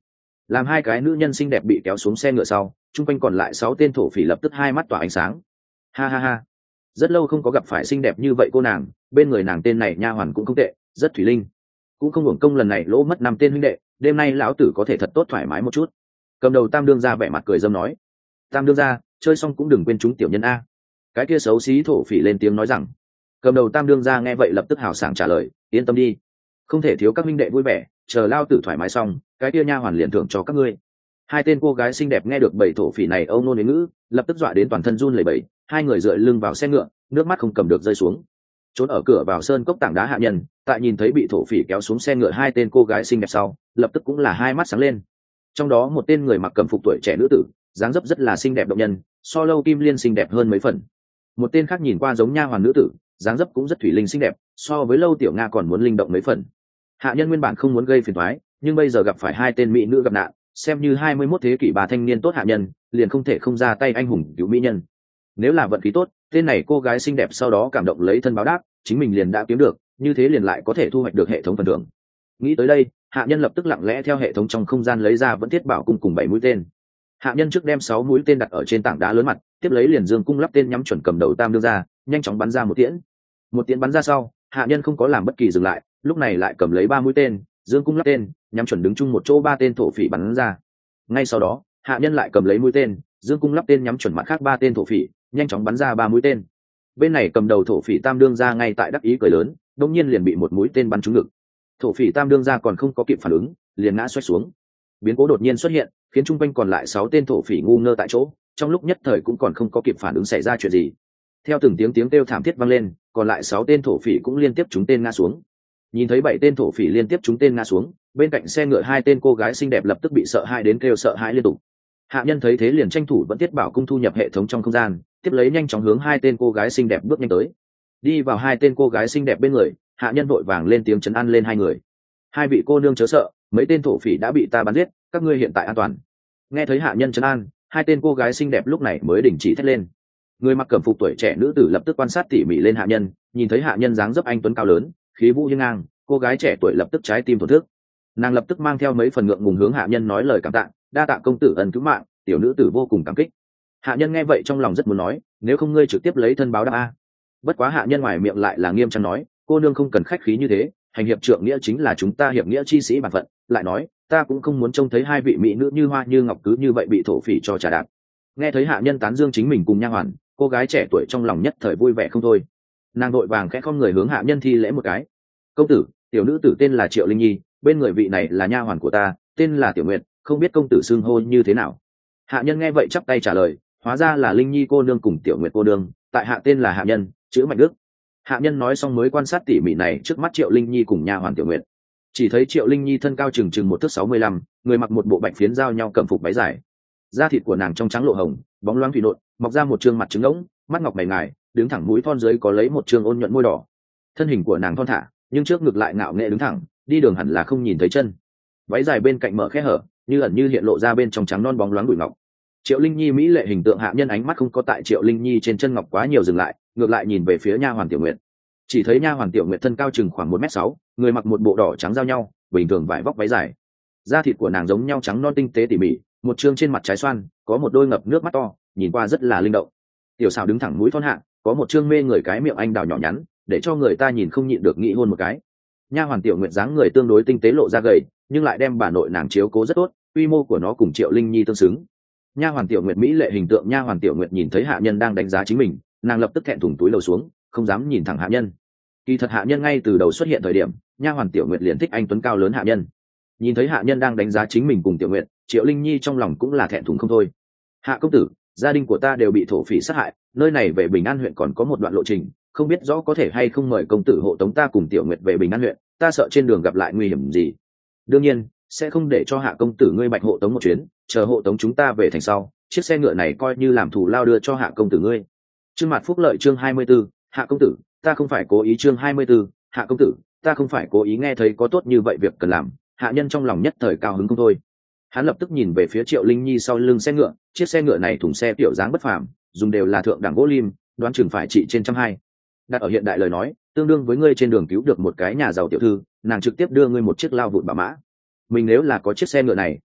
Speaker 1: Làm hai cái nữ nhân xinh đẹp bị kéo xuống xe ngựa sau, chung quanh còn lại 6 tên thổ phỉ lập tức hai mắt tỏa ánh sáng. Ha ha ha, rất lâu không có gặp phải xinh đẹp như vậy cô nàng, bên người nàng tên này nha hoàn cũng không tệ, rất thủy linh, cũng không hưởng công lần này lỗ mất 5 tên huynh đệ, đêm nay lão tử có thể thật tốt thoải mái một chút. Cầm đầu Tam đương gia vẻ mặt cười dâm nói. Tam đương gia, chơi xong cũng đừng quên chúng tiểu nhân a. Cái kia xấu xí thổ phỉ lên tiếng nói rằng. Cầm đầu Tam đương gia nghe vậy lập tức hào sảng trả lời, yên tâm đi, không thể thiếu các huynh đệ vui vẻ, chờ lao tử thoải mái xong, cái kia nha hoàn liền thưởng cho các ngươi. Hai tên cô gái xinh đẹp nghe được bảy thổ phỉ này âu nôn đến ngữ, lập tức dọa đến toàn thân run lẩy bẩy, hai người dựa lưng vào xe ngựa, nước mắt không cầm được rơi xuống. Trốn ở cửa vào sơn cốc tảng đá hạ nhân, tại nhìn thấy bị thổ phỉ kéo xuống xe ngựa hai tên cô gái xinh đẹp sau, lập tức cũng là hai mắt sáng lên. Trong đó một tên người mặc cẩm phục tuổi trẻ nữ tử, dáng dấp rất là xinh đẹp động nhân, so Lâu Kim Liên xinh đẹp hơn mấy phần. Một tên khác nhìn qua giống nha hoàn nữ tử, dáng dấp cũng rất thủy linh xinh đẹp, so với Lâu Tiểu Nga còn muốn linh động mấy phần. Hạ nhân nguyên bản không muốn gây phiền toái, nhưng bây giờ gặp phải hai tên mỹ nữ gặp nạn, xem như 21 thế kỷ bà thanh niên tốt hạ nhân, liền không thể không ra tay anh hùng cứu mỹ nhân. Nếu là vận khí tốt, tên này cô gái xinh đẹp sau đó cảm động lấy thân báo đáp, chính mình liền đã kiếm được, như thế liền lại có thể thu hoạch được hệ thống phần thưởng. Nghĩ tới đây, hạ nhân lập tức lặng lẽ theo hệ thống trong không gian lấy ra vẫn thiết bảo cung cùng 7 mũi tên. Hạ nhân trước đem 6 mũi tên đặt ở trên tảng đá lớn mặt, tiếp lấy liền dương cung lắp tên nhắm chuẩn cầm đầu Tam đương ra, nhanh chóng bắn ra một tiễn. Một tiễn bắn ra sau, hạ nhân không có làm bất kỳ dừng lại, lúc này lại cầm lấy 3 mũi tên, dương cung lắp tên, nhắm chuẩn đứng chung một chỗ 3 tên thổ phỉ bắn ra. Ngay sau đó, hạ nhân lại cầm lấy mũi tên, dương cung lắp tên nhắm chuẩn mặt khác 3 tên thổ phỉ, nhanh chóng bắn ra 3 mũi tên. Bên này cầm đầu thổ phỉ Tam đương ra ngay tại đắc ý cười lớn, đột nhiên liền bị một mũi tên bắn trúng ngực. Thổ phỉ Tam đương ra còn không có kịp phản ứng, liền ngã xoay xuống. Biến cố đột nhiên xuất hiện, khiến chung quanh còn lại 6 tên thổ phỉ ngu ngơ tại chỗ, trong lúc nhất thời cũng còn không có kịp phản ứng xảy ra chuyện gì. Theo từng tiếng kêu thảm thiết vang lên, còn lại 6 tên thổ phỉ cũng liên tiếp trúng tên ngã xuống. Nhìn thấy 7 tên thổ phỉ liên tiếp trúng tên ngã xuống, bên cạnh xe ngựa 2 tên cô gái xinh đẹp lập tức bị sợ hãi đến kêu sợ hãi liên tục. Hạ nhân thấy thế liền tranh thủ vẫn tiết bảo cung thu nhập hệ thống trong không gian, tiếp lấy nhanh chóng hướng 2 tên cô gái xinh đẹp bước nhanh tới. Đi vào 2 tên cô gái xinh đẹp bên người, hạ nhân vội vàng lên tiếng trấn an lên hai người. Hai vị cô nương chớ sợ, mấy tên thổ phỉ đã bị ta bắn giết, các ngươi hiện tại an toàn. Nghe thấy hạ nhân trấn an, 2 tên cô gái xinh đẹp lúc này mới đình chỉ thét lên. Người mặc cẩm phục tuổi trẻ nữ tử lập tức quan sát tỉ mỉ lên hạ nhân, nhìn thấy hạ nhân dáng dấp anh tuấn cao lớn, khí vũ hiên ngang, cô gái trẻ tuổi lập tức trái tim thổn thức. Nàng lập tức mang theo mấy phần ngượng ngùng hướng hạ nhân nói lời cảm tạ, đa tạ công tử ân cứu mạng, tiểu nữ tử vô cùng cảm kích. Hạ nhân nghe vậy trong lòng rất muốn nói, nếu không ngươi trực tiếp lấy thân báo đáp a. Bất quá hạ nhân ngoài miệng lại là nghiêm trang nói, cô nương không cần khách khí như thế, hành hiệp trượng nghĩa chính là chúng ta hiệp nghĩa chi sĩ bản phận. Lại nói, ta cũng không muốn trông thấy hai vị mỹ nữ như hoa như ngọc cứ như vậy bị thổ phỉ cho trà đạp. Nghe thấy hạ nhân tán dương chính mình cùng nha hoàn, cô gái trẻ tuổi trong lòng nhất thời vui vẻ không thôi. Nàng đội vàng khẽ không người hướng hạ nhân thi lễ một cái. Công tử, tiểu nữ tử tên là Triệu Linh Nhi, bên người vị này là nha hoàn của ta, tên là Tiểu Nguyệt, không biết công tử xưng hô như thế nào. Hạ nhân nghe vậy chắp tay trả lời, hóa ra là Linh Nhi cô nương cùng Tiểu Nguyệt cô nương, tại hạ tên là hạ nhân, chữ Mạnh Đức. Hạ nhân nói xong mới quan sát tỉ mỉ này trước mắt Triệu Linh Nhi cùng nha hoàn Tiểu Nguyệt. Chỉ thấy Triệu Linh Nhi thân cao chừng 1 thước 65, người mặc một bộ bạch phiến giao nhau cẩm phục váy dài. Da thịt của nàng trong trắng lộ hồng, bóng loáng thủy nộn, mọc ra một trương mặt trứng ngỗng, mắt ngọc mày ngài, đứng thẳng mũi thon dưới có lấy một trương ôn nhuận môi đỏ. Thân hình của nàng thon thả, nhưng trước ngực lại ngạo nghễ đứng thẳng, đi đường hẳn là không nhìn thấy chân. Váy dài bên cạnh mở khe hở, như ẩn như hiện lộ ra bên trong trắng non bóng loáng bụi ngọc. Triệu Linh Nhi mỹ lệ hình tượng hạ nhân ánh mắt không có tại Triệu Linh Nhi trên chân ngọc quá nhiều dừng lại, ngược lại nhìn về phía nha hoàn Tiểu Nguyệt. Chỉ thấy nha hoàn Tiểu Nguyệt thân cao chừng khoảng 1m6, người mặc một bộ đỏ trắng giao nhau, bình thường vải vóc váy dài. Da thịt của nàng giống nhau trắng non tinh tế tỉ mỉ, một trương trên mặt trái xoan, có một đôi ngập nước mắt to, nhìn qua rất là linh động. Tiểu xảo đứng thẳng mũi thon hạ, có một trương mê người cái miệng anh đào nhỏ nhắn, để cho người ta nhìn không nhịn được nghĩ hôn một cái. Nha hoàn Tiểu Nguyệt dáng người tương đối tinh tế lộ ra gầy, nhưng lại đem bà nội nàng chiếu cố rất tốt, quy mô của nó cùng Triệu Linh Nhi tương xứng. Nha hoàn Tiểu Nguyệt mỹ lệ hình tượng nha hoàn Tiểu Nguyệt nhìn thấy hạ nhân đang đánh giá chính mình, nàng lập tức thẹn thùng túi lầu xuống, không dám nhìn thẳng hạ nhân. Kỳ thật hạ nhân ngay từ đầu xuất hiện thời điểm, nha hoàn Tiểu Nguyệt liền thích anh tuấn cao lớn hạ nhân. Nhìn thấy hạ nhân đang đánh giá chính mình cùng Tiểu Nguyệt, Triệu Linh Nhi trong lòng cũng là thẹn thùng không thôi. Hạ công tử, gia đình của ta đều bị thổ phỉ sát hại, nơi này về Bình An huyện còn có một đoạn lộ trình, không biết rõ có thể hay không mời công tử hộ tống ta cùng Tiểu Nguyệt về Bình An huyện, ta sợ trên đường gặp lại nguy hiểm gì. Đương nhiên sẽ không để cho hạ công tử ngươi bạch hộ tống một chuyến, chờ hộ tống chúng ta về thành sau, chiếc xe ngựa này coi như làm thù lao đưa cho hạ công tử ngươi. Chương Mạt Phúc Lợi chương 24, hạ công tử, ta không phải cố ý chương 24, hạ công tử, ta không phải cố ý. Nghe thấy có tốt như vậy việc cần làm, hạ nhân trong lòng nhất thời cao hứng không thôi. Hắn lập tức nhìn về phía Triệu Linh Nhi sau lưng xe ngựa, chiếc xe ngựa này thùng xe kiểu dáng bất phàm, dùng đều là thượng đẳng gỗ lim, đoán chừng phải trị trên 120. Đặt ở hiện đại lời nói, tương đương với ngươi trên đường cứu được một cái nhà giàu tiểu thư, nàng trực tiếp đưa ngươi một chiếc lao vụn bả mã. Mình nếu là có chiếc xe ngựa này,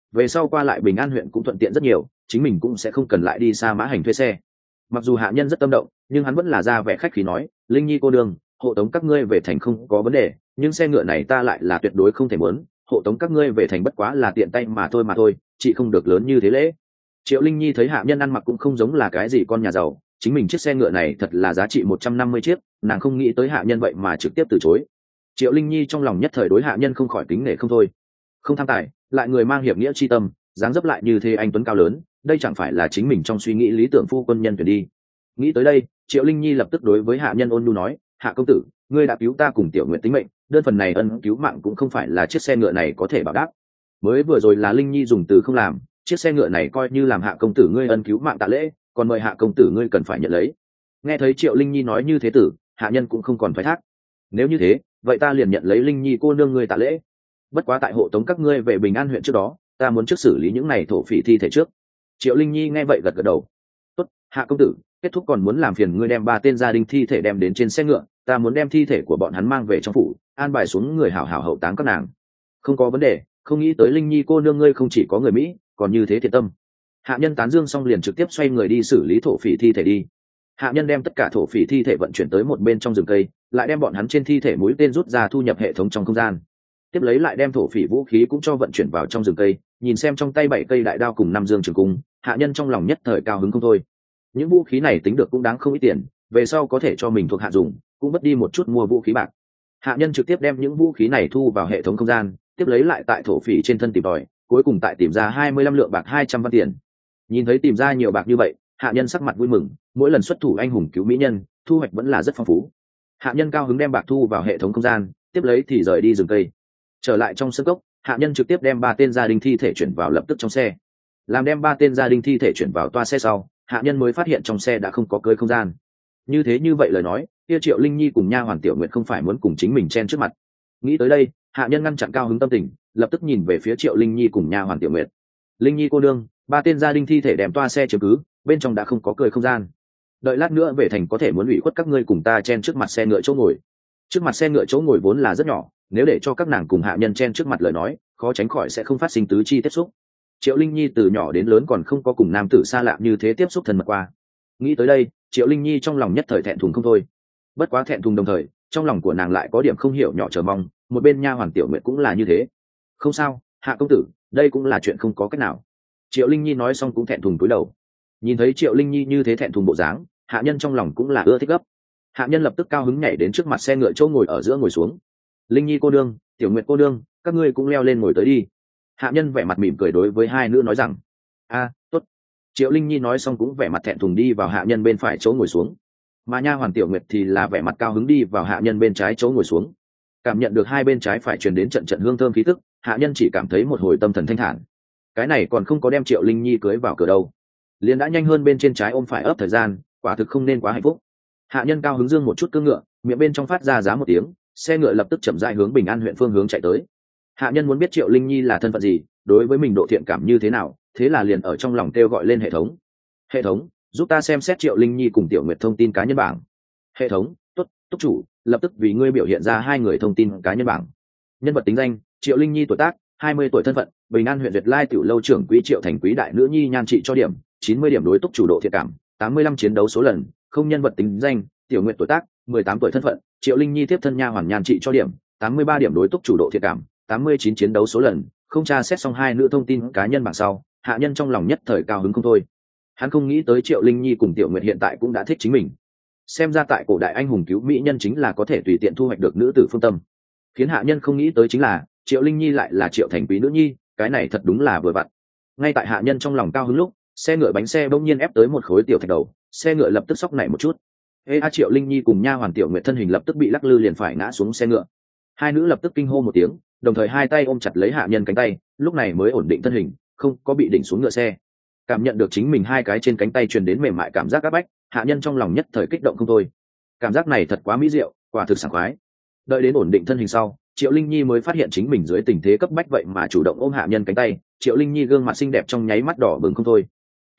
Speaker 1: về sau qua lại Bình An huyện cũng thuận tiện rất nhiều, chính mình cũng sẽ không cần lại đi xa mã hành thuê xe. Mặc dù hạ nhân rất tâm động, nhưng hắn vẫn là ra vẻ khách khí nói, Linh Nhi cô đương, hộ tống các ngươi về thành không có vấn đề, nhưng xe ngựa này ta lại là tuyệt đối không thể muốn, hộ tống các ngươi về thành bất quá là tiện tay mà thôi, chị không được lớn như thế lễ. Triệu Linh Nhi thấy hạ nhân ăn mặc cũng không giống là cái gì con nhà giàu, chính mình chiếc xe ngựa này thật là giá trị 150 chiếc, nàng không nghĩ tới hạ nhân vậy mà trực tiếp từ chối. Triệu Linh Nhi trong lòng nhất thời đối hạ nhân không khỏi kính nể không thôi. Không tham tài, lại người mang hiệp nghĩa chi tâm, dáng dấp lại như thế anh tuấn cao lớn, đây chẳng phải là chính mình trong suy nghĩ lý tưởng phu quân nhân tuyển đi. Nghĩ tới đây, Triệu Linh Nhi lập tức đối với hạ nhân ôn nhu nói, hạ công tử, ngươi đã cứu ta cùng Tiểu Nguyệt tính mệnh, đơn phần này ân cứu mạng cũng không phải là chiếc xe ngựa này có thể bảo đáp. Mới vừa rồi là Linh Nhi dùng từ không làm, chiếc xe ngựa này coi như làm hạ công tử ngươi ân cứu mạng tạ lễ, còn mời hạ công tử ngươi cần phải nhận lấy. Nghe thấy Triệu Linh Nhi nói như thế tử, hạ nhân cũng không còn phải thác. Nếu như thế, vậy ta liền nhận lấy Linh Nhi cô nương ngươi tạ lễ. Bất quá tại hộ tống các ngươi về Bình An huyện trước đó, ta muốn trước xử lý những này thổ phỉ thi thể trước. Triệu Linh Nhi nghe vậy gật gật đầu. Tốt, hạ công tử, kết thúc còn muốn làm phiền ngươi đem 3 tên gia đình thi thể đem đến trên xe ngựa, ta muốn đem thi thể của bọn hắn mang về trong phủ, an bài xuống người hảo hảo hậu táng các nàng. Không có vấn đề, không nghĩ tới Linh Nhi cô nương ngươi không chỉ có người Mỹ, còn như thế thiện tâm. Hạ nhân tán dương xong liền trực tiếp xoay người đi xử lý thổ phỉ thi thể đi. Hạ nhân đem tất cả thổ phỉ thi thể vận chuyển tới một bên trong rừng cây, lại đem bọn hắn trên thi thể mũi tên rút ra thu nhập hệ thống trong không gian. Tiếp lấy lại đem thổ phỉ vũ khí cũng cho vận chuyển vào trong rừng cây, nhìn xem trong tay 7 cây đại đao cùng 5 dương trường cung, hạ nhân trong lòng nhất thời cao hứng không thôi. Những vũ khí này tính được cũng đáng không ít tiền, về sau có thể cho mình thuộc hạ dùng, cũng mất đi một chút mua vũ khí bạc. Hạ nhân trực tiếp đem những vũ khí này thu vào hệ thống không gian, tiếp lấy lại tại thổ phỉ trên thân tìm tòi, cuối cùng tại tìm ra 25 lượng bạc 200 văn tiền. Nhìn thấy tìm ra nhiều bạc như vậy, hạ nhân sắc mặt vui mừng, mỗi lần xuất thủ anh hùng cứu mỹ nhân, thu hoạch vẫn là rất phong phú. Hạ nhân cao hứng đem bạc thu vào hệ thống không gian, tiếp lấy thì rời đi rừng cây. Trở lại trong sân cốc, hạ nhân trực tiếp đem 3 tên gia đình thi thể chuyển vào lập tức trong xe. Làm đem 3 tên gia đình thi thể chuyển vào toa xe sau, hạ nhân mới phát hiện trong xe đã không có cơi không gian. Như vậy lời nói, kia Triệu Linh Nhi cùng nha hoàn Tiểu Nguyệt không phải muốn cùng chính mình chen trước mặt. Nghĩ tới đây, hạ nhân ngăn chặn cao hứng tâm tình, lập tức nhìn về phía Triệu Linh Nhi cùng nha hoàn Tiểu Nguyệt. Linh Nhi cô nương, 3 tên gia đình thi thể đem toa xe chiếm cứ, bên trong đã không có cơi không gian. Đợi lát nữa về thành có thể muốn ủy khuất các ngươi cùng ta chen trước mặt xe ngựa chỗ ngồi. Trước mặt xe ngựa chỗ ngồi vốn là rất nhỏ, nếu để cho các nàng cùng hạ nhân chen trước mặt lời nói, khó tránh khỏi sẽ không phát sinh tứ chi tiếp xúc. Triệu Linh Nhi từ nhỏ đến lớn còn không có cùng nam tử xa lạ như thế tiếp xúc thân mật qua. Nghĩ tới đây, Triệu Linh Nhi trong lòng nhất thời thẹn thùng không thôi. Bất quá thẹn thùng đồng thời, trong lòng của nàng lại có điểm không hiểu nhỏ chờ mong, một bên nha hoàn Tiểu Nguyệt cũng là như thế. Không sao, hạ công tử, đây cũng là chuyện không có cách nào. Triệu Linh Nhi nói xong cũng thẹn thùng cúi đầu. Nhìn thấy Triệu Linh Nhi như thế thẹn thùng bộ dáng, hạ nhân trong lòng cũng là ưa thích gấp. Hạ nhân lập tức cao hứng nhảy đến trước mặt xe ngựa chỗ ngồi ở giữa ngồi xuống. Linh Nhi cô đương, Tiểu Nguyệt cô đương, các ngươi cũng leo lên ngồi tới đi. Hạ nhân vẻ mặt mỉm cười đối với hai nữ nói rằng, tốt. Triệu Linh Nhi nói xong cũng vẻ mặt thẹn thùng đi vào hạ nhân bên phải chỗ ngồi xuống, mà nha hoàn Tiểu Nguyệt thì là vẻ mặt cao hứng đi vào hạ nhân bên trái chỗ ngồi xuống. Cảm nhận được hai bên trái phải truyền đến trận trận hương thơm khí tức, hạ nhân chỉ cảm thấy một hồi tâm thần thanh thản. Cái này còn không có đem Triệu Linh Nhi cưới vào cửa đâu, liền đã nhanh hơn bên trên trái ôm phải ấp thời gian, quả thực không nên quá hạnh phúc. Hạ nhân cao hứng dương một chút cương ngựa, miệng bên trong phát ra giá một tiếng, xe ngựa lập tức chậm rãi hướng Bình An huyện phương hướng chạy tới. Hạ nhân muốn biết Triệu Linh Nhi là thân phận gì, đối với mình độ thiện cảm như thế nào, thế là liền ở trong lòng kêu gọi lên hệ thống. Hệ thống, giúp ta xem xét Triệu Linh Nhi cùng Tiểu Nguyệt thông tin cá nhân bảng. Hệ thống, tốt, túc chủ, lập tức vì ngươi biểu hiện ra 2 người thông tin cá nhân bảng. Nhân vật tính danh, Triệu Linh Nhi tuổi tác, 20 tuổi thân phận, Bình An huyện Duyệt Lai tiểu lâu trưởng quý Triệu Thành quý đại nữ nhi nhan trị cho điểm, 90 điểm đối túc chủ độ thiện cảm, 85 chiến đấu số lần, không nhân vật tính danh, Tiểu Nguyệt tuổi tác, 18 tuổi thân phận, Triệu Linh Nhi tiếp thân nha hoàn nhan trị cho điểm, 83 điểm đối túc chủ độ thiện cảm, 89 chiến đấu số lần, không tra xét xong 2 nữ thông tin cá nhân bảng sau, hạ nhân trong lòng nhất thời cao hứng không thôi. Hắn không nghĩ tới Triệu Linh Nhi cùng Tiểu Nguyệt hiện tại cũng đã thích chính mình. Xem ra tại cổ đại anh hùng cứu mỹ nhân chính là có thể tùy tiện thu hoạch được nữ tử phương tâm. Khiến hạ nhân không nghĩ tới chính là Triệu Linh Nhi lại là Triệu Thành quý nữ nhi, cái này thật đúng là vừa vặn. Ngay tại hạ nhân trong lòng cao hứng lúc, xe ngựa bánh xe bỗng nhiên ép tới một khối tiểu thạch đầu, xe ngựa lập tức sóc nảy một chút. Triệu Linh Nhi cùng nha hoàn Tiểu Nguyệt thân hình lập tức bị lắc lư liền phải ngã xuống xe ngựa. Hai nữ lập tức kinh hô một tiếng, đồng thời hai tay ôm chặt lấy hạ nhân cánh tay, lúc này mới ổn định thân hình, không có bị đỉnh xuống ngựa xe. Cảm nhận được chính mình hai cái trên cánh tay truyền đến mềm mại cảm giác áp bách, hạ nhân trong lòng nhất thời kích động không thôi. Cảm giác này thật quá mỹ diệu, quả thực sảng khoái. Đợi đến ổn định thân hình sau, Triệu Linh Nhi mới phát hiện chính mình dưới tình thế cấp bách vậy mà chủ động ôm hạ nhân cánh tay. Triệu Linh Nhi gương mặt xinh đẹp trong nháy mắt đỏ bừng không thôi.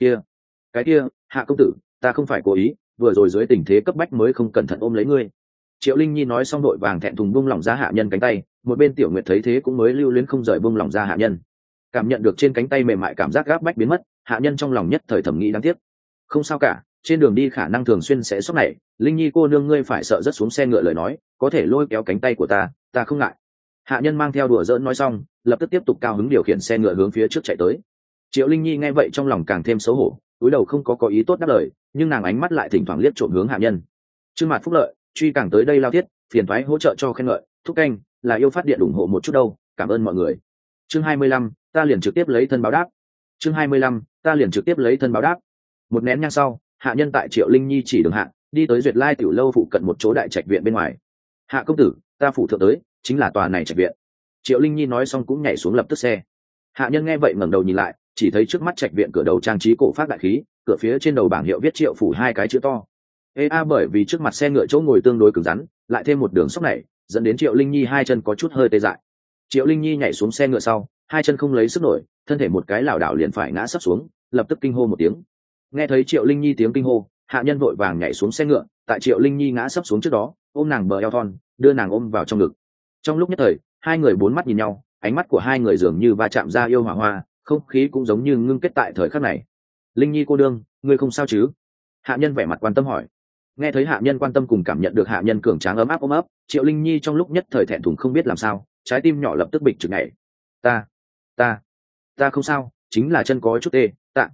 Speaker 1: Cái kia, hạ công tử, ta không phải cố ý, vừa rồi dưới tình thế cấp bách mới không cẩn thận ôm lấy ngươi. Triệu Linh Nhi nói xong đội vàng thẹn thùng buông lỏng ra hạ nhân cánh tay, một bên Tiểu Nguyệt thấy thế cũng mới lưu luyến không rời buông lỏng ra hạ nhân. Cảm nhận được trên cánh tay mềm mại cảm giác gáp bách biến mất, hạ nhân trong lòng nhất thời thẩm nghĩ đáng tiếc. Không sao cả, trên đường đi khả năng thường xuyên sẽ sốc này, Linh Nhi cô nương ngươi phải sợ rất xuống xe ngựa lời nói, có thể lôi kéo cánh tay của ta không ngại. Hạ nhân mang theo đùa giỡn nói xong, lập tức tiếp tục cao hứng điều khiển xe ngựa hướng phía trước chạy tới. Triệu Linh Nhi nghe vậy trong lòng càng thêm xấu hổ, cúi đầu không có ý tốt đáp lời, nhưng nàng ánh mắt lại thỉnh thoảng liếc trộm hướng hạ nhân. Trương Mạt Phúc Lợi, truy càng tới đây lao thiết, phiền thoái hỗ trợ cho khen ngợi, thúc canh, là yêu phát điện ủng hộ một chút đâu, cảm ơn mọi người. Chương 25, ta liền trực tiếp lấy thân báo đáp. Chương 25, ta liền trực tiếp lấy thân báo đáp. Một nén nhang sau, hạ nhân tại Triệu Linh Nhi chỉ đường hạ, đi tới Duyệt Lai tiểu lâu phụ cận một chỗ đại trạch viện bên ngoài. Hạ công tử, ta phụ thượng tới, chính là tòa này trạch viện. Triệu Linh Nhi nói xong cũng nhảy xuống lập tức xe. Hạ nhân nghe vậy ngẩng đầu nhìn lại, chỉ thấy trước mắt trạch viện cửa đầu trang trí cổ phát đại khí, cửa phía trên đầu bảng hiệu viết Triệu phủ hai cái chữ to. Bởi vì trước mặt xe ngựa chỗ ngồi tương đối cứng rắn, lại thêm một đường sóc này, dẫn đến Triệu Linh Nhi hai chân có chút hơi tê dại. Triệu Linh Nhi nhảy xuống xe ngựa sau, hai chân không lấy sức nổi, thân thể một cái lảo đảo liền phải ngã sấp xuống, lập tức kinh hô một tiếng. Nghe thấy Triệu Linh Nhi tiếng kinh hô, hạ nhân vội vàng nhảy xuống xe ngựa, tại Triệu Linh Nhi ngã sấp xuống trước đó, ôm nàng bờ eo thon, đưa nàng ôm vào trong ngực. Trong lúc nhất thời, hai người bốn mắt nhìn nhau, ánh mắt của hai người dường như va chạm ra yêu hỏa hoa, không khí cũng giống như ngưng kết tại thời khắc này. Linh Nhi cô đương, ngươi không sao chứ? Hạ nhân vẻ mặt quan tâm hỏi. Nghe thấy hạ nhân quan tâm cùng cảm nhận được hạ nhân cường tráng ấm áp ôm ấp, Triệu Linh Nhi trong lúc nhất thời thẹn thùng không biết làm sao, trái tim nhỏ lập tức bịch trực nhảy. Ta không sao, chính là chân có chút tê,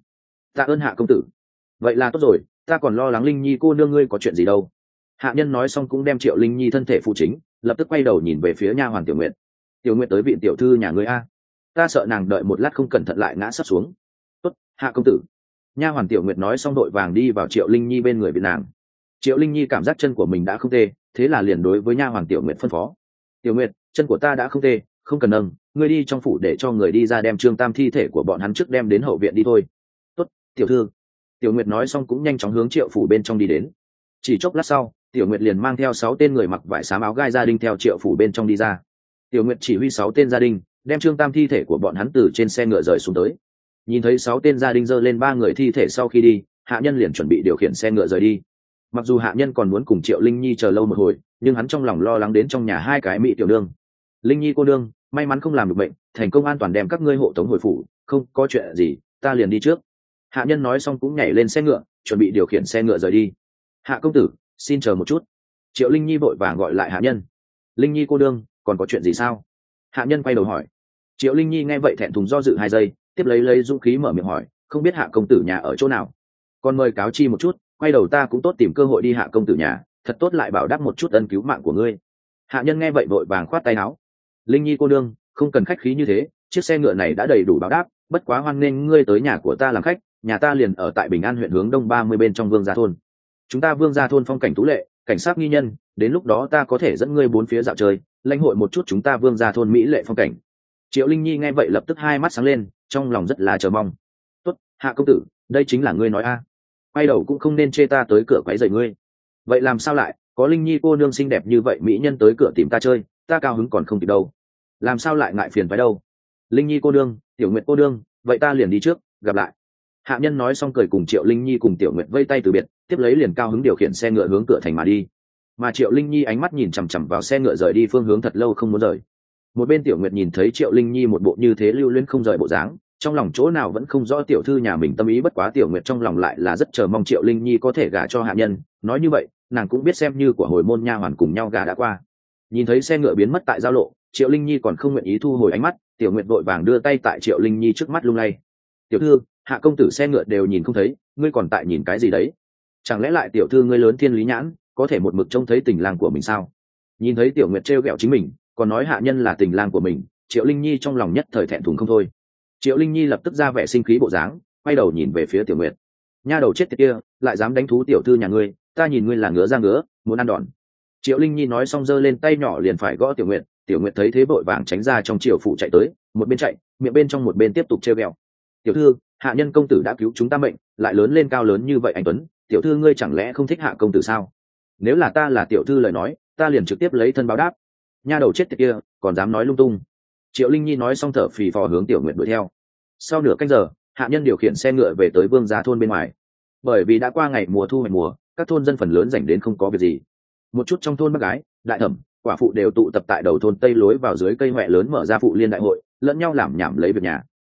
Speaker 1: tạ ơn hạ công tử. Vậy là tốt rồi, ta còn lo lắng Linh Nhi cô nương ngươi có chuyện gì đâu. Hạ nhân nói xong cũng đem Triệu Linh Nhi thân thể phụ chính, lập tức quay đầu nhìn về phía nha hoàn Tiểu Nguyệt. Tiểu Nguyệt tới viện tiểu thư nhà ngươi a, ta sợ nàng đợi một lát không cẩn thận lại ngã sắp xuống. Tốt, hạ công tử. Nha hoàn Tiểu Nguyệt nói xong đội vàng đi vào Triệu Linh Nhi bên người viện nàng. Triệu Linh Nhi cảm giác chân của mình đã không tê, thế là liền đối với nha hoàn Tiểu Nguyệt phân phó. Tiểu Nguyệt, chân của ta đã không tê, không cần nâng, ngươi đi trong phủ để cho người đi ra đem Trương Tam thi thể của bọn hắn trước đem đến hậu viện đi thôi. Tốt, tiểu thư. Tiểu Nguyệt nói xong cũng nhanh chóng hướng Triệu phủ bên trong đi đến. Chỉ chốc lát sau, Tiểu Nguyệt liền mang theo 6 tên người mặc vải xám áo gai gia đình theo Triệu phủ bên trong đi ra. Tiểu Nguyệt chỉ huy 6 tên gia đình đem Trương Tam thi thể của bọn hắn từ trên xe ngựa rời xuống tới. Nhìn thấy 6 tên gia đình giơ lên 3 người thi thể sau khi đi, hạ nhân liền chuẩn bị điều khiển xe ngựa rời đi. Mặc dù hạ nhân còn muốn cùng Triệu Linh Nhi chờ lâu một hồi, nhưng hắn trong lòng lo lắng đến trong nhà hai cái mỹ tiểu nương. Linh Nhi cô nương, may mắn không làm được bệnh, thành công an toàn đem các ngươi hộ tống hồi phủ, không có chuyện gì, ta liền đi trước. Hạ nhân nói xong cũng nhảy lên xe ngựa, chuẩn bị điều khiển xe ngựa rời đi. Hạ công tử, xin chờ một chút. Triệu Linh Nhi vội vàng gọi lại hạ nhân. Linh Nhi cô nương, còn có chuyện gì sao? Hạ nhân quay đầu hỏi. Triệu Linh Nhi nghe vậy thẹn thùng do dự 2 giây, tiếp lấy dũng khí mở miệng hỏi, không biết hạ công tử nhà ở chỗ nào? Còn mời cáo chi một chút, quay đầu ta cũng tốt tìm cơ hội đi hạ công tử nhà, thật tốt lại bảo đáp một chút ân cứu mạng của ngươi. Hạ nhân nghe vậy vội vàng khoát tay áo. Linh Nhi cô nương, không cần khách khí như thế, chiếc xe ngựa này đã đầy đủ báo đáp, bất quá hoan nghênh ngươi tới nhà của ta làm khách, nhà ta liền ở tại Bình An huyện hướng đông 30 bên trong Vương Gia thôn. Chúng ta Vương Gia thôn phong cảnh tú lệ, cảnh sát nghi nhân, đến lúc đó ta có thể dẫn ngươi bốn phía dạo chơi, lãnh hội một chút chúng ta Vương Gia thôn mỹ lệ phong cảnh. Triệu Linh Nhi nghe vậy lập tức hai mắt sáng lên, trong lòng rất là chờ mong. Tốt, hạ công tử, đây chính là ngươi nói a. Quay đầu cũng không nên chê ta tới cửa quấy rầy ngươi. Vậy làm sao lại, có Linh Nhi cô nương xinh đẹp như vậy mỹ nhân tới cửa tìm ta chơi, ta cao hứng còn không kịp đâu. Làm sao lại ngại phiền phải đâu. Linh Nhi cô nương, Tiểu Nguyệt cô nương, vậy ta liền đi trước, gặp lại. Hạ nhân nói xong cười cùng Triệu Linh Nhi cùng Tiểu Nguyệt vây tay từ biệt, tiếp lấy liền cao hứng điều khiển xe ngựa hướng cửa thành mà đi. Mà Triệu Linh Nhi ánh mắt nhìn chằm chằm vào xe ngựa rời đi phương hướng thật lâu không muốn rời. Một bên Tiểu Nguyệt nhìn thấy Triệu Linh Nhi một bộ như thế lưu luyến không rời bộ dáng, trong lòng chỗ nào vẫn không rõ tiểu thư nhà mình tâm ý, bất quá Tiểu Nguyệt trong lòng lại là rất chờ mong Triệu Linh Nhi có thể gả cho hạ nhân, nói như vậy, nàng cũng biết xem như của hồi môn nha hoàn cùng nhau gả đã qua. Nhìn thấy xe ngựa biến mất tại giao lộ, Triệu Linh Nhi còn không nguyện ý thu hồi ánh mắt, Tiểu Nguyệt vội vàng đưa tay tại Triệu Linh Nhi trước mắt lung lay. Tiểu thư, hạ công tử xe ngựa đều nhìn không thấy, ngươi còn tại nhìn cái gì đấy? Chẳng lẽ lại tiểu thư ngươi lớn thiên lý nhãn, có thể một mực trông thấy tình lang của mình sao? Nhìn thấy Tiểu Nguyệt trêu ghẹo chính mình, còn nói hạ nhân là tình lang của mình, Triệu Linh Nhi trong lòng nhất thời thẹn thùng không thôi. Triệu Linh Nhi lập tức ra vẻ sinh khí bộ dáng, quay đầu nhìn về phía Tiểu Nguyệt. Nha đầu chết tiệt kia, lại dám đánh thú tiểu thư nhà ngươi, ta nhìn ngươi là ngứa ra ngứa, muốn ăn đòn. Triệu Linh Nhi nói xong giơ lên tay nhỏ liền phải gõ Tiểu Nguyệt, Tiểu Nguyệt thấy thế vội vàng tránh ra trong triều phụ chạy tới, một bên chạy, miệng bên trong một bên tiếp tục trêu ghẹo. Tiểu thư, hạ nhân công tử đã cứu chúng ta mệnh, lại lớn lên cao lớn như vậy anh tuấn, tiểu thư ngươi chẳng lẽ không thích hạ công tử sao? Nếu là ta là tiểu thư lời nói, ta liền trực tiếp lấy thân báo đáp. Nha đầu chết tiệt kia, còn dám nói lung tung. Triệu Linh Nhi nói xong thở phì phò hướng Tiểu Nguyệt đuổi theo. Sau nửa canh giờ, hạ nhân điều khiển xe ngựa về tới Vương Gia thôn bên ngoài. Bởi vì đã qua ngày mùa thu hoạch mùa, các thôn dân phần lớn rảnh đến không có việc gì. Một chút trong thôn bác gái, đại thẩm, quả phụ đều tụ tập tại đầu thôn tây lối vào dưới cây hoẹ lớn mở ra phụ liên đại hội, lẫn nhau làm nhảm lấy việc nhà,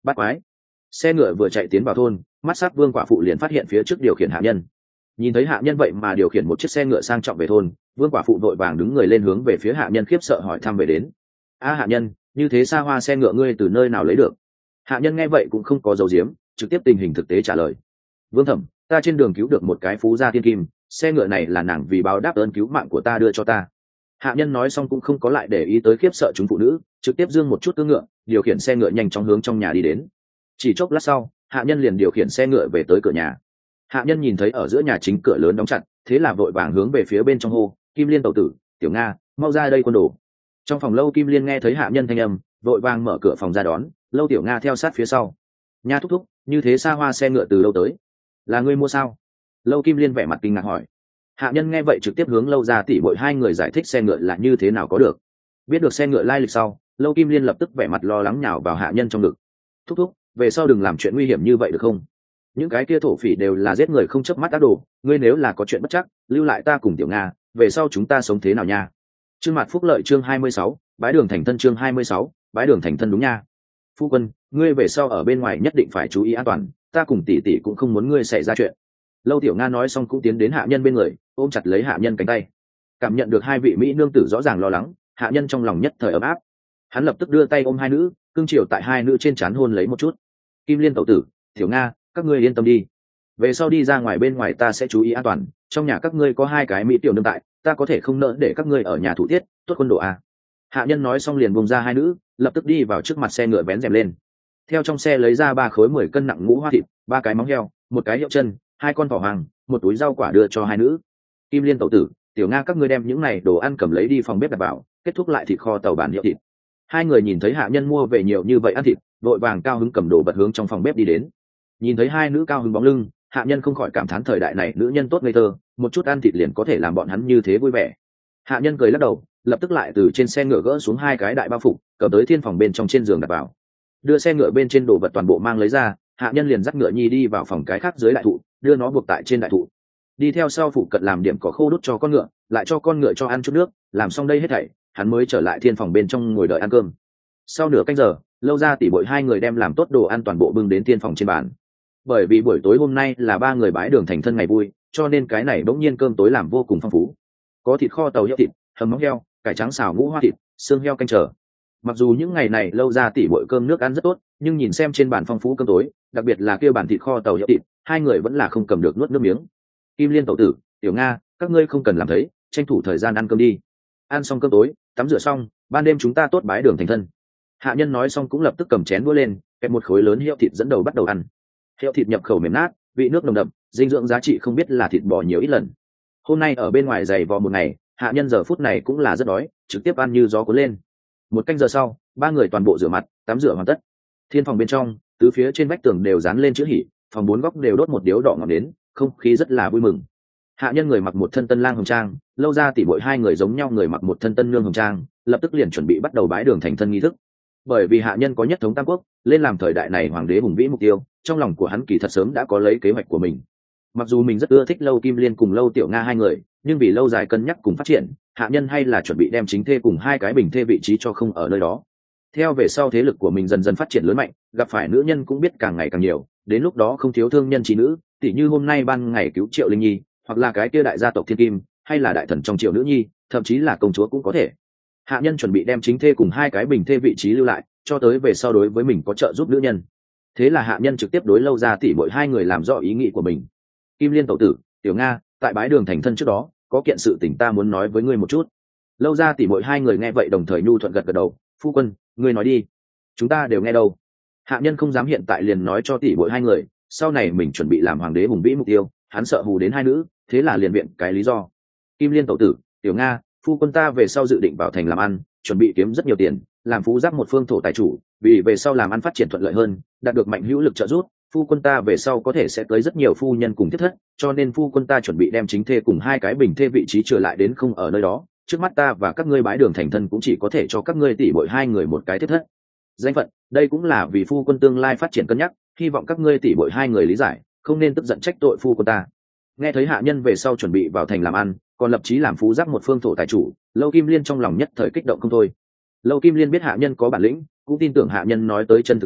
Speaker 1: bắt quái. Xe ngựa vừa chạy tiến vào thôn, mắt sắc vương quả phụ liền phát hiện phía trước điều khiển hạ nhân. Nhìn thấy hạ nhân vậy mà điều khiển một chiếc xe ngựa sang trọng về thôn, vương quả phụ vội vàng đứng người lên hướng về phía hạ nhân khiếp sợ hỏi thăm về đến. Hạ nhân, như thế xa hoa xe ngựa ngươi từ nơi nào lấy được? Hạ nhân nghe vậy cũng không có dấu diếm, trực tiếp tình hình thực tế trả lời. Vương thẩm, ta trên đường cứu được một cái phú gia thiên kim, xe ngựa này là nàng vì báo đáp ơn cứu mạng của ta đưa cho ta. Hạ nhân nói xong cũng không có lại để ý tới khiếp sợ chúng phụ nữ, trực tiếp dương một chút cưỡi ngựa, điều khiển xe ngựa nhanh chóng hướng trong nhà đi đến. Chỉ chốc lát sau, hạ nhân liền điều khiển xe ngựa về tới cửa nhà. Hạ nhân nhìn thấy ở giữa nhà chính cửa lớn đóng chặt, thế là vội vàng hướng về phía bên trong hô, Kim Liên tẩu tử, Tiểu Nga, mau ra đây quân đồ. Trong phòng Lâu Kim Liên nghe thấy hạ nhân thanh âm, vội vàng mở cửa phòng ra đón. Lâu Tiểu Nga theo sát phía sau. Nha thúc thúc, như thế xa hoa xe ngựa từ đâu tới? Là ngươi mua sao? Lâu Kim Liên vẻ mặt kinh ngạc hỏi. Hạ nhân nghe vậy trực tiếp hướng Lâu gia tỷ muội hai người giải thích xe ngựa là như thế nào có được. Biết được xe ngựa lai lịch sau, Lâu Kim Liên lập tức vẻ mặt lo lắng nhào vào hạ nhân trong ngực. Thúc thúc, về sau đừng làm chuyện nguy hiểm như vậy được không? Những cái kia thổ phỉ đều là giết người không chớp mắt ác đồ, ngươi nếu là có chuyện bất chắc, lưu lại ta cùng Tiểu Nga, về sau chúng ta sống thế nào nha? Chương Mạt Phúc Lợi chương 26, bái đường thành thân chương 26, bái đường thành thân đúng nha. Phu quân, ngươi về sau ở bên ngoài nhất định phải chú ý an toàn, ta cùng tỷ tỷ cũng không muốn ngươi xảy ra chuyện. Lâu Tiểu Nga nói xong cũng tiến đến hạ nhân bên người, ôm chặt lấy hạ nhân cánh tay. Cảm nhận được hai vị mỹ nương tử rõ ràng lo lắng, hạ nhân trong lòng nhất thời ấm áp. Hắn lập tức đưa tay ôm hai nữ, cương chiều tại hai nữ trên trán hôn lấy một chút. Kim Liên tẩu tử, Tiểu Nga, các ngươi yên tâm đi. Về sau đi ra ngoài bên ngoài ta sẽ chú ý an toàn, trong nhà các ngươi có hai cái mỹ tiểu nương tại, ta có thể không nỡ để các ngươi ở nhà thủ tiết, tốt quân độ à. Hạ nhân nói xong liền buông ra hai nữ, lập tức đi vào trước mặt xe ngựa vén rèm lên. Theo trong xe lấy ra 3 khối 10 cân nặng ngũ hoa thịt, 3 cái móng heo, 1 cái hiệu chân, 2 con thỏ hoàng, 1 túi rau quả đưa cho hai nữ. Kim Liên tẩu tử, Tiểu Nga các ngươi đem những này đồ ăn cầm lấy đi phòng bếp đặt vào, kết thúc lại thịt kho tàu bản hiệu thịt. Hai người nhìn thấy hạ nhân mua về nhiều như vậy ăn thịt, vội vàng cao hứng cầm đồ bật hướng trong phòng bếp đi đến. Nhìn thấy hai nữ cao hứng bóng lưng, hạ nhân không khỏi cảm thán thời đại này nữ nhân tốt ngây thơ, một chút ăn thịt liền có thể làm bọn hắn như thế vui vẻ. Hạ nhân cười lắc đầu, lập tức lại từ trên xe ngựa gỡ xuống 2 cái đại bao phục, cầm tới thiên phòng bên trong trên giường đặt vào. Đưa xe ngựa bên trên đồ vật toàn bộ mang lấy ra, hạ nhân liền dắt ngựa nhi đi vào phòng cái khác dưới đại thụ, đưa nó buộc tại trên đại thụ. Đi theo sau phụ cận làm điểm cỏ khô đút cho con ngựa, lại cho con ngựa cho ăn chút nước, làm xong đây hết thảy, hắn mới trở lại thiên phòng bên trong ngồi đợi ăn cơm. Sau nửa canh giờ, Lâu gia tỷ muội hai người đem làm tốt đồ ăn toàn bộ bưng đến thiên phòng trên bàn. Bởi vì buổi tối hôm nay là 3 người bái đường thành thân ngày vui, cho nên cái này bỗng nhiên cơm tối làm vô cùng phong phú. Có thịt kho tàu hiệu thịt, hầm móng heo, cải trắng xào ngũ hoa thịt, xương heo canh trở. Mặc dù những ngày này Lâu gia tỷ muội cơm nước ăn rất tốt, nhưng nhìn xem trên bàn phong phú cơm tối, đặc biệt là kia bàn thịt kho tàu hiệu thịt, hai người vẫn là không cầm được nuốt nước miếng. Kim Liên tẩu tử, Tiểu Nga, các ngươi không cần làm thấy, tranh thủ thời gian ăn cơm đi. Ăn xong cơm tối, tắm rửa xong, ban đêm chúng ta tốt bái đường thành thân. Hạ nhân nói xong cũng lập tức cầm chén đũa lên, kẹp một khối lớn hiệu thịt dẫn đầu bắt đầu ăn. Hiệu thịt nhập khẩu mềm nát, vị nước nồng đậm, dinh dưỡng giá trị không biết là thịt bò nhiều ít lần. Hôm nay ở bên ngoài dày vò một ngày, hạ nhân giờ phút này cũng là rất đói, trực tiếp ăn như gió cuốn lên. 1 canh giờ sau, 3 người toàn bộ rửa mặt, tắm rửa hoàn tất. Thiên phòng bên trong, tứ phía trên vách tường đều dán lên chữ hỉ, phòng 4 góc đều đốt một điếu đỏ ngọn nến, không khí rất là vui mừng. Hạ nhân người mặc một thân tân lang hồng trang, Lâu gia tỷ muội hai người giống nhau người mặc một thân tân nương hồng trang, lập tức liền chuẩn bị bắt đầu bái đường thành thân nghi thức. Bởi vì hạ nhân có nhất thống tam quốc, lên làm thời đại này hoàng đế hùng vĩ mục tiêu, trong lòng của hắn kỳ thật sớm đã có lấy kế hoạch của mình. Mặc dù mình rất ưa thích Lâu Kim Liên cùng Lâu Tiểu Nga hai người, nhưng vì lâu dài cân nhắc cùng phát triển, hạ nhân hay là chuẩn bị đem chính thê cùng 2 cái bình thê vị trí cho không ở nơi đó. Theo về sau thế lực của mình dần dần phát triển lớn mạnh, gặp phải nữ nhân cũng biết càng ngày càng nhiều, đến lúc đó không thiếu thương nhân trí nữ, tỉ như hôm nay ban ngày cứu Triệu Linh Nhi, hoặc là cái kia đại gia tộc Thiên Kim, hay là đại thần trong Triệu nữ nhi, thậm chí là công chúa cũng có thể. Hạ nhân chuẩn bị đem chính thê cùng 2 cái bình thê vị trí lưu lại, cho tới về sau đối với mình có trợ giúp nữ nhân. Thế là hạ nhân trực tiếp đối Lâu gia tỷ muội hai người làm rõ ý nghĩ của mình. Kim Liên tẩu tử, Tiểu Nga, tại bái đường thành thân trước đó, có kiện sự tình ta muốn nói với ngươi một chút. Lâu gia tỷ muội hai người nghe vậy đồng thời nhu thuận gật gật đầu. Phu quân, ngươi nói đi, chúng ta đều nghe đâu. Hạ nhân không dám hiện tại liền nói cho tỷ muội hai người, sau này mình chuẩn bị làm hoàng đế hùng vĩ mục tiêu, hắn sợ hù đến hai nữ, thế là liền viện cái lý do. Kim Liên tẩu tử, Tiểu Nga, phu quân ta về sau dự định vào thành làm ăn, chuẩn bị kiếm rất nhiều tiền, làm phú giáp một phương thổ tài chủ, vì về sau làm ăn phát triển thuận lợi hơn, đạt được mạnh hữu lực trợ giúp, phu quân ta về sau có thể sẽ tới rất nhiều phu nhân cùng thiết thất, cho nên phu quân ta chuẩn bị đem chính thê cùng 2 cái bình thê vị trí trở lại đến không ở nơi đó. Trước mắt ta và các ngươi bái đường thành thân cũng chỉ có thể cho các ngươi tỷ muội 2 người một cái thiết thất. Danh phận, đây cũng là vì phu quân tương lai phát triển cân nhắc, hy vọng các ngươi tỷ muội 2 người lý giải, không nên tức giận trách tội phu quân ta. Nghe thấy hạ nhân về sau chuẩn bị vào thành làm ăn, còn lập chí làm phú giáp một phương thổ tài chủ, Lâu Kim Liên trong lòng nhất thời kích động không thôi. Lâu Kim Liên biết hạ nhân có bản lĩnh, cũng tin tưởng hạ nhân nói tới chân thực tính,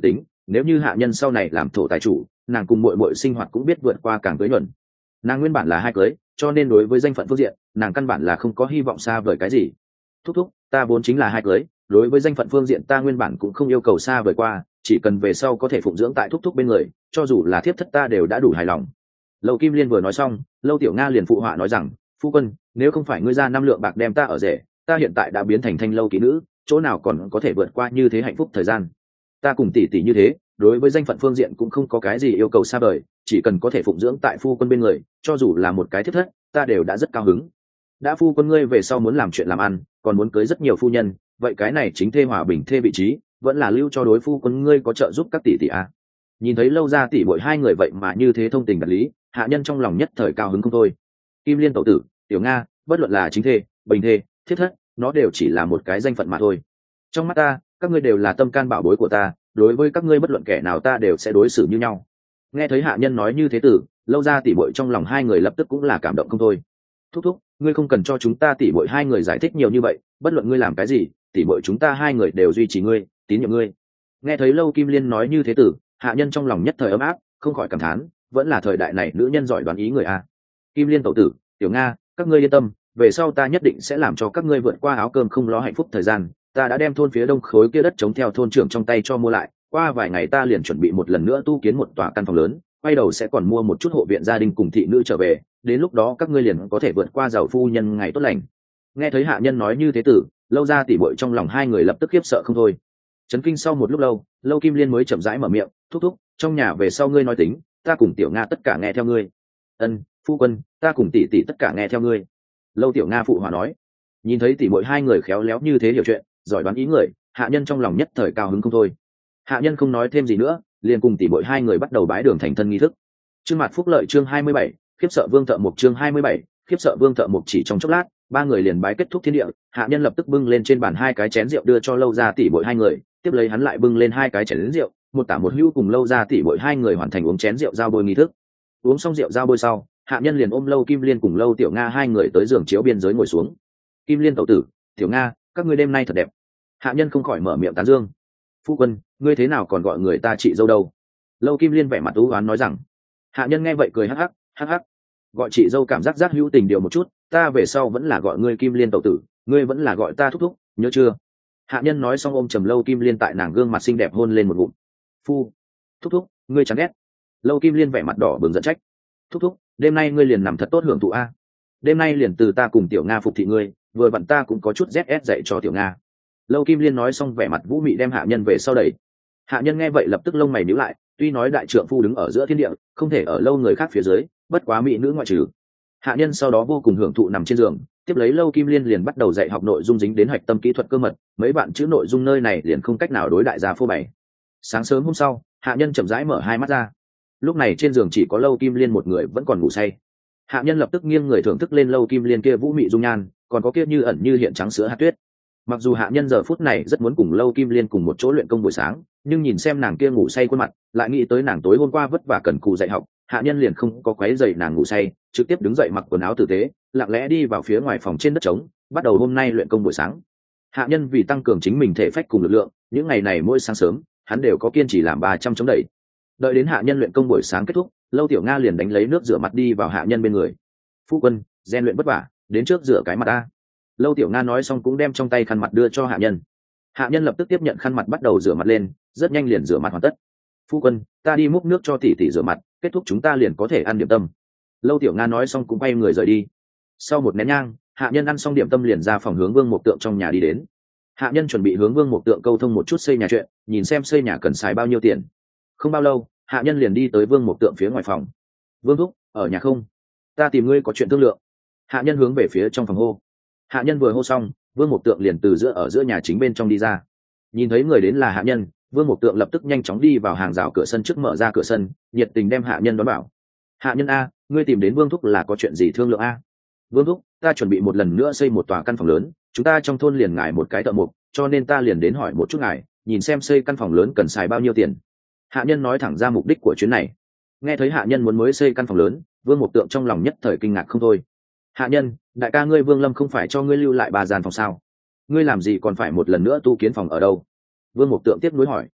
Speaker 1: nếu như hạ nhân sau này làm thổ tài chủ, nàng cùng muội muội sinh hoạt cũng biết vượt qua càng cưới nhuần. Nàng nguyên bản là hai cưới, cho nên đối với danh phận phương diện nàng căn bản là không có hy vọng xa vời cái gì. Thúc thúc, ta vốn chính là hai cưới, đối với danh phận phương diện ta nguyên bản cũng không yêu cầu xa vời qua, chỉ cần về sau có thể phụng dưỡng tại thúc thúc bên người, cho dù là thiếp thất ta đều đã đủ hài lòng. Lâu Kim Liên vừa nói xong, Lâu Tiểu Nga liền phụ họa nói rằng, phu quân, nếu không phải ngươi ra 5 lượng bạc đem ta ở rể, ta hiện tại đã biến thành thanh lâu kỹ nữ, chỗ nào còn có thể vượt qua như thế hạnh phúc thời gian. Ta cùng tỷ tỷ như thế, đối với danh phận phương diện cũng không có cái gì yêu cầu xa vời, chỉ cần có thể phụng dưỡng tại phu quân bên người, cho dù là một cái thiếp thất ta đều đã rất cao hứng. Đã phu quân ngươi về sau muốn làm chuyện làm ăn, còn muốn cưới rất nhiều phu nhân, vậy cái này chính thê hòa bình thê vị trí vẫn là lưu cho đối phu quân ngươi có trợ giúp các tỷ tỷ à. Nhìn thấy Lâu gia tỷ muội hai người vậy mà như thế thông tình đạt lý, hạ nhân trong lòng nhất thời cao hứng không thôi. Kim Liên tẩu tử, Tiểu Nga, bất luận là chính thê, bình thê, thiếp thất, nó đều chỉ là một cái danh phận mà thôi. Trong mắt ta, các ngươi đều là tâm can bảo bối của ta, đối với các ngươi bất luận kẻ nào ta đều sẽ đối xử như nhau. Nghe thấy hạ nhân nói như thế tử, Lâu gia tỷ muội trong lòng hai người lập tức cũng là cảm động không thôi. Thúc thúc, ngươi không cần cho chúng ta tỷ muội hai người giải thích nhiều như vậy, bất luận ngươi làm cái gì, tỷ muội chúng ta hai người đều duy trì ngươi, tín nhiệm ngươi. Nghe thấy Lâu Kim Liên nói như thế tử, hạ nhân trong lòng nhất thời ấm áp, không khỏi cảm thán, vẫn là thời đại này nữ nhân giỏi đoán ý người a. Kim Liên tẩu tử, Tiểu Nga, các ngươi yên tâm, về sau ta nhất định sẽ làm cho các ngươi vượt qua áo cơm không lo hạnh phúc thời gian. Ta đã đem thôn phía đông khối kia đất chống theo thôn trưởng trong tay cho mua lại, qua vài ngày ta liền chuẩn bị một lần nữa tu kiến một tòa căn phòng lớn, quay đầu sẽ còn mua một chút hộ viện gia đình cùng thị nữ trở về, đến lúc đó các ngươi liền có thể vượt qua giàu phu nhân ngày tốt lành. Nghe thấy hạ nhân nói như thế tử, Lâu gia tỷ muội trong lòng hai người lập tức khiếp sợ không thôi. Chấn kinh sau một lúc lâu, Lâu Kim Liên mới chậm rãi mở miệng, thúc thúc, trong nhà về sau ngươi nói tính, ta cùng Tiểu Nga tất cả nghe theo ngươi. Ân, phu quân, ta cùng tỷ tỷ tất cả nghe theo ngươi. Lâu Tiểu Nga phụ hòa nói. Nhìn thấy tỷ muội hai người khéo léo như thế hiểu chuyện, giỏi đoán ý người, hạ nhân trong lòng nhất thời cao hứng không thôi. Hạ nhân không nói thêm gì nữa, liền cùng tỷ muội hai người bắt đầu bái đường thành thân nghi thức. Chương Mạt Phúc Lợi chương 27, khiếp sợ Vương Thợ Mộc chương 27, khiếp sợ Vương Thợ Mộc chỉ trong chốc lát, ba người liền bái kết thúc thiên địa, hạ nhân lập tức bưng lên trên bàn hai cái chén rượu đưa cho Lâu gia tỷ muội hai người, tiếp lấy hắn lại bưng lên hai cái chén rượu, một tả một hữu cùng Lâu gia tỷ muội hai người hoàn thành uống chén rượu giao bôi nghi thức. Uống xong rượu giao bôi sau, hạ nhân liền ôm Lâu Kim Liên cùng Lâu Tiểu Nga hai người tới giường chiếu biên giới ngồi xuống. Kim Liên tẩu tử, Tiểu Nga, các ngươi đêm nay thật đẹp. Hạ nhân không khỏi mở miệng tán dương. Phu quân, ngươi thế nào còn gọi người ta chị dâu đâu? Lâu Kim Liên vẻ mặt u oán nói rằng. Hạ nhân nghe vậy cười hắc hắc, hắc hắc. Gọi chị dâu cảm giác hữu tình điều một chút, ta về sau vẫn là gọi ngươi Kim Liên tẩu tử, ngươi vẫn là gọi ta thúc thúc, nhớ chưa? Hạ nhân nói xong ôm trầm Lâu Kim Liên tại nàng gương mặt xinh đẹp hôn lên một ngụm. Phu, thúc thúc, ngươi chán ghét. Lâu Kim Liên vẻ mặt đỏ bừng giận trách. Thúc thúc, đêm nay ngươi liền nằm thật tốt hưởng thụ a. Đêm nay liền từ ta cùng Tiểu Nga phục thị ngươi, vừa vặn ta cũng có chút ZS dạy cho Tiểu Nga. Lâu Kim Liên nói xong vẻ mặt vũ mị đem hạ nhân về sau đẩy. Hạ nhân nghe vậy lập tức lông mày nhíu lại, tuy nói đại trượng phu đứng ở giữa thiên địa, không thể ở lâu người khác phía dưới, bất quá mỹ nữ ngoại trừ. Hạ nhân sau đó vô cùng hưởng thụ nằm trên giường, tiếp lấy Lâu Kim Liên liền bắt đầu dạy học nội dung dính đến hạch tâm kỹ thuật cơ mật, mấy bạn chữ nội dung nơi này liền không cách nào đối đại gia phô bày. Sáng sớm hôm sau, hạ nhân chậm rãi mở hai mắt ra. Lúc này trên giường chỉ có Lâu Kim Liên một người vẫn còn ngủ say. Hạ nhân lập tức nghiêng người thưởng thức lên Lâu Kim Liên kia vũ mị dung nhan, còn có kia như ẩn như hiện trắng sữa hạt tuyết. Mặc dù hạ nhân giờ phút này rất muốn cùng Lâu Kim Liên cùng một chỗ luyện công buổi sáng, nhưng nhìn xem nàng kia ngủ say khuôn mặt, lại nghĩ tới nàng tối hôm qua vất vả cần cù dạy học, hạ nhân liền không có quấy rầy nàng ngủ say, trực tiếp đứng dậy mặc quần áo tử tế, lặng lẽ đi vào phía ngoài phòng trên đất trống, bắt đầu hôm nay luyện công buổi sáng. Hạ nhân vì tăng cường chính mình thể phách cùng lực lượng, những ngày này mỗi sáng sớm, hắn đều có kiên trì làm 300 chống đẩy. Đợi đến hạ nhân luyện công buổi sáng kết thúc, Lâu Tiểu Nga liền đánh lấy nước rửa mặt đi vào hạ nhân bên người. Phu quân, rèn luyện vất vả, đến trước rửa cái mặt ta. Lâu Tiểu Nga nói xong cũng đem trong tay khăn mặt đưa cho hạ nhân. Hạ nhân lập tức tiếp nhận khăn mặt bắt đầu rửa mặt lên, rất nhanh liền rửa mặt hoàn tất. Phu quân, ta đi múc nước cho tỷ tỷ rửa mặt, kết thúc chúng ta liền có thể ăn điểm tâm. Lâu Tiểu Nga nói xong cũng quay người rời đi. Sau một nén nhang, hạ nhân ăn xong điểm tâm liền ra phòng hướng Vương Mộc Tượng trong nhà đi đến. Hạ nhân chuẩn bị hướng Vương Mộc Tượng câu thông một chút xây nhà chuyện, nhìn xem xây nhà cần xài bao nhiêu tiền. Không bao lâu, hạ nhân liền đi tới Vương Mộc Tượng phía ngoài phòng. Vương thúc, ở nhà không? Ta tìm ngươi có chuyện thương lượng. Hạ nhân hướng về phía trong phòng hô. Hạ nhân vừa hô xong, Vương Mộc Tượng liền từ ở giữa nhà chính bên trong đi ra. Nhìn thấy người đến là hạ nhân, Vương Mộc Tượng lập tức nhanh chóng đi vào hàng rào cửa sân trước, mở ra cửa sân, nhiệt tình đem hạ nhân đón bảo. Hạ nhân a, ngươi tìm đến Vương thúc là có chuyện gì thương lượng a? Vương thúc, ta chuẩn bị một lần nữa xây một tòa căn phòng lớn, chúng ta trong thôn liền ngài một cái thợ mộc, cho nên ta liền đến hỏi một chút ngài, nhìn xem xây căn phòng lớn cần xài bao nhiêu tiền. Hạ nhân nói thẳng ra mục đích của chuyến này. Nghe thấy hạ nhân muốn mới xây căn phòng lớn, Vương Mộc Tượng trong lòng nhất thời kinh ngạc không thôi. Hạ nhân, đại ca ngươi Vương Lâm không phải cho ngươi lưu lại 3 gian phòng sao? Ngươi làm gì còn phải một lần nữa tu kiến phòng ở đâu? Vương Mộc Tượng tiếp nối hỏi.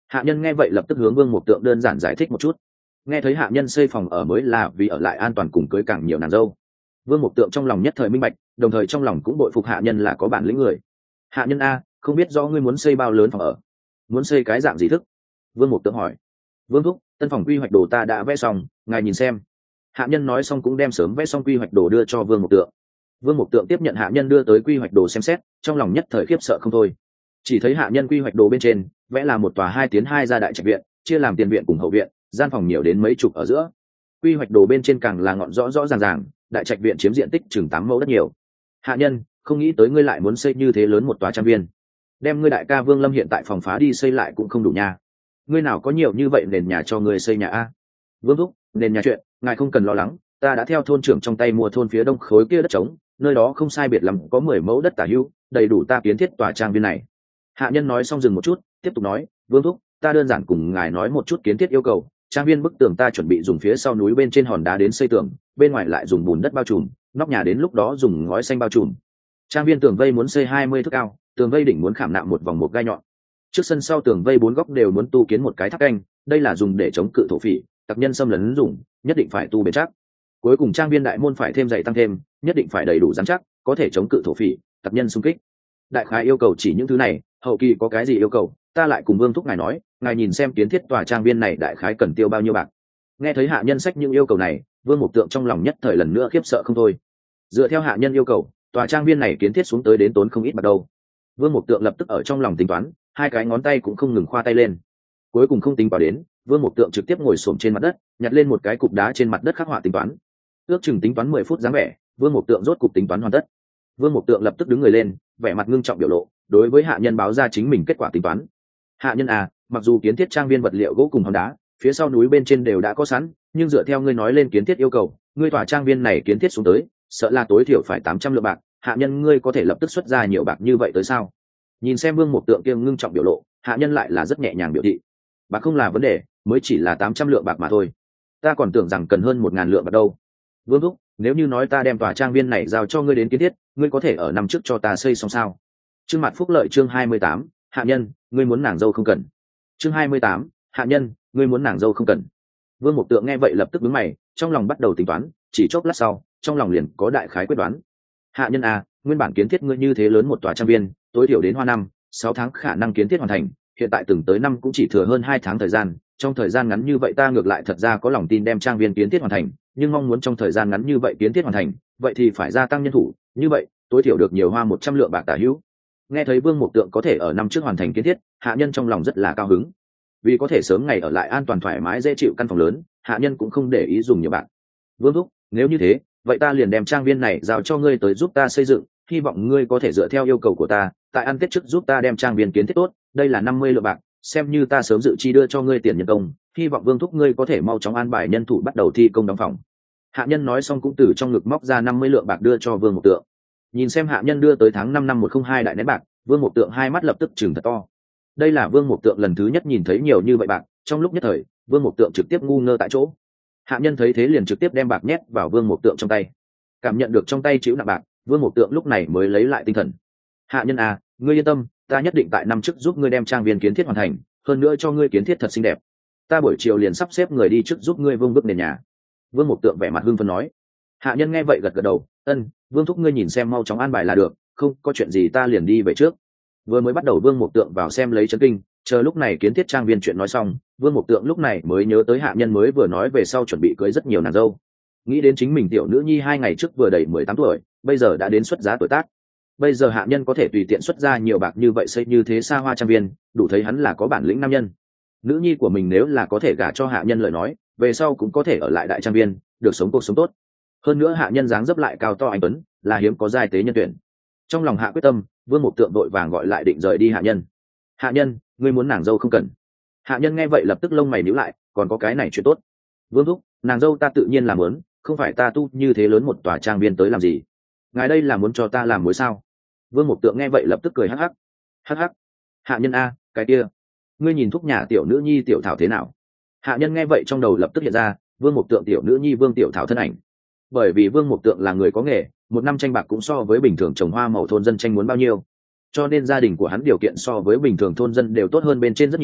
Speaker 1: Hạ nhân nghe vậy lập tức hướng Vương Mục Tượng đơn giản giải thích một chút. Nghe thấy hạ nhân xây phòng ở mới là vì ở lại an toàn cùng cưới càng nhiều nàng dâu. Vương Mục Tượng trong lòng nhất thời minh bạch, đồng thời trong lòng cũng bội phục hạ nhân là có bản lĩnh người. Hạ nhân a, không biết do ngươi muốn xây bao lớn phòng ở, muốn xây cái dạng gì thức? Vương Mục Tượng hỏi. Vương thúc, tân phòng quy hoạch đồ ta đã vẽ xong, ngài nhìn xem. Hạ nhân nói xong cũng đem sớm vẽ xong quy hoạch đồ đưa cho Vương Mục Tượng. Vương Mục Tượng tiếp nhận hạ nhân đưa tới quy hoạch đồ xem xét, trong lòng nhất thời khiếp sợ không thôi. Chỉ thấy hạ nhân quy hoạch đồ bên trên vẽ là một tòa 2 tiến 2 gia đại trạch viện, chia làm tiền viện cùng hậu viện, gian phòng nhiều đến mấy chục ở giữa. Quy hoạch đồ bên trên càng là ngọn rõ rõ ràng ràng, đại trạch viện chiếm diện tích chừng 8 mẫu đất nhiều. Hạ nhân, không nghĩ tới ngươi lại muốn xây như thế lớn một tòa trang viên. Đem ngươi đại ca Vương Lâm hiện tại phòng phá đi xây lại cũng không đủ nha. Ngươi nào có nhiều như vậy nền nhà cho ngươi xây nhà a? Vương thúc, nền nhà chuyện, ngài không cần lo lắng, ta đã theo thôn trưởng trong tay mua thôn phía đông khối kia đất trống, nơi đó không sai biệt lắm có 10 mẫu đất tả hữu, đầy đủ ta kiến thiết tòa trang viên này. Hạ nhân nói xong dừng một chút, tiếp tục nói, Vương thúc, ta đơn giản cùng ngài nói một chút kiến thiết yêu cầu. Trang viên bức tường ta chuẩn bị dùng phía sau núi bên trên hòn đá đến xây tường, bên ngoài lại dùng bùn đất bao trùm, nóc nhà đến lúc đó dùng ngói xanh bao trùm. Trang viên tường vây muốn xây 20 thước cao, tường vây đỉnh muốn khảm nạm một vòng một gai nhọn. Trước sân sau tường vây 4 góc đều muốn tu kiến một cái tháp canh, đây là dùng để chống cự thổ phỉ, tặc nhân xâm lấn dùng, nhất định phải tu bền chắc. Cuối cùng trang viên đại môn phải thêm dày tăng thêm, nhất định phải đầy đủ rắn chắc, có thể chống cự thổ phỉ, tặc nhân xung kích. Đại khái yêu cầu chỉ những thứ này, hậu kỳ có cái gì yêu cầu, ta lại cùng Vương thúc ngài nói, ngài nhìn xem kiến thiết tòa trang viên này đại khái cần tiêu bao nhiêu bạc. Nghe thấy hạ nhân sách những yêu cầu này, Vương Mục Tượng trong lòng nhất thời lần nữa khiếp sợ không thôi. Dựa theo hạ nhân yêu cầu, tòa trang viên này kiến thiết xuống tới đến tốn không ít bạc đâu. Vương Mục Tượng lập tức ở trong lòng tính toán, 2 cái ngón tay cũng không ngừng khoa tay lên. Cuối cùng không tính vào đến, Vương Mục Tượng trực tiếp ngồi xổm trên mặt đất, nhặt lên một cái cục đá trên mặt đất khắc họa tính toán. Ước chừng tính toán 10 phút dáng vẻ, Vương Mục Tượng rốt cục tính toán hoàn tất. Vương Mục Tượng lập tức đứng người lên, vẻ mặt ngưng trọng biểu lộ, đối với hạ nhân báo ra chính mình kết quả tính toán. Hạ nhân à, mặc dù kiến thiết trang viên vật liệu gỗ cùng hòn đá phía sau núi bên trên đều đã có sẵn, nhưng dựa theo ngươi nói lên kiến thiết yêu cầu, ngươi tòa trang viên này kiến thiết xuống tới sợ là tối thiểu phải 800 lượng bạc. Hạ nhân ngươi có thể lập tức xuất ra nhiều bạc như vậy tới sao? Nhìn xem Vương Mục Tượng kia ngưng trọng biểu lộ, hạ nhân lại là rất nhẹ nhàng biểu thị, bạc không là vấn đề, mới chỉ là 800 lượng bạc mà thôi, ta còn tưởng rằng cần hơn 1000 lượng bạc đâu. Vương thúc, nếu như nói ta đem tòa trang viên này giao cho ngươi đến kiến thiết, ngươi có thể ở năm trước cho ta xây xong sao? Trương Mạt Phúc Lợi chương 28, hạ nhân, ngươi muốn nàng dâu không cần. Chương 28, hạ nhân, ngươi muốn nàng dâu không cần. Vương Mục Tượng nghe vậy lập tức đứng mày, trong lòng bắt đầu tính toán, chỉ chốc lát sau, trong lòng liền có đại khái quyết đoán. Hạ nhân à, nguyên bản kiến thiết ngươi như thế lớn một tòa trang viên, tối thiểu đến hoa 5-6 tháng khả năng kiến thiết hoàn thành, hiện tại từng tới năm cũng chỉ thừa hơn 2 tháng thời gian, trong thời gian ngắn như vậy ta ngược lại thật ra có lòng tin đem trang viên kiến thiết hoàn thành, nhưng mong muốn trong thời gian ngắn như vậy kiến thiết hoàn thành, vậy thì phải gia tăng nhân thủ, như vậy, tối thiểu được nhiều hoa 100 lượng bạc tả hữu. Nghe thấy Vương Mục Tượng có thể ở năm trước hoàn thành kiến thiết, hạ nhân trong lòng rất là cao hứng. Vì có thể sớm ngày ở lại an toàn thoải mái dễ chịu căn phòng lớn, hạ nhân cũng không để ý dùng nhiều bạc. Vương thúc, nếu như thế, vậy ta liền đem trang viên này giao cho ngươi tới giúp ta xây dựng, hy vọng ngươi có thể dựa theo yêu cầu của ta, tại ăn Tết trước giúp ta đem trang viên kiến thiết tốt, đây là 50 lượng bạc, xem như ta sớm dự chi đưa cho ngươi tiền nhân công, hy vọng Vương thúc ngươi có thể mau chóng an bài nhân thủ bắt đầu thi công đóng phòng. Hạ nhân nói xong cũng từ trong ngực móc ra 50 lượng bạc đưa cho Vương Mục Tượng. Nhìn xem hạ nhân đưa tới tháng 5 năm 102 đại nén bạc, Vương Mục Tượng hai mắt lập tức trừng thật to. Đây là Vương Mục Tượng lần thứ nhất nhìn thấy nhiều như vậy bạc, trong lúc nhất thời, Vương Mục Tượng trực tiếp ngu ngơ tại chỗ. Hạ nhân thấy thế liền trực tiếp đem bạc nhét vào Vương Mục Tượng trong tay. Cảm nhận được trong tay chịu nặng bạc, Vương Mục Tượng lúc này mới lấy lại tinh thần. Hạ nhân à, ngươi yên tâm, ta nhất định tại năm trước giúp ngươi đem trang viên kiến thiết hoàn thành, hơn nữa cho ngươi kiến thiết thật xinh đẹp. Ta buổi chiều liền sắp xếp người đi trước giúp ngươi vung bước nền nhà. Vương Mục Tượng vẻ mặt hưng phấn nói. Hạ nhân nghe vậy gật gật đầu, ân, Vương thúc ngươi nhìn xem mau chóng an bài là được, không có chuyện gì ta liền đi về trước. Vừa mới bắt đầu Vương Mục Tượng vào xem lấy chấn kinh, chờ lúc này kiến thiết trang viên chuyện nói xong, Vương Mục Tượng lúc này mới nhớ tới hạ nhân mới vừa nói về sau chuẩn bị cưới rất nhiều nàng dâu. Nghĩ đến chính mình tiểu nữ nhi 2 ngày trước vừa đầy 18 tuổi, bây giờ đã đến xuất giá tuổi tác. Bây giờ hạ nhân có thể tùy tiện xuất ra nhiều bạc như vậy xây như thế xa hoa trang viên, đủ thấy hắn là có bản lĩnh nam nhân. Nữ nhi của mình nếu là có thể gả cho hạ nhân lời nói, về sau cũng có thể ở lại đại trang viên, được sống cuộc sống tốt. Hơn nữa hạ nhân dáng dấp lại cao to anh tuấn, là hiếm có giai tế nhân tuyển. Trong lòng hạ quyết tâm, Vương Mục Tượng đội vàng gọi lại định rời đi hạ nhân. Hạ nhân, ngươi muốn nàng dâu không cần. Hạ nhân nghe vậy lập tức lông mày nhíu lại, còn có cái này chuyện tốt. Vương thúc, nàng dâu ta tự nhiên làm muốn, không phải ta tu như thế lớn một tòa trang viên tới làm gì? Ngài đây là muốn cho ta làm mối sao? Vương Mục Tượng nghe vậy lập tức cười hắc hắc. Hắc hắc. Hạ nhân a, cái kia, ngươi nhìn thúc nhà tiểu nữ nhi tiểu thảo thế nào? Hạ nhân nghe vậy trong đầu lập tức hiện ra Vương Mục Tượng tiểu nữ nhi Vương tiểu thảo thân ảnh. Bởi vì Vương Mục Tượng là người có nghề, một năm tranh bạc cũng so với bình thường trồng hoa màu thôn dân tranh muốn bao nhiêu, cho nên gia đình của hắn điều kiện so với bình thường thôn dân đều tốt hơn bên trên rất nhiều,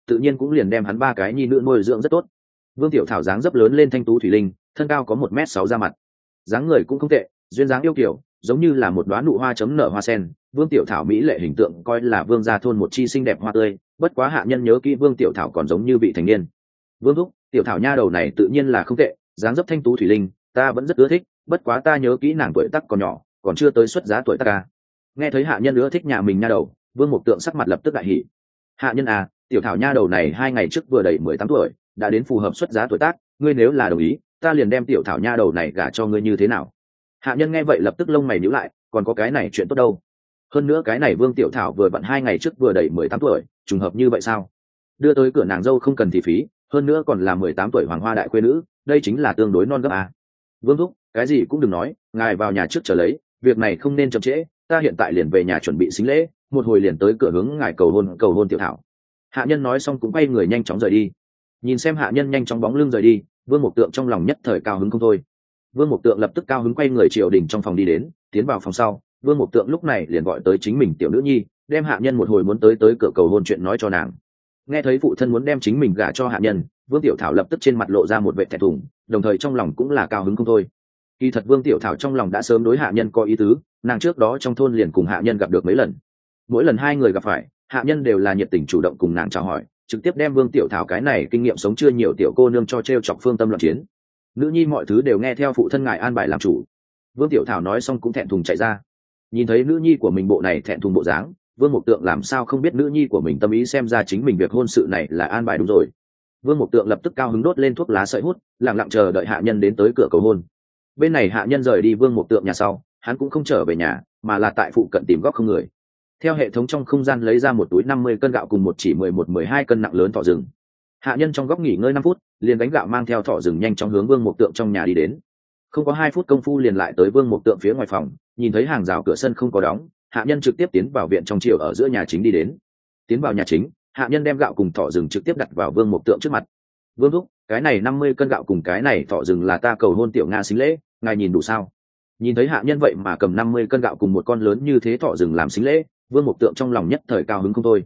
Speaker 1: tự nhiên cũng liền đem hắn ba cái nhi nữ nuôi dưỡng rất tốt. Vương Tiểu Thảo dáng dấp lớn lên thanh tú thủy linh, thân cao có 1m6 ra mặt, dáng người cũng không tệ, duyên dáng yêu kiều, giống như là một đóa nụ hoa chấm nở hoa sen. Vương Tiểu Thảo mỹ lệ hình tượng coi là vương gia thôn một chi xinh đẹp hoa tươi, bất quá hạ nhân nhớ kỹ Vương Tiểu Thảo còn giống như vị thành niên. Vương thúc, Tiểu Thảo nha đầu này tự nhiên là không tệ, dáng dấp thanh tú thủy linh, ta vẫn rất ưa thích, bất quá ta nhớ kỹ nàng tuổi tác còn nhỏ, còn chưa tới xuất giá tuổi tác ca. Nghe thấy hạ nhân ưa thích nhà mình nha đầu, Vương Mục Tượng sắc mặt lập tức đại hỉ. Hạ nhân à, Tiểu Thảo nha đầu này 2 ngày trước vừa đầy 18 tuổi, đã đến phù hợp xuất giá tuổi tác, ngươi nếu là đồng ý, ta liền đem Tiểu Thảo nha đầu này gả cho ngươi như thế nào? Hạ nhân nghe vậy lập tức lông mày nhíu lại, còn có cái này chuyện tốt đâu? Hơn nữa cái này Vương Tiểu Thảo vừa vặn 2 ngày trước vừa đầy 18 tuổi, trùng hợp như vậy sao? Đưa tới cửa nàng dâu không cần thị phí, hơn nữa còn là 18 tuổi hoàng hoa đại khuê nữ, đây chính là tương đối non gấp à? Vương thúc, cái gì cũng đừng nói, ngài vào nhà trước chờ lấy, việc này không nên chậm trễ, ta hiện tại liền về nhà chuẩn bị sính lễ, một hồi liền tới cửa hướng ngài cầu hôn Tiểu Thảo. Hạ nhân nói xong cũng quay người nhanh chóng rời đi. Nhìn xem hạ nhân nhanh chóng bóng lưng rời đi, Vương Mục Tượng trong lòng nhất thời cao hứng không thôi. Vương Mục Tượng lập tức cao hứng quay người triều đình trong phòng đi đến, tiến vào phòng sau, Vương Mục Tượng lúc này liền gọi tới chính mình tiểu nữ nhi, đem hạ nhân một hồi muốn tới cửa cầu hôn chuyện nói cho nàng. Nghe thấy phụ thân muốn đem chính mình gả cho hạ nhân, Vương Tiểu Thảo lập tức trên mặt lộ ra một vẻ thẹn thùng, đồng thời trong lòng cũng là cao hứng không thôi. Kỳ thật Vương Tiểu Thảo trong lòng đã sớm đối hạ nhân có ý tứ, nàng trước đó trong thôn liền cùng hạ nhân gặp được mấy lần. Mỗi lần hai người gặp phải, hạ nhân đều là nhiệt tình chủ động cùng nàng chào hỏi, trực tiếp đem Vương Tiểu Thảo cái này kinh nghiệm sống chưa nhiều tiểu cô nương cho trêu chọc phương tâm loạn chiến. Nữ nhi mọi thứ đều nghe theo phụ thân ngài an bài làm chủ. Vương Tiểu Thảo nói xong cũng thẹn thùng chạy ra. Nhìn thấy nữ nhi của mình bộ này thẹn thùng bộ dáng, Vương Mục Tượng làm sao không biết nữ nhi của mình tâm ý, xem ra chính mình việc hôn sự này là an bài đúng rồi. Vương Mục Tượng lập tức cao hứng đốt lên thuốc lá sợi hút, lặng lặng chờ đợi hạ nhân đến tới cửa cầu hôn. Bên này hạ nhân rời đi Vương Mục Tượng nhà sau, hắn cũng không trở về nhà, mà là tại phụ cận tìm góc không người. Theo hệ thống trong không gian lấy ra một túi 50 cân gạo cùng một chỉ 11-12 cân nặng lớn thỏ rừng. Hạ nhân trong góc nghỉ ngơi 5 phút, liền gánh gạo mang theo thỏ rừng nhanh chóng hướng Vương Mục Tượng trong nhà đi đến. Không có 2 phút công phu liền lại tới Vương Mục Tượng phía ngoài phòng, nhìn thấy hàng rào cửa sân không có đóng, hạ nhân trực tiếp tiến vào viện trong chiều ở giữa nhà chính đi đến. Tiến vào nhà chính, hạ nhân đem gạo cùng thỏ rừng trực tiếp đặt vào Vương Mục Tượng trước mặt. Vương thúc, cái này 50 cân gạo cùng cái này thỏ rừng là ta cầu hôn Tiểu Nga sính lễ, ngài nhìn đủ sao? Nhìn thấy hạ nhân vậy mà cầm 50 cân gạo cùng một con lớn như thế thỏ rừng làm sính lễ, Vương Mục Tượng trong lòng nhất thời cao hứng không thôi.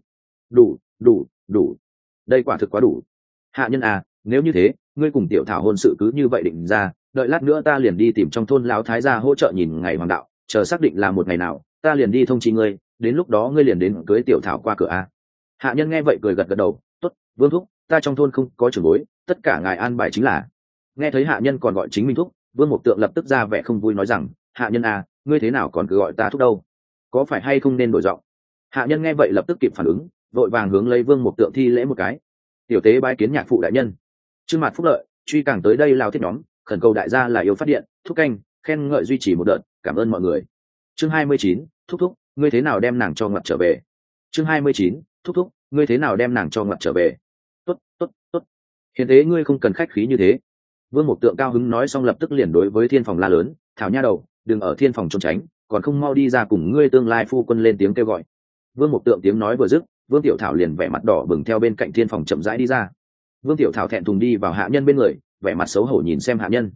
Speaker 1: Đủ, đây quả thực quá đủ. Hạ nhân à, nếu như thế, ngươi cùng Tiểu Thảo hôn sự cứ như vậy định ra, đợi lát nữa ta liền đi tìm trong thôn lão thái gia hỗ trợ nhìn ngày hoàng đạo, chờ xác định là một ngày nào, ta liền đi thông chi ngươi, đến lúc đó ngươi liền đến cưới Tiểu Thảo qua cửa a. Hạ nhân nghe vậy cười gật gật đầu, tốt, Vương thúc, ta trong thôn không có trưởng bối, tất cả ngài an bài chính là. Nghe thấy hạ nhân còn gọi chính mình thúc, Vương Mục Tượng lập tức ra vẻ không vui nói rằng, hạ nhân à, ngươi thế nào còn cứ gọi ta thúc đâu, có phải hay không nên đổi giọng? Hạ nhân nghe vậy lập tức kịp phản ứng, vội vàng hướng lấy Vương Mục Tượng thi lễ một cái. Tiểu tế bái kiến nhạc phụ đại nhân. Trương Mạt Phúc Lợi truy càng tới đây lao thiết nhóm, khẩn cầu đại gia là yêu phát điện, thúc canh, khen ngợi duy trì một đợt, cảm ơn mọi người. Chương 29, thúc, ngươi thế nào đem nàng cho ngặt trở về? Chương 29, thúc, ngươi thế nào đem nàng cho ngặt trở về? Tốt. Hiện thế ngươi không cần khách khí như thế. Vương Mục Tượng cao hứng nói xong lập tức liền đối với thiên phòng la lớn, Thảo nha đầu, đừng ở thiên phòng trốn tránh, còn không mau đi ra cùng ngươi tương lai phu quân lên tiếng kêu gọi. Vương Mục Tượng tiếng nói vừa dứt, Vương Tiểu Thảo liền vẻ mặt đỏ bừng theo bên cạnh thiên phòng chậm rãi đi ra. Vương Tiểu Thảo thẹn thùng đi vào hạ nhân bên người, vẻ mặt xấu hổ nhìn xem hạ nhân.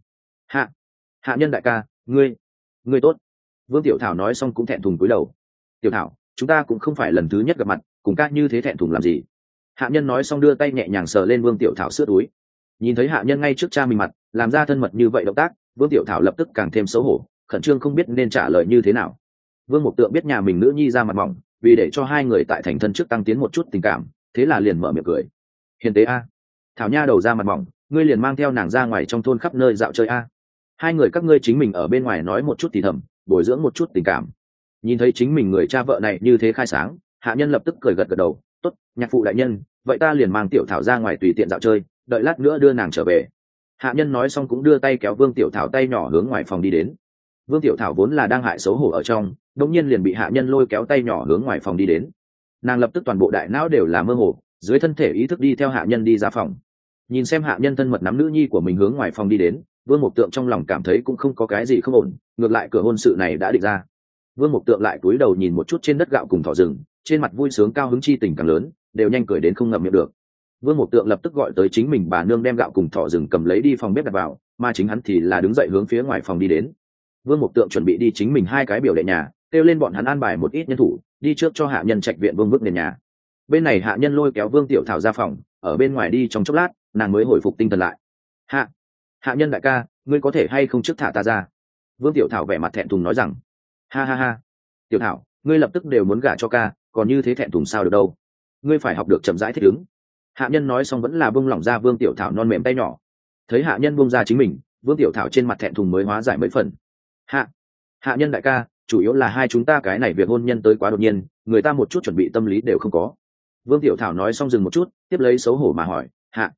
Speaker 1: Hạ nhân đại ca, ngươi tốt. Vương Tiểu Thảo nói xong cũng thẹn thùng cúi đầu. Tiểu Thảo, chúng ta cũng không phải lần thứ nhất gặp mặt, cùng ca như thế thẹn thùng làm gì? Hạ nhân nói xong đưa tay nhẹ nhàng sờ lên Vương Tiểu Thảo sữa túi. Nhìn thấy hạ nhân ngay trước cha mình mặt làm ra thân mật như vậy động tác, Vương Tiểu Thảo lập tức càng thêm xấu hổ, khẩn trương không biết nên trả lời như thế nào. Vương Mục Tượng biết nhà mình nữ nhi ra mặt mỏng, vì để cho hai người tại thành thân trước tăng tiến một chút tình cảm, thế là liền mở miệng cười. Hiền tế a, Thảo nha đầu ra mặt mỏng, ngươi liền mang theo nàng ra ngoài trong thôn khắp nơi dạo chơi a. Hai người các ngươi chính mình ở bên ngoài nói một chút thì thầm, bồi dưỡng một chút tình cảm. Nhìn thấy chính mình người cha vợ này như thế khai sáng, hạ nhân lập tức cười gật gật đầu, tốt, nhạc phụ đại nhân, vậy ta liền mang Tiểu Thảo ra ngoài tùy tiện dạo chơi, đợi lát nữa đưa nàng trở về. Hạ nhân nói xong cũng đưa tay kéo Vương Tiểu Thảo tay nhỏ hướng ngoài phòng đi đến. Vương Tiểu Thảo vốn là đang hại xấu hổ ở trong, đột nhiên liền bị hạ nhân lôi kéo tay nhỏ hướng ngoài phòng đi đến. Nàng lập tức toàn bộ đại não đều là mơ hồ, dưới thân thể ý thức đi theo hạ nhân đi ra phòng. Nhìn xem hạ nhân thân mật nắm nữ nhi của mình hướng ngoài phòng đi đến, Vương Mục Tượng trong lòng cảm thấy cũng không có cái gì không ổn, ngược lại cửa hôn sự này đã định ra. Vương Mục Tượng lại cúi đầu nhìn một chút trên đất gạo cùng thỏ rừng, trên mặt vui sướng cao hứng chi tình càng lớn, đều nhanh cười đến không ngậm miệng được. Vương Mục Tượng lập tức gọi tới chính mình bà nương đem gạo cùng thỏ rừng cầm lấy đi phòng bếp đặt vào, mà chính hắn thì là đứng dậy hướng phía ngoài phòng đi đến. Vương Mục Tượng chuẩn bị đi chính mình hai cái biểu đệ nhà, kêu lên bọn hắn an bài một ít nhân thủ, đi trước cho hạ nhân trạch viện vương vức nền nhà. Bên này hạ nhân lôi kéo vương tiểu thảo ra phòng, ở bên ngoài đi trong chốc lát nàng mới hồi phục tinh thần lại. Hạ nhân đại ca, ngươi có thể hay không trước thả ta ra? Vương tiểu thảo vẻ mặt thẹn thùng nói rằng. Ha ha ha, tiểu thảo, ngươi lập tức đều muốn gả cho ca, còn như thế thẹn thùng sao được đâu, ngươi phải học được chậm rãi thích ứng. Hạ nhân nói xong vẫn là bông lỏng ra vương tiểu thảo non mềm tay nhỏ. Thấy hạ nhân bông ra chính mình, vương tiểu thảo trên mặt thẹn thùng mới hóa giải mấy phần. Hạ nhân đại ca, chủ yếu là hai chúng ta cái này việc hôn nhân tới quá đột nhiên, người ta một chút chuẩn bị tâm lý đều không có. Vương tiểu thảo nói xong dừng một chút, tiếp lấy xấu hổ mà hỏi.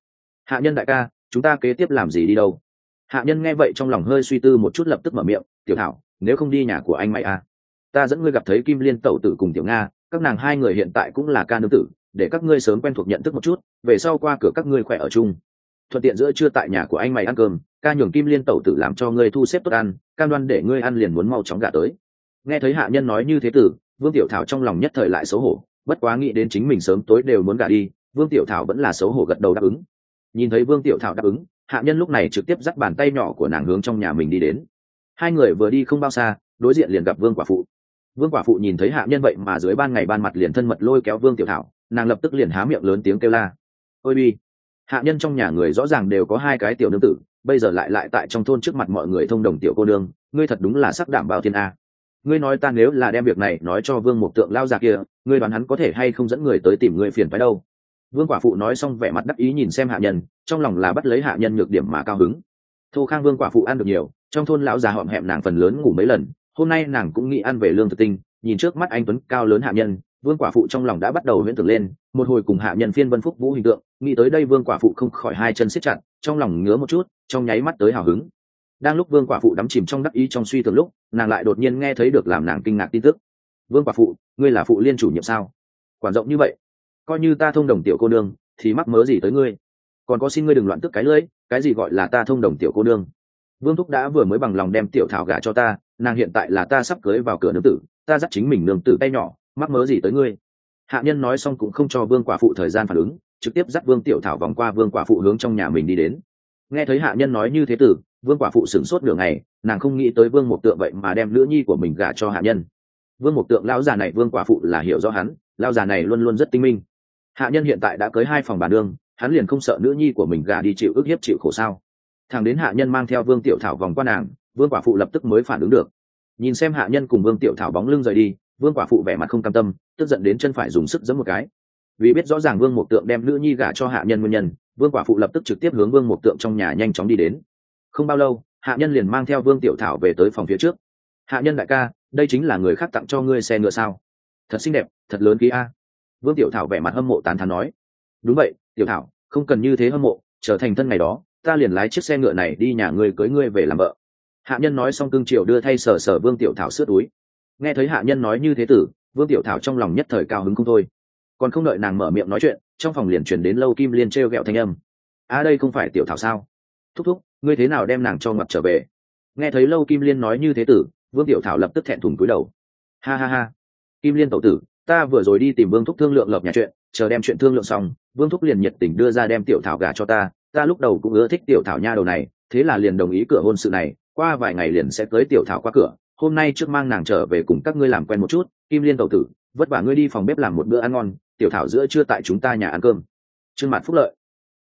Speaker 1: Hạ nhân đại ca, chúng ta kế tiếp làm gì đi đâu? Hạ nhân nghe vậy trong lòng hơi suy tư một chút lập tức mở miệng. Tiểu thảo, nếu không đi nhà của anh mày à, ta dẫn ngươi gặp thấy Kim Liên tẩu tử cùng Tiểu Nga, các nàng hai người hiện tại cũng là ca nương tử, để các ngươi sớm quen thuộc nhận thức một chút, về sau qua cửa các ngươi khỏe ở chung. Thuận tiện giữa trưa tại nhà của anh mày ăn cơm, ca nhường Kim Liên tẩu tử làm cho ngươi thu xếp tốt ăn, cam đoan để ngươi ăn liền muốn mau chóng gả tới. Nghe thấy hạ nhân nói như thế tử, Vương Tiểu Thảo trong lòng nhất thời lại xấu hổ, bất quá nghĩ đến chính mình sớm tối đều muốn gả đi, Vương Tiểu Thảo vẫn là xấu hổ gật đầu đáp ứng. Nhìn thấy Vương Tiểu Thảo đáp ứng, hạ nhân lúc này trực tiếp dắt bàn tay nhỏ của nàng hướng trong nhà mình đi đến. Hai người vừa đi không bao xa, đối diện liền gặp Vương quả phụ. Vương quả phụ nhìn thấy hạ nhân vậy mà dưới ban ngày ban mặt liền thân mật lôi kéo Vương Tiểu Thảo, nàng lập tức liền há miệng lớn tiếng kêu la. Ôi bi! Hạ nhân trong nhà người rõ ràng đều có hai cái tiểu nương tử, bây giờ lại tại trong thôn trước mặt mọi người thông đồng tiểu cô nương, ngươi thật đúng là sắc đảm bao thiên a. Ngươi nói ta nếu là đem việc này nói cho Vương Mục Tượng lao già kia, ngươi đoán hắn có thể hay không dẫn người tới tìm ngươi phiền phái đâu? Vương quả phụ nói xong vẻ mặt đắc ý nhìn xem hạ nhân, trong lòng là bắt lấy hạ nhân nhược điểm mà cao hứng. Thô Khang Vương quả phụ ăn được nhiều, trong thôn lão già họm hẹm nàng phần lớn ngủ mấy lần, hôm nay nàng cũng nghĩ ăn về lương thực tinh, nhìn trước mắt anh tuấn cao lớn hạ nhân, Vương quả phụ trong lòng đã bắt đầu huyễn tưởng lên, một hồi cùng hạ nhân phiên vân phúc vũ hình tượng, nghĩ tới đây Vương quả phụ không khỏi hai chân siết chặt, trong lòng ngứa một chút, trong nháy mắt tới hào hứng. Đang lúc Vương quả phụ đắm chìm trong đắc ý trong suy tưởng lúc, nàng lại đột nhiên nghe thấy được làm nàng kinh ngạc tin tức. Vương quả phụ, ngươi là phụ liên chủ nhiệm sao? Quản rộng như vậy, coi như ta thông đồng tiểu cô nương thì mắc mớ gì tới ngươi? Còn có xin ngươi đừng loạn tức cái lưỡi, cái gì gọi là ta thông đồng tiểu cô nương? Vương thúc đã vừa mới bằng lòng đem tiểu thảo gả cho ta, nàng hiện tại là ta sắp cưới vào cửa nương tử, ta dắt chính mình nương tử tay nhỏ, mắc mớ gì tới ngươi? Hạ nhân nói xong cũng không cho Vương quả phụ thời gian phản ứng, trực tiếp dắt Vương tiểu thảo vòng qua Vương quả phụ hướng trong nhà mình đi đến. Nghe thấy hạ nhân nói như thế tử, Vương quả phụ sửng sốt nửa ngày, nàng không nghĩ tới Vương Mục Tượng vậy mà đem nữ nhi của mình gả cho hạ nhân. Vương Mục Tượng lão già này Vương quả phụ là hiểu rõ hắn, lão già này luôn luôn rất tinh minh. Hạ nhân hiện tại đã cưới hai phòng bà nương, hắn liền không sợ nữ nhi của mình gả đi chịu ức hiếp chịu khổ sao? Thằng đến hạ nhân mang theo Vương tiểu thảo vòng qua nàng, Vương quả phụ lập tức mới phản ứng được. Nhìn xem hạ nhân cùng Vương tiểu thảo bóng lưng rời đi, Vương quả phụ vẻ mặt không cam tâm, tức giận đến chân phải dùng sức giẫm một cái. Vì biết rõ ràng Vương Mục Tượng đem nữ nhi gả cho hạ nhân nguyên nhân, Vương quả phụ lập tức trực tiếp hướng Vương Mục Tượng trong nhà nhanh chóng đi đến. Không bao lâu, hạ nhân liền mang theo Vương tiểu thảo về tới phòng phía trước. Hạ nhân đại ca, đây chính là người khác tặng cho ngươi xe ngựa sao? Thật xinh đẹp, thật lớn ký a. Vương tiểu thảo vẻ mặt hâm mộ tán thán nói. Đúng vậy, tiểu thảo, không cần như thế hâm mộ, trở thành thân ngày đó, ta liền lái chiếc xe ngựa này đi nhà ngươi cưới ngươi về làm vợ. Hạ nhân nói xong cưng chiều đưa thay sờ sờ Vương tiểu thảo sướt túi. Nghe thấy hạ nhân nói như thế tử, Vương tiểu thảo trong lòng nhất thời cao hứng không thôi. Còn không đợi nàng mở miệng nói chuyện, trong phòng liền truyền đến Lâu Kim Liên trêu ghẹo thanh âm. Đây không phải tiểu thảo sao? Thúc thúc, ngươi thế nào đem nàng cho ngoặt trở về? Nghe thấy Lâu Kim Liên nói như thế tử, Vương tiểu thảo lập tức thẹn thùng cúi đầu. Ha ha ha, Kim Liên tẩu tử, ta vừa rồi đi tìm Vương thúc thương lượng lợp nhà chuyện, chờ đem chuyện thương lượng xong, Vương thúc liền nhiệt tình đưa ra đem tiểu thảo gả cho ta, ta lúc đầu cũng ưa thích tiểu thảo nha đầu này, thế là liền đồng ý cửa hôn sự này, qua vài ngày liền sẽ tới tiểu thảo qua cửa, hôm nay trước mang nàng trở về cùng các ngươi làm quen một chút. Kim Liên tẩu tử, vất vả ngươi đi phòng bếp làm một bữa ăn ngon, tiểu thảo giữa trưa tại chúng ta nhà ăn cơm. Trương Mạt phúc lợi.